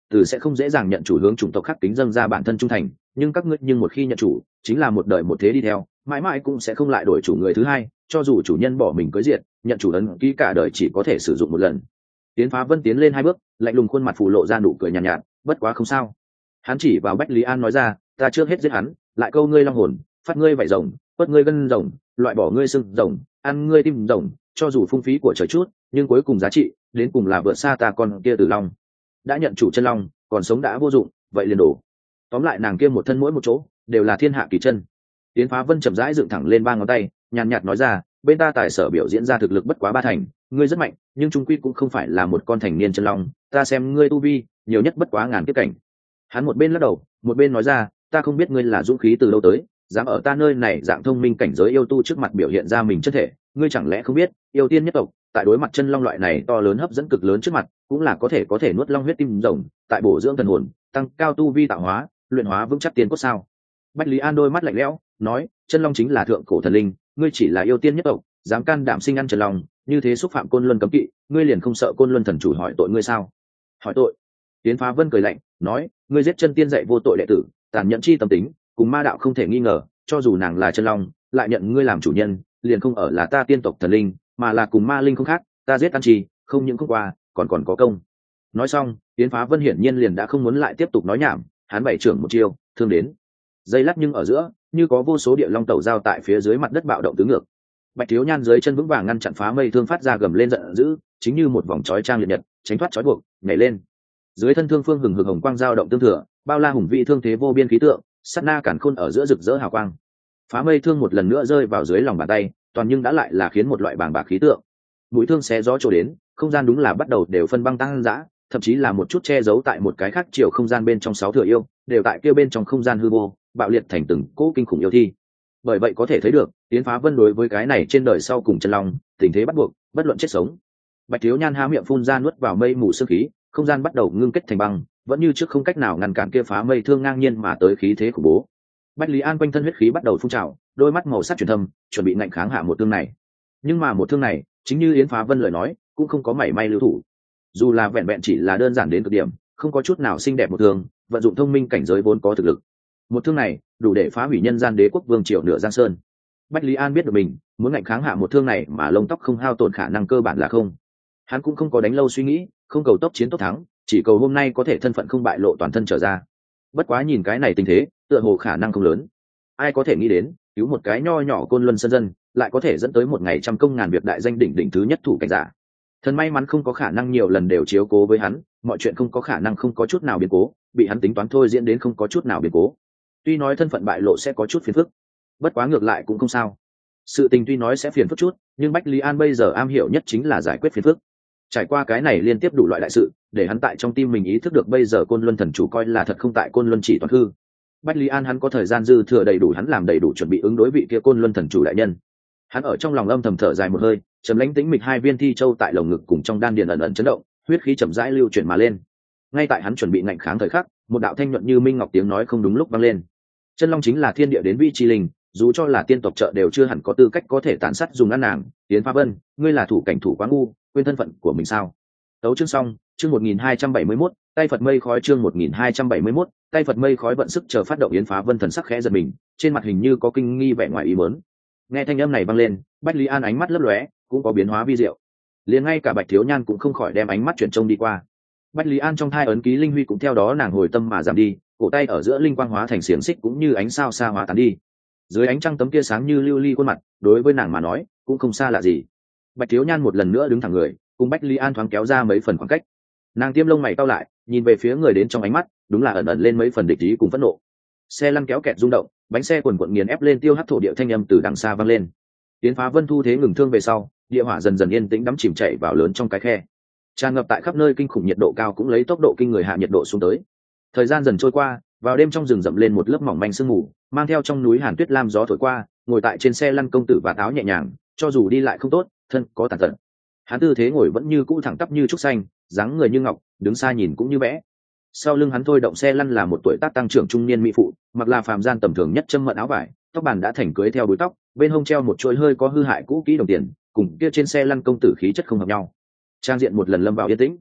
từ sẽ không dễ dàng nhận chủ hướng chủng tộc khác kính dâng ra bản thân trung thành, nhưng các ngươi một khi nhận chủ chính là một đời một thế đi theo, mãi mãi cũng sẽ không lại đổi chủ người thứ hai, cho dù chủ nhân bỏ mình cưới diệt, nhận chủ ấn ký cả đời chỉ có thể sử dụng một lần. Tiến Phá Vân tiến lên 2 bước, lạnh lùng khuôn mặt phù lộ ra nụ cười nhàn nhạt, bất quá không sao. Hắn chỉ vào Bách Lý An nói ra, ta trước hết giết hắn, lại câu ngươi long hồn, phát ngươi vảy rồng, quất ngươi gân rồng, loại bỏ ngươi xương rồng, ăn ngươi tim rồng, cho dù phung phí của trời chút, nhưng cuối cùng giá trị đến cùng là vượt xa ta con kia Tử Long. Đã nhận chủ chân long, còn sống đã vô dụng, vậy liền đổ. Tóm lại nàng kia một thân mỗi một chỗ đều là thiên hạ kỳ chân. Tiến Phá Vân chậm rãi dựng thẳng lên 3 ngón tay, nhàn nhạt nói ra, bên ta tài sở biểu diễn ra thực lực bất quá 3 thành, ngươi rất mạnh, nhưng trung quy cũng không phải là một con thành niên chân long, ta xem ngươi tu vi nhiều nhất bất quá ngàn kiếp cảnh. Hắn một bên lắc đầu, một bên nói ra, ta không biết ngươi là dũng khí từ đâu tới, dám ở ta nơi này dạng thông minh cảnh giới yêu tu trước mặt biểu hiện ra mình chất thể, ngươi chẳng lẽ không biết, yêu tiên nhất tộc tại đối mặt chân long loại này to lớn hấp dẫn cực lớn trước mặt, cũng là có thể nuốt long huyết tim rồng, tại bổ dưỡng thần hồn, tăng cao tu vi tạo hóa, luyện hóa vững chắc tiên cốt sao? Bách Lý An đôi mắt lạnh lẽo, nói, chân long chính là thượng cổ thần linh, ngươi chỉ là yêu tiên nhất tộc, dám can đảm sinh ăn chân long, như thế xúc phạm Côn Luân cấm kỵ, ngươi liền không sợ Côn Luân thần chủ hỏi tội ngươi sao? Hỏi tội? Tiến Phá Vân cười lạnh, nói, ngươi giết chân tiên dạy vô tội đệ tử, tàn nhẫn chi tâm tính, cùng ma đạo không thể nghi ngờ, cho dù nàng là chân long, lại nhận ngươi làm chủ nhân, liền không ở là ta tiên tộc thần linh, mà là cùng ma linh không khác, ta giết ăn chi, không những không qua, còn có công. Nói xong, Tiến Phá Vân hiển nhiên liền đã không muốn lại tiếp tục nói nhảm, hắn bảy trưởng một chiêu, thương đến. Dây lắc nhưng ở giữa, như có vô số địa long tẩu giao tại phía dưới mặt đất bạo động tứ ngược. Bạch Thiếu Nhan dưới chân vững vàng ngăn chặn Phá Mây thương phát ra gầm lên giận dữ, chính như một vòng chói trang liệt nhật, tránh thoát chói buộc, nhảy lên. Dưới thân thương phương hừng hực hồng quang dao động tương thừa, bao la hùng vĩ thương thế vô biên khí tượng, sát na cản khôn ở giữa rực rỡ hào quang. Phá Mây thương một lần nữa rơi vào dưới lòng bàn tay, toàn nhưng đã lại là khiến một loại bàng bạc khí tượng. Mũi thương xé gió trổ đến, không gian đúng là bắt đầu đều phân băng tăng dã, thậm chí là một chút che giấu tại một cái khác chiều không gian bên trong 6 thừa yêu, đều tại kia bên trong không gian hư vô, bạo liệt thành từng cỗ kinh khủng yêu thi. Bởi vậy có thể thấy được, Tiến Phá Vân đối với cái này trên đời sau cùng chân long, tình thế bắt buộc, bất luận chết sống. Bạch Thiếu Nhan há miệng phun ra nuốt vào mây mù sương khí, không gian bắt đầu ngưng kết thành băng, vẫn như trước không cách nào ngăn cản kia Phá Mây thương ngang nhiên mà tới khí thế khủng bố. Bách Lý An quanh thân huyết khí bắt đầu phun trào, đôi mắt màu sắc chuyển thâm, chuẩn bị ngạnh kháng hạ một thương này. Nhưng mà một thương này, chính như Yến Phá Vân lời nói, cũng không có mảy may lưu thủ. Dù là vẹn vẹn chỉ là đơn giản đến cực điểm, không có chút nào xinh đẹp một thương, vận dụng thông minh cảnh giới vốn có thực lực. Một thương này, đủ để phá hủy nhân gian đế quốc vương triều nửa giang sơn. Bách Lý An biết được mình muốn ngạnh kháng hạ một thương này mà lông tóc không hao tổn khả năng cơ bản là không. Hắn cũng không có đánh lâu suy nghĩ, không cầu tốc chiến tốc thắng, chỉ cầu hôm nay có thể thân phận không bại lộ toàn thân trở ra. Bất quá nhìn cái này tình thế, tựa hồ khả năng không lớn. Ai có thể nghĩ đến, cứu một cái nho nhỏ Côn Luân sân dân, lại có thể dẫn tới một ngày trăm công ngàn việc đại danh đỉnh thứ nhất thủ cảnh giả. Thần may mắn không có khả năng nhiều lần đều chiếu cố với hắn, mọi chuyện không có khả năng không có chút nào biến cố, bị hắn tính toán thôi diễn đến không có chút nào biến cố. Tuy nói thân phận bại lộ sẽ có chút phiền phức, bất quá ngược lại cũng không sao. Sự tình tuy nói sẽ phiền phức chút, nhưng Bách Lý An bây giờ am hiểu nhất chính là giải quyết phiền phức. Trải qua cái này liên tiếp đủ loại đại sự, để hắn tại trong tim mình ý thức được bây giờ Côn Luân thần chủ coi là thật không tại Côn Luân chỉ toàn hư. Bách Lý An hắn có thời gian dư thừa đầy đủ hắn làm đầy đủ chuẩn bị ứng đối vị kia Côn Luân thần chủ đại nhân. Hắn ở trong lòng âm thầm thở dài một hơi, trầm lãnh tĩnh mịch 2 viên thi châu tại lồng ngực cùng trong đan điền ẩn ẩn chấn động, huyết khí chậm rãi lưu chuyển mà lên. Ngay tại hắn chuẩn bị ngạnh kháng thời khắc, một đạo thanh nhuận như minh ngọc tiếng nói không đúng lúc vang lên. Chân long chính là thiên địa đến vị chi linh, dù cho là tiên tộc trợ đều chưa hẳn có tư cách có thể tàn sát dùng ăn nàng. Tiến Phá Vân, ngươi là thủ cảnh thủ quá ngu, quên thân phận của mình sao? Tấu chương xong, chương 1271, tay Phật mây khói chương 1271, tay Phật mây khói vận sức chờ phát động. Yến Phá Vân thần sắc khẽ giật mình, trên mặt hình như có kinh nghi vẻ ngoài ý muốn. Nghe thanh âm này vang lên, Bách Lý An ánh mắt lấp lóe, cũng có biến hóa vi diệu. Liền ngay cả Bạch Thiếu Nhan cũng không khỏi đem ánh mắt chuyển trông đi qua. Bách Lý An trong thai ấn ký linh huy cũng theo đó nàng hồi tâm mà giảm đi, cổ tay ở giữa linh quang hóa thành xiềng xích cũng như ánh sao xa hóa tán đi. Dưới ánh trăng tấm kia sáng như lưu ly khuôn mặt, đối với nàng mà nói, cũng không xa lạ gì. Bạch Thiếu Nhan một lần nữa đứng thẳng người, cùng Bách Lý An thoáng kéo ra mấy phần khoảng cách. Nàng tiêm lông mày cau lại, nhìn về phía người đến trong ánh mắt, đúng là ẩn ẩn lên mấy phần địch ý cùng phẫn nộ. Xe lăn kéo kẹt rung động, bánh xe quần quận nghiền ép lên tiêu hắc thổ địa thanh âm từ đằng xa vang lên. Tiến Phá Vân thu thế ngừng thương về sau, địa hỏa dần dần yên tĩnh đắm chìm chảy vào lớn trong cái khe. Tràn ngập tại khắp nơi kinh khủng nhiệt độ cao cũng lấy tốc độ kinh người hạ nhiệt độ xuống tới. Thời gian dần trôi qua, vào đêm trong rừng rậm lên một lớp mỏng manh sương mù, mang theo trong núi hàn tuyết lam gió thổi qua, ngồi tại trên xe lăn công tử và táo nhẹ nhàng, cho dù đi lại không tốt, thân có tàn tật. Hắn tư thế ngồi vẫn như cũ thẳng tắp như trúc xanh, dáng người như ngọc, đứng xa nhìn cũng như vẽ. Sau lưng hắn thôi động xe lăn là một tuổi tác tăng trưởng trung niên mỹ phụ, mặc là phàm gian tầm thường nhất châm mận áo vải, tóc bàn đã thành cưới theo búi tóc, bên hông treo một chuỗi hơi có hư hại cũ kỹ đồng tiền, cùng kia trên xe lăn công tử khí chất không hợp nhau. Trang diện một lần lâm vào yên tĩnh.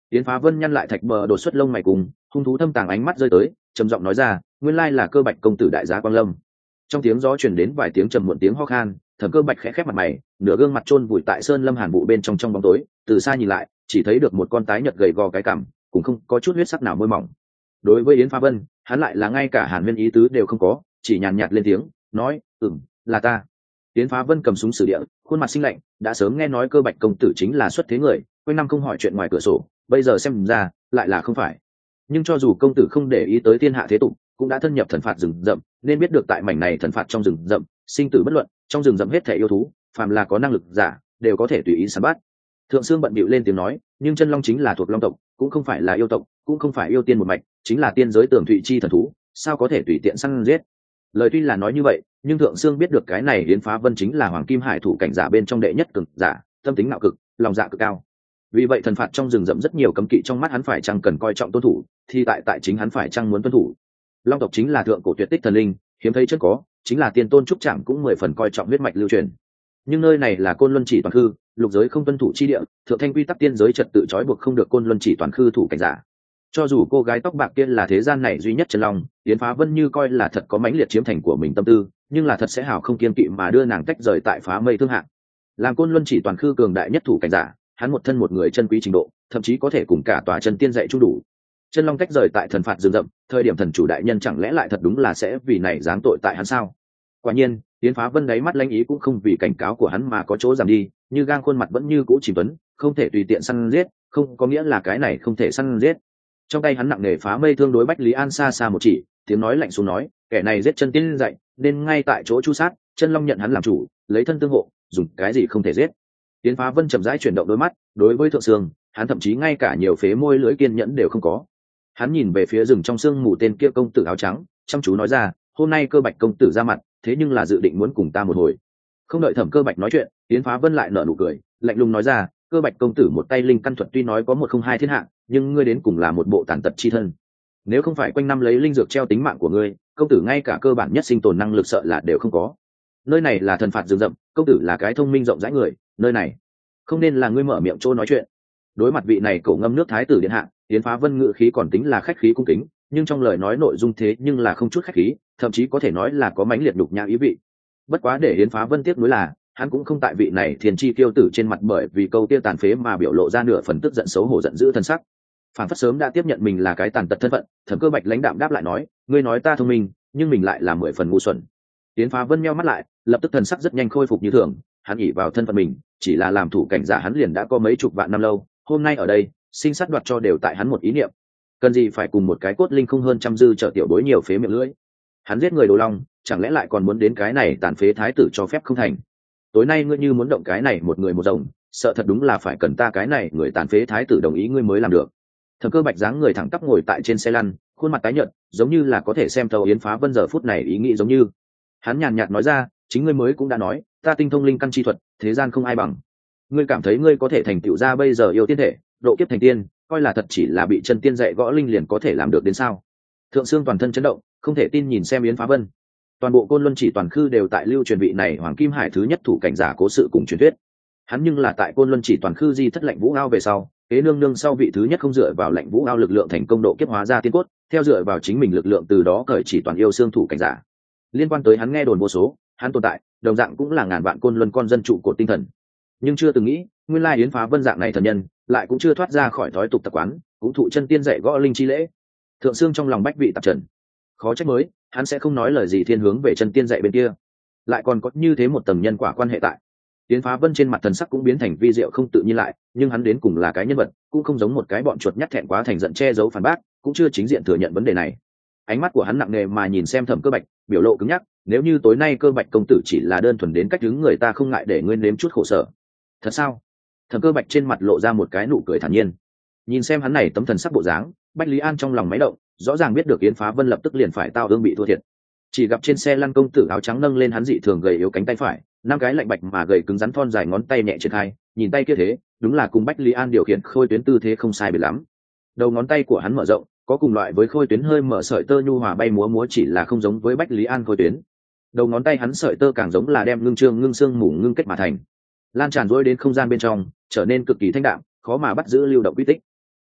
Yến Phá Vân nhăn lại thạch bờ đột xuất lông mày cùng hung thú thâm tàng ánh mắt rơi tới, trầm giọng nói ra, nguyên lai là Cơ Bạch công tử đại giá quang lâm. Trong tiếng gió truyền đến vài tiếng trầm muộn tiếng ho khan, Thẩm Cơ Bạch khẽ khép mặt mày, nửa gương mặt chôn vùi tại sơn lâm hàn vụ bên trong bóng tối, từ xa nhìn lại chỉ thấy được một con tái nhợt gầy gò cái cằm, cũng không có chút huyết sắc nào môi mỏng. Đối với Yến Phá Vân, hắn lại là ngay cả hàn huyên ý tứ đều không có, chỉ nhàn nhạt lên tiếng nói, là ta. Yến Phá Vân cầm súng sử địa, khuôn mặt sinh lạnh, đã sớm nghe nói Cơ Bạch công tử chính là xuất thế người, quanh năm không hỏi chuyện ngoài cửa sổ, bây giờ xem ra lại là không phải. Nhưng cho dù công tử không để ý tới thiên hạ thế tục, cũng đã thân nhập thần phạt rừng rậm, nên biết được tại mảnh này thần phạt trong rừng rậm, sinh tử bất luận, trong rừng rậm hết thảy yêu thú, phàm là có năng lực giả, đều có thể tùy ý săn bắt. Thượng Sương bận bịu lên tiếng nói, nhưng chân long chính là thuộc long tộc, cũng không phải là yêu tộc, cũng không phải yêu tiên một mạch, chính là tiên giới tường thụy chi thần thú, sao có thể tùy tiện săn giết. Lời tuy là nói như vậy, nhưng Thượng Sương biết được cái này Yến Phá Vân chính là Hoàng Kim Hải thủ cảnh giả bên trong đệ nhất cường giả, tâm tính nạo cực, lòng dạ cực cao. Vì vậy thần phạt trong rừng rậm rất nhiều cấm kỵ, trong mắt hắn phải chăng cần coi trọng tuân thủ, thì tại chính hắn phải chăng muốn tuân thủ. Long tộc chính là thượng cổ tuyệt tích thần linh, hiếm thấy chất có, chính là tiên tôn trúc trạm cũng 10 phần coi trọng huyết mạch lưu truyền. Nhưng nơi này là Côn Luân Chỉ toàn khư, lục giới không tuân thủ chi địa, thượng thanh quy tắc tiên giới trật tự trói buộc không được Côn Luân Chỉ toàn khư thủ cảnh giả. Cho dù cô gái tóc bạc kia là thế gian này duy nhất chân long, Yến Phá Vân như coi là thật có mãnh liệt chiếm thành của mình tâm tư, nhưng là thật sẽ hào không kiên kỵ mà đưa nàng tách rời tại phá mây thương hạng. Làm Côn Luân Chỉ toàn khư cường đại nhất thủ cảnh giả, hắn một thân một người chân quý trình độ, thậm chí có thể cùng cả tòa chân tiên dạy chung đủ. Chân long tách rời tại thần phạt rừng rậm, thời điểm thần chủ đại nhân chẳng lẽ lại thật đúng là sẽ vì này giáng tội tại hắn sao? Quả nhiên, Yến Phá Vân đáy mắt lãnh ý cũng không vì cảnh cáo của hắn mà có chỗ giảm đi, như gang khuôn mặt vẫn như cũ chỉ vấn, không thể tùy tiện săn giết, không có nghĩa là cái này không thể săn giết. Trong tay hắn nặng nề phá mây thương đối Bách Lý An xa xa một chỉ, tiếng nói lạnh xuống nói, kẻ này giết chân tiên dạy, nên ngay tại chỗ chu sát, chân long nhận hắn làm chủ, lấy thân tương hộ, dùng cái gì không thể giết. Yến Phá Vân chậm rãi chuyển động đôi mắt, đối với Thượng Sương, hắn thậm chí ngay cả nhiều phế môi lưỡi kiên nhẫn đều không có. Hắn nhìn về phía rừng trong sương mù tên kia công tử áo trắng, chăm chú nói ra, hôm nay Cơ Bạch công tử ra mặt, thế nhưng là dự định muốn cùng ta một hồi. Không đợi Thẩm Cơ Bạch nói chuyện, Yến Phá Vân lại nở nụ cười, lạnh lùng nói ra, Cơ Bạch công tử một tay linh căn thuật tuy nói có 102 thiên hạ, nhưng ngươi đến cùng là một bộ tàn tật chi thân. Nếu không phải quanh năm lấy linh dược treo tính mạng của ngươi, công tử ngay cả cơ bản nhất sinh tồn năng lực sợ là đều không có. Nơi này là thần phạt rừng rậm, công tử là cái thông minh rộng rãi người, nơi này không nên là ngươi mở miệng trô nói chuyện. Đối mặt vị này cổ ngâm nước thái tử điện hạ, Yến Phá Vân ngự khí còn tính là khách khí cung kính, nhưng trong lời nói nội dung thế nhưng là không chút khách khí, thậm chí có thể nói là có mãnh liệt nhục nhã ý vị. Bất quá để Yến Phá Vân tiếc nuối là, hắn cũng không tại vị này thiên chi tiêu tử trên mặt bởi vì câu tiêu tàn phế mà biểu lộ ra nửa phần tức giận xấu hổ giận dữ thân sắc. Phản phất sớm đã tiếp nhận mình là cái tàn tật thân phận, Thẩm Cơ Bạch lãnh đạm đáp lại nói, ngươi nói ta thông minh, nhưng mình lại là 10 phần ngu xuẩn. Yến Phá Vân nheo mắt lại, lập tức thần sắc rất nhanh khôi phục như thường, hắn ỷ vào thân phận mình, chỉ là làm thủ cảnh giả hắn liền đã có mấy chục vạn năm lâu, hôm nay ở đây, sinh sát đoạt cho đều tại hắn một ý niệm. Cần gì phải cùng một cái cốt linh không hơn trăm dư trợ tiểu bối nhiều phế miệng lưỡi. Hắn giết người Đồ Long, chẳng lẽ lại còn muốn đến cái này tàn phế thái tử cho phép không thành. Tối nay ngươi như muốn động cái này một người một rồng, sợ thật đúng là phải cần ta cái này người tàn phế thái tử đồng ý ngươi mới làm được. Thẩm Cơ Bạch dáng người thẳng tắp ngồi tại trên xe lăn, khuôn mặt tái nhợt, giống như là có thể xem thấu Yến Phá Vân giờ phút này ý nghĩ giống như. Hắn nhàn nhạt nói ra, chính ngươi mới cũng đã nói, ta tinh thông linh căn chi thuật, thế gian không ai bằng. Ngươi cảm thấy ngươi có thể thành tựu ra bây giờ yêu tiên thể, độ kiếp thành tiên, coi là thật chỉ là bị chân tiên dạy gõ linh liền có thể làm được đến sao? Thượng Sương toàn thân chấn động, không thể tin nhìn xem Yến Phá Vân. Toàn bộ Côn Luân Chỉ toàn khư đều tại lưu truyền vị này Hoàng Kim Hải thứ nhất thủ cảnh giả cố sự cùng truyền thuyết. Hắn nhưng là tại Côn Luân Chỉ toàn khư di thất lệnh Vũ Ao về sau, kế nương nương sau vị thứ nhất không dựa vào lệnh Vũ Ao lực lượng thành công độ kiếp hóa ra tiên cốt, theo dựa vào chính mình lực lượng từ đó cởi chỉ toàn yêu xương thủ cảnh giả. Liên quan tới hắn nghe đồn vô số, hắn tồn tại, đồng dạng cũng là ngàn vạn Côn Luân con dân trụ cột tinh thần. Nhưng chưa từng nghĩ, nguyên lai Yến Phá Vân dạng này thần nhân, lại cũng chưa thoát ra khỏi thói tục tập quán, cũng thụ chân tiên dạy gõ linh chi lễ. Thượng Sương trong lòng bách vị tạp trần, khó trách mới, hắn sẽ không nói lời gì thiên hướng về chân tiên dạy bên kia, lại còn có như thế một tầng nhân quả quan hệ tại. Yến Phá Vân trên mặt thần sắc cũng biến thành vi diệu không tự nhiên lại, nhưng hắn đến cùng là cái nhân vật, cũng không giống một cái bọn chuột nhắt thẹn quá thành giận che giấu phản bác, cũng chưa chính diện thừa nhận vấn đề này. Ánh mắt của hắn nặng nề mà nhìn xem Thẩm Cơ Bạch, biểu lộ cứng nhắc, nếu như tối nay Cơ Bạch công tử chỉ là đơn thuần đến cách đứng người ta không ngại để ngươi nếm chút khổ sở. Thật sao? Thẩm Cơ Bạch trên mặt lộ ra một cái nụ cười thản nhiên. Nhìn xem hắn này tấm thần sắc bộ dáng, Bách Lý An trong lòng máy động, rõ ràng biết được Yến Phá Vân lập tức liền phải tao ương bị thua thiệt. Chỉ gặp trên xe lăn công tử áo trắng nâng lên hắn dị thường gầy yếu cánh tay phải, năm cái lạnh bạch mà gầy cứng rắn thon dài ngón tay nhẹ triển khai, nhìn tay kia thế, đúng là cùng Bách Lý An điều khiển khôi tuyến tư thế không sai biệt lắm. Đầu ngón tay của hắn mở rộng, có cùng loại với khôi tuyến hơi mở sợi tơ nhu hòa bay múa múa, chỉ là không giống với Bách Lý An khôi tuyến. Đầu ngón tay hắn sợi tơ càng giống là đem ngưng trương ngưng xương mủ ngưng kết mà thành, lan tràn rối đến không gian bên trong, trở nên cực kỳ thanh đạm, khó mà bắt giữ lưu động quy tích.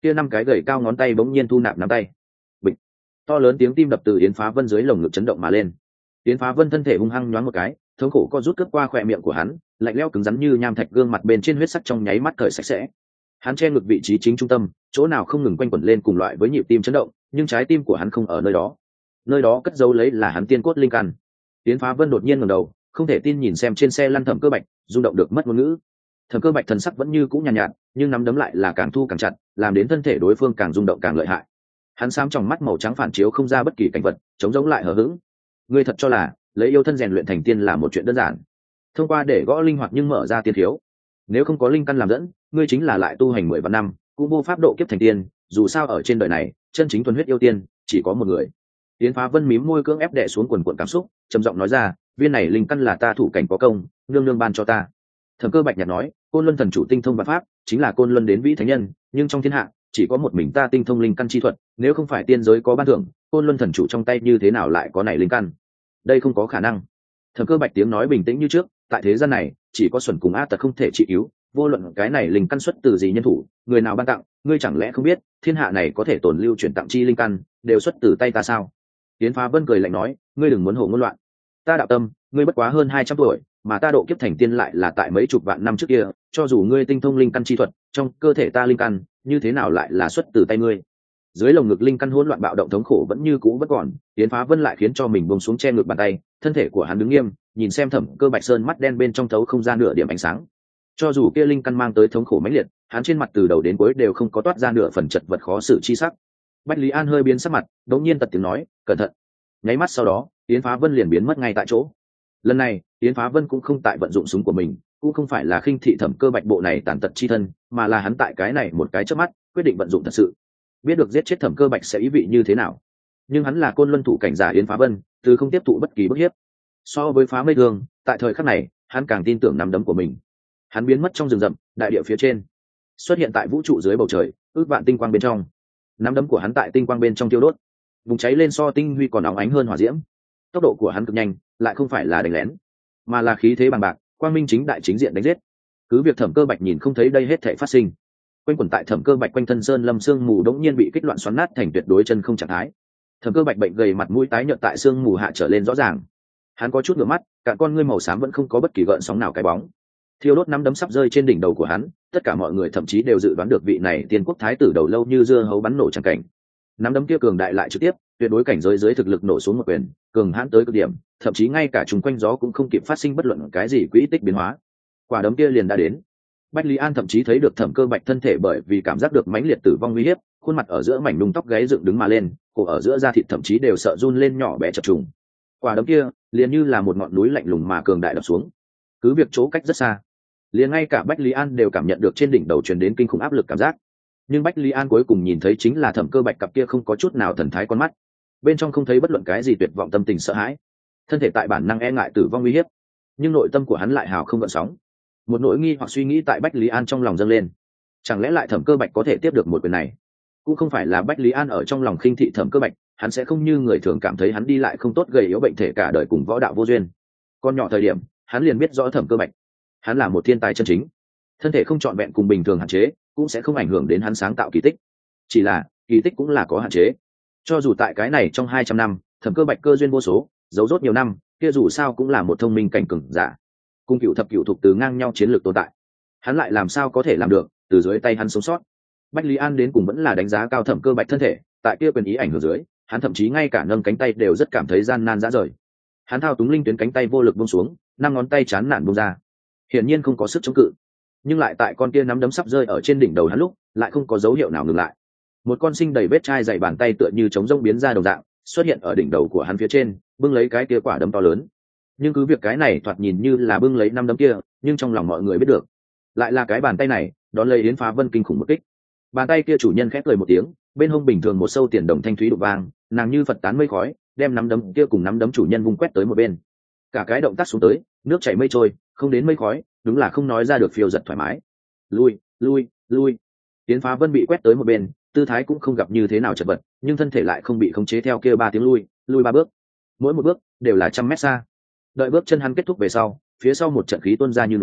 kia 5 cái gầy cao ngón tay bỗng nhiên thu nạp nắm tay. Bịch. To lớn tiếng tim đập từ Yến Phá Vân dưới lồng ngực chấn động mà lên. Yến Phá Vân thân thể hung hăng nhoáng một cái, thống khổ co rút cướp qua khóe miệng của hắn, lạnh lẽo cứng rắn như nham thạch gương mặt bên trên huyết sắc trong nháy mắt cởi sạch sẽ. Hắn che ngực vị trí chính trung tâm, chỗ nào không ngừng quanh quẩn lên cùng loại với nhịp tim chấn động, nhưng trái tim của hắn không ở nơi đó. Nơi đó cất giấu lấy là hắn tiên cốt linh căn. Yến Phá Vân đột nhiên ngẩng đầu, không thể tin nhìn xem trên xe lăn Thẩm Cơ Bạch, rung động được mất ngôn ngữ. Thẩm Cơ Bạch thần sắc vẫn như cũ nhàn nhạt, nhưng nắm đấm lại là càng thu càng chặt, làm đến thân thể đối phương càng rung động càng lợi hại. Hắn xám trong mắt màu trắng phản chiếu không ra bất kỳ cảnh vật, chống giống lại hờ hững. Ngươi thật cho là lấy yêu thân rèn luyện thành tiên là một chuyện đơn giản? Thông qua để gõ linh hoạt nhưng mở ra tiên thiếu. Nếu không có linh căn làm dẫn, ngươi chính là lại tu hành 10 vạn năm, cũng vô pháp độ kiếp thành tiên. Dù sao ở trên đời này, chân chính thuần huyết yêu tiên chỉ có một người. Yến Phá Vân mím môi cưỡng ép đè xuống quần quần cảm xúc, trầm giọng nói ra, viên này linh căn là ta thủ cảnh có công, nương nương ban cho ta. Thẩm Cơ Bạch nhạt nói, Côn Luân thần chủ tinh thông vạn pháp, chính là Côn Luân đến vĩ thánh nhân, nhưng trong thiên hạ chỉ có một mình ta tinh thông linh căn chi thuật, nếu không phải tiên giới có ban thưởng, Côn Luân thần chủ trong tay như thế nào lại có này linh căn? Đây không có khả năng. Thẩm Cơ Bạch tiếng nói bình tĩnh như trước, tại thế gian này, chỉ có xuẩn cùng ác tật không thể trị cứu, vô luận cái này linh căn xuất từ gì nhân thủ, người nào ban tặng, ngươi chẳng lẽ không biết, thiên hạ này có thể tồn lưu chuyển tặng chi linh căn, đều xuất từ tay ta sao? Yến Phá Vân cười lạnh nói, ngươi đừng muốn hồ ngôn loạn. Ta đạo tâm, ngươi bất quá hơn 200 tuổi, mà ta độ kiếp thành tiên lại là tại mấy chục vạn năm trước kia, cho dù ngươi tinh thông linh căn chi thuật, trong cơ thể ta linh căn, như thế nào lại là xuất từ tay ngươi? Dưới lồng ngực linh căn hỗn loạn bạo động thống khổ vẫn như cũ vẫn còn, Yến Phá Vân lại khiến cho mình buông xuống che ngực bàn tay, thân thể của hắn đứng nghiêm, nhìn xem Thẩm Cơ Bạch sơn mắt đen bên trong thấu không ra nửa điểm ánh sáng. Cho dù kia linh căn mang tới thống khổ mãnh liệt, hắn trên mặt từ đầu đến cuối đều không có toát ra nửa phần chật vật khó xử chi sắc. Bách Lý An hơi biến sắc mặt, đột nhiên tật tiếng nói, cẩn thận. Nháy mắt sau đó, Yến Phá Vân liền biến mất ngay tại chỗ. Lần này, Yến Phá Vân cũng không tại vận dụng súng của mình, cũng không phải là khinh thị Thẩm Cơ Bạch bộ này tàn tật chi thân, mà là hắn tại cái này một cái chớp mắt, quyết định vận dụng thật sự. Biết được giết chết Thẩm Cơ Bạch sẽ ý vị như thế nào, nhưng hắn là Côn Luân thủ cảnh giả Yến Phá Vân, từ không tiếp thụ bất kỳ bức hiếp. So với Phá Mây Thương, tại thời khắc này, hắn càng tin tưởng nắm đấm của mình. Hắn biến mất trong rừng rậm, đại địa phía trên, xuất hiện tại vũ trụ dưới bầu trời, ước vạn tinh quang bên trong. Nắm đấm của hắn tại tinh quang bên trong tiêu đốt, vùng cháy lên so tinh huy còn óng ánh hơn hỏa diễm. Tốc độ của hắn cực nhanh, lại không phải là đánh lén, mà là khí thế bằng bạc, quang minh chính đại chính diện đánh giết. Cứ việc Thẩm Cơ Bạch nhìn không thấy đây hết thảy phát sinh, quanh quẩn tại Thẩm Cơ Bạch quanh thân sơn lâm sương mù đống nhiên bị kích loạn xoắn nát thành tuyệt đối chân không trạng thái. Thẩm Cơ Bạch bệnh gầy mặt mũi tái nhợt tại sương mù hạ trở lên rõ ràng. Hắn có chút ngửa mắt, cả con ngươi màu xám vẫn không có bất kỳ gợn sóng nào cái bóng. Thiêu đốt nắm đấm sắp rơi trên đỉnh đầu của hắn, tất cả mọi người thậm chí đều dự đoán được vị này tiên quốc thái tử đầu lâu như dưa hấu bắn nổ chẳng cảnh. Nắm đấm kia cường đại lại trực tiếp, tuyệt đối cảnh giới dưới thực lực nổ xuống một quyền, cường hãn tới cực điểm, thậm chí ngay cả chúng quanh gió cũng không kịp phát sinh bất luận cái gì quỹ tích biến hóa. Quả đấm kia liền đã đến. Bách Lý An thậm chí thấy được Thẩm Cơ Bạch thân thể bởi vì cảm giác được mãnh liệt tử vong nguy hiểm, khuôn mặt ở giữa mảnh nung tóc gáy dựng đứng mà lên, cổ ở giữa da thịt thậm chí đều sợ run lên nhỏ bé chập trùng. Quả đấm kia liền như là một ngọn núi lạnh lùng mà cường đại đập xuống. Cứ việc chỗ cách rất xa, liền ngay cả Bách Lý An đều cảm nhận được trên đỉnh đầu truyền đến kinh khủng áp lực cảm giác. Nhưng Bách Lý An cuối cùng nhìn thấy chính là Thẩm Cơ Bạch cặp kia không có chút nào thần thái con mắt, bên trong không thấy bất luận cái gì tuyệt vọng tâm tình sợ hãi, thân thể tại bản năng e ngại tử vong nguy hiểm, nhưng nội tâm của hắn lại hào không gợn sóng. Một nỗi nghi hoặc suy nghĩ tại Bách Lý An trong lòng dâng lên, chẳng lẽ lại Thẩm Cơ Bạch có thể tiếp được một quyền này? Cũng không phải là Bách Lý An ở trong lòng khinh thị Thẩm Cơ Bạch, hắn sẽ không như người thường cảm thấy hắn đi lại không tốt, gầy yếu bệnh thể cả đời cùng võ đạo vô duyên. Con nhỏ thời điểm, hắn liền biết rõ Thẩm Cơ Bạch, hắn là một thiên tài chân chính, thân thể không trọn vẹn cùng bình thường hạn chế, cũng sẽ không ảnh hưởng đến hắn sáng tạo kỳ tích. Chỉ là kỳ tích cũng là có hạn chế. Cho dù tại cái này trong 200 năm, Thẩm Cơ Bạch cơ duyên vô số, giấu rốt nhiều năm, kia dù sao cũng là một thông minh cảnh cường giả, cung cựu thập cựu thuộc từ ngang nhau chiến lược tồn tại. Hắn lại làm sao có thể làm được từ dưới tay hắn sống sót? Bách Lý An đến cùng vẫn là đánh giá cao Thẩm Cơ Bạch thân thể, tại kia quyền ý ảnh hưởng dưới, hắn thậm chí ngay cả nâng cánh tay đều rất cảm thấy gian nan rã rời. Hắn thao túng linh tuyến cánh tay vô lực buông xuống, 5 ngón tay chán nản buông ra, hiển nhiên không có sức chống cự. Nhưng lại tại con kia nắm đấm sắp rơi ở trên đỉnh đầu hắn lúc, lại không có dấu hiệu nào ngừng lại. Một con sinh đầy vết chai dày bàn tay tựa như trống rỗng biến ra đồng dạng, xuất hiện ở đỉnh đầu của hắn phía trên, bưng lấy cái kia quả đấm to lớn. Nhưng cứ việc cái này thoạt nhìn như là bưng lấy năm đấm kia, nhưng trong lòng mọi người biết được, lại là cái bàn tay này đón lấy Yến Phá Vân kinh khủng một kích. Bàn tay kia chủ nhân khẽ cười một tiếng, bên hông bình thường một sâu tiền đồng thanh thúy đục vang, nàng như phật tán mây khói, đem nắm đấm kia cùng nắm đấm chủ nhân vung quét tới một bên. Cả cái động tác xuống tới, nước chảy mây trôi, không đến mây khói, đúng là không nói ra được phiêu giật thoải mái. Lui, lui, lui. Yến Phá Vân bị quét tới một bên, tư thái cũng không gặp như thế nào chật vật, nhưng thân thể lại không bị khống chế theo kia 3 tiếng lui 3 bước. Mỗi một bước đều là trăm mét xa. Đợi bước chân hắn kết thúc về sau, phía sau một trận khí tuôn ra như núi,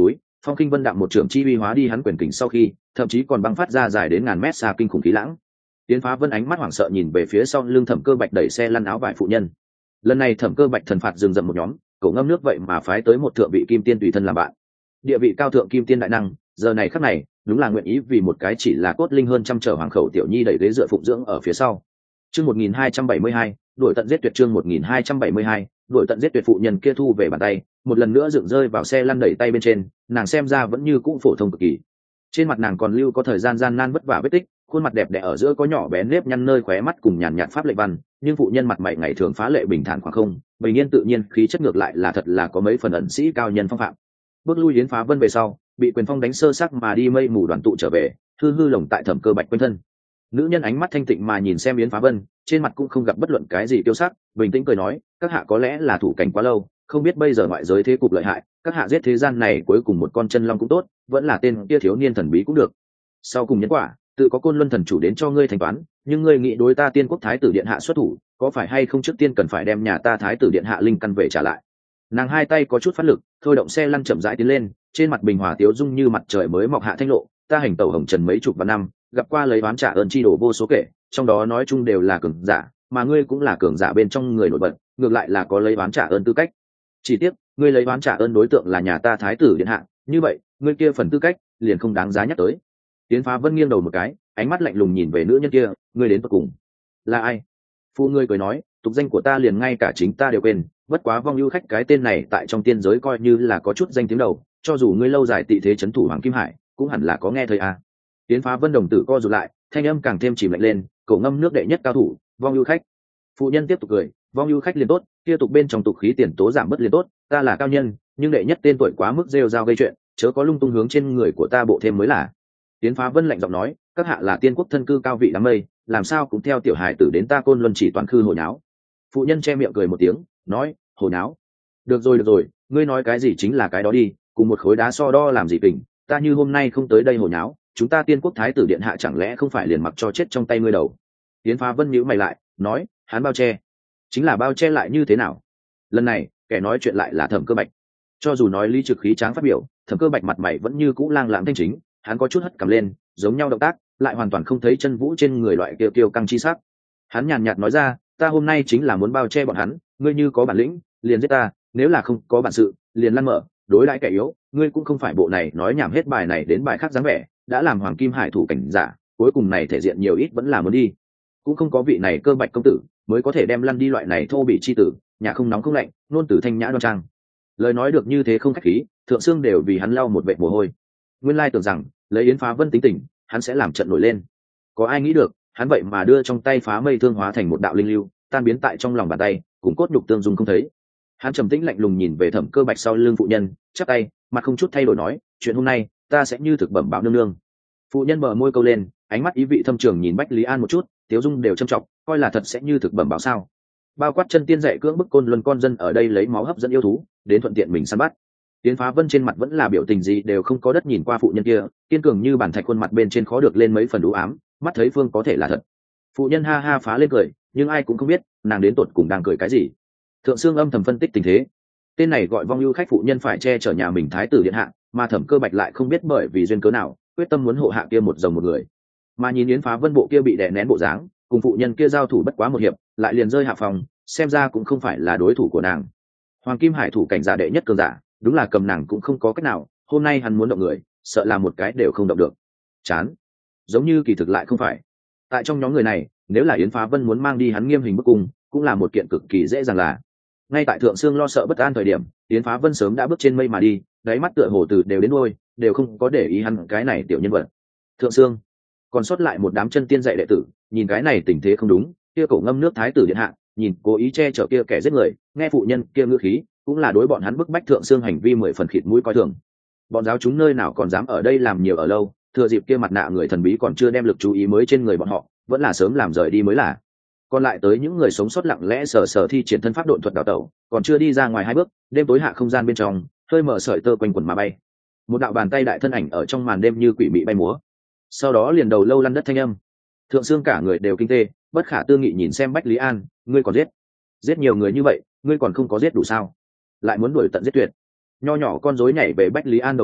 Phong Kinh Vân đạm một trưởng chi uy hóa đi hắn quyền kình sau khi, thậm chí còn băng phát ra dài đến ngàn mét xa kinh khủng khí lãng. Yến Phá Vân ánh mắt hoảng sợ nhìn về phía sau lưng Thẩm Cơ Bạch đẩy xe lăn áo vải phụ nhân. Lần này Thẩm Cơ Bạch thần phạt dừng dậm một nhóm, cổ ngâm nước vậy mà phái tới một thượng vị kim tiên tùy thân làm bạn. Địa vị cao thượng kim tiên đại năng, giờ này khắc này, đúng là nguyện ý vì một cái chỉ là cốt linh hơn trăm trở hoàng khẩu tiểu nhi đẩy ghế dựa phụng dưỡng ở phía sau. Chương 1272, đuổi tận giết tuyệt chương 1272, đuổi tận giết tuyệt phụ nhân kia thu về bàn tay, một lần nữa dựng rơi vào xe lăn đẩy tay bên trên, nàng xem ra vẫn như cũ phổ thông cực kỳ. Trên mặt nàng còn lưu có thời gian gian nan vất vả vết tích, khuôn mặt đẹp đẽ ở giữa có nhỏ bé nếp nhăn nơi khóe mắt cùng nhàn nhạt pháp lệ văn, nhưng phụ nhân mặt mày ngày thường phá lệ bình thản khoảng không, bình yên tự nhiên, khí chất ngược lại là thật là có mấy phần ẩn sĩ cao nhân phong phạm. Bước lui Yến Phá Vân về sau, bị Quyền Phong đánh sơ xác mà đi mây mù đoàn tụ trở về, hư hư lồng tại Thẩm Cơ Bạch quanh thân. Nữ nhân ánh mắt thanh tịnh mà nhìn xem Yến Phá Vân, trên mặt cũng không gặp bất luận cái gì tiêu sắc, bình tĩnh cười nói, các hạ có lẽ là thủ cảnh quá lâu, không biết bây giờ ngoại giới thế cục lợi hại, các hạ giết thế gian này cuối cùng một con chân long cũng tốt, vẫn là tên kia thiếu niên thần bí cũng được. Sau cùng nhân quả, tự có Côn Luân thần chủ đến cho ngươi thanh toán, nhưng ngươi nghĩ đối ta Tiên Quốc thái tử điện hạ xuất thủ, có phải hay không trước tiên cần phải đem nhà ta thái tử điện hạ linh căn về trả lại. Nàng hai tay có chút phát lực, thôi động xe lăn chậm rãi tiến lên, trên mặt bình hòa tiếu dung như mặt trời mới mọc hạ thanh lộ, ta hành tẩu hồng trần mấy chục vạn năm, gặp qua lấy oán trả ơn chi đổ vô số kể, trong đó nói chung đều là cường giả, mà ngươi cũng là cường giả bên trong người nổi bật, ngược lại là có lấy oán trả ơn tư cách. Chỉ tiếc, ngươi lấy oán trả ơn đối tượng là nhà ta thái tử điện hạ, như vậy, ngươi kia phần tư cách liền không đáng giá nhắc tới. Tiến Phá Vân nghiêng đầu một cái, ánh mắt lạnh lùng nhìn về nữ nhân kia, ngươi đến tận cùng là ai? Phụ ngươi cười nói, tục danh của ta liền ngay cả chính ta đều quên, bất quá Vong Ưu Khách cái tên này tại trong tiên giới coi như là có chút danh tiếng đầu, cho dù ngươi lâu dài tị thế trấn thủ Hoàng Kim Hải, cũng hẳn là có nghe thấy à. Tiến Phá Vân đồng tử co rụt lại, thanh âm càng thêm chìm lạnh lên, cổ ngâm nước đệ nhất cao thủ, Vong Ưu Khách. Phụ nhân tiếp tục cười, Vong Ưu Khách liền tốt, kia tục bên trong tục khí tiền tố giảm bớt liền tốt, ta là cao nhân, nhưng đệ nhất tên tuổi quá mức rêu rao gây chuyện, chớ có lung tung hướng trên người của ta bộ thêm mới là. Tiến Phá Vân lạnh giọng nói, các hạ là Tiên Quốc thân cư cao vị đám mây, làm sao cũng theo tiểu hài tử đến ta Côn Luân chỉ toàn khư hồi nháo. Phụ nhân che miệng cười một tiếng, nói, hồi nháo. Được rồi, ngươi nói cái gì chính là cái đó đi, cùng một khối đá so đo làm gì kình, ta như hôm nay không tới đây hồi nháo, chúng ta Tiên Quốc thái tử điện hạ chẳng lẽ không phải liền mặc cho chết trong tay ngươi đầu. Tiến Phá Vân nhíu mày lại, nói, hắn bao che, chính là bao che lại như thế nào. Lần này kẻ nói chuyện lại là Thẩm Cơ Bạch. Cho dù nói lý trực khí tráng phát biểu, Thẩm Cơ Bạch mặt mày vẫn như cũ lang lãng thanh chính, hắn có chút hất cằm lên, giống nhau động tác, lại hoàn toàn không thấy chân vũ trên người loại kiêu căng chi sắc. Hắn nhàn nhạt nói ra, ta hôm nay chính là muốn bao che bọn hắn, ngươi như có bản lĩnh, liền giết ta, nếu là không có bản sự, liền lăn mở, đối đãi kẻ yếu, ngươi cũng không phải bộ này nói nhảm hết bài này đến bài khác dáng vẻ, đã làm Hoàng Kim Hải thủ cảnh giả, cuối cùng này thể diện nhiều ít vẫn là muốn đi. Cũng không có vị này Cơ Bạch công tử, mới có thể đem lăn đi loại này thô bị chi tử, nhà không nóng không lạnh, luôn tử thanh nhã đoan trang. Lời nói được như thế không khách khí, thượng xương đều vì hắn lau một vệt mồ hôi. Nguyên lai tưởng rằng, lấy Yến Phá Vân tính tình, hắn sẽ làm trận nổi lên. Có ai nghĩ được, hắn vậy mà đưa trong tay phá mây thương hóa thành một đạo linh lưu, tan biến tại trong lòng bàn tay, cùng cốt nhục tương dung không thấy. Hắn trầm tĩnh lạnh lùng nhìn về Thẩm Cơ Bạch sau lưng phụ nhân, chắp tay, mặt không chút thay đổi nói, chuyện hôm nay, ta sẽ như thực bẩm báo nương nương. Phụ nhân bờ môi câu lên, ánh mắt ý vị thâm trường nhìn Bách Lý An một chút, tiếu dung đều trầm trọng, coi là thật sẽ như thực bẩm báo sao? Bao quát chân tiên dạy cưỡng bức Côn Luân con dân ở đây lấy máu hấp dẫn yêu thú, đến thuận tiện mình săn bắt. Tiến Phá Vân trên mặt vẫn là biểu tình gì đều không có đất nhìn qua phụ nhân kia, kiên cường như bản thạch, khuôn mặt bên trên khó được lên mấy phần u ám, mắt thấy phương có thể là thật. Phụ nhân ha ha phá lên cười, nhưng ai cũng không biết nàng đến tột cùng đang cười cái gì. Thượng Sương âm thầm phân tích tình thế, tên này gọi Vong Ưu Khách phụ nhân phải che chở nhà mình thái tử điện hạ, mà Thẩm Cơ Bạch lại không biết bởi vì duyên cớ nào, quyết tâm muốn hộ hạ kia một rồng một người. Mà nhìn Yến Phá Vân bộ kia bị đè nén bộ dáng, cùng phụ nhân kia giao thủ bất quá một hiệp, lại liền rơi hạ phòng, xem ra cũng không phải là đối thủ của nàng. Hoàng Kim Hải thủ cảnh giả đệ nhất cường giả, đúng là cầm nàng cũng không có cách nào, hôm nay hắn muốn động người, sợ là một cái đều không động được. Chán, giống như kỳ thực lại không phải. Tại trong nhóm người này, nếu là Yến Phá Vân muốn mang đi hắn nghiêm hình bức cung, cũng là một kiện cực kỳ dễ dàng là. Ngay tại Thượng Sương lo sợ bất an thời điểm, Yến Phá Vân sớm đã bước trên mây mà đi, đáy mắt tựa hồ từ đều đến đuôi, đều không có để ý hắn cái này tiểu nhân vật. Thượng Sương, còn sót lại một đám chân tiên dạy đệ tử, nhìn cái này tình thế không đúng, kia cổ ngâm nước thái tử điện hạ, nhìn cố ý che chở kia kẻ giết người, nghe phụ nhân kia ngữ khí, cũng là đối bọn hắn bức bách Thượng Sương hành vi 10 phần khịt mũi coi thường. Bọn giáo chúng nơi nào còn dám ở đây làm nhiều ở lâu, thừa dịp kia mặt nạ người thần bí còn chưa đem lực chú ý mới trên người bọn họ, vẫn là sớm làm rời đi mới là. Còn lại tới những người sống sót lặng lẽ sờ thi triển thân pháp độn thuật đào tẩu, còn chưa đi ra ngoài 2 bước, đêm tối hạ không gian bên trong, hơi mở sợi tơ quanh quần mà bay. Một đạo bàn tay đại thân ảnh ở trong màn đêm như quỷ mị bay múa. Sau đó liền đầu lâu lăn đất thanh âm. Thượng Sương cả người đều kinh tê, bất khả tư nghị nhìn xem Bách Lý An, ngươi còn giết nhiều người như vậy, ngươi còn không có giết đủ sao? Lại muốn đuổi tận giết tuyệt. Nho nhỏ con rối nhảy về Bách Lý An đầu vai,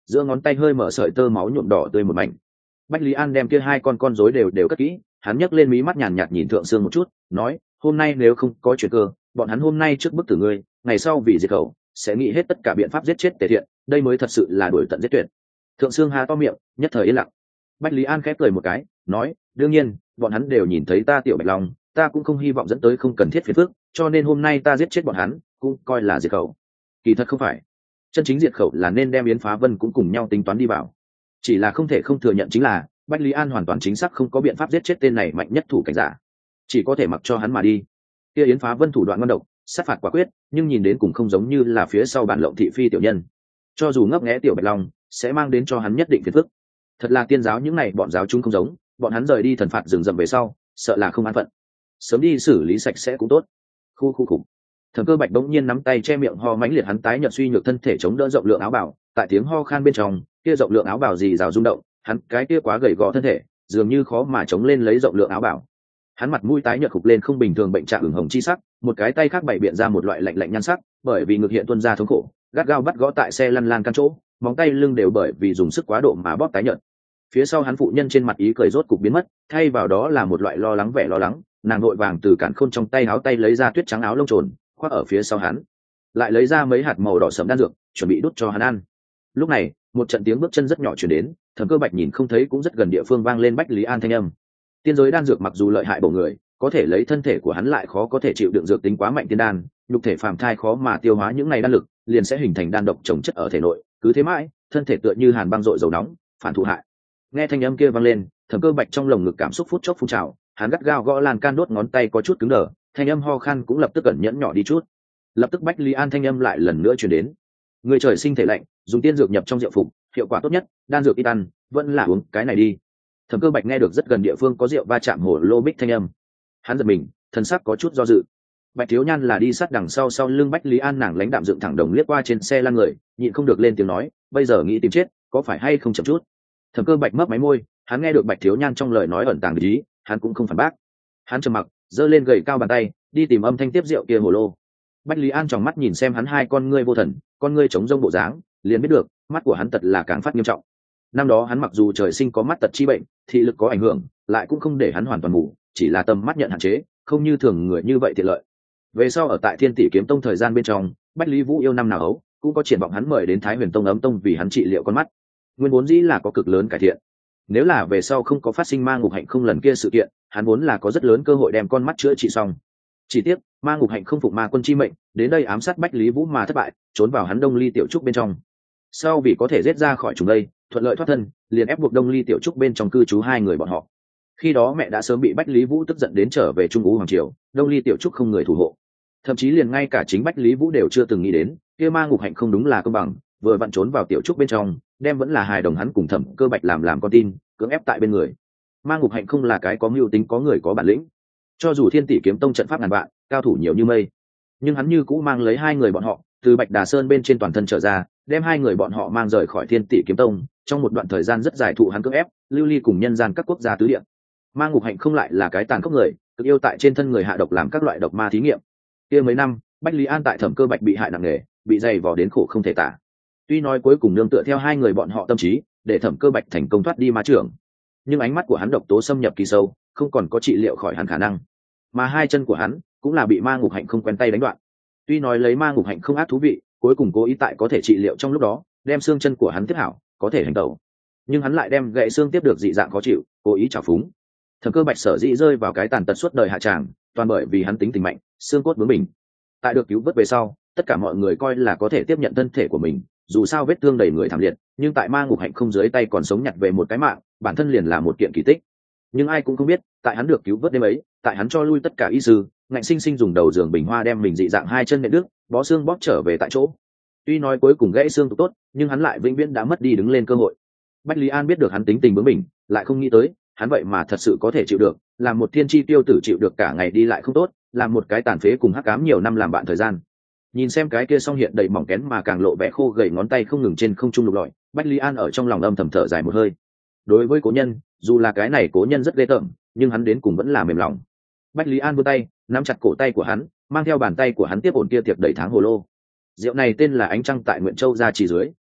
giữa ngón tay hơi mở sợi tơ máu nhuộm đỏ tươi một mảnh. Bách Lý An đem kia hai con rối đều cất kỹ, hắn nhấc lên mí mắt nhàn nhạt nhìn Thượng Sương một chút, nói: hôm nay nếu không có chuyện cơ, bọn hắn hôm nay trước bức tử ngươi, ngày sau vì diệt khẩu sẽ nghĩ hết tất cả biện pháp giết chết Tề Thiện, đây mới thật sự là đuổi tận giết tuyệt. Thượng Sương há to miệng, nhất thời yên lặng. Bách Lý An khép cười một cái, nói: đương nhiên, bọn hắn đều nhìn thấy ta Tiểu Bạch Long, ta cũng không hy vọng dẫn tới không cần thiết phiền phức, cho nên hôm nay ta giết chết bọn hắn, cũng coi là diệt khẩu. Kỳ thật không phải, chân chính diệt khẩu là nên đem Yến Phá Vân cũng cùng nhau tính toán đi vào. Chỉ là không thể không thừa nhận chính là Bách Lý An hoàn toàn chính xác không có biện pháp giết chết tên này mạnh nhất thủ cảnh giả, chỉ có thể mặc cho hắn mà đi. Kia Yến Phá Vân thủ đoạn ngon độc, sát phạt quả quyết, nhưng nhìn đến cùng không giống như là phía sau bản lộng thị phi tiểu nhân. Cho dù ngấp nghé Tiểu Bạch Long, sẽ mang đến cho hắn nhất định phiền phức. Thật là tiên giáo những này bọn giáo chúng không giống, bọn hắn rời đi thần phạt rừng rậm về sau, sợ là không an phận. Sớm đi xử lý sạch sẽ cũng tốt. Khu. Thẩm Cơ Bạch bỗng nhiên nắm tay che miệng ho mãnh liệt, hắn tái nhợt suy nhược thân thể chống đỡ rộng lượng áo bào, tại tiếng ho khan bên trong, kia rộng lượng áo bào gì rào rung động, hắn cái kia quá gầy gò thân thể, dường như khó mà chống lên lấy rộng lượng áo bào. Hắn mặt mũi tái nhợt khục lên không bình thường bệnh trạng ửng hồng chi sắc, một cái tay khác bày biện ra một loại lạnh lạnh nhan sắc, bởi vì ngực hiện tuôn ra thống khổ, gắt gao bắt gõ tại xe lăn lan căn chỗ, móng tay lưng đều bởi vì dùng sức quá độ mà bóp tái nhợt. Phía sau hắn phụ nhân trên mặt ý cười rốt cục biến mất, thay vào đó là một loại lo lắng vẻ lo lắng, nàng vội vàng từ cản khôn trong tay áo tay lấy ra tuyết trắng áo lông trồn, khoác ở phía sau hắn, lại lấy ra mấy hạt màu đỏ sẫm đan dược, chuẩn bị đút cho hắn ăn. Lúc này, một trận tiếng bước chân rất nhỏ truyền đến, Thẩm Cơ Bạch nhìn không thấy cũng rất gần địa phương vang lên Bách Lý An thanh âm. Tiên giới đan dược mặc dù lợi hại bổ người, có thể lấy thân thể của hắn lại khó có thể chịu đựng dược tính quá mạnh tiên đan, nhục thể phàm thai khó mà tiêu hóa những này đan lực, liền sẽ hình thành đan độc chồng chất ở thể nội, cứ thế mãi, thân thể tựa như hàn băng rội dầu nóng, phản thụ hại. Nghe thanh âm kia vang lên, Thẩm Cơ Bạch trong lồng ngực cảm xúc phút chốc phun trào, hắn gắt gao gõ lan can, đốt ngón tay có chút cứng đờ, thanh âm ho khan cũng lập tức ẩn nhẫn nhỏ đi chút. Lập tức Bách Lý An thanh âm lại lần nữa truyền đến: người trời sinh thể lạnh, dùng tiên dược nhập trong rượu phục, hiệu quả tốt nhất, đan dược ít ăn, vẫn là uống cái này đi. Thẩm Cơ Bạch nghe được rất gần địa phương có rượu va chạm hồ lô bích thanh âm, hắn giật mình, thân sắc có chút do dự. Bạch Thiếu Nhan là đi sát đằng sau lưng Bách Lý An, nàng lãnh đạm dựng thẳng đồng liếc qua trên xe lăn người, nhịn không được lên tiếng nói: bây giờ nghĩ tìm chết, có phải hay không chậm chút? Thẩm Cơ Bạch mấp máy môi, hắn nghe được Bạch Thiếu Nhan trong lời nói ẩn tàng ý, hắn cũng không phản bác. Hắn trầm mặc, giơ lên gầy cao bàn tay, đi tìm âm thanh tiếp rượu kia hồ lô. Bách Lý An tròng mắt nhìn xem hắn hai con ngươi vô thần, con ngươi trống rông bộ dáng, liền biết được mắt của hắn tật là càng phát nghiêm trọng. Năm đó hắn mặc dù trời sinh có mắt tật chi bệnh, thị lực có ảnh hưởng, lại cũng không để hắn hoàn toàn mù, chỉ là tầm mắt nhận hạn chế, không như thường người như vậy tiện lợi. Về sau ở tại Thiên Tỷ Kiếm Tông thời gian bên trong, Bách Lý Vũ yêu năm nào ấu, cũng có triển vọng hắn mời đến Thái Huyền Tông Ấm Tông vì hắn trị liệu con mắt. Nguyên vốn dĩ là có cực lớn cải thiện. Nếu là về sau không có phát sinh ma ngục hạnh không lần kia sự kiện, hắn vốn là có rất lớn cơ hội đem con mắt chữa trị xong. Chỉ tiếc, ma ngục hạnh không phục ma quân chi mệnh, đến đây ám sát Bách Lý Vũ mà thất bại, trốn vào hắn Đông Ly tiểu trúc bên trong. Sau vì có thể giết ra khỏi chúng đây, thuận lợi thoát thân, liền ép buộc Đông Ly tiểu trúc bên trong cư trú hai người bọn họ. Khi đó mẹ đã sớm bị Bách Lý Vũ tức giận đến trở về Trung Ú hoàng triều, Đông Ly tiểu trúc không người thủ hộ. Thậm chí liền ngay cả chính Bách Lý Vũ đều chưa từng nghĩ đến, kia ma ngục hạnh không đúng là công bằng, vừa vặn trốn vào tiểu trúc bên trong, đem vẫn là hài đồng hắn cùng Thẩm Cơ Bạch làm con tin, cưỡng ép tại bên người. Ma ngục hạnh không là cái có mưu tính, có người có bản lĩnh. Cho dù Thiên Tỷ Kiếm Tông trận pháp ngàn vạn, cao thủ nhiều như mây, nhưng hắn như cũ mang lấy hai người bọn họ từ Bạch Đà Sơn bên trên toàn thân trở ra, đem hai người bọn họ mang rời khỏi Thiên Tỷ Kiếm Tông. Trong một đoạn thời gian rất dài thụ hắn cưỡng ép, lưu ly cùng nhân gian các quốc gia tứ địa. Ma ngục hạnh không lại là cái tàn khốc người, cực yêu tại trên thân người hạ độc, làm các loại độc ma thí nghiệm. Kia mấy năm, Bách Lý An tại Thẩm Cơ Bạch bị hại nặng nề, bị dày vò đến khổ không thể tả. Tuy nói cuối cùng nương tựa theo hai người bọn họ tâm trí, để Thẩm Cơ Bạch thành công thoát đi ma trưởng, nhưng ánh mắt của hắn độc tố xâm nhập kỳ sâu, không còn có trị liệu khỏi hắn khả năng. Mà hai chân của hắn cũng là bị ma ngục hạnh không quen tay đánh đoạn. Tuy nói lấy ma ngục hạnh không ác thú vị, cuối cùng cố ý tại có thể trị liệu trong lúc đó, đem xương chân của hắn tiếp hảo, có thể hành tẩu, nhưng hắn lại đem gãy xương tiếp được dị dạng khó chịu, cố ý trào phúng. Thẩm Cơ Bạch sở dĩ rơi vào cái tàn tật suốt đời hạ tràng, toàn bởi vì hắn tính tình mạnh, xương cốt bướng bỉnh. Tại được cứu vớt về sau, tất cả mọi người coi là có thể tiếp nhận thân thể của mình, dù sao vết thương đầy người thảm liệt, nhưng tại ma ngục hạnh không dưới tay còn sống nhặt về một cái mạng, bản thân liền là một kiện kỳ tích. Nhưng ai cũng không biết, tại hắn được cứu vớt đêm ấy, tại hắn cho lui tất cả y sư, ngạnh sinh sinh dùng đầu giường bình hoa đem mình dị dạng hai chân nện đứt, bó xương bóp trở về tại chỗ. Tuy nói cuối cùng gãy xương tốt, nhưng hắn lại vĩnh viễn đã mất đi đứng lên cơ hội. Bách Lý An biết được hắn tính tình bướng bỉnh, lại không nghĩ tới hắn vậy mà thật sự có thể chịu được, làm một thiên chi tiêu tử chịu được cả ngày đi lại không tốt, làm một cái tàn phế cùng hắc ám nhiều năm làm bạn thời gian. Nhìn xem cái kia song hiện đầy mỏng kén mà càng lộ vẻ khô gầy ngón tay không ngừng trên không trung lục lọi, Bách Lý An ở trong lòng âm thầm thở dài một hơi. Đối với cố nhân, dù là cái này cố nhân rất ghê tởm, nhưng hắn đến cùng vẫn là mềm lòng. Bách Lý An vươn tay, nắm chặt cổ tay của hắn, mang theo bàn tay của hắn tiếp ổn kia tiệc đầy tháng hồ lô. Rượu này tên là Ánh Trăng tại Nguyện Châu gia trì dưới,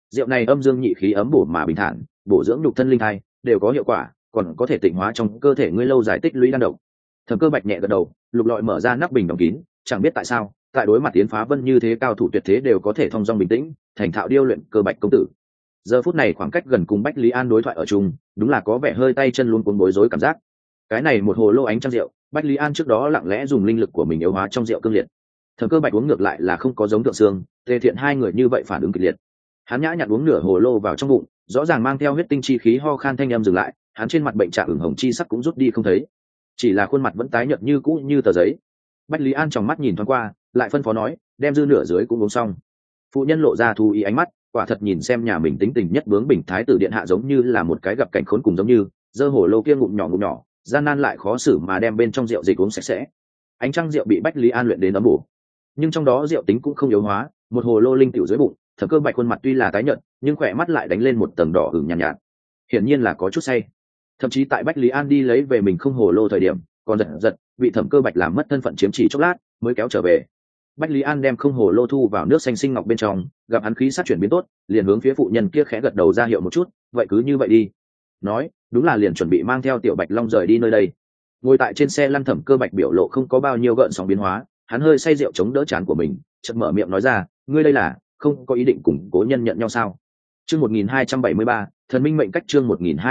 rượu này âm dương nhị khí ấm bổ mà bình thản, bổ dưỡng nhục thân linh thai đều có hiệu quả, còn có thể tịnh hóa trong cơ thể ngươi lâu dài tích lũy đan độc. Thẩm Cơ Bạch nhẹ gật đầu, lục lọi mở ra nắp bình đóng kín, chẳng biết tại sao tại đối mặt Tiến Phá Vân như thế cao thủ tuyệt thế đều có thể thông dong bình tĩnh thành thạo điêu luyện. Cơ Bạch công tử giờ phút này khoảng cách gần cùng Bách Lý An đối thoại ở chung, đúng là có vẻ hơi tay chân luôn cuốn bối rối cảm giác. Cái này một hồ lô ánh trăng rượu, Bách Lý An trước đó lặng lẽ dùng linh lực của mình yếu hóa trong rượu cương liệt. Thẩm Cơ Bạch uống ngược lại là không có giống Thượng Sương, Tề Thiện hai người như vậy phản ứng kịch liệt. Hắn nhã nhặn uống nửa hồ lô vào trong bụng, rõ ràng mang theo huyết tinh chi khí ho khan thanh âm dừng lại, hắn trên mặt bệnh trạng ửng hồng chi sắc cũng rút đi không thấy, chỉ là khuôn mặt vẫn tái nhợt như cũ như tờ giấy. Bách Lý An trong mắt nhìn thoáng qua, lại phân phó nói, đem dư nửa dưới cũng uống xong. Phụ nhân lộ ra thu ý ánh mắt, quả thật nhìn xem nhà mình tính tình nhất bướng bỉnh thái tử điện hạ giống như là một cái gặp cảnh khốn cùng, giống như giơ hồ lô kia ngụm nhỏ gian nan lại khó xử mà đem bên trong rượu dịch uống sạch sẽ. Ánh trăng rượu bị Bách Lý An luyện đến ấm bổ, nhưng trong đó rượu tính cũng không yếu hóa, một hồ lô linh tiểu dưới bụng. Thẩm Cơ Bạch khuôn mặt tuy là tái nhợt, nhưng khỏe mắt lại đánh lên một tầng đỏ ửng nhàn nhạt, hiển nhiên là có chút say. Thậm chí tại Bách Lý An đi lấy về mình không hồ lô thời điểm, còn giật bị Thẩm Cơ Bạch làm mất thân phận chiếm chỉ chốc lát mới kéo trở về. Bách Lý An đem không hồ lô thu vào nước xanh sinh ngọc bên trong, gặp hắn khí sát chuyển biến tốt, liền hướng phía phụ nhân kia khẽ gật đầu ra hiệu một chút, vậy cứ như vậy đi. Nói, đúng là liền chuẩn bị mang theo Tiểu Bạch Long rời đi nơi đây. Ngồi tại trên xe lăn, Thẩm Cơ Bạch biểu lộ không có bao nhiêu gợn sóng biến hóa, hắn hơi say rượu chống đỡ trán của mình, chợt mở miệng nói ra, ngươi đây là không có ý định cùng cố nhân nhận nhau sao? Chương 1273, thần minh mệnh cách. Chương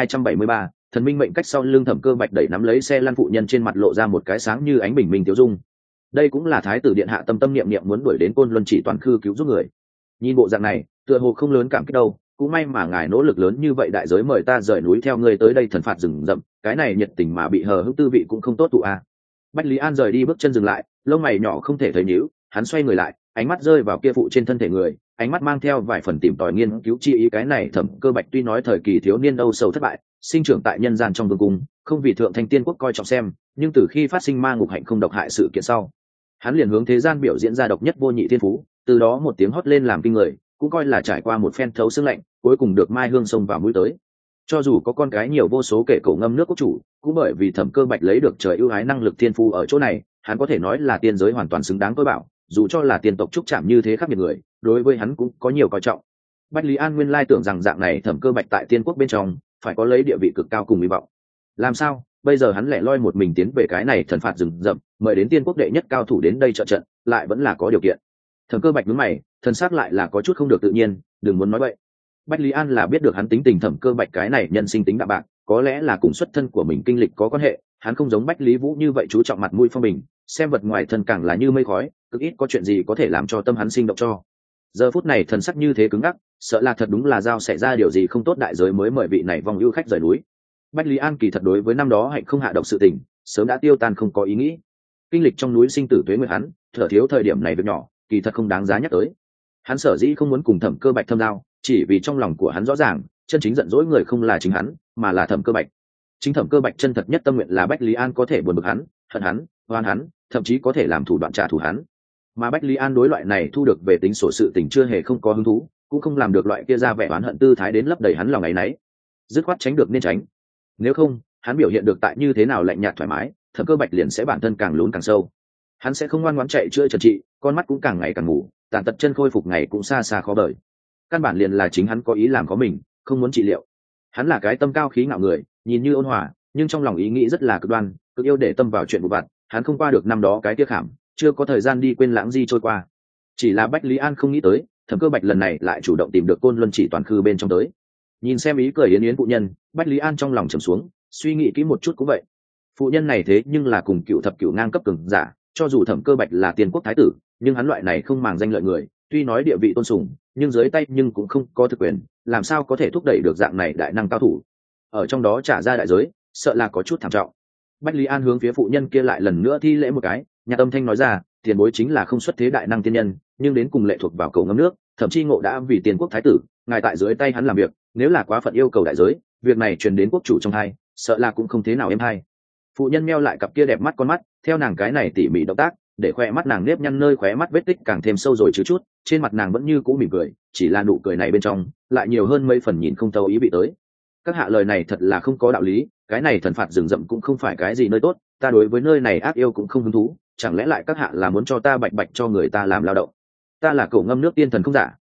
1273, thần minh mệnh cách. Sau lưng Thẩm Cơ Bạch đẩy nắm lấy xe lăn, phụ nhân trên mặt lộ ra một cái sáng như ánh bình minh tiêu dung. Đây cũng là thái tử điện hạ tâm tâm niệm niệm muốn đuổi đến Côn Luân Chỉ Toàn Khư cứu giúp người. Nhìn bộ dạng này, tựa hồ không lớn cảm kích đâu, cũng may mà ngài nỗ lực lớn như vậy đại giới mời ta rời núi theo ngươi tới đây thần phạt rừng rậm, cái này nhiệt tình mà bị hờ hững tư vị cũng không tốt tụ a. Bách Lý An rời đi bước chân dừng lại, lông mày nhỏ không thể thấy nhíu, hắn xoay người lại, ánh mắt rơi vào kia phụ trên thân thể người, ánh mắt mang theo vài phần tìm tòi nghiên cứu chi ý. Cái này Thẩm Cơ Bạch tuy nói thời kỳ thiếu niên âu sầu thất bại, sinh trưởng tại nhân gian trong vương cung, không vì thượng thanh tiên quốc coi trọng xem, nhưng từ khi phát sinh ma ngục hạnh không độc hại sự kiện sau, hắn liền hướng thế gian biểu diễn ra độc nhất vô nhị thiên phú, từ đó một tiếng hót lên làm kinh người, cũng coi là trải qua một phen thấu xương lạnh, cuối cùng được mai hương sông vào mũi tới. Cho dù có con cái nhiều vô số kể cổ ngâm nước quốc chủ, cũng bởi vì Thẩm Cơ Bạch lấy được trời ưu ái năng lực thiên phú ở chỗ này, hắn có thể nói là tiên giới hoàn toàn xứng đáng tôi bảo, dù cho là tiên tộc trúc chạm như thế khắc nghiệt người, đối với hắn cũng có nhiều coi trọng. Bách Lý An nguyên lai tưởng rằng dạng này Thẩm Cơ Bạch tại tiên quốc bên trong phải có lấy địa vị cực cao cùng hy vọng. Làm sao bây giờ hắn lẻ loi một mình tiến về cái này thần phạt rừng rậm, mời đến tiên quốc đệ nhất cao thủ đến đây trợ trận, lại vẫn là có điều kiện. Thẩm Cơ Bạch nhướng mày, thần sắc lại là có chút không được tự nhiên, đừng muốn nói vậy. Bách Lý An là biết được hắn tính tình Thẩm Cơ Bạch cái này nhân sinh tính đạm bạc, có lẽ là cùng xuất thân của mình kinh lịch có quan hệ, hắn không giống Bách Lý Vũ như vậy chú trọng mặt mũi phong bình, xem vật ngoài thân càng là như mây khói, cực ít có chuyện gì có thể làm cho tâm hắn sinh động cho. Giờ phút này thần sắc như thế cứng ngắc, sợ là thật đúng là giao xảy ra điều gì không tốt, đại giới mới mời vị này vong ưu khách rời núi. Bách Lý An kỳ thật đối với năm đó hạnh không hạ độc sự tình, sớm đã tiêu tan không có ý nghĩ. Kinh lịch trong núi sinh tử tuế nguyệt hắn, thở thiếu thời điểm này việc nhỏ, kỳ thật không đáng giá nhắc tới. Hắn sở dĩ không muốn cùng Thẩm Cơ Bạch thâm giao, chỉ vì trong lòng của hắn rõ ràng, chân chính giận dỗi người không là chính hắn, mà là Thẩm Cơ Bạch. Chính Thẩm Cơ Bạch chân thật nhất tâm nguyện là Bách Lý An có thể buồn bực hắn, hận hắn, oan hắn, thậm chí có thể làm thủ đoạn trả thù hắn. Mà Bách Lý An đối loại này thu được về tính sổ sự tình chưa hề không có hứng thú, cũng không làm được loại kia ra vẻ oán hận tư thái đến lấp đầy hắn lòng ấy nấy. Dứt khoát tránh được nên tránh. Nếu không, hắn biểu hiện được tại như thế nào lạnh nhạt thoải mái, Thẩm Cơ Bạch liền sẽ bản thân càng lún càng sâu. Hắn sẽ không ngoan ngoãn chạy chữa trần trị, con mắt cũng càng ngày càng ngủ, tàn tật chân khôi phục ngày cũng xa xa khó đợi. Căn bản liền là chính hắn có ý làm có mình, không muốn trị liệu. Hắn là cái tâm cao khí ngạo người, nhìn như ôn hòa, nhưng trong lòng ý nghĩ rất là cực đoan, cực yêu để tâm vào chuyện vụ vặt. Hắn không qua được năm đó cái tiếc khảm, chưa có thời gian đi quên lãng di trôi qua. Chỉ là Bách Lý An không nghĩ tới, Thẩm Cơ Bạch lần này lại chủ động tìm được Côn Luân Chỉ Toàn Khư bên trong tới. Nhìn xem ý cười yến yến phụ nhân, Bách Lý An trong lòng trầm xuống, suy nghĩ kỹ một chút cũng vậy. Phụ nhân này thế nhưng là cùng cựu thập cửu ngang cấp cường giả, cho dù Thẩm Cơ Bạch là tiên quốc thái tử, nhưng hắn loại này không màng danh lợi người, tuy nói địa vị tôn sùng, nhưng dưới tay nhưng cũng không có thực quyền, làm sao có thể thúc đẩy được dạng này đại năng cao thủ. Ở trong đó trả ra đại giới, sợ là có chút thảm trọng. Bách Lý An hướng phía phụ nhân kia lại lần nữa thi lễ một cái, nhạt âm thanh nói ra, tiền bối chính là không xuất thế đại năng tiên nhân, nhưng đến cùng lệ thuộc vào cầu ngâm nước, thậm chí ngộ đã vì tiên quốc thái tử, ngài tại dưới tay hắn làm việc, nếu là quá phận yêu cầu đại giới, việc này truyền đến quốc chủ trong hai, sợ là cũng không thế nào êm hay. Phụ nhân meo lại cặp kia đẹp mắt con mắt, theo nàng cái này tỉ mỉ động tác, để khoe mắt nàng nếp nhăn nơi khóe mắt vết tích càng thêm sâu rồi chứ chút, trên mặt nàng vẫn như cũ mỉm cười, chỉ là nụ cười này bên trong lại nhiều hơn mấy phần nhìn không thấu ý vị tới. Các hạ lời này thật là không có đạo lý, cái này thần phạt rừng rậm cũng không phải cái gì nơi tốt, ta đối với nơi này ác yêu cũng không hứng thú, chẳng lẽ lại các hạ là muốn cho ta bạch bạch cho người ta làm lao động? Ta là cậu ngâm nước tiên thần không giả,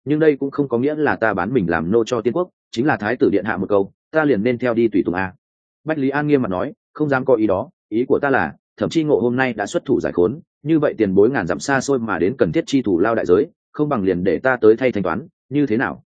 nhưng đây cũng không có nghĩa là ta bán mình làm nô cho tiên quốc, chính là thái tử điện hạ một câu ta liền nên theo đi tùy tùng a. Bách Lý An nghiêm mặt nói, không dám có ý đó, ý của ta là thậm chí ngộ hôm nay đã xuất thủ giải khốn, như vậy tiền bối ngàn dặm xa xôi mà đến cần thiết chi thủ lao đại giới, không bằng liền để ta tới thay thanh toán, như thế nào?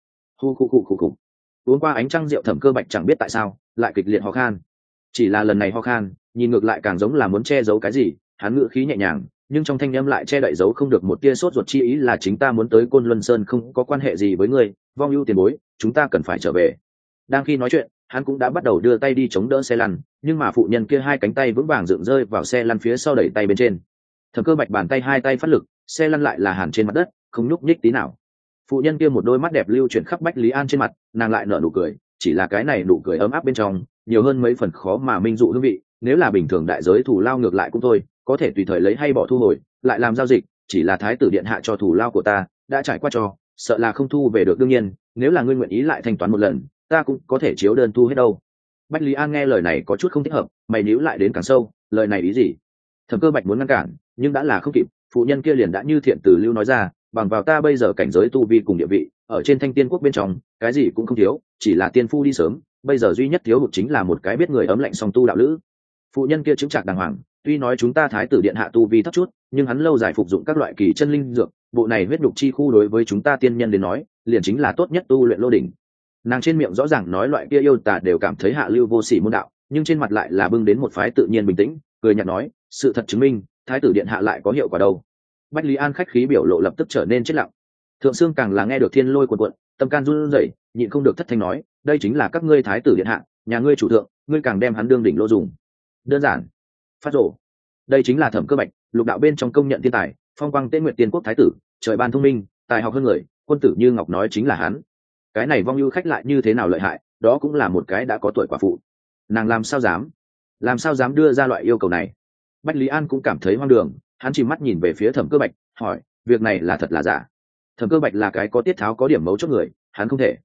Khu. Uống qua ánh trăng rượu Thẩm Cơ Bạch chẳng biết tại sao lại kịch liệt ho khan, chỉ là lần này ho khan nhìn ngược lại càng giống là muốn che giấu cái gì. Hắn ngữ khí nhẹ nhàng nhưng trong thanh âm lại che đậy giấu không được một tia sốt ruột chi ý, là chính ta muốn tới Côn Luân Sơn không có quan hệ gì với ngươi, vong ưu tiền bối, chúng ta cần phải trở về. Đang khi nói chuyện hắn cũng đã bắt đầu đưa tay đi chống đỡ xe lăn, nhưng mà phụ nhân kia hai cánh tay vững vàng dựng rơi vào xe lăn phía sau đẩy tay bên trên. Thẩm Cơ Bạch bàn tay hai tay phát lực, xe lăn lại là hàn trên mặt đất, không nhúc nhích tí nào. Phụ nhân kia một đôi mắt đẹp lưu chuyển khắp Bách Lý An trên mặt, nàng lại nở nụ cười, chỉ là cái này nụ cười ấm áp bên trong nhiều hơn mấy phần khó mà minh dụ hương vị. Nếu là bình thường đại giới thủ lao ngược lại cũng thôi, có thể tùy thời lấy hay bỏ thu hồi lại làm giao dịch, chỉ là thái tử điện hạ cho thủ lao của ta đã trải qua cho, sợ là không thu về được. đương nhiên nếu là ngươi nguyện ý lại thanh toán một lần, ta cũng có thể chiếu đơn thu hết đâu. Bách Lý An nghe lời này có chút không thích hợp, mày níu lại đến càng sâu, lời này ý gì? Thẩm Cơ Bạch muốn ngăn cản nhưng đã là không kịp, phụ nhân kia liền đã như thiện từ lưu nói ra, bằng vào ta bây giờ cảnh giới tu vi cùng địa vị ở trên Thanh Tiên quốc bên trong, cái gì cũng không thiếu, chỉ là tiên phu đi sớm, bây giờ duy nhất thiếu hụt chính là một cái biết người ấm lạnh song tu đạo lữ. Phụ nhân kia chứng trạc đàng hoàng, tuy nói chúng ta thái tử điện hạ tu vi thấp chút, nhưng hắn lâu dài phục dụng các loại kỳ chân linh dược, bộ này huyết đục chi khu đối với chúng ta tiên nhân đến nói liền chính là tốt nhất tu luyện lô đỉnh. Nàng trên miệng rõ ràng nói loại kia yêu tà đều cảm thấy hạ lưu vô sỉ môn đạo, nhưng trên mặt lại là bưng đến một phái tự nhiên bình tĩnh, cười nhạt nói, sự thật chứng minh thái tử điện hạ lại có hiệu quả đâu. Bách Lý An khách khí biểu lộ lập tức trở nên chết lặng. Thượng Sương càng là nghe được thiên lôi cuồn cuộn, tâm can run rẩy, nhịn không được thất thanh nói, đây chính là các ngươi thái tử điện hạ, nhà ngươi chủ thượng, ngươi càng đem hắn đương đỉnh lô dùng. Đơn giản phát rổ. Đây chính là Thẩm Cơ Bạch, lục đạo bên trong công nhận thiên tài, phong quang tế nguyện tiên quốc thái tử, trời ban thông minh, tài học hơn người, quân tử như ngọc nói chính là hắn. Cái này vong ưu khách lại như thế nào lợi hại, đó cũng là một cái đã có tuổi quả phụ, nàng làm sao dám đưa ra loại yêu cầu này. Bách Lý An cũng cảm thấy hoang đường, hắn chỉ mắt nhìn về phía Thẩm Cơ Bạch, hỏi, việc này là thật là giả? Thẩm Cơ Bạch là cái có tiết tháo có điểm mấu chốt người, hắn không thể.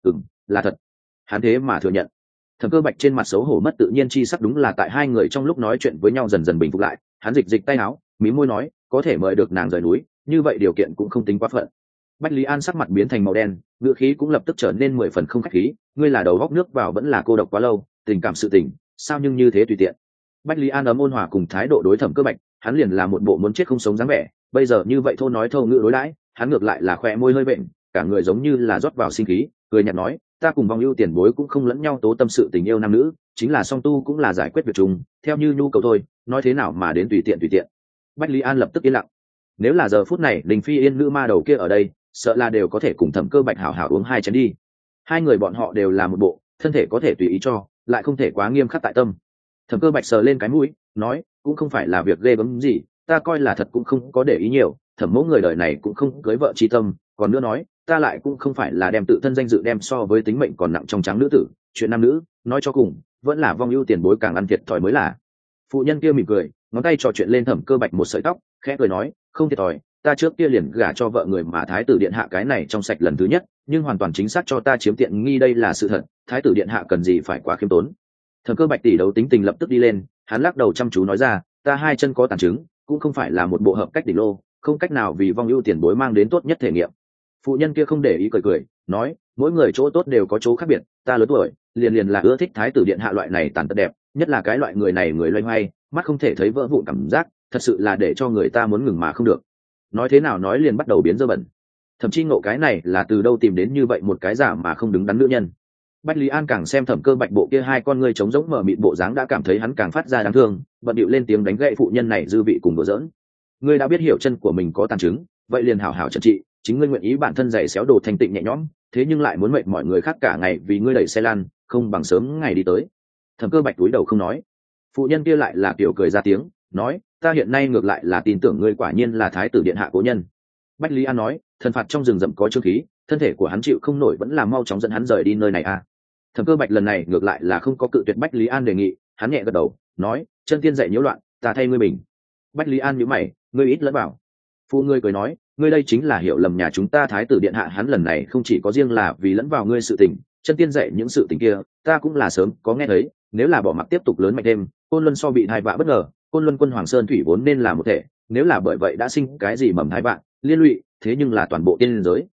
Là thật. Hắn thế mà thừa nhận. Thẩm Cơ Bạch trên mặt xấu hổ mất tự nhiên chi sắc, đúng là tại hai người trong lúc nói chuyện với nhau dần dần bình phục lại, hắn dịch tay áo, mím môi nói, có thể mời được nàng rời núi, như vậy điều kiện cũng không tính quá phận. Bách Lý An sắc mặt biến thành màu đen, ngữ khí cũng lập tức trở nên 10 phần không khách khí, ngươi là đầu góc nước vào vẫn là cô độc quá lâu, tình cảm sự tình, sao nhưng như thế tùy tiện. Bách Lý An ấm ôn hòa cùng thái độ đối Thẩm Cơ Bạch, hắn liền là một bộ muốn chết không sống dáng vẻ, bây giờ như vậy thô nói thô ngữ đối đãi, hắn ngược lại là khỏe môi hơi bệnh, cả người giống như là rót vào sinh khí, cười nhạt nói, ta cùng vong ưu tiền bối cũng không lẫn nhau tố tâm sự tình yêu nam nữ, chính là song tu cũng là giải quyết việc chung, theo như nhu cầu thôi, nói thế nào mà đến tùy tiện. Bách Lý An lập tức yên lặng. Nếu là giờ phút này Đình Phi Yên nữ ma đầu kia ở đây, sợ là đều có thể cùng Thẩm Cơ Bạch hảo hảo uống hai chén đi. Hai người bọn họ đều là một bộ, thân thể có thể tùy ý cho, lại không thể quá nghiêm khắc tại tâm. Thẩm Cơ Bạch sờ lên cái mũi, nói, cũng không phải là việc ghê gớm gì, ta coi là thật cũng không có để ý nhiều, Thẩm mẫu người đời này cũng không cưới vợ chi tâm, còn nữa nói, ta lại cũng không phải là đem tự thân danh dự đem so với tính mệnh còn nặng trong trắng nữ tử, chuyện nam nữ, nói cho cùng, vẫn là vong ưu tiền bối càng ăn thiệt thòi mới là. Phụ nhân kia mỉm cười, ngón tay trò chuyện lên Thẩm Cơ Bạch một sợi tóc, khẽ cười nói, không thiệt thòi, ta trước kia liền gả cho vợ người mà thái tử điện hạ cái này trong sạch lần thứ nhất, nhưng hoàn toàn chính xác cho ta chiếm tiện nghi, đây là sự thật, thái tử điện hạ cần gì phải quá khiêm tốn. Thẩm Cơ Bạch tỷ đấu tính tình lập tức đi lên, hắn lắc đầu chăm chú nói ra, ta hai chân có tàn chứng, cũng không phải là một bộ hợp cách đỉnh lô, không cách nào vì vong ưu tiền bối mang đến tốt nhất thể nghiệm. Phụ nhân kia không để ý cười, nói, mỗi người chỗ tốt đều có chỗ khác biệt, ta lớn tuổi, liền là ưa thích thái tử điện hạ loại này tàn tật đẹp, nhất là cái loại người này người loay hoay, mắt không thể thấy vỡ vụn cảm giác, thật sự là để cho người ta muốn ngừng mà không được. Nói thế nào nói liền bắt đầu biến dơ bẩn. Thậm chí ngộ cái này là từ đâu tìm đến như vậy một cái giả mà không đứng đắn nữ nhân. Bách Lý An càng xem Thẩm Cơ Bạch bộ kia hai con ngươi trống rỗng mở mịt bộ dáng đã cảm thấy hắn càng phát ra đáng thương, bận điệu lên tiếng đánh gậy phụ nhân này dư vị cùng đùa giỡn. Ngươi đã biết hiểu chân của mình có tàn chứng, vậy liền hảo hảo trần trị, chính ngươi nguyện ý bản thân giày xéo đồ thanh tịnh nhẹ nhõm, thế nhưng lại muốn mệt mọi người khác cả ngày vì ngươi đẩy xe lan, không bằng sớm ngày đi tới. Thẩm Cơ Bạch cúi đầu không nói. Phụ nhân kia lại là kiểu cười ra tiếng, nói, ta hiện nay ngược lại là tin tưởng ngươi quả nhiên là thái tử điện hạ cố nhân. Bách Lý An nói, thần phạt trong rừng rậm có chương khí, thân thể của hắn chịu không nổi vẫn là mau chóng dẫn hắn rời đi nơi này a. Thẩm Cơ Bạch lần này ngược lại là không có cự tuyệt Bách Lý An đề nghị, hắn nhẹ gật đầu, nói, chân tiên dạy nhiễu loạn, ta thay ngươi bình. Bách Lý An nhíu mày, ngươi ít lẫn vào. Phụ ngươi cười nói, ngươi đây chính là hiểu lầm nhà chúng ta thái tử điện hạ, hắn lần này không chỉ có riêng là vì lẫn vào ngươi sự tình, chân tiên dạy những sự tình kia, ta cũng là sớm có nghe thấy, nếu là bỏ mặc tiếp tục lớn mạnh thêm, Côn Luân so bị thai vạ bất ngờ, Côn Luân quân Hoàng Sơn thủy vốn nên là một thể, nếu là bởi vậy đã sinh cái gì mầm thai vạ, liên lụy, thế nhưng là toàn bộ tiên giới.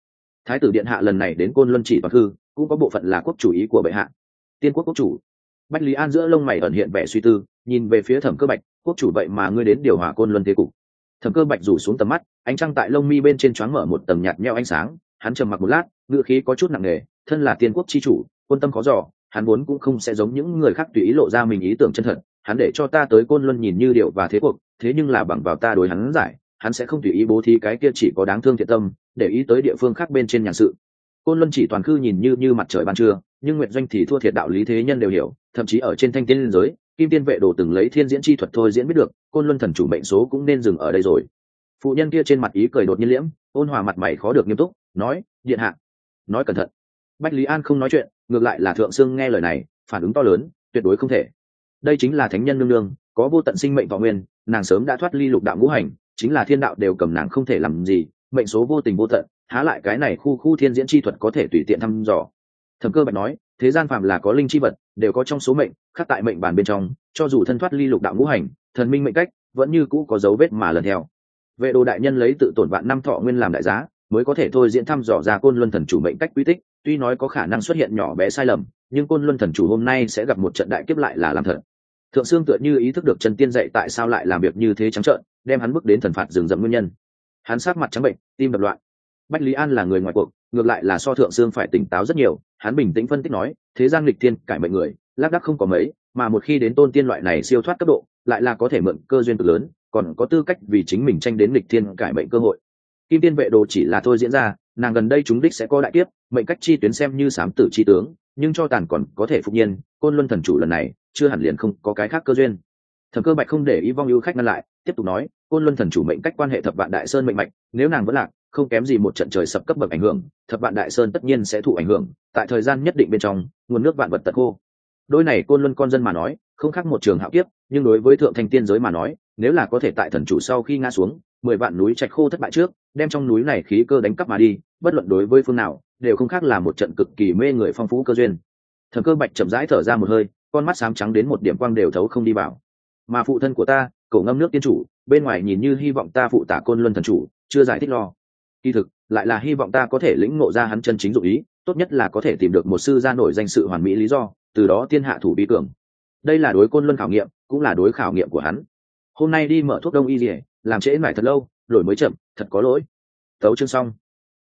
Thái tử điện hạ lần này đến Côn Luân chỉ toàn thư cũng có bộ phận là quốc chủ ý của bệ hạ. Tiên quốc quốc chủ. Bách Lý An giữa lông mày ẩn hiện vẻ suy tư, nhìn về phía Thẩm Cơ Bạch, quốc chủ vậy mà ngươi đến điều hòa Côn Luân thế cục. Thẩm Cơ Bạch rủ xuống tầm mắt, ánh trăng tại lông mi bên trên choáng mở một tầng nhạt nhẽo ánh sáng, hắn trầm mặc một lát, ngữ khí có chút nặng nề, thân là tiên quốc chi chủ, quân tâm khó dò, hắn vốn cũng không sẽ giống những người khác tùy ý lộ ra mình ý tưởng chân thật, hắn để cho ta tới Côn Luân nhìn như điều và thế cuộc, thế nhưng là bằng vào ta đối hắn giải, hắn sẽ không tùy ý bố thí cái kia chỉ có đáng thương thiện tâm, để ý tới địa phương khác bên trên nhàn sự. Côn Luân chỉ toàn cư nhìn như mặt trời ban trưa, nhưng Nguyệt Doanh thì thua thiệt đạo lý thế nhân đều hiểu, thậm chí ở trên thanh tiên giới, Kim Tiên vệ đồ từng lấy thiên diễn chi thuật thôi diễn biết được, Côn Luân thần chủ mệnh số cũng nên dừng ở đây rồi. Phụ nhân kia trên mặt ý cười đột nhiên liễm, ôn hòa mặt mày khó được nghiêm túc, nói: "Điện hạ, nói cẩn thận." Bách Lý An không nói chuyện, ngược lại là Thượng Sương nghe lời này, phản ứng to lớn, tuyệt đối không thể. Đây chính là thánh nhân nương nương, có vô tận sinh mệnh thọ nguyên, nàng sớm đã thoát ly lục đạo ngũ hành, chính là thiên đạo đều cầm nàng không thể làm gì, mệnh số vô tình vô tận, há lại cái này khu thiên diễn chi thuật có thể tùy tiện thăm dò. Thẩm Cơ Bạch nói, thế gian phàm là có linh chi vật, đều có trong số mệnh, khắc tại mệnh bản bên trong, cho dù thân thoát ly lục đạo ngũ hành, thần minh mệnh cách, vẫn như cũ có dấu vết mà lần theo. Vệ đồ đại nhân lấy tự tổn vạn năm thọ nguyên làm đại giá, mới có thể thôi diễn thăm dò ra Côn Luân thần chủ mệnh cách quy tích, tuy nói có khả năng xuất hiện nhỏ bé sai lầm, nhưng Côn Luân thần chủ hôm nay sẽ gặp một trận đại kiếp lại là làm thật. Thượng Sương tựa như ý thức được Trần Tiên dạy tại sao lại làm việc như thế trắng trợn, đem hắn bước đến thần phạt rừng rậm nguyên nhân. Hắn sát mặt trắng bệnh, tim đập loạn. Bách Lý An là người ngoài cuộc, ngược lại là so Thượng Sương phải tỉnh táo rất nhiều, hắn bình tĩnh phân tích nói, thế gian nghịch tiên cải mệnh người, lác đác không có mấy, mà một khi đến tôn tiên loại này siêu thoát cấp độ, lại là có thể mượn cơ duyên cực lớn, còn có tư cách vì chính mình tranh đến nghịch tiên cải mệnh cơ hội. Kim Tiên vệ đồ chỉ là thôi diễn ra, nàng gần đây chúng đích sẽ có đại kiếp, mệnh cách chi tuyến xem như sám tử chi tướng, nhưng cho tàn còn có thể phục nhiên, Côn Luân thần chủ lần này chưa hẳn liền không có cái khác cơ duyên. Thẩm Cơ Bạch không để ý vong ưu khách ngăn lại, tiếp tục nói, Côn Luân thần chủ mệnh cách quan hệ thập vạn đại sơn mệnh mạch, nếu nàng vẫn lạc, không kém gì một trận trời sập cấp bậc ảnh hưởng, thập vạn đại sơn tất nhiên sẽ thụ ảnh hưởng, tại thời gian nhất định bên trong, nguồn nước vạn vật tận khô. Đôi này Côn Luân con dân mà nói, không khác một trường hạo kiếp, nhưng đối với thượng thanh tiên giới mà nói, nếu là có thể tại thần chủ sau khi ngã xuống, 10 vạn núi trạch khô thất bại trước, đem trong núi này khí cơ đánh cắp mà đi, bất luận đối với phương nào, đều không khác là một trận cực kỳ mê người phong phú cơ duyên. Thẩm Cơ Bạch chậm rãi thở ra một hơi, con mắt xám trắng đến một điểm quang đều thấu không đi vào. Mà phụ thân của ta, Cổ Ngâm nước tiên chủ, bên ngoài nhìn như hy vọng ta phụ tả Côn Luân thần chủ, chưa giải thích lo. Kỳ thực, lại là hy vọng ta có thể lĩnh ngộ ra hắn chân chính dụng ý, tốt nhất là có thể tìm được một sư gia nổi danh sự hoàn mỹ lý do, từ đó tiên hạ thủ vi cường. Đây là đối Côn Luân khảo nghiệm, cũng là đối khảo nghiệm của hắn. Hôm nay đi mở thuốc đông y liề, làm trễ mãi thật lâu, đổi mới chậm, thật có lỗi. Tấu chương xong.